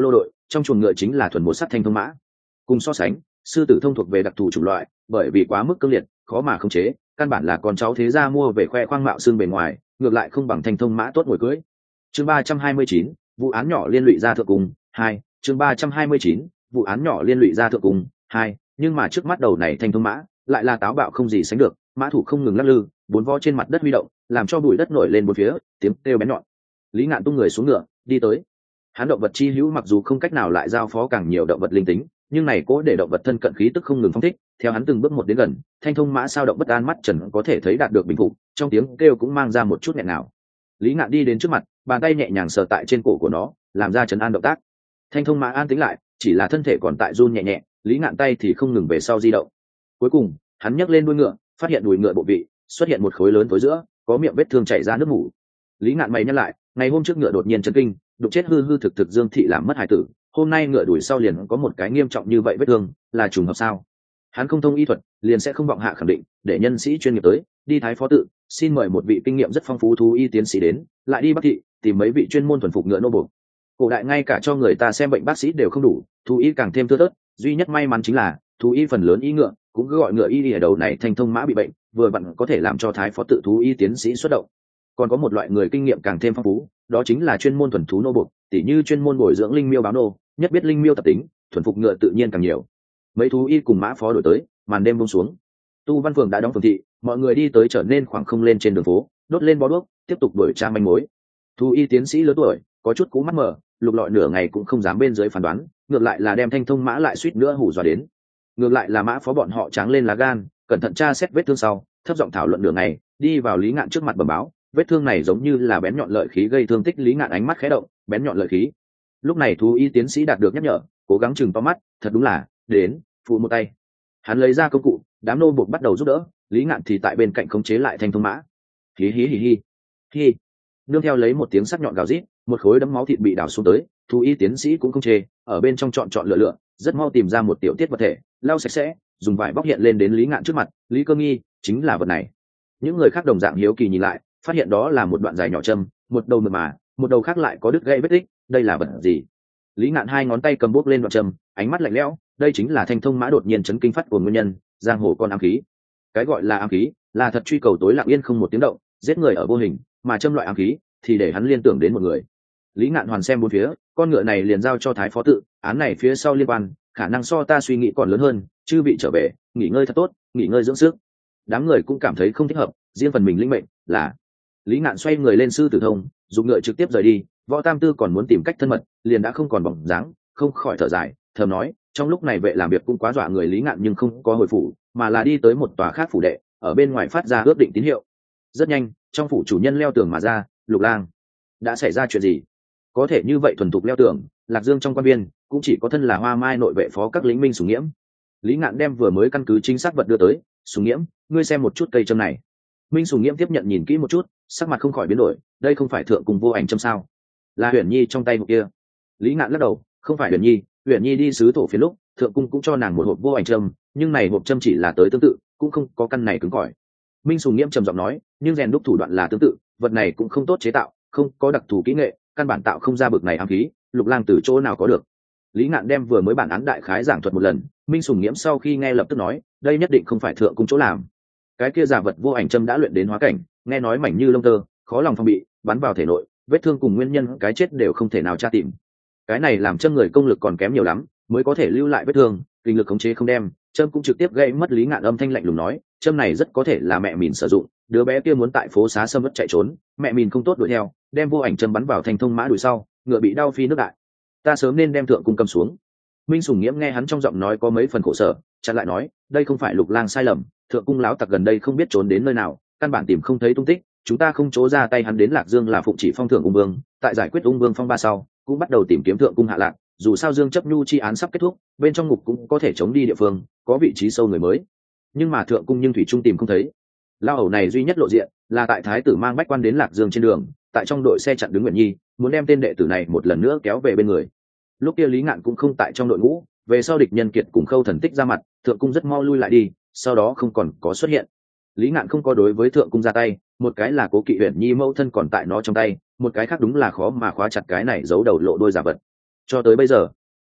trong chuồng ngựa chính là thuần một sắt thanh thông mã. Cùng so sánh, sư tử thông thuộc về đặc thù chủng loại, bởi vì quá mức cương liệt, khó mà khống chế, căn bản là con cháu thế gia mua về khoe khoang mạo xương bề ngoài, ngược lại không bằng thanh thông mã tốt ngồi cưỡi. Chương ba trăm hai mươi chín, vụ án nhỏ liên lụy ra thượng cung hai. Chương ba trăm hai mươi chín, vụ án nhỏ liên lụy ra thượng cung hai. Nhưng mà trước mắt đầu này thanh thông mã lại là táo bạo không gì sánh được, mã thủ không ngừng lắc lư, bốn vó trên mặt đất huy động, làm cho bụi đất nổi lên bốn phía, tiếng kêu bén nhọn. Lý Ngạn tung người xuống ngựa, đi tới. Hắn động vật chi hữu mặc dù không cách nào lại giao phó càng nhiều động vật linh tính, nhưng này cố để động vật thân cận khí tức không ngừng phong thích, theo hắn từng bước một đến gần, thanh thông mã sao động bất an mắt trần có thể thấy đạt được bình phục, trong tiếng kêu cũng mang ra một chút nghẹn nào. Lý Ngạn đi đến trước mặt, bàn tay nhẹ nhàng sờ tại trên cổ của nó, làm ra trấn an động tác. Thanh thông mã an tĩnh lại, chỉ là thân thể còn tại run nhẹ nhẹ, Lý Ngạn tay thì không ngừng về sau di động. Cuối cùng, hắn nhấc lên đuôi ngựa, phát hiện đùi ngựa bộ vị xuất hiện một khối lớn tối giữa, có miệng vết thương chảy ra nước mủ. Lý Ngạn mày nhắc lại, ngày hôm trước ngựa đột nhiên chấn kinh, đụng chết hư hư thực thực Dương thị làm mất hải tử, hôm nay ngựa đuổi sau liền có một cái nghiêm trọng như vậy vết thương, là trùng hợp sao? Hắn không thông y thuật, liền sẽ không vọng hạ khẳng định, để nhân sĩ chuyên nghiệp tới, đi Thái Phó tự, xin mời một vị kinh nghiệm rất phong phú thú y tiến sĩ đến, lại đi Bắc thị, tìm mấy vị chuyên môn thuần phục ngựa nô buộc. Cổ đại ngay cả cho người ta xem bệnh bác sĩ đều không đủ, thú y càng thêm thưa thớt, duy nhất may mắn chính là thú y phần lớn y ngựa, cũng cứ gọi ngựa y ở đầu này thanh thông mã bị bệnh, vừa vặn có thể làm cho Thái Phó tự thú y tiến sĩ xuất động. Còn có một loại người kinh nghiệm càng thêm phong phú, đó chính là chuyên môn thuần thú nô buộc, tỉ như chuyên môn bồi dưỡng linh miêu báo nô, nhất biết linh miêu tập tính, thuần phục ngựa tự nhiên càng nhiều. Mấy thú y cùng mã phó đổi tới, màn đêm buông xuống. Tu Văn Phường đã đóng phường thị, mọi người đi tới trở nên khoảng không lên trên đường phố, đốt lên bó đuốc, tiếp tục đuổi tra manh mối. Thú y tiến sĩ lớn tuổi, có chút cú mắt mở, lục lọi nửa ngày cũng không dám bên dưới phán đoán, ngược lại là đem thanh thông mã lại suýt nữa hù dọa đến. Ngược lại là mã phó bọn họ tráng lên lá gan, cẩn thận tra xét vết thương sau, thấp giọng thảo luận nửa ngày, đi vào Lý Ngạn trước mặt bẩm báo, vết thương này giống như là bén nhọn lợi khí gây thương tích. Lý Ngạn ánh mắt khẽ động, bén nhọn lợi khí. Lúc này thú y tiến sĩ đạt được nhắc nhở, cố gắng chừng to mắt, thật đúng là đến phụ một tay. Hắn lấy ra công cụ, đám nô buộc bắt đầu giúp đỡ, Lý Ngạn thì tại bên cạnh khống chế lại thanh thông mã. Hí hí hí hí hí. Nương theo lấy một tiếng sắc nhọn gào rít, một khối đấm máu thịt bị đào xuống tới, thú y tiến sĩ cũng không chê, ở bên trong chọn chọn lựa lựa, rất mau tìm ra một tiểu tiết vật thể, lau sạch sẽ, dùng vải bóc hiện lên đến Lý Ngạn trước mặt. Lý Cơ Nghi, chính là vật này. Những người khác đồng dạng hiếu kỳ nhìn lại, phát hiện đó là một đoạn dài nhỏ châm, một đầu mượt mà, một đầu khác lại có đứt gãy vết tích, đây là vật gì? Lý Ngạn hai ngón tay cầm bút lên đoạn châm, ánh mắt lạnh lẽo, đây chính là thanh thông mã đột nhiên chấn kinh phát của nguyên nhân, giang hồ con ám khí. Cái gọi là ám khí, là thật truy cầu tối lặng yên không một tiếng động, giết người ở vô hình, mà châm loại ám khí thì để hắn liên tưởng đến một người. Lý Ngạn hoàn xem bốn phía, con ngựa này liền giao cho Thái Phó tự, án này phía sau liên quan, khả năng so ta suy nghĩ còn lớn hơn, chư vị trở về, nghỉ ngơi thật tốt, nghỉ ngơi dưỡng sức. Đám người cũng cảm thấy không thích hợp, riêng phần mình linh mệnh là. Lý Ngạn xoay người lên sư tử thông, dùng ngựa trực tiếp rời đi. Võ Tam Tư còn muốn tìm cách thân mật, liền đã không còn bóng dáng, không khỏi thở dài, thầm nói, trong lúc này vệ làm việc cũng quá dọa người. Lý Ngạn nhưng không có hồi phủ, mà là đi tới một tòa khác phủ đệ, ở bên ngoài phát ra ước định tín hiệu. Rất nhanh, trong phủ chủ nhân leo tường mà ra, Lục Lang, đã xảy ra chuyện gì? Có thể như vậy thuần thục leo tường, Lạc Dương trong quan viên cũng chỉ có thân là Hoa Mai nội vệ phó các lính Minh Sùng Nghiễm. Lý Ngạn đem vừa mới căn cứ chính xác vật đưa tới, Sùng Nghiễm, ngươi xem một chút cây châm này. Minh Sùng Nghiễm tiếp nhận nhìn kỹ một chút, sắc mặt không khỏi biến đổi, đây không phải thượng cùng vô ảnh châm sao? Là Huyền Nhi trong tay hộp kia. Lý Ngạn lắc đầu, không phải Huyền Nhi, Huyền Nhi đi sứ thổ phiến lúc, thượng cung cũng cho nàng một hộp vô ảnh châm, nhưng này hộp châm chỉ là tới tương tự, cũng không có căn này cứng cỏi. Minh Sùng Nghiễm trầm giọng nói, nhưng rèn đúc thủ đoạn là tương tự, vật này cũng không tốt chế tạo, không có đặc thù kỹ nghệ, căn bản tạo không ra bực này ám khí, Lục Lang từ chỗ nào có được? Lý Ngạn đem vừa mới bản án đại khái giảng thuật một lần, Minh Sùng Nghiễm sau khi nghe lập tức nói, đây nhất định không phải thượng cung chỗ làm. Cái kia giả vật vô ảnh châm đã luyện đến hóa cảnh, nghe nói mảnh như lông tơ, khó lòng phòng bị, bắn vào thể nội, vết thương cùng nguyên nhân cái chết đều không thể nào tra tìm. Cái này làm châm người công lực còn kém nhiều lắm, mới có thể lưu lại vết thương, kinh lực khống chế không đem, châm cũng trực tiếp gây mất. Lý Ngạn âm thanh lạnh lùng nói, châm này rất có thể là mẹ mình sử dụng, đứa bé kia muốn tại phố xá sâm mất chạy trốn, mẹ mình không tốt đuổi theo, đem vô ảnh châm bắn vào thanh thông mã đuổi sau, ngựa bị đau phi nước đại. Ta sớm nên đem thượng cung cầm xuống. Minh Sùng Nghiễm nghe hắn trong giọng nói có mấy phần khổ sở, chặn lại nói, đây không phải Lục Lang sai lầm, thượng cung láo tặc gần đây không biết trốn đến nơi nào, căn bản tìm không thấy tung tích, chúng ta không chỗ ra tay hắn đến Lạc Dương là phụng chỉ phong thưởng ung vương, tại giải quyết ung vương phong ba sau, cũng bắt đầu tìm kiếm thượng cung hạ lạc, dù sao Dương chấp nhu chi án sắp kết thúc, bên trong ngục cũng có thể chống đi địa phương, có vị trí sâu người mới, nhưng mà thượng cung nhưng thủy trung tìm không thấy. Lao hầu này duy nhất lộ diện là tại thái tử mang bách quan đến Lạc Dương trên đường, tại trong đội xe chặn đứng Nguyễn Nhi, muốn đem tên đệ tử này một lần nữa kéo về bên người. Lúc kia Lý Ngạn cũng không tại trong đội ngũ, về sau địch nhân kiệt cùng Khâu Thần Tích ra mặt, thượng cung rất mau lui lại đi, sau đó không còn có xuất hiện. Lý Ngạn không có đối với thượng cung ra tay, một cái là cố kỵ Uyển Nhi mẫu thân còn tại nó trong tay, một cái khác đúng là khó mà khóa chặt cái này giấu đầu lộ đôi giả vật. Cho tới bây giờ,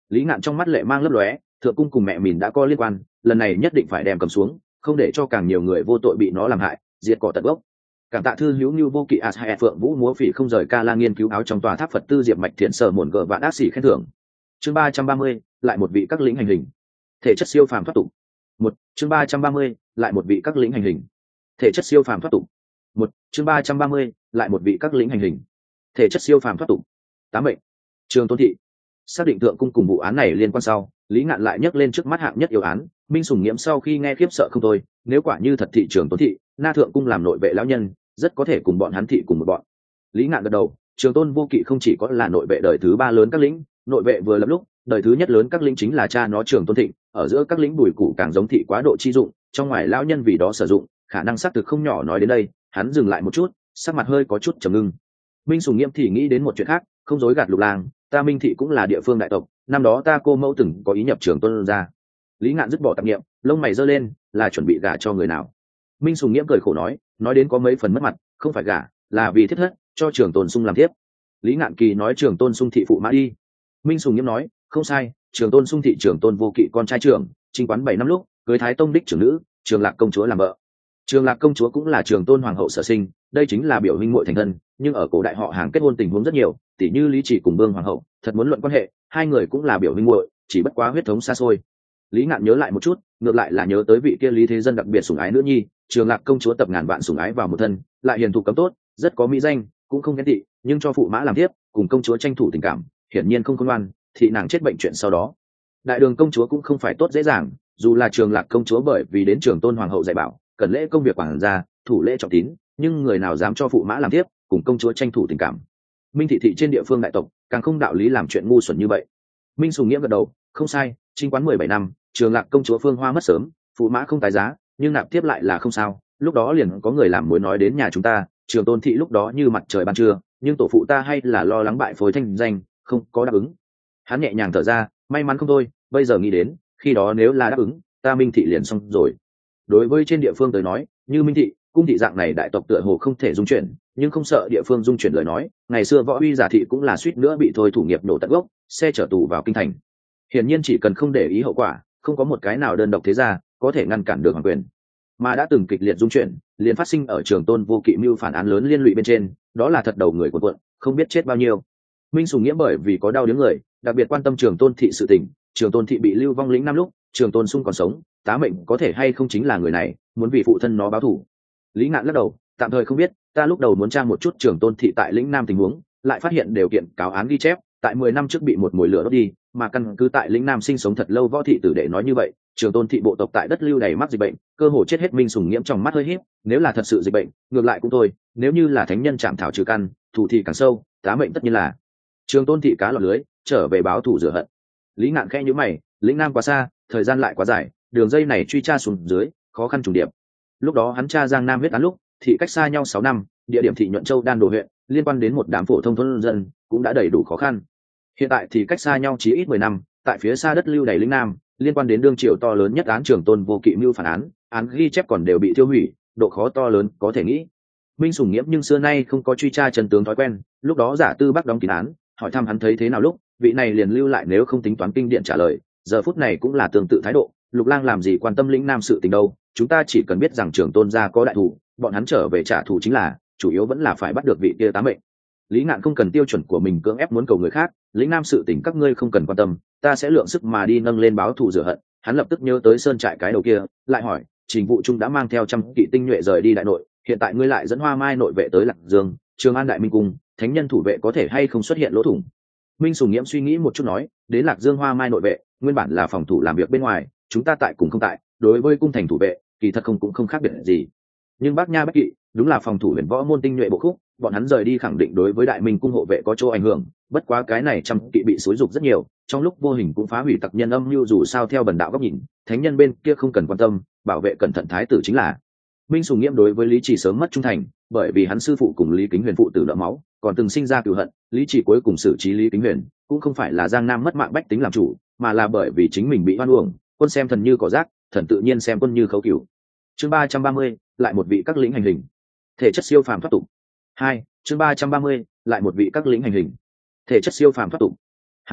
Lý Ngạn trong mắt lệ mang lấp lóe, thượng cung cùng mẹ mình đã có liên quan, lần này nhất định phải đem cầm xuống, không để cho càng nhiều người vô tội bị nó làm hại, diệt cỏ tận gốc. Cảm tạ thư hữu như vô kỵ as hay phượng vũ múa phỉ không rời ca la nghiên cứu áo trong tòa tháp Phật tư diệp mạch thiện sở muộn gờ vạn ác xỉ khen thưởng. Chương ba trăm ba mươi, lại một vị các lĩnh hành hình. Thể chất siêu phàm thoát tục. Một, chương ba trăm ba mươi, lại một vị các lĩnh hành hình. Thể chất siêu phàm thoát tục. Một, chương ba trăm ba mươi, lại một vị các lĩnh hành hình. Thể chất siêu phàm thoát tục. Tám mệnh. Trường Tôn thị. Xác định thượng cung cùng vụ án này liên quan sau, Lý Ngạn lại nhấc lên trước mắt hạng nhất yêu án. Minh Sùng Nghiễm sau khi nghe khiếp sợ không thôi, nếu quả như thật thị Trường Tôn thị, na thượng cung làm nội vệ lão nhân, rất có thể cùng bọn hắn thị cùng một bọn. Lý Ngạn gật đầu, Trường Tôn vô kỵ không chỉ có là nội vệ đời thứ ba lớn các lĩnh, nội vệ vừa lập lúc, đời thứ nhất lớn các lĩnh chính là cha nó Trường Tôn Thịnh, ở giữa các lĩnh bùi củ càng giống thị quá độ chi dụng, trong ngoài lão nhân vì đó sử dụng, khả năng xác thực không nhỏ. Nói đến đây, hắn dừng lại một chút, sắc mặt hơi có chút trầm ngưng. Minh Sùng Nghiễm thì nghĩ đến một chuyện khác, không dối gạt Lục Lang, ta Minh thị cũng là địa phương đại tộc, năm đó ta cô mẫu từng có ý nhập Trường Tôn ra. Lý Ngạn dứt bỏ tạp niệm, lông mày giơ lên, là chuẩn bị gả cho người nào? Minh Sùng Nghiễm cười khổ nói, nói đến có mấy phần mất mặt, không phải gả, là vì thiết thất, cho Trường Tôn Sung làm tiếp. Lý Ngạn kỳ nói Trường Tôn Sung thị phụ mã đi. Minh Sùng Nghiễm nói, không sai, Trường Tôn Sung thị Trường Tôn vô kỵ con trai trưởng, chính quán bảy năm lúc, cưới Thái Tông đích trưởng nữ, Trường Lạc công chúa làm vợ. Trường Lạc công chúa cũng là Trường Tôn hoàng hậu sở sinh, đây chính là biểu huynh muội thành thân, nhưng ở cổ đại họ hàng kết hôn tình huống rất nhiều, tỷ như Lý Chỉ cùng Vương hoàng hậu, thật muốn luận quan hệ, hai người cũng là biểu huynh muội, chỉ bất quá huyết thống xa xôi. Lý Ngạn nhớ lại một chút, ngược lại là nhớ tới vị kia Lý Thế Dân đặc biệt sủng ái nữ nhi, Trường Lạc công chúa tập ngàn vạn sủng ái vào một thân, lại hiền thục cấm tốt, rất có mỹ danh, cũng không ghen tị, nhưng cho phụ mã làm tiếp, cùng công chúa tranh thủ tình cảm, hiển nhiên không khôn ngoan, thị nàng chết bệnh chuyện sau đó. Đại đường công chúa cũng không phải tốt dễ dàng, dù là Trường Lạc công chúa bởi vì đến Trường Tôn hoàng hậu dạy bảo, cần lễ công việc quản gia, thủ lễ trọng tín, nhưng người nào dám cho phụ mã làm tiếp, cùng công chúa tranh thủ tình cảm. Minh thị thị trên địa phương đại tộc, càng không đạo lý làm chuyện ngu xuẩn như vậy. Minh Sùng Nghiễm gật đầu, không sai, chinh quán mười bảy năm, Trường Lạc công chúa Phương Hoa mất sớm, phụ mã không tái giá, nhưng nạp tiếp lại là không sao. Lúc đó liền có người làm mối nói đến nhà chúng ta, Trường Tôn thị lúc đó như mặt trời ban trưa, nhưng tổ phụ ta hay là lo lắng bại phối thanh danh, không có đáp ứng. Hắn nhẹ nhàng thở ra, may mắn không thôi, bây giờ nghĩ đến, khi đó nếu là đáp ứng, ta Minh thị liền xong rồi. Đối với trên địa phương tới nói, như Minh thị, cung thị dạng này đại tộc tựa hồ không thể dung chuyển, nhưng không sợ địa phương dung chuyển lời nói, ngày xưa võ uy giả thị cũng là suýt nữa bị thôi thủ nghiệp nổ tận gốc, xe chở tù vào kinh thành. Hiển nhiên chỉ cần không để ý hậu quả, không có một cái nào đơn độc thế gia có thể ngăn cản được hoàng quyền. Mà đã từng kịch liệt dung chuyển, liền phát sinh ở Trường Tôn vô kỵ mưu phản án lớn liên lụy bên trên, đó là thật đầu người của quận, không biết chết bao nhiêu. Minh Sùng Nghiễm bởi vì có đau đớn người, đặc biệt quan tâm Trường Tôn thị sự tình, Trường Tôn thị bị lưu vong lĩnh năm lúc, Trường Tôn Sung còn sống, tá mệnh có thể hay không chính là người này, muốn vì phụ thân nó báo thù. Lý Ngạn lắc đầu, tạm thời không biết, ta lúc đầu muốn tra một chút Trường Tôn thị tại lĩnh Nam tình huống, lại phát hiện điều kiện cáo án ghi chép, tại mười năm trước bị một mùi lửa đốt đi, mà căn cứ tại lĩnh Nam sinh sống thật lâu võ thị tử đệ nói như vậy, Trường Tôn thị bộ tộc tại đất lưu đầy mắc dịch bệnh, cơ hồ chết hết. Minh Sùng Nghiễm trong mắt hơi híp, nếu là thật sự dịch bệnh, ngược lại cũng thôi, nếu như là thánh nhân chạm thảo trừ căn, thủ thị càng sâu, tá mệnh tất nhiên là Trường Tôn thị cá lọt lưới, trở về báo thù rửa hận. Lý Ngạn khẽ nhíu mày, lĩnh Nam quá xa, thời gian lại quá dài, đường dây này truy tra xuống dưới, khó khăn trùng điệp. Lúc đó hắn tra Giang Nam huyết án lúc, thị cách xa nhau sáu năm, địa điểm thị Nhuận Châu Đan Đồ huyện, liên quan đến một đám phổ thông thôn dân, cũng đã đầy đủ khó khăn. Hiện tại thì cách xa nhau chí ít mười năm, tại phía xa đất lưu đầy lĩnh Nam, liên quan đến đương triều to lớn nhất án Trường Tôn vô kỵ mưu phản án, án ghi chép còn đều bị tiêu hủy, độ khó to lớn có thể nghĩ. Minh Sùng Nghiễm nhưng xưa nay không có truy tra chân tướng thói quen, lúc đó giả tư bắc đóng kín án, hỏi thăm hắn thấy thế nào lúc, vị này liền lưu lại nếu không tính toán kinh điển trả lời, giờ phút này cũng là tương tự thái độ. Lục Lang làm gì quan tâm lĩnh Nam sự tình đâu, chúng ta chỉ cần biết rằng Trường Tôn gia có đại thủ, bọn hắn trở về trả thù chính là, chủ yếu vẫn là phải bắt được vị kia tá mệnh. Lý Ngạn không cần tiêu chuẩn của mình cưỡng ép muốn cầu người khác, lĩnh Nam sự tình các ngươi không cần quan tâm, ta sẽ lượng sức mà đi nâng lên báo thù rửa hận. Hắn lập tức nhớ tới sơn trại cái đầu kia, lại hỏi, Trình Vụ Trung đã mang theo trăm kỵ tinh nhuệ rời đi đại nội, hiện tại ngươi lại dẫn Hoa Mai nội vệ tới Lạc Dương, Trường An đại minh cung, thánh nhân thủ vệ có thể hay không xuất hiện lỗ thủng? Minh Sùng Nghiễm suy nghĩ một chút nói, đến Lạc Dương Hoa Mai nội vệ, nguyên bản là phòng thủ làm việc bên ngoài, chúng ta tại cùng không tại, đối với cung thành thủ vệ, kỳ thật không cũng không khác biệt gì. Nhưng Bác Nha Bách Kỵ, đúng là phòng thủ huyền võ môn tinh nhuệ bộ khúc, bọn hắn rời đi khẳng định đối với đại minh cung hộ vệ có chỗ ảnh hưởng, bất quá cái này trăm kỵ bị xúi dục rất nhiều, trong lúc vô hình cũng phá hủy tặc nhân âm mưu, dù sao theo bần đạo góc nhìn, thánh nhân bên kia không cần quan tâm, bảo vệ cẩn thận thái tử chính là. Minh Sùng Nghiễm đối với Lý Chỉ sớm mất trung thành, bởi vì hắn sư phụ cùng Lý Kính Huyền phụ tử nợ máu, còn từng sinh ra cừu hận, Lý Chỉ cuối cùng xử trí Lý Kính Huyền, cũng không phải là Giang Nam mất mạng bách tính làm chủ, mà là bởi vì chính mình bị oan uổng, quân xem thần như cỏ rác, thần tự nhiên xem quân như khấu cửu. Chương ba trăm ba mươi, lại một vị các lĩnh hành hình. Thể chất siêu phàm thoát tục. Hai, chương ba trăm ba mươi, lại một vị các lĩnh hành hình. Thể chất siêu phàm thoát tục. Hai,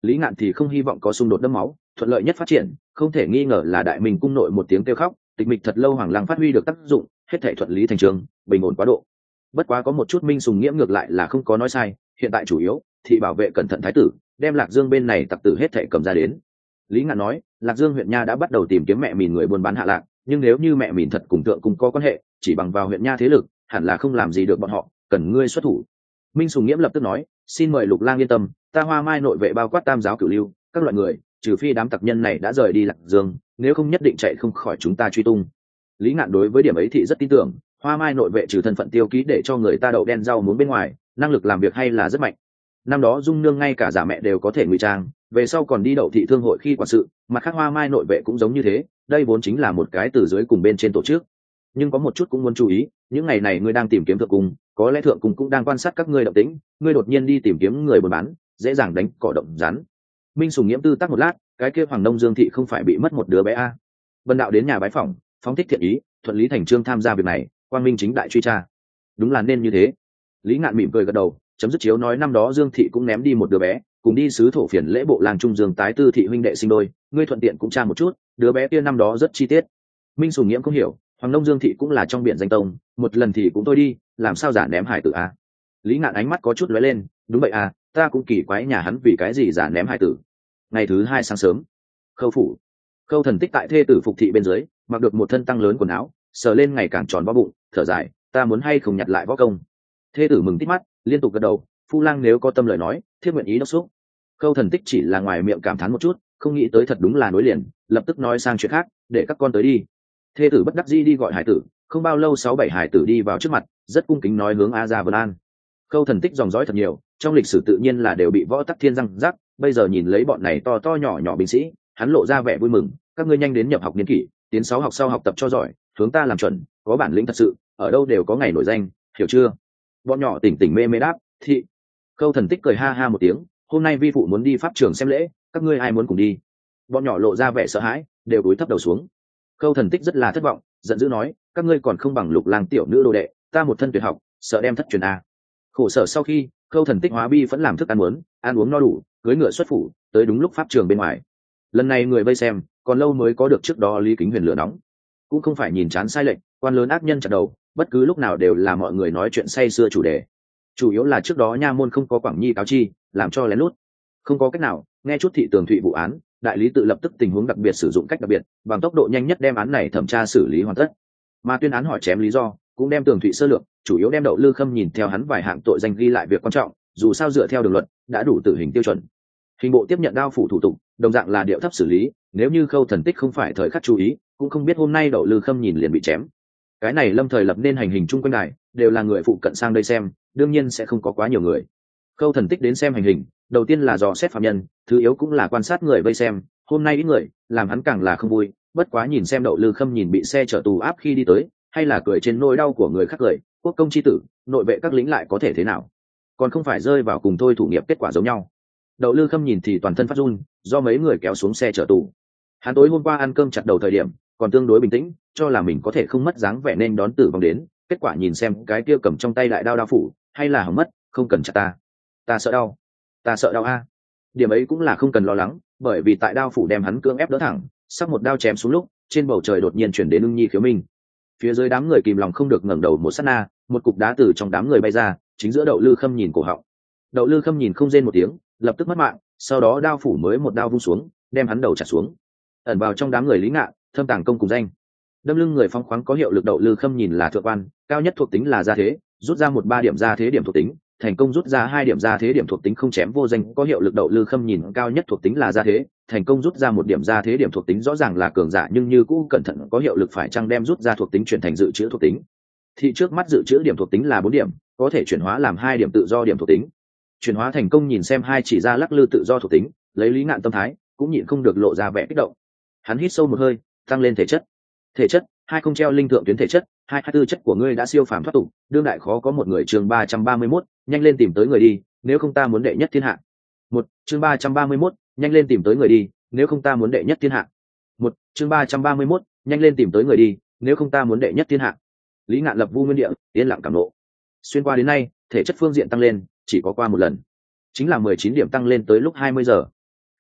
Lý Ngạn thì không hy vọng có xung đột đẫm máu, thuận lợi nhất phát triển, không thể nghi ngờ là Đại Minh cung nội một tiếng kêu khóc, tịch mịch thật lâu Hoàng Lăng phát huy được tác dụng, hết thảy thuận lý thành trường, bình ổn quá độ. Bất quá có một chút Minh Sùng Nghiễm ngược lại là không có nói sai, hiện tại chủ yếu thị bảo vệ cẩn thận thái tử, đem Lạc Dương bên này tặc tử hết thảy cầm ra đến. Lý Ngạn nói, Lạc Dương huyện nha đã bắt đầu tìm kiếm mẹ mìn người buôn bán hạ lạc, nhưng nếu như mẹ mìn thật cùng thượng cùng có quan hệ, chỉ bằng vào huyện nha thế lực, hẳn là không làm gì được bọn họ, cần ngươi xuất thủ. Minh Sùng Nghiễm lập tức nói, xin mời Lục Lang yên tâm, ta Hoa Mai nội vệ bao quát tam giáo cửu lưu, các loại người, trừ phi đám tặc nhân này đã rời đi Lạc Dương, nếu không nhất định chạy không khỏi chúng ta truy tung. Lý Ngạn đối với điểm ấy thị rất tin tưởng, Hoa Mai nội vệ trừ thân phận tiêu ký để cho người ta đậu đen rau muống bên ngoài, năng lực làm việc hay là rất mạnh. Năm đó Dung Nương ngay cả giả mẹ đều có thể ngụy trang, về sau còn đi đậu thị thương hội khi quản sự, mặt khác Hoa Mai nội vệ cũng giống như thế, đây vốn chính là một cái từ dưới cùng bên trên tổ chức. Nhưng có một chút cũng muốn chú ý, những ngày này ngươi đang tìm kiếm thượng cung, có lẽ thượng cung cũng đang quan sát các ngươi động tĩnh, ngươi đột nhiên đi tìm kiếm người buôn bán, dễ dàng đánh cỏ động rắn. Minh Sùng Nghiễm tư tác một lát, cái kia Hoàng Nông Dương thị không phải bị mất một đứa bé a? À. Vân đạo đến nhà bái phỏng, phóng thích thiện ý, thuận lý thành trương tham gia việc này, quang minh chính đại truy tra. Đúng là nên như thế. Lý Ngạn mỉm cười gật đầu, chấm dứt chiếu nói năm đó Dương thị cũng ném đi một đứa bé, cùng đi sứ thổ phiền lễ bộ làng trung Dương tái tư thị huynh đệ sinh đôi, ngươi thuận tiện cũng tra một chút, đứa bé kia năm đó rất chi tiết. Minh Sùng Nghiễm không hiểu, Hoàng Nông Dương thị cũng là trong biển danh tông, một lần thì cũng thôi đi, làm sao giả ném hải tử a? Lý Ngạn ánh mắt có chút lóe lên, đúng vậy à, ta cũng kỳ quái nhà hắn vì cái gì giả ném hải tử. Ngày thứ hai sáng sớm, Khâu phủ, Khâu Thần Tích tại thê tử phục thị bên dưới, mặc được một thân tăng lớn quần áo, sờ lên ngày càng tròn vo bụng, thở dài, ta muốn hay không nhặt lại võ công. Thê tử mừng tít mắt, liên tục gật đầu, phu lang nếu có tâm lời nói, thiết nguyện ý đốc xúc. Khâu Thần Tích chỉ là ngoài miệng cảm thán một chút, không nghĩ tới thật đúng là nối liền, lập tức nói sang chuyện khác, để các con tới đi. Thê tử bất đắc dĩ đi gọi hải tử, không bao lâu sáu bảy hải tử đi vào trước mặt, rất cung kính nói hướng A Gia Vân An. Khâu Thần Tích dòng dõi thật nhiều, trong lịch sử tự nhiên là đều bị võ tắc thiên răng rắc, bây giờ nhìn lấy bọn này to to nhỏ nhỏ binh sĩ, hắn lộ ra vẻ vui mừng, các ngươi nhanh đến nhập học niên kỷ, tiến sáu học sau học tập cho giỏi, hướng ta làm chuẩn, có bản lĩnh thật sự, ở đâu đều có ngày nổi danh, hiểu chưa? Bọn nhỏ tỉnh tỉnh mê mê đáp, thị. Khâu Thần Tích cười ha ha một tiếng, hôm nay vi phụ muốn đi pháp trường xem lễ, các ngươi ai muốn cùng đi? Bọn nhỏ lộ ra vẻ sợ hãi, đều cúi thấp đầu xuống. Khâu Thần Tích rất là thất vọng, giận dữ nói, các ngươi còn không bằng Lục Lang tiểu nữ đồ đệ, ta một thân tuyệt học, sợ đem thất truyền a. Khổ sở sau khi, Khâu Thần Tích hóa bi vẫn làm thức ăn muốn, ăn uống no đủ, cưới ngựa xuất phủ, tới đúng lúc pháp trường bên ngoài. Lần này người vây xem, còn lâu mới có được trước đó Lý Kính Huyền lửa nóng. Cũng không phải nhìn chán sai lệch, quan lớn ác nhân chặt đầu, bất cứ lúc nào đều là mọi người nói chuyện say sưa chủ đề. Chủ yếu là trước đó nha môn không có Quảng Nhi cáo chi, làm cho lén lút. Không có cách nào, nghe chút thị tường thụy vụ án, đại lý tự lập tức tình huống đặc biệt sử dụng cách đặc biệt, bằng tốc độ nhanh nhất đem án này thẩm tra xử lý hoàn tất. Mà tuyên án hỏi chém lý do, cũng đem tường thụy sơ lược, chủ yếu đem Đậu Lư Khâm nhìn theo hắn vài hạng tội danh ghi lại việc quan trọng, dù sao dựa theo đường luật, đã đủ tử hình tiêu chuẩn. Hình bộ tiếp nhận đao phủ thủ tục, đồng dạng là điệu thấp xử lý, nếu như Khâu Thần Tích không phải thời khắc chú ý, cũng không biết hôm nay Đậu Lư Khâm nhìn liền bị chém. Cái này lâm thời lập nên hành hình chung quanh đài, đều là người phụ cận sang đây xem, đương nhiên sẽ không có quá nhiều người. Khâu Thần Tích đến xem hành hình, đầu tiên là dò xét phạm nhân, thứ yếu cũng là quan sát người vây xem, hôm nay ít người, làm hắn càng là không vui, bất quá nhìn xem Đậu Lư Khâm nhìn bị xe chở tù áp khi đi tới, hay là cười trên nỗi đau của người khác cười, quốc công chi tử, nội vệ các lính lại có thể thế nào? Còn không phải rơi vào cùng thôi thủ nghiệp kết quả giống nhau. Đậu Lư Khâm nhìn thì toàn thân phát run, do mấy người kéo xuống xe chở tù. Hắn tối hôm qua ăn cơm chặt đầu thời điểm, còn tương đối bình tĩnh, cho là mình có thể không mất dáng vẻ nên đón tử vong đến, kết quả nhìn xem cái kia cầm trong tay đại đao đao phủ, hay là hỏng mất, không cần chặt ta. Ta sợ đau, ta sợ đau a. Điểm ấy cũng là không cần lo lắng, bởi vì tại đao phủ đem hắn cưỡng ép đỡ thẳng, sắp một đao chém xuống lúc, trên bầu trời đột nhiên chuyển đến ưng nhi khiếu minh. Phía dưới đám người kìm lòng không được ngẩng đầu một sát na, một cục đá từ trong đám người bay ra, chính giữa Đậu Lư Khâm nhìn cổ họng. Đậu Lư Khâm nhìn không rên một tiếng, lập tức mất mạng, sau đó đao phủ mới một đao vung xuống, đem hắn đầu chặt xuống. Ẩn vào trong đám người Lý Ngạn, thâm tàng công cùng danh. Đâm lưng người phong khoáng có hiệu lực Đậu Lư Khâm nhìn là thượng quan, cao nhất thuộc tính là gia thế, rút ra một ba điểm gia thế điểm thuộc tính, thành công rút ra hai điểm gia thế điểm thuộc tính không chém vô danh có hiệu lực Đậu Lư Khâm nhìn cao nhất thuộc tính là gia thế, thành công rút ra một điểm gia thế điểm thuộc tính rõ ràng là cường giả nhưng như cũ cẩn thận có hiệu lực phải chăng đem rút ra thuộc tính chuyển thành dự trữ thuộc tính. Thì trước mắt dự trữ điểm thuộc tính là bốn điểm, có thể chuyển hóa làm hai điểm tự do điểm thuộc tính. Chuyển hóa thành công nhìn xem hai chỉ ra lắc lư tự do thuộc tính, lấy Lý Ngạn tâm thái, cũng nhịn không được lộ ra vẻ kích động. Hắn hít sâu một hơi, tăng lên thể chất. Thể chất, hai không treo linh thượng tuyến thể chất, hai hai tư chất của ngươi đã siêu phàm thoát tục, đương đại khó có một người chương ba trăm ba mươi mốt, nhanh lên tìm tới người đi, nếu không ta muốn đệ nhất thiên hạ. Một, chương ba trăm ba mươi mốt, nhanh lên tìm tới người đi, nếu không ta muốn đệ nhất thiên hạ. Một, chương ba trăm ba mươi mốt, nhanh lên tìm tới người đi, nếu không ta muốn đệ nhất thiên hạ. Lý Ngạn lập vu nguyên địa, yên lặng cảm nộ. Xuyên qua đến nay, thể chất phương diện tăng lên, chỉ có qua một lần, chính là mười chín điểm tăng lên tới lúc hai mươi giờ.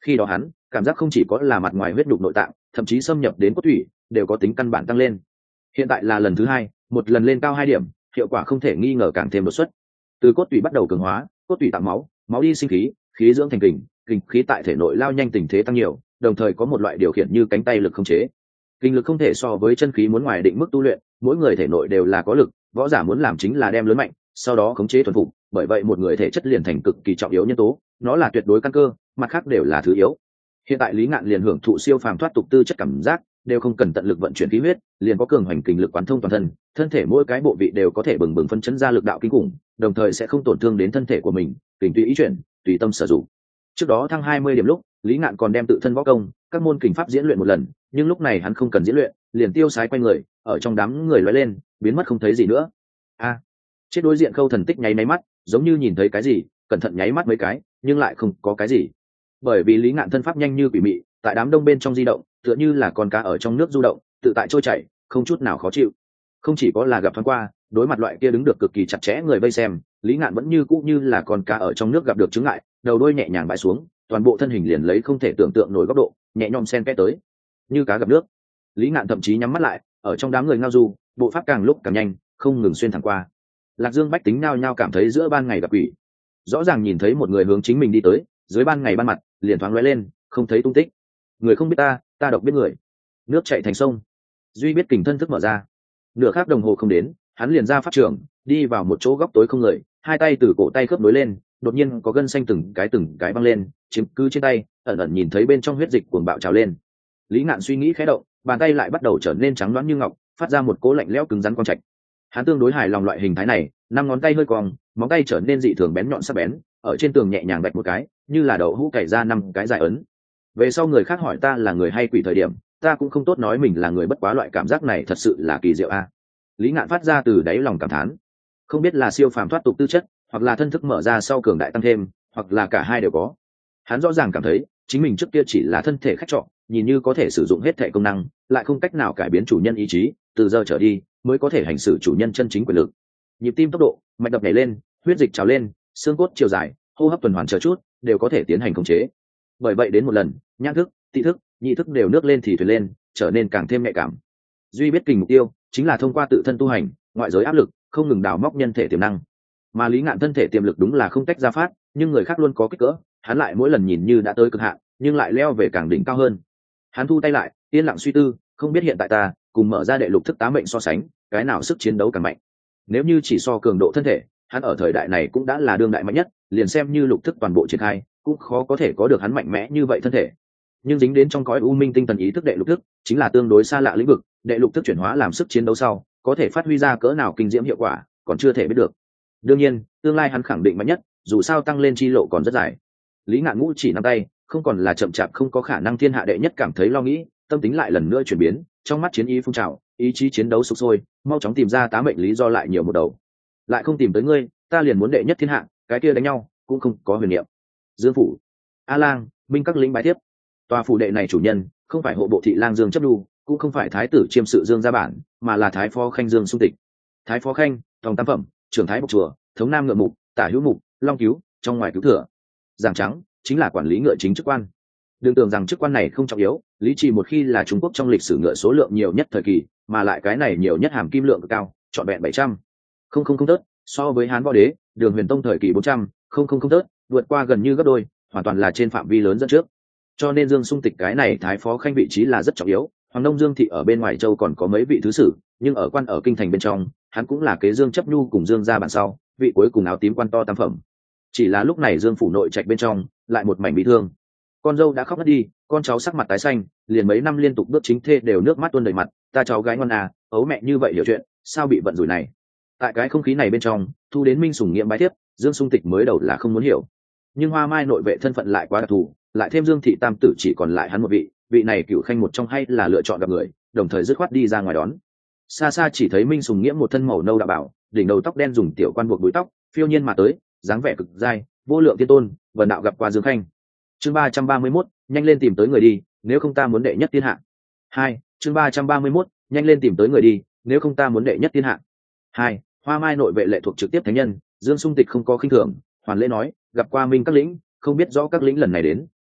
Khi đó hắn cảm giác không chỉ có là mặt ngoài huyết nhục nội tạng, thậm chí xâm nhập đến cốt thủy đều có tính căn bản tăng lên. Hiện tại là lần thứ hai, một lần lên cao hai điểm, hiệu quả không thể nghi ngờ càng thêm đột xuất. Từ cốt tủy bắt đầu cường hóa, cốt tủy tạo máu, máu đi sinh khí, khí dưỡng thành kình, kình khí tại thể nội lao nhanh tình thế tăng nhiều, đồng thời có một loại điều khiển như cánh tay lực không chế. Kinh lực không thể so với chân khí muốn ngoài định mức tu luyện, mỗi người thể nội đều là có lực, võ giả muốn làm chính là đem lớn mạnh, sau đó khống chế thuần phục, bởi vậy một người thể chất liền thành cực kỳ trọng yếu nhân tố, nó là tuyệt đối căn cơ, mặt khác đều là thứ yếu. Hiện tại Lý Ngạn liền hưởng thụ siêu phàm thoát tục tư chất cảm giác, đều không cần tận lực vận chuyển khí huyết, liền có cường hoành kình lực quán thông toàn thân, thân thể mỗi cái bộ vị đều có thể bừng bừng phân chấn ra lực đạo kinh khủng, đồng thời sẽ không tổn thương đến thân thể của mình, kình tùy ý chuyển, tùy tâm sử dụng. Trước đó thăng hai mươi điểm lúc, Lý Ngạn còn đem tự thân võ công, các môn kình pháp diễn luyện một lần, nhưng lúc này hắn không cần diễn luyện, liền tiêu sái quay người, ở trong đám người lóe lên, biến mất không thấy gì nữa. A, chết đối diện Khâu Thần Tích nháy máy mắt, giống như nhìn thấy cái gì, cẩn thận nháy mắt mấy cái, nhưng lại không có cái gì. Bởi vì Lý Ngạn thân pháp nhanh như quỷ mị, tại đám đông bên trong di động, tựa như là con cá ở trong nước du động, tự tại trôi chảy, không chút nào khó chịu. Không chỉ có là gặp thoáng qua, đối mặt loại kia đứng được cực kỳ chặt chẽ người vây xem, Lý Ngạn vẫn như cũ như là con cá ở trong nước gặp được chướng ngại, đầu đuôi nhẹ nhàng bãi xuống, toàn bộ thân hình liền lấy không thể tưởng tượng nổi góc độ, nhẹ nhõm xen kẽ tới, như cá gặp nước. Lý Ngạn thậm chí nhắm mắt lại, ở trong đám người ngao du, bộ pháp càng lúc càng nhanh, không ngừng xuyên thẳng qua. Lạc Dương bách tính nhao nhao cảm thấy giữa ban ngày gặp quỷ. Rõ ràng nhìn thấy một người hướng chính mình đi tới, dưới ban ngày ban mặt, liền thoáng lóe lên, không thấy tung tích. Người không biết ta, ta độc biết người. Nước chảy thành sông. Duy biết kình thân thức mở ra. Nửa khắc đồng hồ không đến, hắn liền ra pháp trường, đi vào một chỗ góc tối không người, hai tay từ cổ tay khớp nối lên, đột nhiên có gân xanh từng cái từng cái băng lên, chiếm cứ trên tay, ẩn ẩn nhìn thấy bên trong huyết dịch cuồng bạo trào lên. Lý Ngạn suy nghĩ khẽ động, bàn tay lại bắt đầu trở nên trắng loáng như ngọc, phát ra một cỗ lạnh lẽo cứng rắn quang trạch. Hắn tương đối hài lòng loại hình thái này, năm ngón tay hơi cong, móng tay trở nên dị thường bén nhọn sắc bén, ở trên tường nhẹ nhàng đạch một cái, như là đậu hũ cày ra năm cái dài ấn. Về sau người khác hỏi ta là người hay quỷ thời điểm, ta cũng không tốt nói mình là người, bất quá loại cảm giác này thật sự là kỳ diệu a. Lý Ngạn phát ra từ đáy lòng cảm thán, không biết là siêu phàm thoát tục tư chất, hoặc là thân thức mở ra sau cường đại tăng thêm, hoặc là cả hai đều có. Hắn rõ ràng cảm thấy chính mình trước kia chỉ là thân thể khách trọ, nhìn như có thể sử dụng hết thể công năng, lại không cách nào cải biến chủ nhân ý chí, từ giờ trở đi mới có thể hành xử chủ nhân chân chính quyền lực. Nhịp tim tốc độ, mạch đập nhảy lên, huyết dịch trào lên, xương cốt chiều dài, hô hấp tuần hoàn chờ chút đều có thể tiến hành khống chế. Bởi vậy đến một lần, nhãn thức, thị thức, nhị thức đều nước lên thì thuyền lên, trở nên càng thêm nhạy cảm. Duy biết kình mục tiêu chính là thông qua tự thân tu hành, ngoại giới áp lực, không ngừng đào móc nhân thể tiềm năng. Mà Lý Ngạn thân thể tiềm lực đúng là không tách ra phát, nhưng người khác luôn có kích cỡ, hắn lại mỗi lần nhìn như đã tới cực hạn, nhưng lại leo về càng đỉnh cao hơn. Hắn thu tay lại, yên lặng suy tư, không biết hiện tại ta cùng mở ra đệ lục thức tá mệnh so sánh, cái nào sức chiến đấu càng mạnh. Nếu như chỉ so cường độ thân thể, hắn ở thời đại này cũng đã là đương đại mạnh nhất, liền xem như lục thức toàn bộ triển khai, cũng khó có thể có được hắn mạnh mẽ như vậy thân thể. Nhưng dính đến trong cõi u minh tinh thần ý thức đệ lục thức, chính là tương đối xa lạ lĩnh vực, đệ lục thức chuyển hóa làm sức chiến đấu sau, có thể phát huy ra cỡ nào kinh diễm hiệu quả, còn chưa thể biết được. Đương nhiên, tương lai hắn khẳng định mạnh nhất, dù sao tăng lên chi lộ còn rất dài. Lý Ngạn ngũ chỉ năm tay, không còn là chậm chạp không có khả năng thiên hạ đệ nhất cảm thấy lo nghĩ, tâm tính lại lần nữa chuyển biến, trong mắt chiến ý phun trào, ý chí chiến đấu sục sôi, mau chóng tìm ra tá mệnh lý do lại nhiều một đầu. Lại không tìm tới ngươi, ta liền muốn đệ nhất thiên hạ, cái kia đánh nhau cũng không có huyền niệm. Dương phủ, A Lang, Minh các lĩnh bái tiếp. Tòa phủ đệ này chủ nhân không phải hộ bộ thị lang Dương chấp đu, cũng không phải thái tử chiêm sự Dương gia bản, mà là thái phó khanh Dương Xung Tịch. Thái phó khanh, tòng tam phẩm, trưởng thái bộc chùa, thống nam ngựa mục, tả hữu mục, long cứu, trong ngoài cứu thừa. Giảng trắng chính là quản lý ngựa chính chức quan. Đừng tưởng rằng chức quan này không trọng yếu, lý trì một khi là Trung Quốc trong lịch sử ngựa số lượng nhiều nhất thời kỳ, mà lại cái này nhiều nhất hàm kim lượng cực cao, trọn vẹn bảy trăm. Không không không tớt, so với Hán Võ Đế, Đường Huyền Tông thời kỳ bốn trăm, không không không tớt, vượt qua gần như gấp đôi, hoàn toàn là trên phạm vi lớn dẫn trước. Cho nên Dương Xung Tịch cái này thái phó khanh vị trí là rất trọng yếu. Hoàng Đông Dương thị ở bên ngoài châu còn có mấy vị thứ sử, nhưng ở quan ở kinh thành bên trong, hắn cũng là kế Dương chấp nhu cùng Dương gia bản sau, vị cuối cùng áo tím quan to tam phẩm. Chỉ là lúc này Dương phủ nội trạch bên trong lại một mảnh bị thương, con dâu đã khóc ngất đi, con cháu sắc mặt tái xanh, liền mấy năm liên tục bước chính thê đều nước mắt tuôn đầy mặt. Ta cháu gái ngon à, ấu mẹ như vậy hiểu chuyện, sao bị vận rủi này. Tại cái không khí này bên trong, thu đến Minh Sùng nghiệm bái tiếp, Dương Xung Tịch mới đầu là không muốn hiểu, nhưng Hoa Mai nội vệ thân phận lại quá đặc thù, lại thêm Dương thị tam tử chỉ còn lại hắn một vị, vị này cựu khanh một trong hay là lựa chọn gặp người, đồng thời dứt khoát đi ra ngoài đón. Xa xa chỉ thấy Minh Sùng nghiễm một thân màu nâu đạo bảo, đỉnh đầu tóc đen dùng tiểu quan buộc búi tóc, phiêu nhiên mà tới, dáng vẻ cực dai, vô lượng tiên tôn, vần đạo gặp qua Dương khanh. Chương ba trăm ba mươi mốt, nhanh lên tìm tới người đi, nếu không ta muốn đệ nhất thiên hạ. Hai, chương ba trăm ba mươi mốt, nhanh lên tìm tới người đi, nếu không ta muốn đệ nhất thiên hạ. Hai, Hoa Mai nội vệ lệ thuộc trực tiếp thánh nhân, Dương Xung Tịch không có khinh thường, hoàn lễ nói, gặp qua Minh các lĩnh, không biết rõ các lĩnh lần này đến,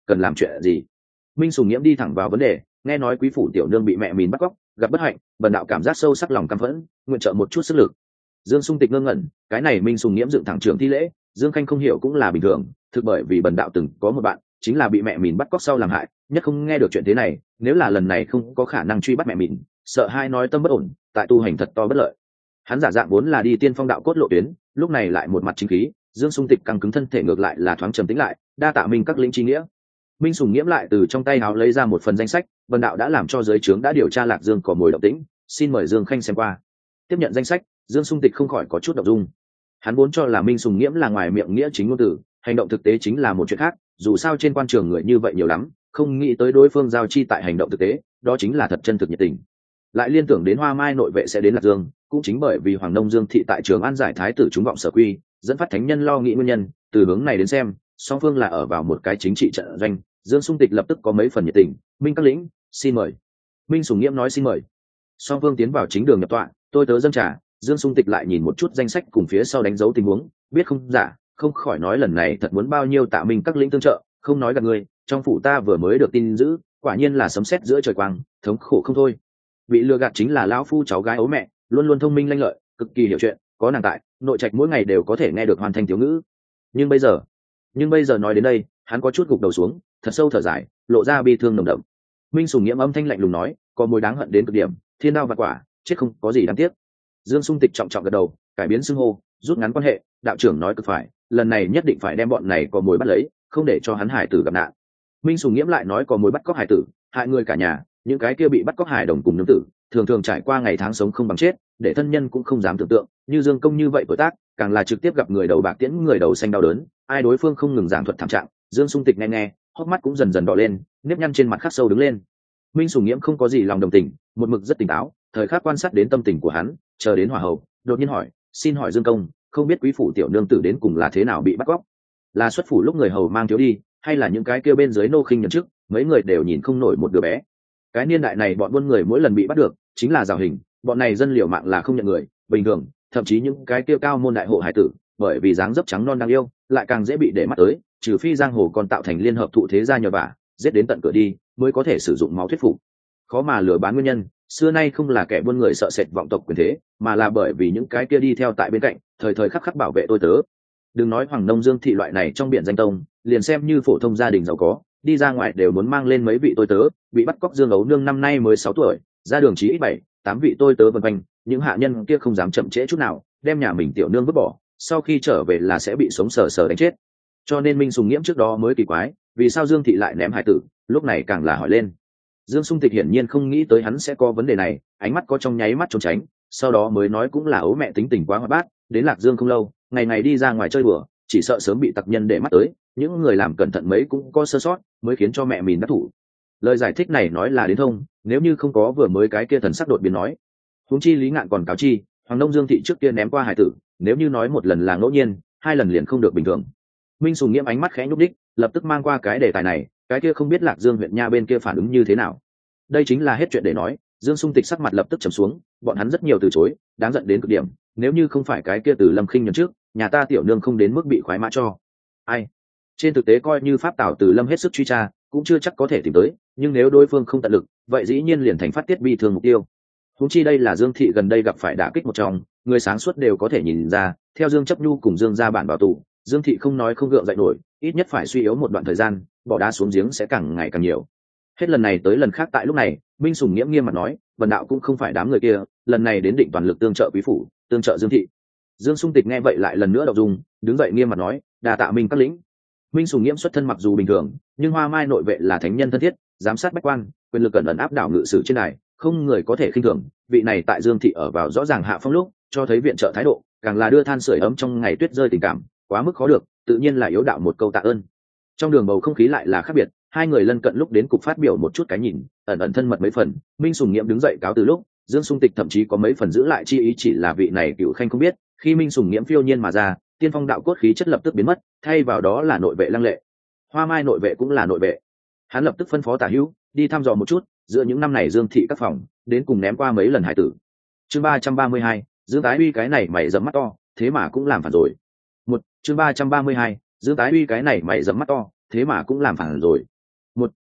cần làm chuyện gì? Minh Sùng Nghiễm đi thẳng vào vấn đề, nghe nói quý phủ tiểu nương bị mẹ mình bắt cóc, gặp bất hạnh, bần đạo cảm giác sâu sắc lòng căm phẫn, nguyện trợ một chút sức lực. Dương Sung Tịch ngơ ngẩn, cái này Minh Sùng Nghiễm dựng thẳng trường thi lễ, Dương Khanh không hiểu cũng là bình thường, thực bởi vì bần đạo từng có một bạn, chính là bị mẹ mình bắt cóc sau làm hại, nhất không nghe được chuyện thế này, nếu là lần này không có khả năng truy bắt mẹ mình, sợ hai nói tâm bất ổn, tại tu hành thật to bất lợi. Hắn giả dạng vốn là đi tiên phong đạo cốt lộ tuyến, lúc này lại một mặt chính khí, Dương Sung Tịch căng cứng thân thể ngược lại là thoáng trầm tĩnh lại, đa tạ Minh các lĩnh chi nghĩa. Minh Sùng Nghiễm lại từ trong tay áo lấy ra một phần danh sách, bần đạo đã làm cho giới trướng đã điều tra Lạc Dương có mồi động tĩnh, xin mời Dương Khanh xem qua. Tiếp nhận danh sách, Dương Sung Tịch không khỏi có chút động dung. Hắn vốn cho là Minh Sùng Nghiễm là ngoài miệng nghĩa chính ngôn từ, hành động thực tế chính là một chuyện khác, dù sao trên quan trường người như vậy nhiều lắm, không nghĩ tới đối phương giao chi tại hành động thực tế, đó chính là thật chân thực nhiệt tình. Lại liên tưởng đến Hoa Mai nội vệ sẽ đến Lạc Dương, cũng chính bởi vì Hoàng Nông Dương thị tại Trường An giải thái tử chúng vọng sở quy, dẫn phát thánh nhân lo nghĩ nguyên nhân, từ hướng này đến xem, song phương là ở vào một cái chính trị trận doanh. Dương Sung Tịch lập tức có mấy phần nhiệt tình, Minh các lĩnh, xin mời. Minh Sùng Nghiễm nói xin mời. Song phương tiến vào chính đường nhập tọa, tôi tớ dâng trà. Dương Sung Tịch lại nhìn một chút danh sách cùng phía sau đánh dấu tình huống, biết không giả, không khỏi nói lần này thật muốn bao nhiêu tạ Minh các lĩnh tương trợ, không nói gạt người, trong phủ ta vừa mới được tin dữ, quả nhiên là sấm sét giữa trời quang, thống khổ không thôi. Bị lừa gạt chính là lão phu cháu gái ấu mẹ, luôn luôn thông minh lanh lợi, cực kỳ hiểu chuyện, có nàng tại, nội trạch mỗi ngày đều có thể nghe được hoàn thành tiểu ngữ. Nhưng bây giờ, nhưng bây giờ nói đến đây, hắn có chút gục đầu xuống, thật sâu thở dài, lộ ra bi thương nồng đậm. Minh Sùng Nghiễm âm thanh lạnh lùng nói, có mối đáng hận đến cực điểm, thiên đao vạn quả, chết không có gì đáng tiếc. Dương Sung Tịch trọng trọng gật đầu, cải biến xưng hô, rút ngắn quan hệ, đạo trưởng nói cực phải, lần này nhất định phải đem bọn này có mối bắt lấy, không để cho hắn hải tử gặp nạn. Minh Sùng Nghiễm lại nói có mối bắt cóc hải tử, hại người cả nhà, những cái kia bị bắt cóc hải đồng cùng nương tử, thường thường trải qua ngày tháng sống không bằng chết, để thân nhân cũng không dám tưởng tượng, như Dương Công như vậy tuổi tác, càng là trực tiếp gặp người đầu bạc tiễn người đầu xanh đau đớn, ai đối phương không ngừng giảng thuật thảm trạng. Dương Sung Tịch nghe nghe, hốc mắt cũng dần dần đỏ lên, nếp nhăn trên mặt khắc sâu đứng lên. Minh Sùng Nghiễm không có gì lòng đồng tình, một mực rất tỉnh táo, thời khắc quan sát đến tâm tình của hắn, chờ đến hỏa hậu, đột nhiên hỏi, xin hỏi Dương Công, không biết quý phủ tiểu nương tử đến cùng là thế nào bị bắt cóc? Là xuất phủ lúc người hầu mang thiếu đi, hay là những cái kia bên dưới nô khinh nhận chức, mấy người đều nhìn không nổi một đứa bé. Cái niên đại này bọn buôn người mỗi lần bị bắt được, chính là rào hình, bọn này dân liều mạng là không nhận người, bình thường, thậm chí những cái kia cao môn đại hộ hải tử, bởi vì dáng dấp trắng non đáng yêu, lại càng dễ bị để mắt tới, trừ phi giang hồ còn tạo thành liên hợp thụ thế gia nhờ vả, giết đến tận cửa đi, mới có thể sử dụng máu thuyết phục. Khó mà lừa bán nguyên nhân, xưa nay không là kẻ buôn người sợ sệt vọng tộc quyền thế, mà là bởi vì những cái kia đi theo tại bên cạnh, thời thời khắc khắc bảo vệ tôi tớ. Đừng nói Hoàng Nông Dương thị loại này trong biển danh tông, liền xem như phổ thông gia đình giàu có, đi ra ngoài đều muốn mang lên mấy vị tôi tớ. Bị bắt cóc Dương Ấu Nương năm nay mới sáu tuổi, ra đường chí ít bảy, tám vị tôi tớ vần quanh, những hạ nhân kia không dám chậm trễ chút nào, đem nhà mình tiểu nương vứt bỏ, sau khi trở về là sẽ bị sống sờ sờ đánh chết. Cho nên Minh Sùng Nghiễm trước đó mới kỳ quái, vì sao Dương thị lại ném hải tử, lúc này càng là hỏi lên. Dương Sung Tịch hiển nhiên không nghĩ tới hắn sẽ có vấn đề này, ánh mắt có trong nháy mắt trốn tránh, sau đó mới nói cũng là ấu mẹ tính tình quá hoạt bát, đến Lạc Dương không lâu, ngày ngày đi ra ngoài chơi đùa, chỉ sợ sớm bị tặc nhân để mắt tới, những người làm cẩn thận mấy cũng có sơ sót, mới khiến cho mẹ mình đắc thủ. Lời giải thích này nói là đến thông, nếu như không có vừa mới cái kia thần sắc đột biến nói. Huống chi Lý Ngạn còn cáo chi, Hoàng Nông Dương thị trước kia ném qua hải tử, nếu như nói một lần là ngẫu nhiên, hai lần liền không được bình thường. Minh Sùng Nghiễm ánh mắt khẽ nhúc đích, lập tức mang qua cái đề tài này, cái kia không biết Lạc Dương huyện nha bên kia phản ứng như thế nào. Đây chính là hết chuyện để nói. Dương Sung Tịch sắc mặt lập tức trầm xuống, bọn hắn rất nhiều từ chối, đáng giận đến cực điểm, nếu như không phải cái kia từ Lâm Khinh nhấn trước, nhà ta tiểu nương không đến mức bị khoái mã cho. Ai? Trên thực tế coi như pháp tảo từ Lâm hết sức truy tra, cũng chưa chắc có thể tìm tới, nhưng nếu đối phương không tận lực, vậy dĩ nhiên liền thành phát tiết bi thương mục tiêu. Huống chi đây là Dương thị gần đây gặp phải đả kích một trong, người sáng suốt đều có thể nhìn ra, theo Dương Chấp Nhu cùng Dương gia bản bảo tù, Dương thị không nói không gượng dậy nổi, ít nhất phải suy yếu một đoạn thời gian, bỏ đá xuống giếng sẽ càng ngày càng nhiều. Hết lần này tới lần khác tại lúc này, Minh Sùng Nghiễm nghiêm mặt nói, Vân đạo cũng không phải đám người kia, lần này đến định toàn lực tương trợ quý phủ, tương trợ Dương thị. Dương Sung Tịch nghe vậy lại lần nữa đọc dung, đứng dậy nghiêm mặt nói, đà tạ Minh các lĩnh. Minh Sùng Nghiễm xuất thân mặc dù bình thường, nhưng Hoa Mai nội vệ là thánh nhân thân thiết, giám sát bách quan, quyền lực ẩn ẩn áp đảo ngự sử trên này, không người có thể khinh thường. Vị này tại Dương thị ở vào rõ ràng hạ phong lúc, cho thấy viện trợ thái độ, càng là đưa than sưởi ấm trong ngày tuyết rơi tình cảm, quá mức khó được, tự nhiên là yếu đạo một câu tạ ơn. Trong đường bầu không khí lại là khác biệt, hai người lân cận lúc đến cục phát biểu một chút cái nhìn, ẩn ẩn thân mật mấy phần. Minh Sùng Nghiễm đứng dậy cáo từ lúc, Dương Sung Tịch thậm chí có mấy phần giữ lại chi ý, chỉ là vị này cựu khanh không biết, khi Minh Sùng Nghiễm phiêu nhiên mà ra, tiên phong đạo cốt khí chất lập tức biến mất, thay vào đó là nội vệ lăng lệ. Hoa Mai nội vệ cũng là nội vệ, hắn lập tức phân phó Tả Hữu đi thăm dò một chút, giữa những năm này Dương thị các phòng đến cùng ném qua mấy lần hải tử. Chương ba trăm ba mươi hai, Dương Tái Uy cái này mày dẫm mắt to, thế mà cũng làm phản rồi. Một chương ba trăm ba mươi hai, Dương Tái Uy cái này mày dẫm mắt to, thế mà cũng làm phản rồi.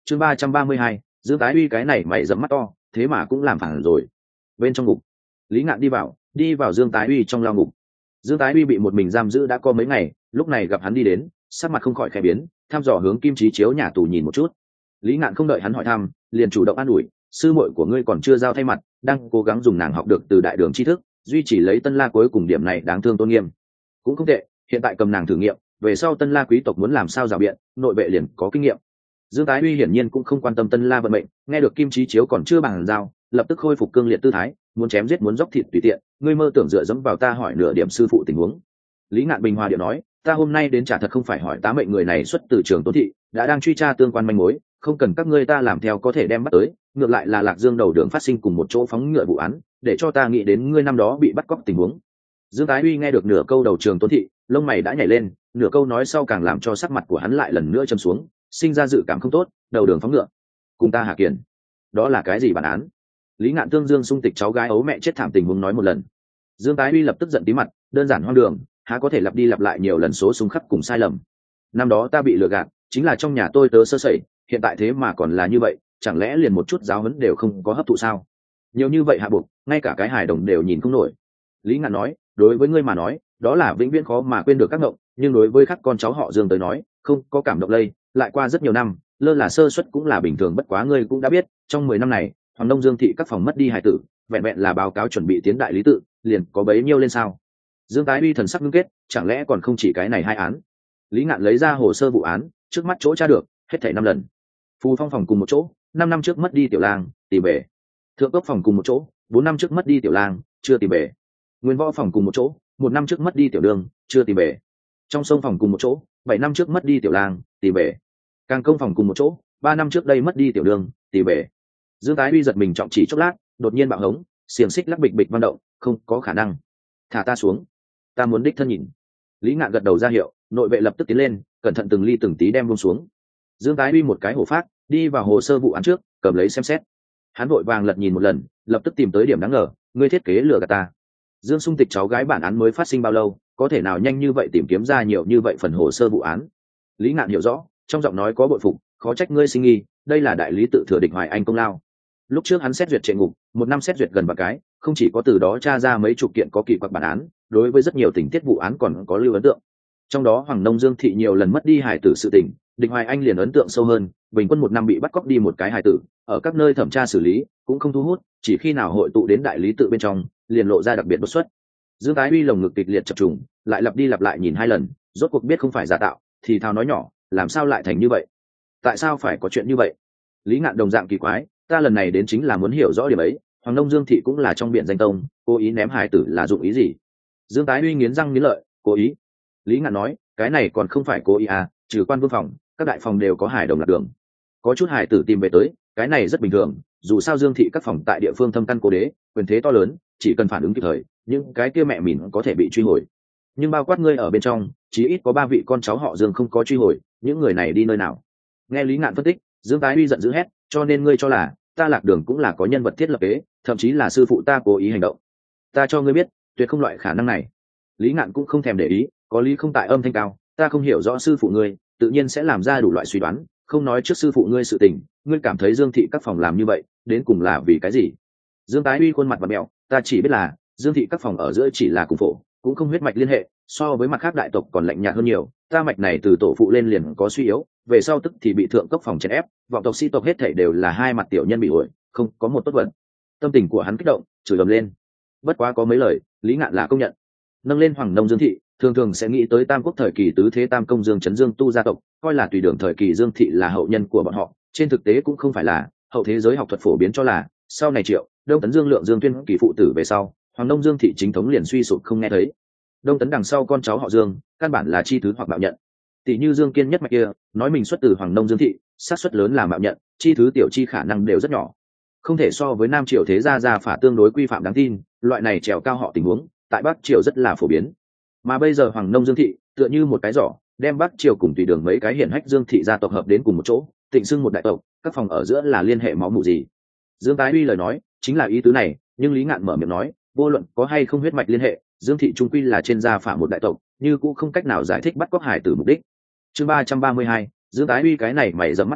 chương ba trăm ba mươi hai, Dương Tái Uy cái này mày dẫm mắt to thế mà cũng làm phản rồi. Bên trong ngục, Lý Ngạn đi vào đi vào Dương Tái Uy trong lao ngục. Dương Tái Uy bị một mình giam giữ đã có mấy ngày, lúc này gặp hắn đi đến, sắc mặt không khỏi khẽ biến, thăm dò hướng Kim Chí Chiếu nhà tù nhìn một chút. Lý Ngạn không đợi hắn hỏi thăm, liền chủ động an ủi, sư muội của ngươi còn chưa giao thay mặt, đang cố gắng dùng nàng học được từ đại đường tri thức, duy trì lấy Tân La cuối cùng điểm này đáng thương tôn nghiêm. Cũng không tệ, hiện tại cầm nàng thử nghiệm, về sau Tân La quý tộc muốn làm sao rào biện, nội vệ liền có kinh nghiệm. Dương Tái Uy hiển nhiên cũng không quan tâm Tân La vận mệnh, nghe được Kim Chí Chiếu còn chưa bằng giao, lập tức khôi phục cương liệt tư thái, muốn chém giết muốn dốc thịt tùy tiện, ngươi mơ tưởng dựa dẫm vào ta hỏi nửa điểm sư phụ tình huống. Lý Ngạn bình hòa điệu nói, ta hôm nay đến trả thật không phải hỏi tá mệnh người này xuất từ trường Tôn thị, đã đang truy tra tương quan manh mối, không cần các ngươi ta làm theo có thể đem bắt tới, ngược lại là Lạc Dương đầu đường phát sinh cùng một chỗ phóng ngựa vụ án, để cho ta nghĩ đến ngươi năm đó bị bắt cóc tình huống. Dương Tái Uy nghe được nửa câu đầu trường Tôn thị, lông mày đã nhảy lên, nửa câu nói sau càng làm cho sắc mặt của hắn lại lần nữa trầm xuống, sinh ra dự cảm không tốt, đầu đường phóng ngựa, cùng ta Hà Kiền, đó là cái gì bản án? Lý Ngạn tương Dương xung tịch cháu gái ấu mẹ chết thảm tình huống nói một lần. Dương Tái Uy lập tức giận tí mặt, đơn giản hoang đường, há có thể lặp đi lặp lại nhiều lần số xung khắc cùng sai lầm. Năm đó ta bị lừa gạt, chính là trong nhà tôi tớ sơ sẩy, hiện tại thế mà còn là như vậy, chẳng lẽ liền một chút giáo huấn đều không có hấp thụ sao? Nhiều như vậy hạ buộc, ngay cả cái hài đồng đều nhìn không nổi. Lý Ngạn nói, đối với ngươi mà nói, đó là vĩnh viễn khó mà quên được các ngộng, nhưng đối với các con cháu họ Dương tới nói, không có cảm động lây, lại qua rất nhiều năm, lơ là sơ suất cũng là bình thường, bất quá ngươi cũng đã biết, trong mười năm này, Hoàng Đông Dương thị các phòng mất đi hài tử, vẹn vẹn là báo cáo chuẩn bị tiến đại lý tự, liền có bấy nhiêu lên sao? Dương Tái Uy thần sắc ngưng kết, chẳng lẽ còn không chỉ cái này hai án? Lý Ngạn lấy ra hồ sơ vụ án, trước mắt chỗ tra được, hết thảy năm lần. Phù Phong phòng cùng một chỗ, năm năm trước mất đi tiểu lang, tìm về. Thượng Cốc phòng cùng một chỗ, bốn năm trước mất đi tiểu lang, chưa tìm về. Nguyên Võ phòng cùng một chỗ, một năm trước mất đi tiểu đường, chưa tìm về. Trong sông phòng cùng một chỗ, bảy năm trước mất đi tiểu lang, tìm về. Càng công phòng cùng một chỗ, ba năm trước đây mất đi tiểu đường, tìm về. Dương Tái Uy giật mình trọng chỉ chốc lát, đột nhiên bạo hống, xiềng xích lắc bịch bịch vang động, không có khả năng. Thả ta xuống, ta muốn đích thân nhìn. Lý Ngạn gật đầu ra hiệu, nội vệ lập tức tiến lên, cẩn thận từng ly từng tí đem buông xuống. Dương Tái Uy một cái hổ phát, đi vào hồ sơ vụ án trước, cầm lấy xem xét. Hắn vội vàng lật nhìn một lần, lập tức tìm tới điểm đáng ngờ, ngươi thiết kế lừa gạt ta. Dương Xung Tịch cháu gái bản án mới phát sinh bao lâu, có thể nào nhanh như vậy tìm kiếm ra nhiều như vậy phần hồ sơ vụ án? Lý Ngạn hiểu rõ, trong giọng nói có bội phục, khó trách ngươi sinh nghi, đây là đại lý tự thừa Địch Hoài Anh công lao. Lúc trước hắn xét duyệt trệ ngục, một năm xét duyệt gần bạc cái, không chỉ có từ đó tra ra mấy chục kiện có kỳ quặc bản án, đối với rất nhiều tình tiết vụ án còn có lưu ấn tượng. Trong đó Hoàng Nông Dương thị nhiều lần mất đi hài tử sự tình, Địch Hoài Anh liền ấn tượng sâu hơn, bình quân một năm bị bắt cóc đi một cái hài tử, ở các nơi thẩm tra xử lý cũng không thu hút, chỉ khi nào hội tụ đến đại lý tự bên trong, liền lộ ra đặc biệt đột xuất. Dương Tái Uy lồng ngực kịch liệt chập trùng, lại lặp đi lặp lại nhìn hai lần, rốt cuộc biết không phải giả tạo, thì thào nói nhỏ, làm sao lại thành như vậy? Tại sao phải có chuyện như vậy? Lý Ngạn đồng dạng kỳ quái, ta lần này đến chính là muốn hiểu rõ điểm ấy, Hoàng Nông Dương thị cũng là trong biển danh tông, cố ý ném hài tử là dụng ý gì? Dương Tái Uy nghiến răng nghiến lợi, cố ý. Lý Ngạn nói, cái này còn không phải cố ý à, trừ quan vương phòng, các đại phòng đều có hài đồng lạc đường. Có chút hài tử tìm về tới, cái này rất bình thường, dù sao Dương thị các phòng tại địa phương thâm căn cố đế, quyền thế to lớn, chỉ cần phản ứng kịp thời, những cái kia mẹ mìn có thể bị truy hồi. Nhưng bao quát ngươi ở bên trong, chí ít có ba vị con cháu họ Dương không có truy hồi, những người này đi nơi nào? Nghe Lý Ngạn phân tích, Dương Tái Uy giận dữ hét, cho nên ngươi cho là ta lạc đường cũng là có nhân vật thiết lập kế, thậm chí là sư phụ ta cố ý hành động. Ta cho ngươi biết, tuyệt không loại khả năng này. Lý Ngạn cũng không thèm để ý, có lý không tại âm thanh cao, ta không hiểu rõ sư phụ ngươi, tự nhiên sẽ làm ra đủ loại suy đoán, không nói trước sư phụ ngươi sự tình, ngươi cảm thấy Dương thị các phòng làm như vậy, đến cùng là vì cái gì? Dương Tái Uy khuôn mặt vặn mèo, ta chỉ biết là Dương thị các phòng ở giữa chỉ là cùng phổ, cũng không huyết mạch liên hệ, so với mặt khác đại tộc còn lạnh nhạt hơn nhiều, ta mạch này từ tổ phụ lên liền có suy yếu, về sau tức thì bị thượng cấp phòng chèn ép, vọng tộc sĩ tộc hết thảy đều là hai mặt tiểu nhân bị ổi, không có một tốt vận. Tâm tình của hắn kích động, chửi ầm lên. Bất quá có mấy lời, Lý Ngạn là công nhận. Nâng lên Hoàng Nông Dương thị, thường thường sẽ nghĩ tới Tam Quốc thời kỳ tứ thế Tam Công Dương Chấn Dương tu gia tộc, coi là tùy đường thời kỳ Dương thị là hậu nhân của bọn họ, trên thực tế cũng không phải là, hậu thế giới học thuật phổ biến cho là, sau này Triệu, Đông Tấn Dương Lượng Dương Tuyên kỳ phụ tử về sau, Hoàng Nông Dương thị chính thống liền suy sụp không nghe thấy. Đông Tấn đằng sau con cháu họ Dương, căn bản là chi thứ hoặc mạo nhận. Tỷ như Dương Kiên nhất mạch kia, nói mình xuất từ Hoàng Nông Dương thị, xác suất lớn là mạo nhận, chi thứ tiểu chi khả năng đều rất nhỏ. Không thể so với Nam Triều thế gia gia phả tương đối quy phạm đáng tin, loại này trèo cao họ tình huống, tại Bắc Triều rất là phổ biến. Mà bây giờ Hoàng Nông Dương thị, tựa như một cái giỏ, đem Bắc Triều cùng tùy đường mấy cái hiển hách Dương thị gia tộc hợp đến cùng một chỗ, tịnh xưng một đại tộc, các phòng ở giữa là liên hệ máu mủ gì. Dương Tái Uy lời nói, chính là ý tứ này, nhưng Lý Ngạn mở miệng nói, vô luận có hay không huyết mạch liên hệ, Dương thị trung quy là trên gia phả một đại tộc, như cũng không cách nào giải thích bắt cóc hải tử mục đích. Chương ba trăm ba mươi hai, Dương Tái Uy cái này mày dẫm mắt to,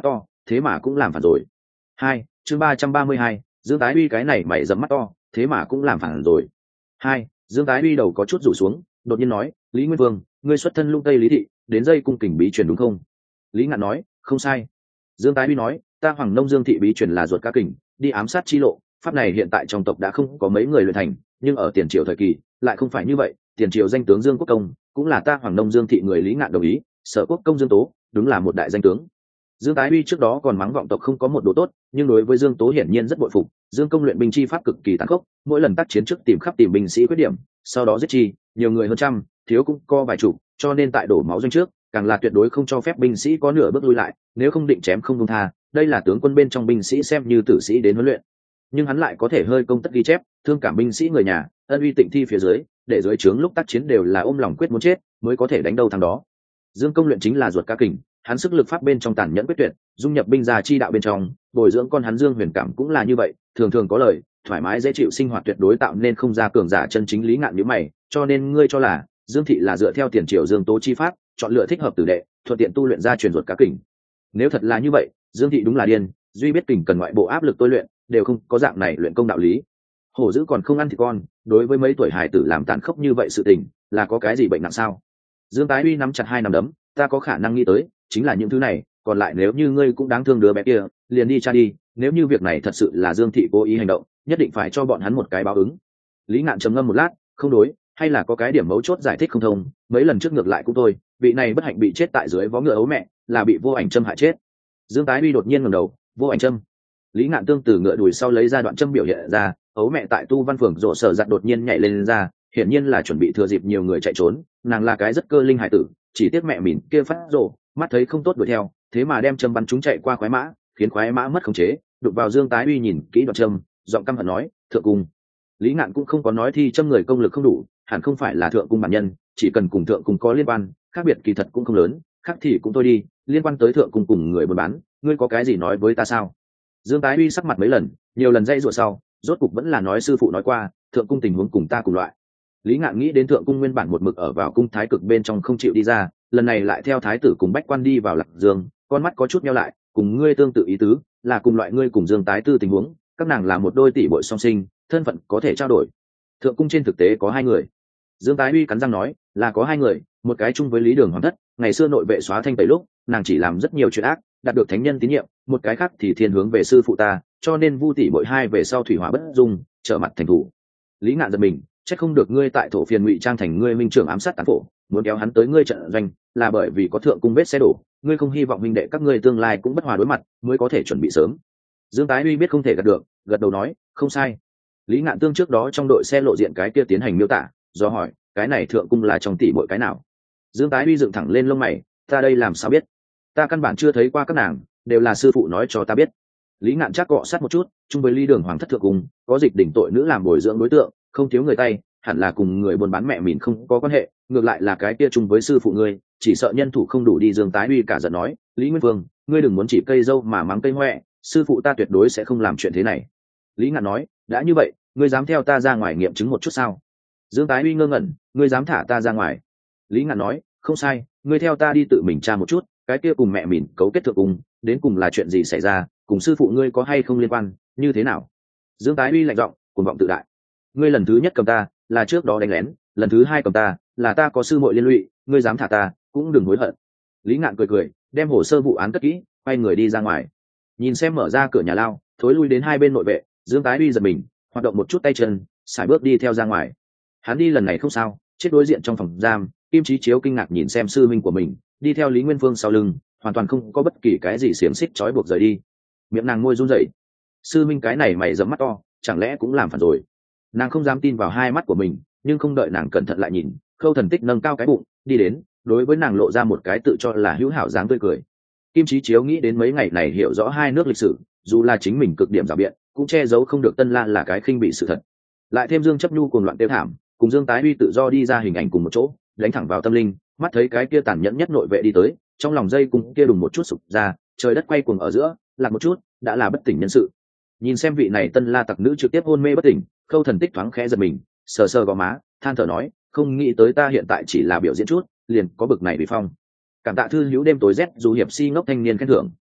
thế mà cũng làm phản rồi. Hai, chương ba trăm ba mươi hai, Dương Tái Uy cái này mày dẫm mắt to, thế mà cũng làm phản rồi. Hai, Dương Tái Uy đầu có chút rủ xuống, đột nhiên nói, Lý Nguyên Vương, ngươi xuất thân Lung Tây Lý thị, đến dây cung kình bí truyền đúng không? Lý Ngạn nói, không sai. Dương Tái Uy nói, ta Hoàng Nông Dương thị bí truyền là ruột cá kình, đi ám sát chi lộ, pháp này hiện tại trong tộc đã không có mấy người luyện thành, nhưng ở tiền triều thời kỳ lại không phải như vậy. Tiền triều danh tướng Dương Quốc Công cũng là ta Hoàng Nông Dương thị người. Lý Ngạn đồng ý, Sở Quốc Công Dương Tố đúng là một đại danh tướng. Dương Tái Uy trước đó còn mắng vọng tộc không có một đồ tốt, nhưng đối với Dương Tố hiển nhiên rất bội phục. Dương Công luyện binh chi pháp cực kỳ tàn khốc, mỗi lần tác chiến trước tìm khắp tìm binh sĩ khuyết điểm, sau đó giết chi, nhiều người hơn trăm, thiếu cũng co vài chục, cho nên tại đổ máu doanh trước, càng là tuyệt đối không cho phép binh sĩ có nửa bước lui lại, nếu không định chém không buông tha. Đây là tướng quân bên trong binh sĩ xem như tử sĩ đến huấn luyện, nhưng hắn lại có thể hơi công tất ghi chép, thương cảm binh sĩ người nhà, ân uy tịnh thi phía dưới, để dưới trướng lúc tác chiến đều là ôm lòng quyết muốn chết mới có thể đánh đâu thằng đó. Dương Công luyện chính là ruột cá kình, hắn sức lực pháp bên trong tàn nhẫn quyết tuyệt, dung nhập binh gia chi đạo bên trong, bồi dưỡng con hắn Dương Huyền Cảm cũng là như vậy, thường thường có lời, thoải mái dễ chịu sinh hoạt tuyệt đối tạo nên không ra cường giả chân chính. Lý Ngạn nhíu mày, cho nên ngươi cho là Dương thị là dựa theo tiền triều Dương Tố chi pháp, chọn lựa thích hợp tử đệ, thuận tiện tu luyện ra truyền ruột cá kình. Nếu thật là như vậy, Dương thị đúng là điên, duy biết kình cần ngoại bộ áp lực tôi luyện, đều không có dạng này luyện công đạo lý. Hổ dữ còn không ăn thì con, đối với mấy tuổi hải tử làm tàn khốc như vậy sự tình, là có cái gì bệnh nặng sao? Dương Tái Uy nắm chặt hai nắm đấm, ta có khả năng nghĩ tới, chính là những thứ này, còn lại nếu như ngươi cũng đáng thương đứa bé kia, liền đi tra đi, nếu như việc này thật sự là Dương thị cố ý hành động, nhất định phải cho bọn hắn một cái báo ứng. Lý Ngạn trầm ngâm một lát, không đối, hay là có cái điểm mấu chốt giải thích không thông, mấy lần trước ngược lại cũng thôi, vị này bất hạnh bị chết tại dưới vó ngựa ấu mẹ, là bị Vô Ảnh Châm hại chết. Dương Tái Uy đột nhiên ngẩng đầu, Vô Ảnh Châm. Lý Ngạn tương từ ngựa đùi sau lấy ra đoạn châm biểu hiện ra, ấu mẹ tại tu văn phường rộ sở giặt đột nhiên nhảy lên, lên ra, hiển nhiên là chuẩn bị thừa dịp nhiều người chạy trốn, nàng là cái rất cơ linh hải tử, chỉ tiếc mẹ mỉn kia phát rộ, mắt thấy không tốt đuổi theo, thế mà đem châm bắn chúng chạy qua khoái mã, khiến khoái mã mất khống chế, đụng vào Dương Tái Uy nhìn kỹ đoạn châm, giọng căm hận nói, thượng cung. Lý Ngạn cũng không có nói thi châm người công lực không đủ, hẳn không phải là thượng cung bản nhân, chỉ cần cùng thượng cung có liên quan, khác biệt kỳ thật cũng không lớn, khác thì cũng thôi đi, liên quan tới thượng cung cùng người buôn bán, ngươi có cái gì nói với ta sao? Dương Tái Uy sắc mặt mấy lần, nhiều lần dây dụa sau, rốt cục vẫn là nói sư phụ nói qua, thượng cung tình huống cùng ta cùng loại. Lý Ngạn nghĩ đến thượng cung nguyên bản một mực ở vào cung thái cực bên trong không chịu đi ra, lần này lại theo thái tử cùng bách quan đi vào Lạc Dương, con mắt có chút nheo lại, cùng ngươi tương tự ý tứ, là cùng loại ngươi cùng Dương Tái Tư tình huống, các nàng là một đôi tỷ muội song sinh, thân phận có thể trao đổi. Thượng cung trên thực tế có hai người. Dương Tái Uy cắn răng nói, là có hai người, một cái chung với Lý Đường Hoàng thất, ngày xưa nội vệ xóa thanh tẩy lúc, nàng chỉ làm rất nhiều chuyện ác, đạt được thánh nhân tín nhiệm, một cái khác thì thiên hướng về sư phụ ta, cho nên Vu tỷ muội hai về sau thủy hỏa bất dung, trở mặt thành thủ. Lý Ngạn giật mình, chắc không được ngươi tại thổ phiền ngụy trang thành ngươi minh trưởng ám sát tán phổ, muốn kéo hắn tới ngươi trận doanh, là bởi vì có thượng cung vết xe đổ, ngươi không hy vọng minh đệ các ngươi tương lai cũng bất hòa đối mặt, mới có thể chuẩn bị sớm. Dương Tái Uy biết không thể gạt được, gật đầu nói, không sai. Lý Ngạn tương trước đó trong đội xe lộ diện cái kia tiến hành miêu tả, do hỏi, cái này thượng cung là trong tỷ muội cái nào? Dương Tái Uy dựng thẳng lên lông mày, ta đây làm sao biết? Ta căn bản chưa thấy qua các nàng, đều là sư phụ nói cho ta biết. Lý Ngạn chắc cọ sát một chút, chung với Lý Đường Hoàng thất thượng cung, có dịch đỉnh tội nữ làm bồi dưỡng đối tượng, không thiếu người tay, hẳn là cùng người buôn bán mẹ mìn không có quan hệ, ngược lại là cái kia chung với sư phụ ngươi, chỉ sợ nhân thủ không đủ đi. Dương Tái Uy cả giận nói, Lý Nguyên Vương, ngươi đừng muốn chỉ cây dâu mà mắng cây hoẹ, sư phụ ta tuyệt đối sẽ không làm chuyện thế này. Lý Ngạn nói, đã như vậy, ngươi dám theo ta ra ngoài nghiệm chứng một chút sao? Dương Tái Uy ngơ ngẩn, ngươi dám thả ta ra ngoài? Lý Ngạn nói, không sai, ngươi theo ta đi tự mình tra một chút, cái kia cùng mẹ mìn cấu kết thượng cung, đến cùng là chuyện gì xảy ra, cùng sư phụ ngươi có hay không liên quan, như thế nào? Dương Tái Uy lạnh giọng, cuồng vọng tự đại. Ngươi lần thứ nhất cầm ta, là trước đó đánh lén, lần thứ hai cầm ta, là ta có sư muội liên lụy, ngươi dám thả ta, cũng đừng hối hận. Lý Ngạn cười cười, đem hồ sơ vụ án cất kỹ, quay người đi ra ngoài. Nhìn xem mở ra cửa nhà lao, thối lui đến hai bên nội vệ, Dương Tái Uy giật mình, hoạt động một chút tay chân, sải bước đi theo ra ngoài. Hắn đi lần này không sao, chết đối diện trong phòng giam, Kim Chí Chiếu kinh ngạc nhìn xem sư minh của mình, đi theo Lý Nguyên Phương sau lưng, hoàn toàn không có bất kỳ cái gì xiềng xích trói buộc rời đi. Miệng nàng môi run rẩy, sư minh cái này mày dẫm mắt to, chẳng lẽ cũng làm phản rồi? Nàng không dám tin vào hai mắt của mình, nhưng không đợi nàng cẩn thận lại nhìn, Khâu Thần Tích nâng cao cái bụng, đi đến, đối với nàng lộ ra một cái tự cho là hữu hảo dáng tươi cười. Kim Chí Chiếu nghĩ đến mấy ngày này hiểu rõ hai nước lịch sử, dù là chính mình cực điểm rào biện, cũng che giấu không được Tân La là cái khinh bị sự thật. Lại thêm Dương Chấp Nhu cuồng loạn tiêu thảm, cùng Dương Tái Uy tự do đi ra hình ảnh cùng một chỗ, đánh thẳng vào tâm linh, mắt thấy cái kia tàn nhẫn nhất nội vệ đi tới, trong lòng dây cùng kia đùng một chút sụp ra, trời đất quay cuồng ở giữa, lạc một chút, đã là bất tỉnh nhân sự. Nhìn xem vị này Tân La tặc nữ trực tiếp hôn mê bất tỉnh, Khâu Thần Tích thoáng khẽ giật mình, sờ sờ gò má, than thở nói, không nghĩ tới ta hiện tại chỉ là biểu diễn chút, liền có bực này bị phong. Cảm tạ thư hữu đêm tối rét dù hiệp si ngốc thanh niên khen thưởng.